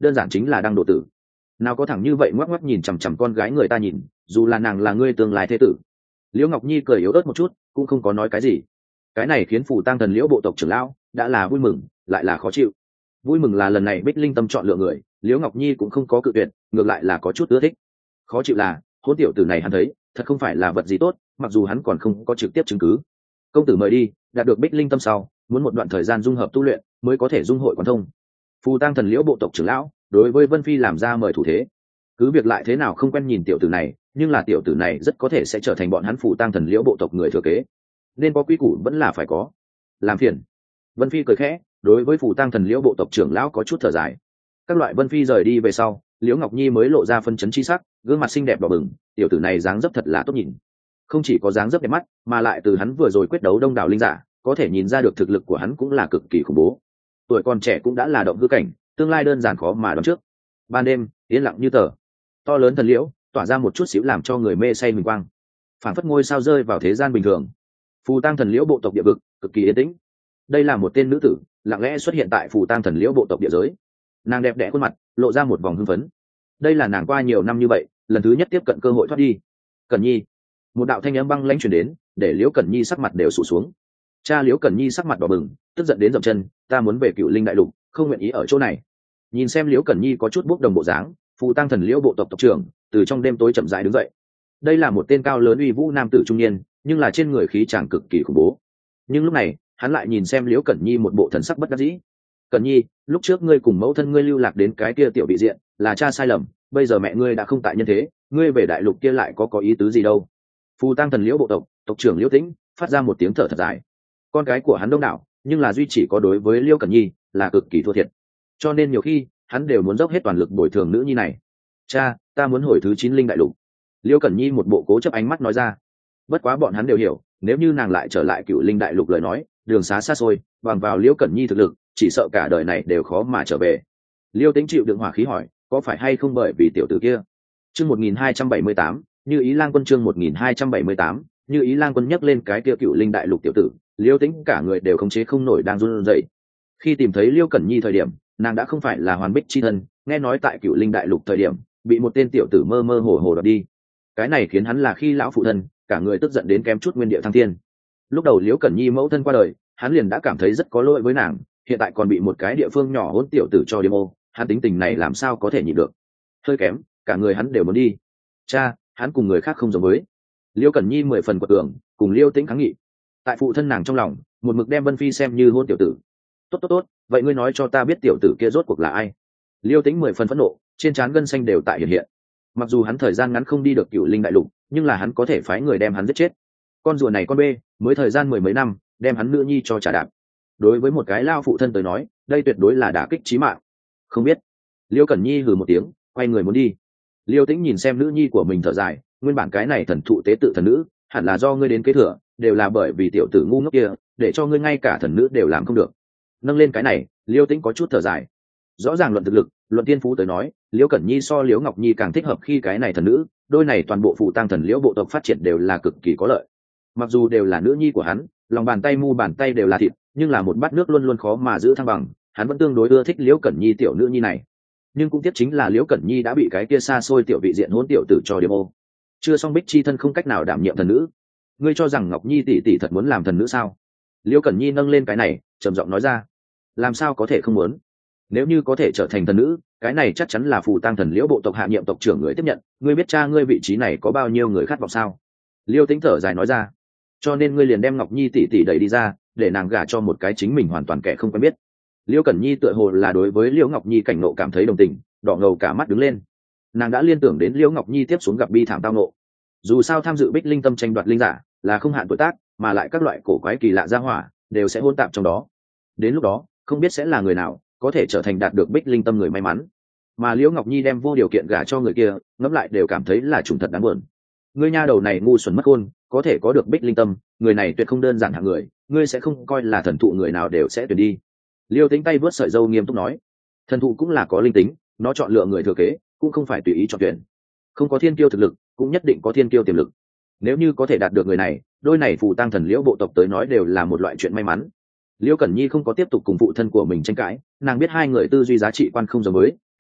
đơn giản chính là đang độ tử. Nào có thẳng như vậy ngoắc ngoắc nhìn chằm chằm con gái người ta nhìn, dù là nàng là ngươi tương lai thế tử. Liễu Ngọc Nhi cười yếu ớt một chút, cũng không có nói cái gì. Cái này khiến Phù Tang Thần Liễu bộ tộc trưởng lão đã là vui mừng lại là khó chịu. Vui mừng là lần này Bích Linh Tâm chọn lựa người, Liễu Ngọc Nhi cũng không có cự tuyệt, ngược lại là có chút ưa thích. Khó chịu là hôn tiểu tử này hắn thấy thật không phải là vật gì tốt, mặc dù hắn còn không có trực tiếp chứng cứ. Công tử mời đi, đạt được Bích Linh Tâm sau, muốn một đoạn thời gian dung hợp tu luyện mới có thể dung hội quán thông. Phù Tang Thần Liễu bộ tộc trưởng lão đối với Vân Phi làm ra mời thủ thế. Cứ việc lại thế nào không quen nhìn tiểu tử này, nhưng là tiểu tử này rất có thể sẽ trở thành bọn hắn Phù Tang Thần Liễu bộ tộc người thừa kế, nên có quy củ vẫn là phải có. Làm phiền. Vân Phi cười khẽ, đối với Phù Tang Thần Liễu bộ tộc trưởng lão có chút thở dài. Các loại Vân Phi rời đi về sau, Liễu Ngọc Nhi mới lộ ra phân chấn chi sắc, gương mặt xinh đẹp đỏ bừng, tiểu tử này dáng dấp thật là tốt nhìn. Không chỉ có dáng dấp đẹp mắt, mà lại từ hắn vừa rồi quyết đấu đông đảo linh giả, có thể nhìn ra được thực lực của hắn cũng là cực kỳ khủng bố. Tuổi còn trẻ cũng đã là động hư cảnh, tương lai đơn giản khó mà đoán trước. Ban đêm yên lặng như tờ, to lớn thần liễu tỏa ra một chút xíu làm cho người mê say mình quang, phảng phất ngôi sao rơi vào thế gian bình thường. Phù Tang Thần Liễu bộ tộc địa vực cực kỳ yên tĩnh. Đây là một tên nữ tử lặng lẽ xuất hiện tại Phù Tang Thần Liễu bộ tộc địa giới. Nàng đẹp đẽ khuôn mặt lộ ra một vòng hưng phấn. Đây là nàng qua nhiều năm như vậy lần thứ nhất tiếp cận cơ hội thoát đi. Cẩn Nhi, một đạo thanh âm băng lãnh truyền đến, để Liễu Cẩn Nhi sắc mặt đều sụt xuống. Cha Liễu Cẩn Nhi sắc mặt đỏ bừng, tức giận đến dậm chân, ta muốn về Cựu Linh đại lục, không nguyện ý ở chỗ này. Nhìn xem Liễu Cẩn Nhi có chút bốc đồng bộ dáng, Phù Tang Thần Liễu bộ tộc tộc trưởng từ trong đêm tối chậm rãi đứng dậy. Đây là một tên cao lớn uy vũ nam tử trung niên, nhưng là trên người khí chàng cực kỳ khủng bố. Nhưng lúc này hắn lại nhìn xem Liễu Cẩn Nhi một bộ thần sắc bất đắc dĩ. Cẩn Nhi, lúc trước ngươi cùng mẫu thân ngươi lưu lạc đến cái kia tiểu vị diện là cha sai lầm, bây giờ mẹ ngươi đã không tại nhân thế, ngươi về đại lục kia lại có ý tứ gì đâu. Phù Tang Thần Liễu bộ tộc tộc trưởng Liễu Tĩnh phát ra một tiếng thở thật dài. Con cái của hắn đông đảo, nhưng là duy chỉ có đối với Liễu Cẩn Nhi là cực kỳ thua thiệt, cho nên nhiều khi hắn đều muốn dốc hết toàn lực bồi thường nữ nhi này. Cha, ta muốn hồi thứ 9 linh đại lục. Liễu Cẩn Nhi một bộ cố chấp ánh mắt nói ra. Bất quá bọn hắn đều hiểu, nếu như nàng lại trở lại Cựu Linh đại lục lời nói, đường xá xa xôi, bằng vào Liễu Cẩn Nhi thực lực, chỉ sợ cả đời này đều khó mà trở về. Liêu Tĩnh chịu đựng hỏa khí hỏi, có phải hay không bởi vì tiểu tử kia? Chương 1278, Như Ý Lang Quân chương 1278, Như Ý Lang Quân nhắc lên cái kia Cựu Linh đại lục tiểu tử, Liêu Tĩnh cả người đều khống chế không nổi đang run rẩy. Khi tìm thấy Liêu Cẩn Nhi thời điểm, nàng đã không phải là Hoàn Bích chi thân, nghe nói tại Cựu Linh đại lục thời điểm, bị một tên tiểu tử mơ mơ hồ hồ đoạt đi. Cái này khiến hắn là khi lão phụ thân, cả người tức giận đến kém chút nguyên địa thăng thiên. Lúc đầu Liễu Cẩn Nhi mẫu thân qua đời, hắn liền đã cảm thấy rất có lỗi với nàng, hiện tại còn bị một cái địa phương nhỏ hỗn tiểu tử cho điên ô, hắn tính tình này làm sao có thể nhịn được. Hơi kém, cả người hắn đều muốn đi. Cha, hắn cùng người khác không giống với. Liễu Cẩn Nhi 10 phần quật cường, cùng Liêu Tĩnh kháng nghị. Tại phụ thân nàng trong lòng, một mực đem Vân Phi xem như hôn tiểu tử. Tốt, vậy ngươi nói cho ta biết tiểu tử kia rốt cuộc là ai? Liêu Tĩnh 10 phần phẫn nộ, trên trán gân xanh đều tại hiện hiện. Mặc dù hắn thời gian ngắn không đi được Cựu Linh đại lục, nhưng là hắn có thể phái người đem hắn giết chết. Con rùa này con bê, mới thời gian 10 mấy năm, đem hắn nữ nhi cho trả đạp. Đối với một cái lao phụ thân tới nói, đây tuyệt đối là đả kích chí mạng. Không biết. Liêu Cẩn Nhi hừ một tiếng, quay người muốn đi. Liêu Tĩnh nhìn xem nữ nhi của mình thở dài, nguyên bản cái này thần thụ tế tự thần nữ, hẳn là do ngươi đến kế thừa, đều là bởi vì tiểu tử ngu ngốc kia, để cho ngươi ngay cả thần nữ đều làm không được. Nâng lên cái này, Liêu Tĩnh có chút thở dài. Rõ ràng luận thực lực, luận tiên phú tới nói, Liễu Cẩn Nhi so Liễu Ngọc Nhi càng thích hợp khi cái này thần nữ, đôi này toàn bộ Phù Tang Thần Liễu bộ tộc phát triển đều là cực kỳ có lợi. Mặc dù đều là nữ nhi của hắn, lòng bàn tay mu bàn tay đều là thịt, nhưng là một bát nước luôn luôn khó mà giữ thăng bằng, hắn vẫn tương đối ưa thích Liễu Cẩn Nhi tiểu nữ nhi này. Nhưng cũng tiếc chính là Liễu Cẩn Nhi đã bị cái kia xa xôi tiểu vị diện hỗn tiểu tử cho điếm ô. Chưa xong Bích chi thân không cách nào đảm nhiệm thần nữ. Ngươi cho rằng Ngọc Nhi tỷ tỷ thật muốn làm thần nữ sao? Liễu Cẩn Nhi nâng lên cái này, trầm giọng nói ra. Làm sao có thể không muốn? Nếu như có thể trở thành thần nữ, cái này chắc chắn là Phù Tang Thần Liễu bộ tộc hạ nhiệm tộc trưởng người tiếp nhận. Ngươi biết cha ngươi vị trí này có bao nhiêu người khát vọng sao? Liêu Tĩnh thở dài nói ra. Cho nên ngươi liền đem Ngọc Nhi tỷ tỷ đẩy đi ra, để nàng gả cho một cái chính mình hoàn toàn kẻ không quen biết. Liêu Cẩn Nhi tựa hồ là đối với Liễu Ngọc Nhi cảnh nộ cảm thấy đồng tình, đỏ ngầu cả mắt đứng lên. Nàng đã liên tưởng đến Liễu Ngọc Nhi tiếp xuống gặp bi thảm tao nộ. Dù sao tham dự Bích Linh Tâm tranh đoạt linh giả là không hạn tuổi tác, mà lại các loại cổ quái kỳ lạ ra hỏa đều sẽ hôn tạp trong đó. Đến lúc đó, không biết sẽ là người nào có thể trở thành đạt được Bích Linh Tâm người may mắn. Mà Liễu Ngọc Nhi đem vô điều kiện gả cho người kia, ngẫm lại đều cảm thấy là trùng thật đáng buồn. Ngươi nha đầu này ngu xuẩn mất khôn, có thể có được Bích Linh Tâm, người này tuyệt không đơn giản hạng người, ngươi sẽ không coi là thần thụ người nào đều sẽ tuyển đi. Liêu Tĩnh tay vớt sợi râu nghiêm túc nói, thần thụ cũng là có linh tính, nó chọn lựa người thừa kế cũng không phải tùy ý chọn tuyển. Không có thiên kiêu thực lực, cũng nhất định có thiên kiêu tiềm lực. Nếu như có thể đạt được người này, đôi này Phù Tang Thần Liễu bộ tộc tới nói đều là một loại chuyện may mắn. Liêu Cẩn Nhi không có tiếp tục cùng phụ thân của mình tranh cãi, nàng biết hai người tư duy giá trị quan không giống với,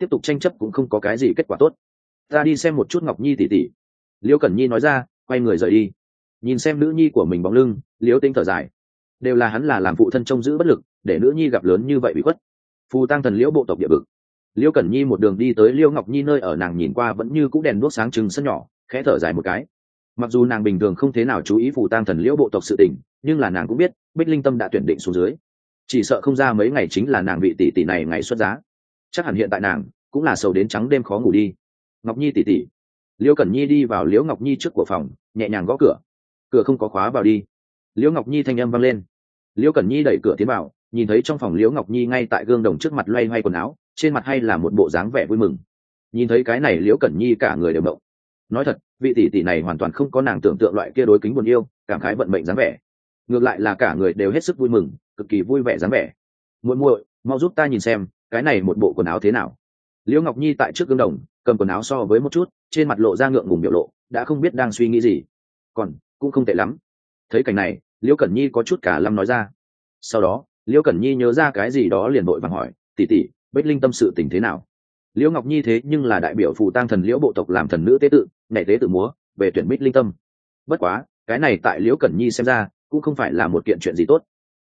tiếp tục tranh chấp cũng không có cái gì kết quả tốt. Ta đi xem một chút Ngọc Nhi tỷ tỷ. Liễu Cẩn Nhi nói ra, quay người rời đi. Nhìn xem nữ nhi của mình bóng lưng, Liễu Tĩnh thở dài. Đều là hắn là làm phụ thân trông giữ bất lực, để nữ nhi gặp lớn như vậy bị khuất. Phù tang thần Liễu bộ tộc địa vực. Liễu Cẩn Nhi một đường đi tới Liễu Ngọc Nhi nơi ở, nàng nhìn qua vẫn như cũ đèn đuốc sáng trưng sân nhỏ, khẽ thở dài một cái. Mặc dù nàng bình thường không thế nào chú ý phù tang thần Liễu bộ tộc sự tình, nhưng là nàng cũng biết Bích Linh Tâm đã tuyển định xuống dưới, chỉ sợ không ra mấy ngày chính là nàng vị tỷ tỷ này ngày xuất giá. Chắc hẳn hiện tại nàng cũng là sầu đến trắng đêm khó ngủ đi. Ngọc Nhi tỷ tỷ. Liễu Cẩn Nhi đi vào Liễu Ngọc Nhi trước của phòng, nhẹ nhàng gõ cửa. Cửa không có khóa, vào đi. Liễu Ngọc Nhi thanh âm vang lên. Liễu Cẩn Nhi đẩy cửa tiến vào, nhìn thấy trong phòng Liễu Ngọc Nhi ngay tại gương đồng trước mặt loay hoay quần áo, trên mặt hay là một bộ dáng vẻ vui mừng. Nhìn thấy cái này Liễu Cẩn Nhi cả người đều động. Nói thật, vị tỷ tỷ này hoàn toàn không có nàng tưởng tượng loại kia đối kính buồn yêu, cảm khái vận mệnh dáng vẻ. Ngược lại là cả người đều hết sức vui mừng, cực kỳ vui vẻ dáng vẻ. Muội muội, mau giúp ta nhìn xem, cái này một bộ quần áo thế nào? Liễu Ngọc Nhi tại trước gương đồng, cầm quần áo so với một chút, trên mặt lộ ra ngượng ngùng biểu lộ, đã không biết đang suy nghĩ gì. Còn cũng không tệ lắm. Thấy cảnh này, Liễu Cẩn Nhi có chút cả lâm nói ra. Sau đó, Liễu Cẩn Nhi nhớ ra cái gì đó liền vội vàng hỏi, tỷ tỷ, Bích Linh Tâm sự tình thế nào? Liễu Ngọc Nhi thế nhưng là đại biểu phù tang thần Liễu bộ tộc làm thần nữ tế tự, nhảy tế tự múa, về tuyển Bích Linh Tâm. Bất quá, cái này tại Liễu Cẩn Nhi xem ra, cũng không phải là một kiện chuyện gì tốt.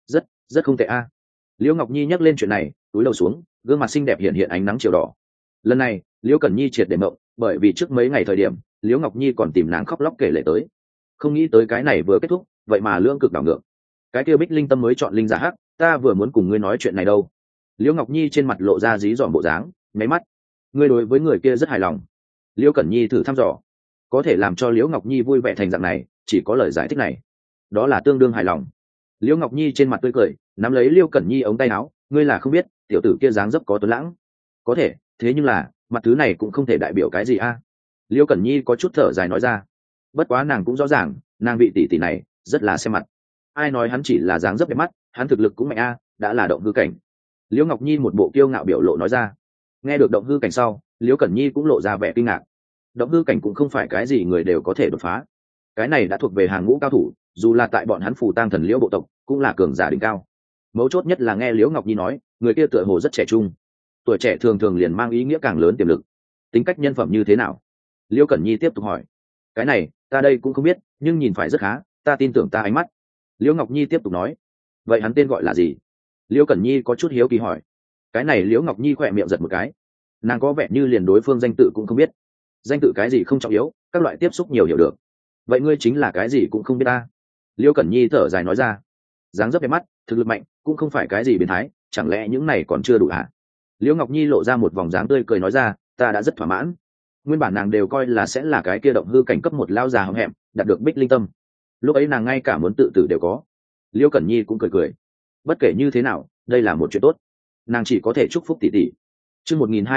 Rất không tệ a. Liễu Ngọc Nhi nhắc lên chuyện này, túi đầu xuống, gương mặt xinh đẹp hiện hiện ánh nắng chiều đỏ. Lần này, Liễu Cẩn Nhi triệt để mộng, bởi vì trước mấy ngày thời điểm, Liễu Ngọc Nhi còn tìm nàng khóc lóc kể lể tới. Không nghĩ tới cái này vừa kết thúc, vậy mà lưỡng cực đảo ngược. Cái kia Bích Linh Tâm mới chọn linh giả hắc, ta vừa muốn cùng ngươi nói chuyện này đâu. Liễu Ngọc Nhi trên mặt lộ ra dí dỏm bộ dáng, nháy mắt. Ngươi đối với người kia rất hài lòng. Liễu Cẩn Nhi thử thăm dò. Có thể làm cho Liễu Ngọc Nhi vui vẻ thành dạng này, chỉ có lời giải thích này. Đó là tương đương hài lòng. Liễu Ngọc Nhi trên mặt tươi cười, nắm lấy Liễu Cẩn Nhi ống tay áo, ngươi là không biết, tiểu tử kia dáng dấp có tuấn lãng. Có thể, thế nhưng là, mặt thứ này cũng không thể đại biểu cái gì a. Liễu Cẩn Nhi có chút thở dài nói ra. Bất quá nàng cũng rõ ràng, nàng vị tỷ tỷ này rất là xem mặt. Ai nói hắn chỉ là dáng dấp đẹp mắt, hắn thực lực cũng mạnh a, đã là động hư cảnh. Liễu Ngọc Nhi một bộ kiêu ngạo biểu lộ nói ra. Nghe được động hư cảnh sau, Liễu Cẩn Nhi cũng lộ ra vẻ kinh ngạc. Động hư cảnh cũng không phải cái gì người đều có thể đột phá. Cái này đã thuộc về hàng ngũ cao thủ, dù là tại bọn hắn phù tang thần Liễu bộ tộc, cũng là cường giả đỉnh cao. Mấu chốt nhất là nghe Liễu Ngọc Nhi nói, người kia tựa hồ rất trẻ trung. Tuổi trẻ thường thường liền mang ý nghĩa càng lớn tiềm lực. Tính cách nhân phẩm như thế nào? Liễu Cẩn Nhi tiếp tục hỏi. Cái này, ta đây cũng không biết, nhưng nhìn phải rất khá, ta tin tưởng ta ánh mắt. Liễu Ngọc Nhi tiếp tục nói. Vậy hắn tên gọi là gì? Liễu Cẩn Nhi có chút hiếu kỳ hỏi. Cái này Liễu Ngọc Nhi khỏe miệng giật một cái. Nàng có vẻ như liền đối phương danh tự cũng không biết. Danh tự cái gì không trọng yếu, các loại tiếp xúc nhiều hiểu được. Vậy ngươi chính là cái gì cũng không biết ta. Liễu Cẩn Nhi thở dài nói ra. Dáng dấp đẹp mắt, thực lực mạnh, cũng không phải cái gì biến thái, chẳng lẽ những này còn chưa đủ hả? Liễu Ngọc Nhi lộ ra một vòng dáng tươi cười nói ra, ta đã rất thỏa mãn. Nguyên bản nàng đều coi là sẽ là cái kia động hư cảnh cấp một lao già hậm hẹm, đạt được Bích Linh Tâm. Lúc ấy nàng ngay cả muốn tự tử đều có. Liễu Cẩn Nhi cũng cười cười. Bất kể như thế nào, đây là một chuyện tốt. Nàng chỉ có thể chúc phúc tỷ tỷ. Chương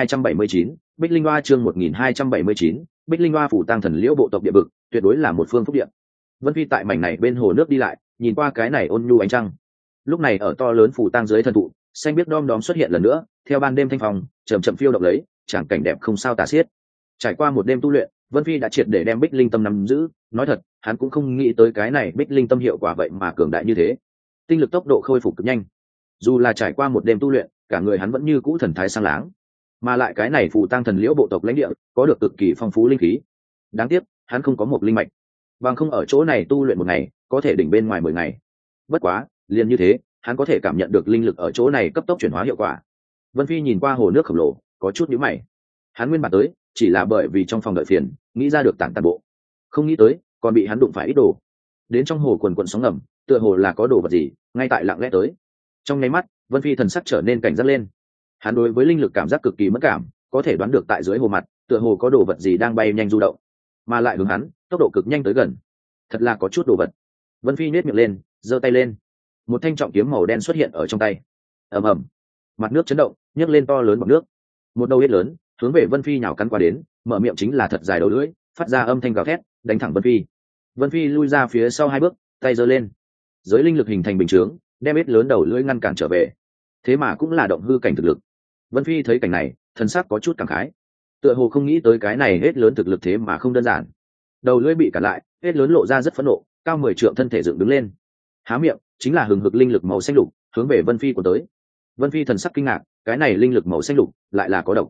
1279, Bích Linh Hoa chương 1279, Bích Linh Hoa phủ tang thần Liễu bộ tộc địa vực, tuyệt đối là một phương phúc địa. Vân Phi tại mảnh này bên hồ nước đi lại, nhìn qua cái này ôn nhu ánh trăng. Lúc này ở to lớn phủ tang dưới thần thụ, xanh biết đom đóm xuất hiện lần nữa, theo ban đêm thanh phong, chậm chậm phiêu động lấy, tràng cảnh đẹp không sao tả xiết. Trải qua một đêm tu luyện, Vân Phi đã triệt để đem Bích Linh Tâm nắm giữ, nói thật, hắn cũng không nghĩ tới cái này Bích Linh Tâm hiệu quả vậy mà cường đại như thế. Tinh lực tốc độ khôi phục cực nhanh. Dù là trải qua một đêm tu luyện, cả người hắn vẫn như cũ thần thái sang láng. Mà lại cái này phù tang thần Liễu bộ tộc lãnh địa, có được cực kỳ phong phú linh khí. Đáng tiếc, hắn không có một linh mạch. Bằng không ở chỗ này tu luyện một ngày, có thể đỉnh bên ngoài 10 ngày. Bất quá, liền như thế, hắn có thể cảm nhận được linh lực ở chỗ này cấp tốc chuyển hóa hiệu quả. Vân Phi nhìn qua hồ nước khổng lồ, có chút nhíu mày. Hắn nguyên bản tới, chỉ là bởi vì trong phòng đợi phiền, nghĩ ra được tản tàn bộ. Không nghĩ tới, còn bị hắn đụng phải ít đồ. Đến trong hồ quần quần sóng ngầm, tựa hồ là có đồ vật gì, ngay tại lặng lẽ tới. Trong nháy mắt, Vân Phi thần sắc trở nên cảnh giác lên. Hắn đối với linh lực cảm giác cực kỳ mất cảm, có thể đoán được tại dưới hồ mặt, tựa hồ có đồ vật gì đang bay nhanh du động, mà lại hướng hắn, tốc độ cực nhanh tới gần. Thật là có chút đồ vật. Vân Phi nhếch miệng lên, giơ tay lên. Một thanh trọng kiếm màu đen xuất hiện ở trong tay. Ầm ầm, mặt nước chấn động, nhấc lên to lớn bọt nước. Một đầu hết lớn, hướng về Vân Phi nhào cắn qua đến, mở miệng chính là thật dài đầu lưỡi, phát ra âm thanh gào thét, đánh thẳng Vân Phi. Vân Phi lui ra phía sau 2 bước, tay giơ lên. Giới linh lực hình thành bình chướng, đem hết lớn đầu lưỡi ngăn cản trở về. Thế mà cũng là động hư cảnh thực lực. Vân Phi thấy cảnh này, thần sắc có chút cảm khái. Tựa hồ không nghĩ tới cái này hết lớn thực lực thế mà không đơn giản. Đầu lưỡi bị cản lại, hết lớn lộ ra rất phẫn nộ, cao 10 trượng thân thể dựng đứng lên. Há miệng, chính là hừng hực linh lực màu xanh lục, hướng về Vân Phi của tới. Vân Phi thần sắc kinh ngạc, cái này linh lực màu xanh lục lại là có độc.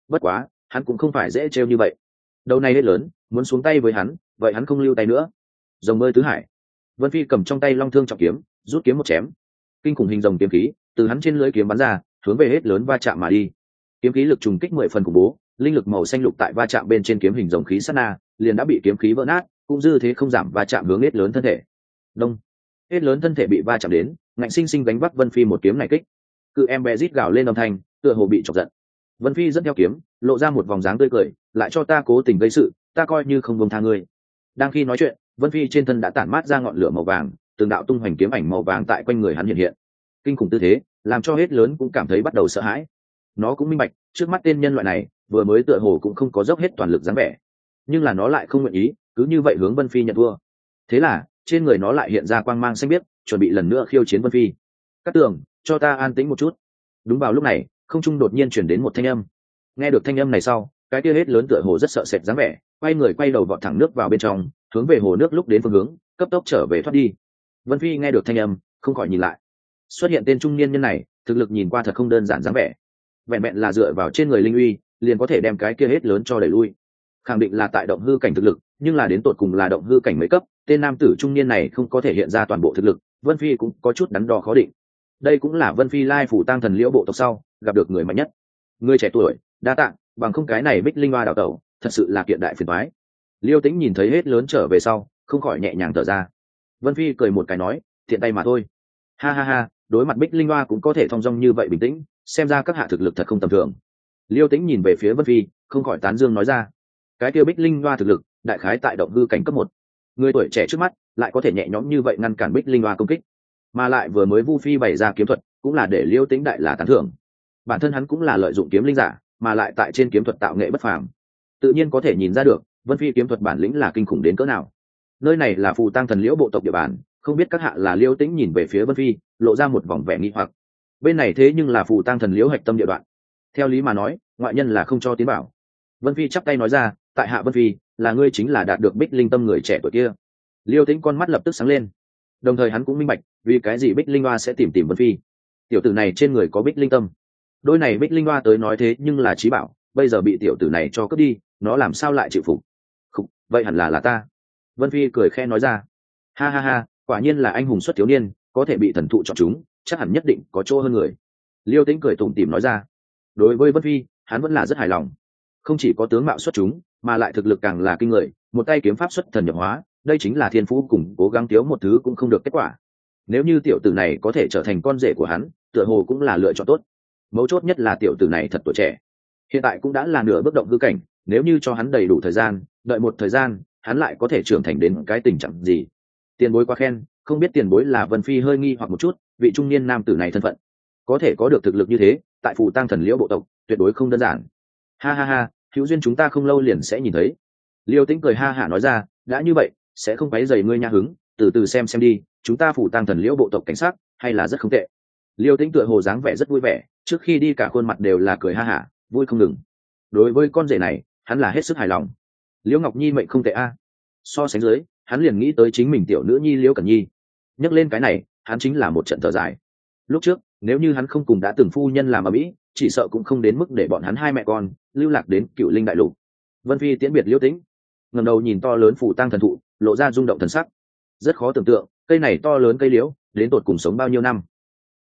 bất quá hắn cũng không phải dễ trêu như vậy. Đầu này hết lớn muốn xuống tay với hắn, vậy hắn không lưu tay nữa. Rồng bơi tứ hải, Vân Phi cầm trong tay long thương trọng kiếm, rút kiếm một chém. Kinh khủng hình rồng kiếm khí từ hắn trên lưỡi kiếm bắn ra, hướng về hết lớn va chạm mà đi. Kiếm khí lực trùng kích 10 phần khủng bố, linh lực màu xanh lục tại va chạm bên trên kiếm hình rồng khí sát na, liền đã bị kiếm khí vỡ nát, cũng dư thế không giảm va chạm hướng hết lớn thân thể. Đông, hết lớn thân thể bị va chạm đến, ngạnh sinh sinh đánh bắt Vân Phi một kiếm này kích. Cự em bé rít gào lên âm thanh, tựa hồ bị chọc giận. Vân Phi dẫn theo kiếm, lộ ra một vòng dáng tươi cười, lại cho ta cố tình gây sự, ta coi như không buông tha ngươi. Đang khi nói chuyện, Vân Phi trên thân đã tản mát ra ngọn lửa màu vàng, từng đạo tung hoành kiếm ảnh màu vàng tại quanh người hắn hiện hiện. Kinh khủng tư thế, làm cho hết lớn cũng cảm thấy bắt đầu sợ hãi. Nó cũng minh bạch, trước mắt tên nhân loại này, vừa mới tựa hồ cũng không có dốc hết toàn lực dáng vẻ, nhưng là nó lại không nguyện ý, cứ như vậy hướng Vân Phi nhận thua. Thế là, trên người nó lại hiện ra quang mang xanh biếc, chuẩn bị lần nữa khiêu chiến Vân Phi. Cát Tường, cho ta an tĩnh một chút. Đúng vào lúc này, không trung đột nhiên chuyển đến một thanh âm. Nghe được thanh âm này sau, cái kia hết lớn tựa hồ rất sợ sệt dáng vẻ, quay người quay đầu vọt thẳng nước vào bên trong, hướng về hồ nước lúc đến phương hướng, cấp tốc trở về thoát đi. Vân Phi nghe được thanh âm, không khỏi nhìn lại. Xuất hiện tên trung niên nhân này, thực lực nhìn qua thật không đơn giản dáng vẻ. Vẹn vẹn là dựa vào trên người linh uy, liền có thể đem cái kia hết lớn cho đẩy lui. Khẳng định là tại động hư cảnh thực lực, nhưng là đến tột cùng là động hư cảnh mấy cấp, tên nam tử trung niên này không có thể hiện ra toàn bộ thực lực, Vân Phi cũng có chút đắn đo khó định. Đây cũng là Vân Phi lai phủ tang thần liễu bộ tộc sau gặp được người mạnh nhất. Người trẻ tuổi, đa tạng, bằng không cái này Bích Linh Hoa đào tẩu, thật sự là kiện đại phiền toái. Liêu Tĩnh nhìn thấy hết lớn trở về sau, không khỏi nhẹ nhàng thở ra. Vân Phi cười một cái nói, thiện tay mà thôi. Ha ha ha, đối mặt Bích Linh Hoa cũng có thể thong dong như vậy bình tĩnh, xem ra các hạ thực lực thật không tầm thường. Liêu Tĩnh nhìn về phía Vân Phi, không khỏi tán dương nói ra, cái kia Bích Linh Hoa thực lực, đại khái tại động hư cảnh cấp 1. Người tuổi trẻ trước mắt lại có thể nhẹ nhõm như vậy ngăn cản Bích Linh Hoa công kích, mà lại vừa mới Vu Phi bày ra kiếm thuật, cũng là để Liêu Tĩnh đại là tán thưởng. Bản thân hắn cũng là lợi dụng kiếm linh giả, mà lại tại trên kiếm thuật tạo nghệ bất phàm, tự nhiên có thể nhìn ra được Vân Phi kiếm thuật bản lĩnh là kinh khủng đến cỡ nào. Nơi này là phù tang thần liễu bộ tộc địa bàn, không biết các hạ là Liêu Tĩnh nhìn về phía Vân Phi, lộ ra một vòng vẻ nghi hoặc. Bên này thế nhưng là phù tang thần liễu hạch tâm địa đoạn, theo lý mà nói ngoại nhân là không cho tiến bảo. Vân Phi chắp tay nói ra, tại hạ Vân Phi, là ngươi chính là đạt được Bích Linh tâm người trẻ tuổi kia. Liêu Tĩnh con mắt lập tức sáng lên, đồng thời hắn cũng minh bạch vì cái gì Bích Linh Hoa sẽ tìm Vân Phi. Tiểu tử này trên người có Bích Linh tâm, đôi này Bích Linh Hoa tới nói thế nhưng là trí bảo, bây giờ bị tiểu tử này cho cướp đi, nó làm sao lại chịu phục. Khục, vậy hẳn là ta. Vân Phi cười khẽ nói ra, ha ha ha, quả nhiên là anh hùng xuất thiếu niên, có thể bị thần thụ chọn chúng, chắc hẳn nhất định có chỗ hơn người. Liêu Tĩnh cười tủm tỉm nói ra. Đối với Vân Phi, hắn vẫn là rất hài lòng, không chỉ có tướng mạo xuất chúng, mà lại thực lực càng là kinh người, một tay kiếm pháp xuất thần nhập hóa, đây chính là thiên phú cùng cố gắng thiếu một thứ cũng không được kết quả. Nếu như tiểu tử này có thể trở thành con rể của hắn, tựa hồ cũng là lựa chọn tốt. Mấu chốt nhất là tiểu tử này thật tuổi trẻ, hiện tại cũng đã là nửa bước động hư cảnh, nếu như cho hắn đầy đủ thời gian, đợi một thời gian, hắn lại có thể trưởng thành đến cái tình trạng gì. Tiền bối quá khen, không biết tiền bối là Vân Phi hơi nghi hoặc một chút, vị trung niên nam tử này thân phận, có thể có được thực lực như thế, tại phù tang thần liễu bộ tộc, tuyệt đối không đơn giản. Ha ha ha, hữu duyên chúng ta không lâu liền sẽ nhìn thấy. Liêu Tĩnh cười ha hả nói ra, đã như vậy, sẽ không quấy rầy ngươi nha hứng, từ từ xem đi, chúng ta phù tang thần liễu bộ tộc cảnh sát, hay là rất không tệ. Liêu Tĩnh tựa hồ dáng vẻ rất vui vẻ, trước khi đi cả khuôn mặt đều là cười ha hả, vui không ngừng. Đối với con rể này, hắn là hết sức hài lòng. Liễu Ngọc Nhi mệnh không tệ a. So sánh dưới, hắn liền nghĩ tới chính mình tiểu nữ nhi Liễu Cẩn Nhi. Nhắc lên cái này, hắn chính là một trận thở dài. Lúc trước, nếu như hắn không cùng đã từng phu nhân làm ở mỹ, chỉ sợ cũng không đến mức để bọn hắn hai mẹ con lưu lạc đến Cựu Linh đại lục. Vân Phi tiễn biệt Liêu Tĩnh, ngẩng đầu nhìn to lớn phù tang thần thụ, lộ ra rung động thần sắc. Rất khó tưởng tượng, cây này to lớn cây liễu, đến tột cùng sống bao nhiêu năm.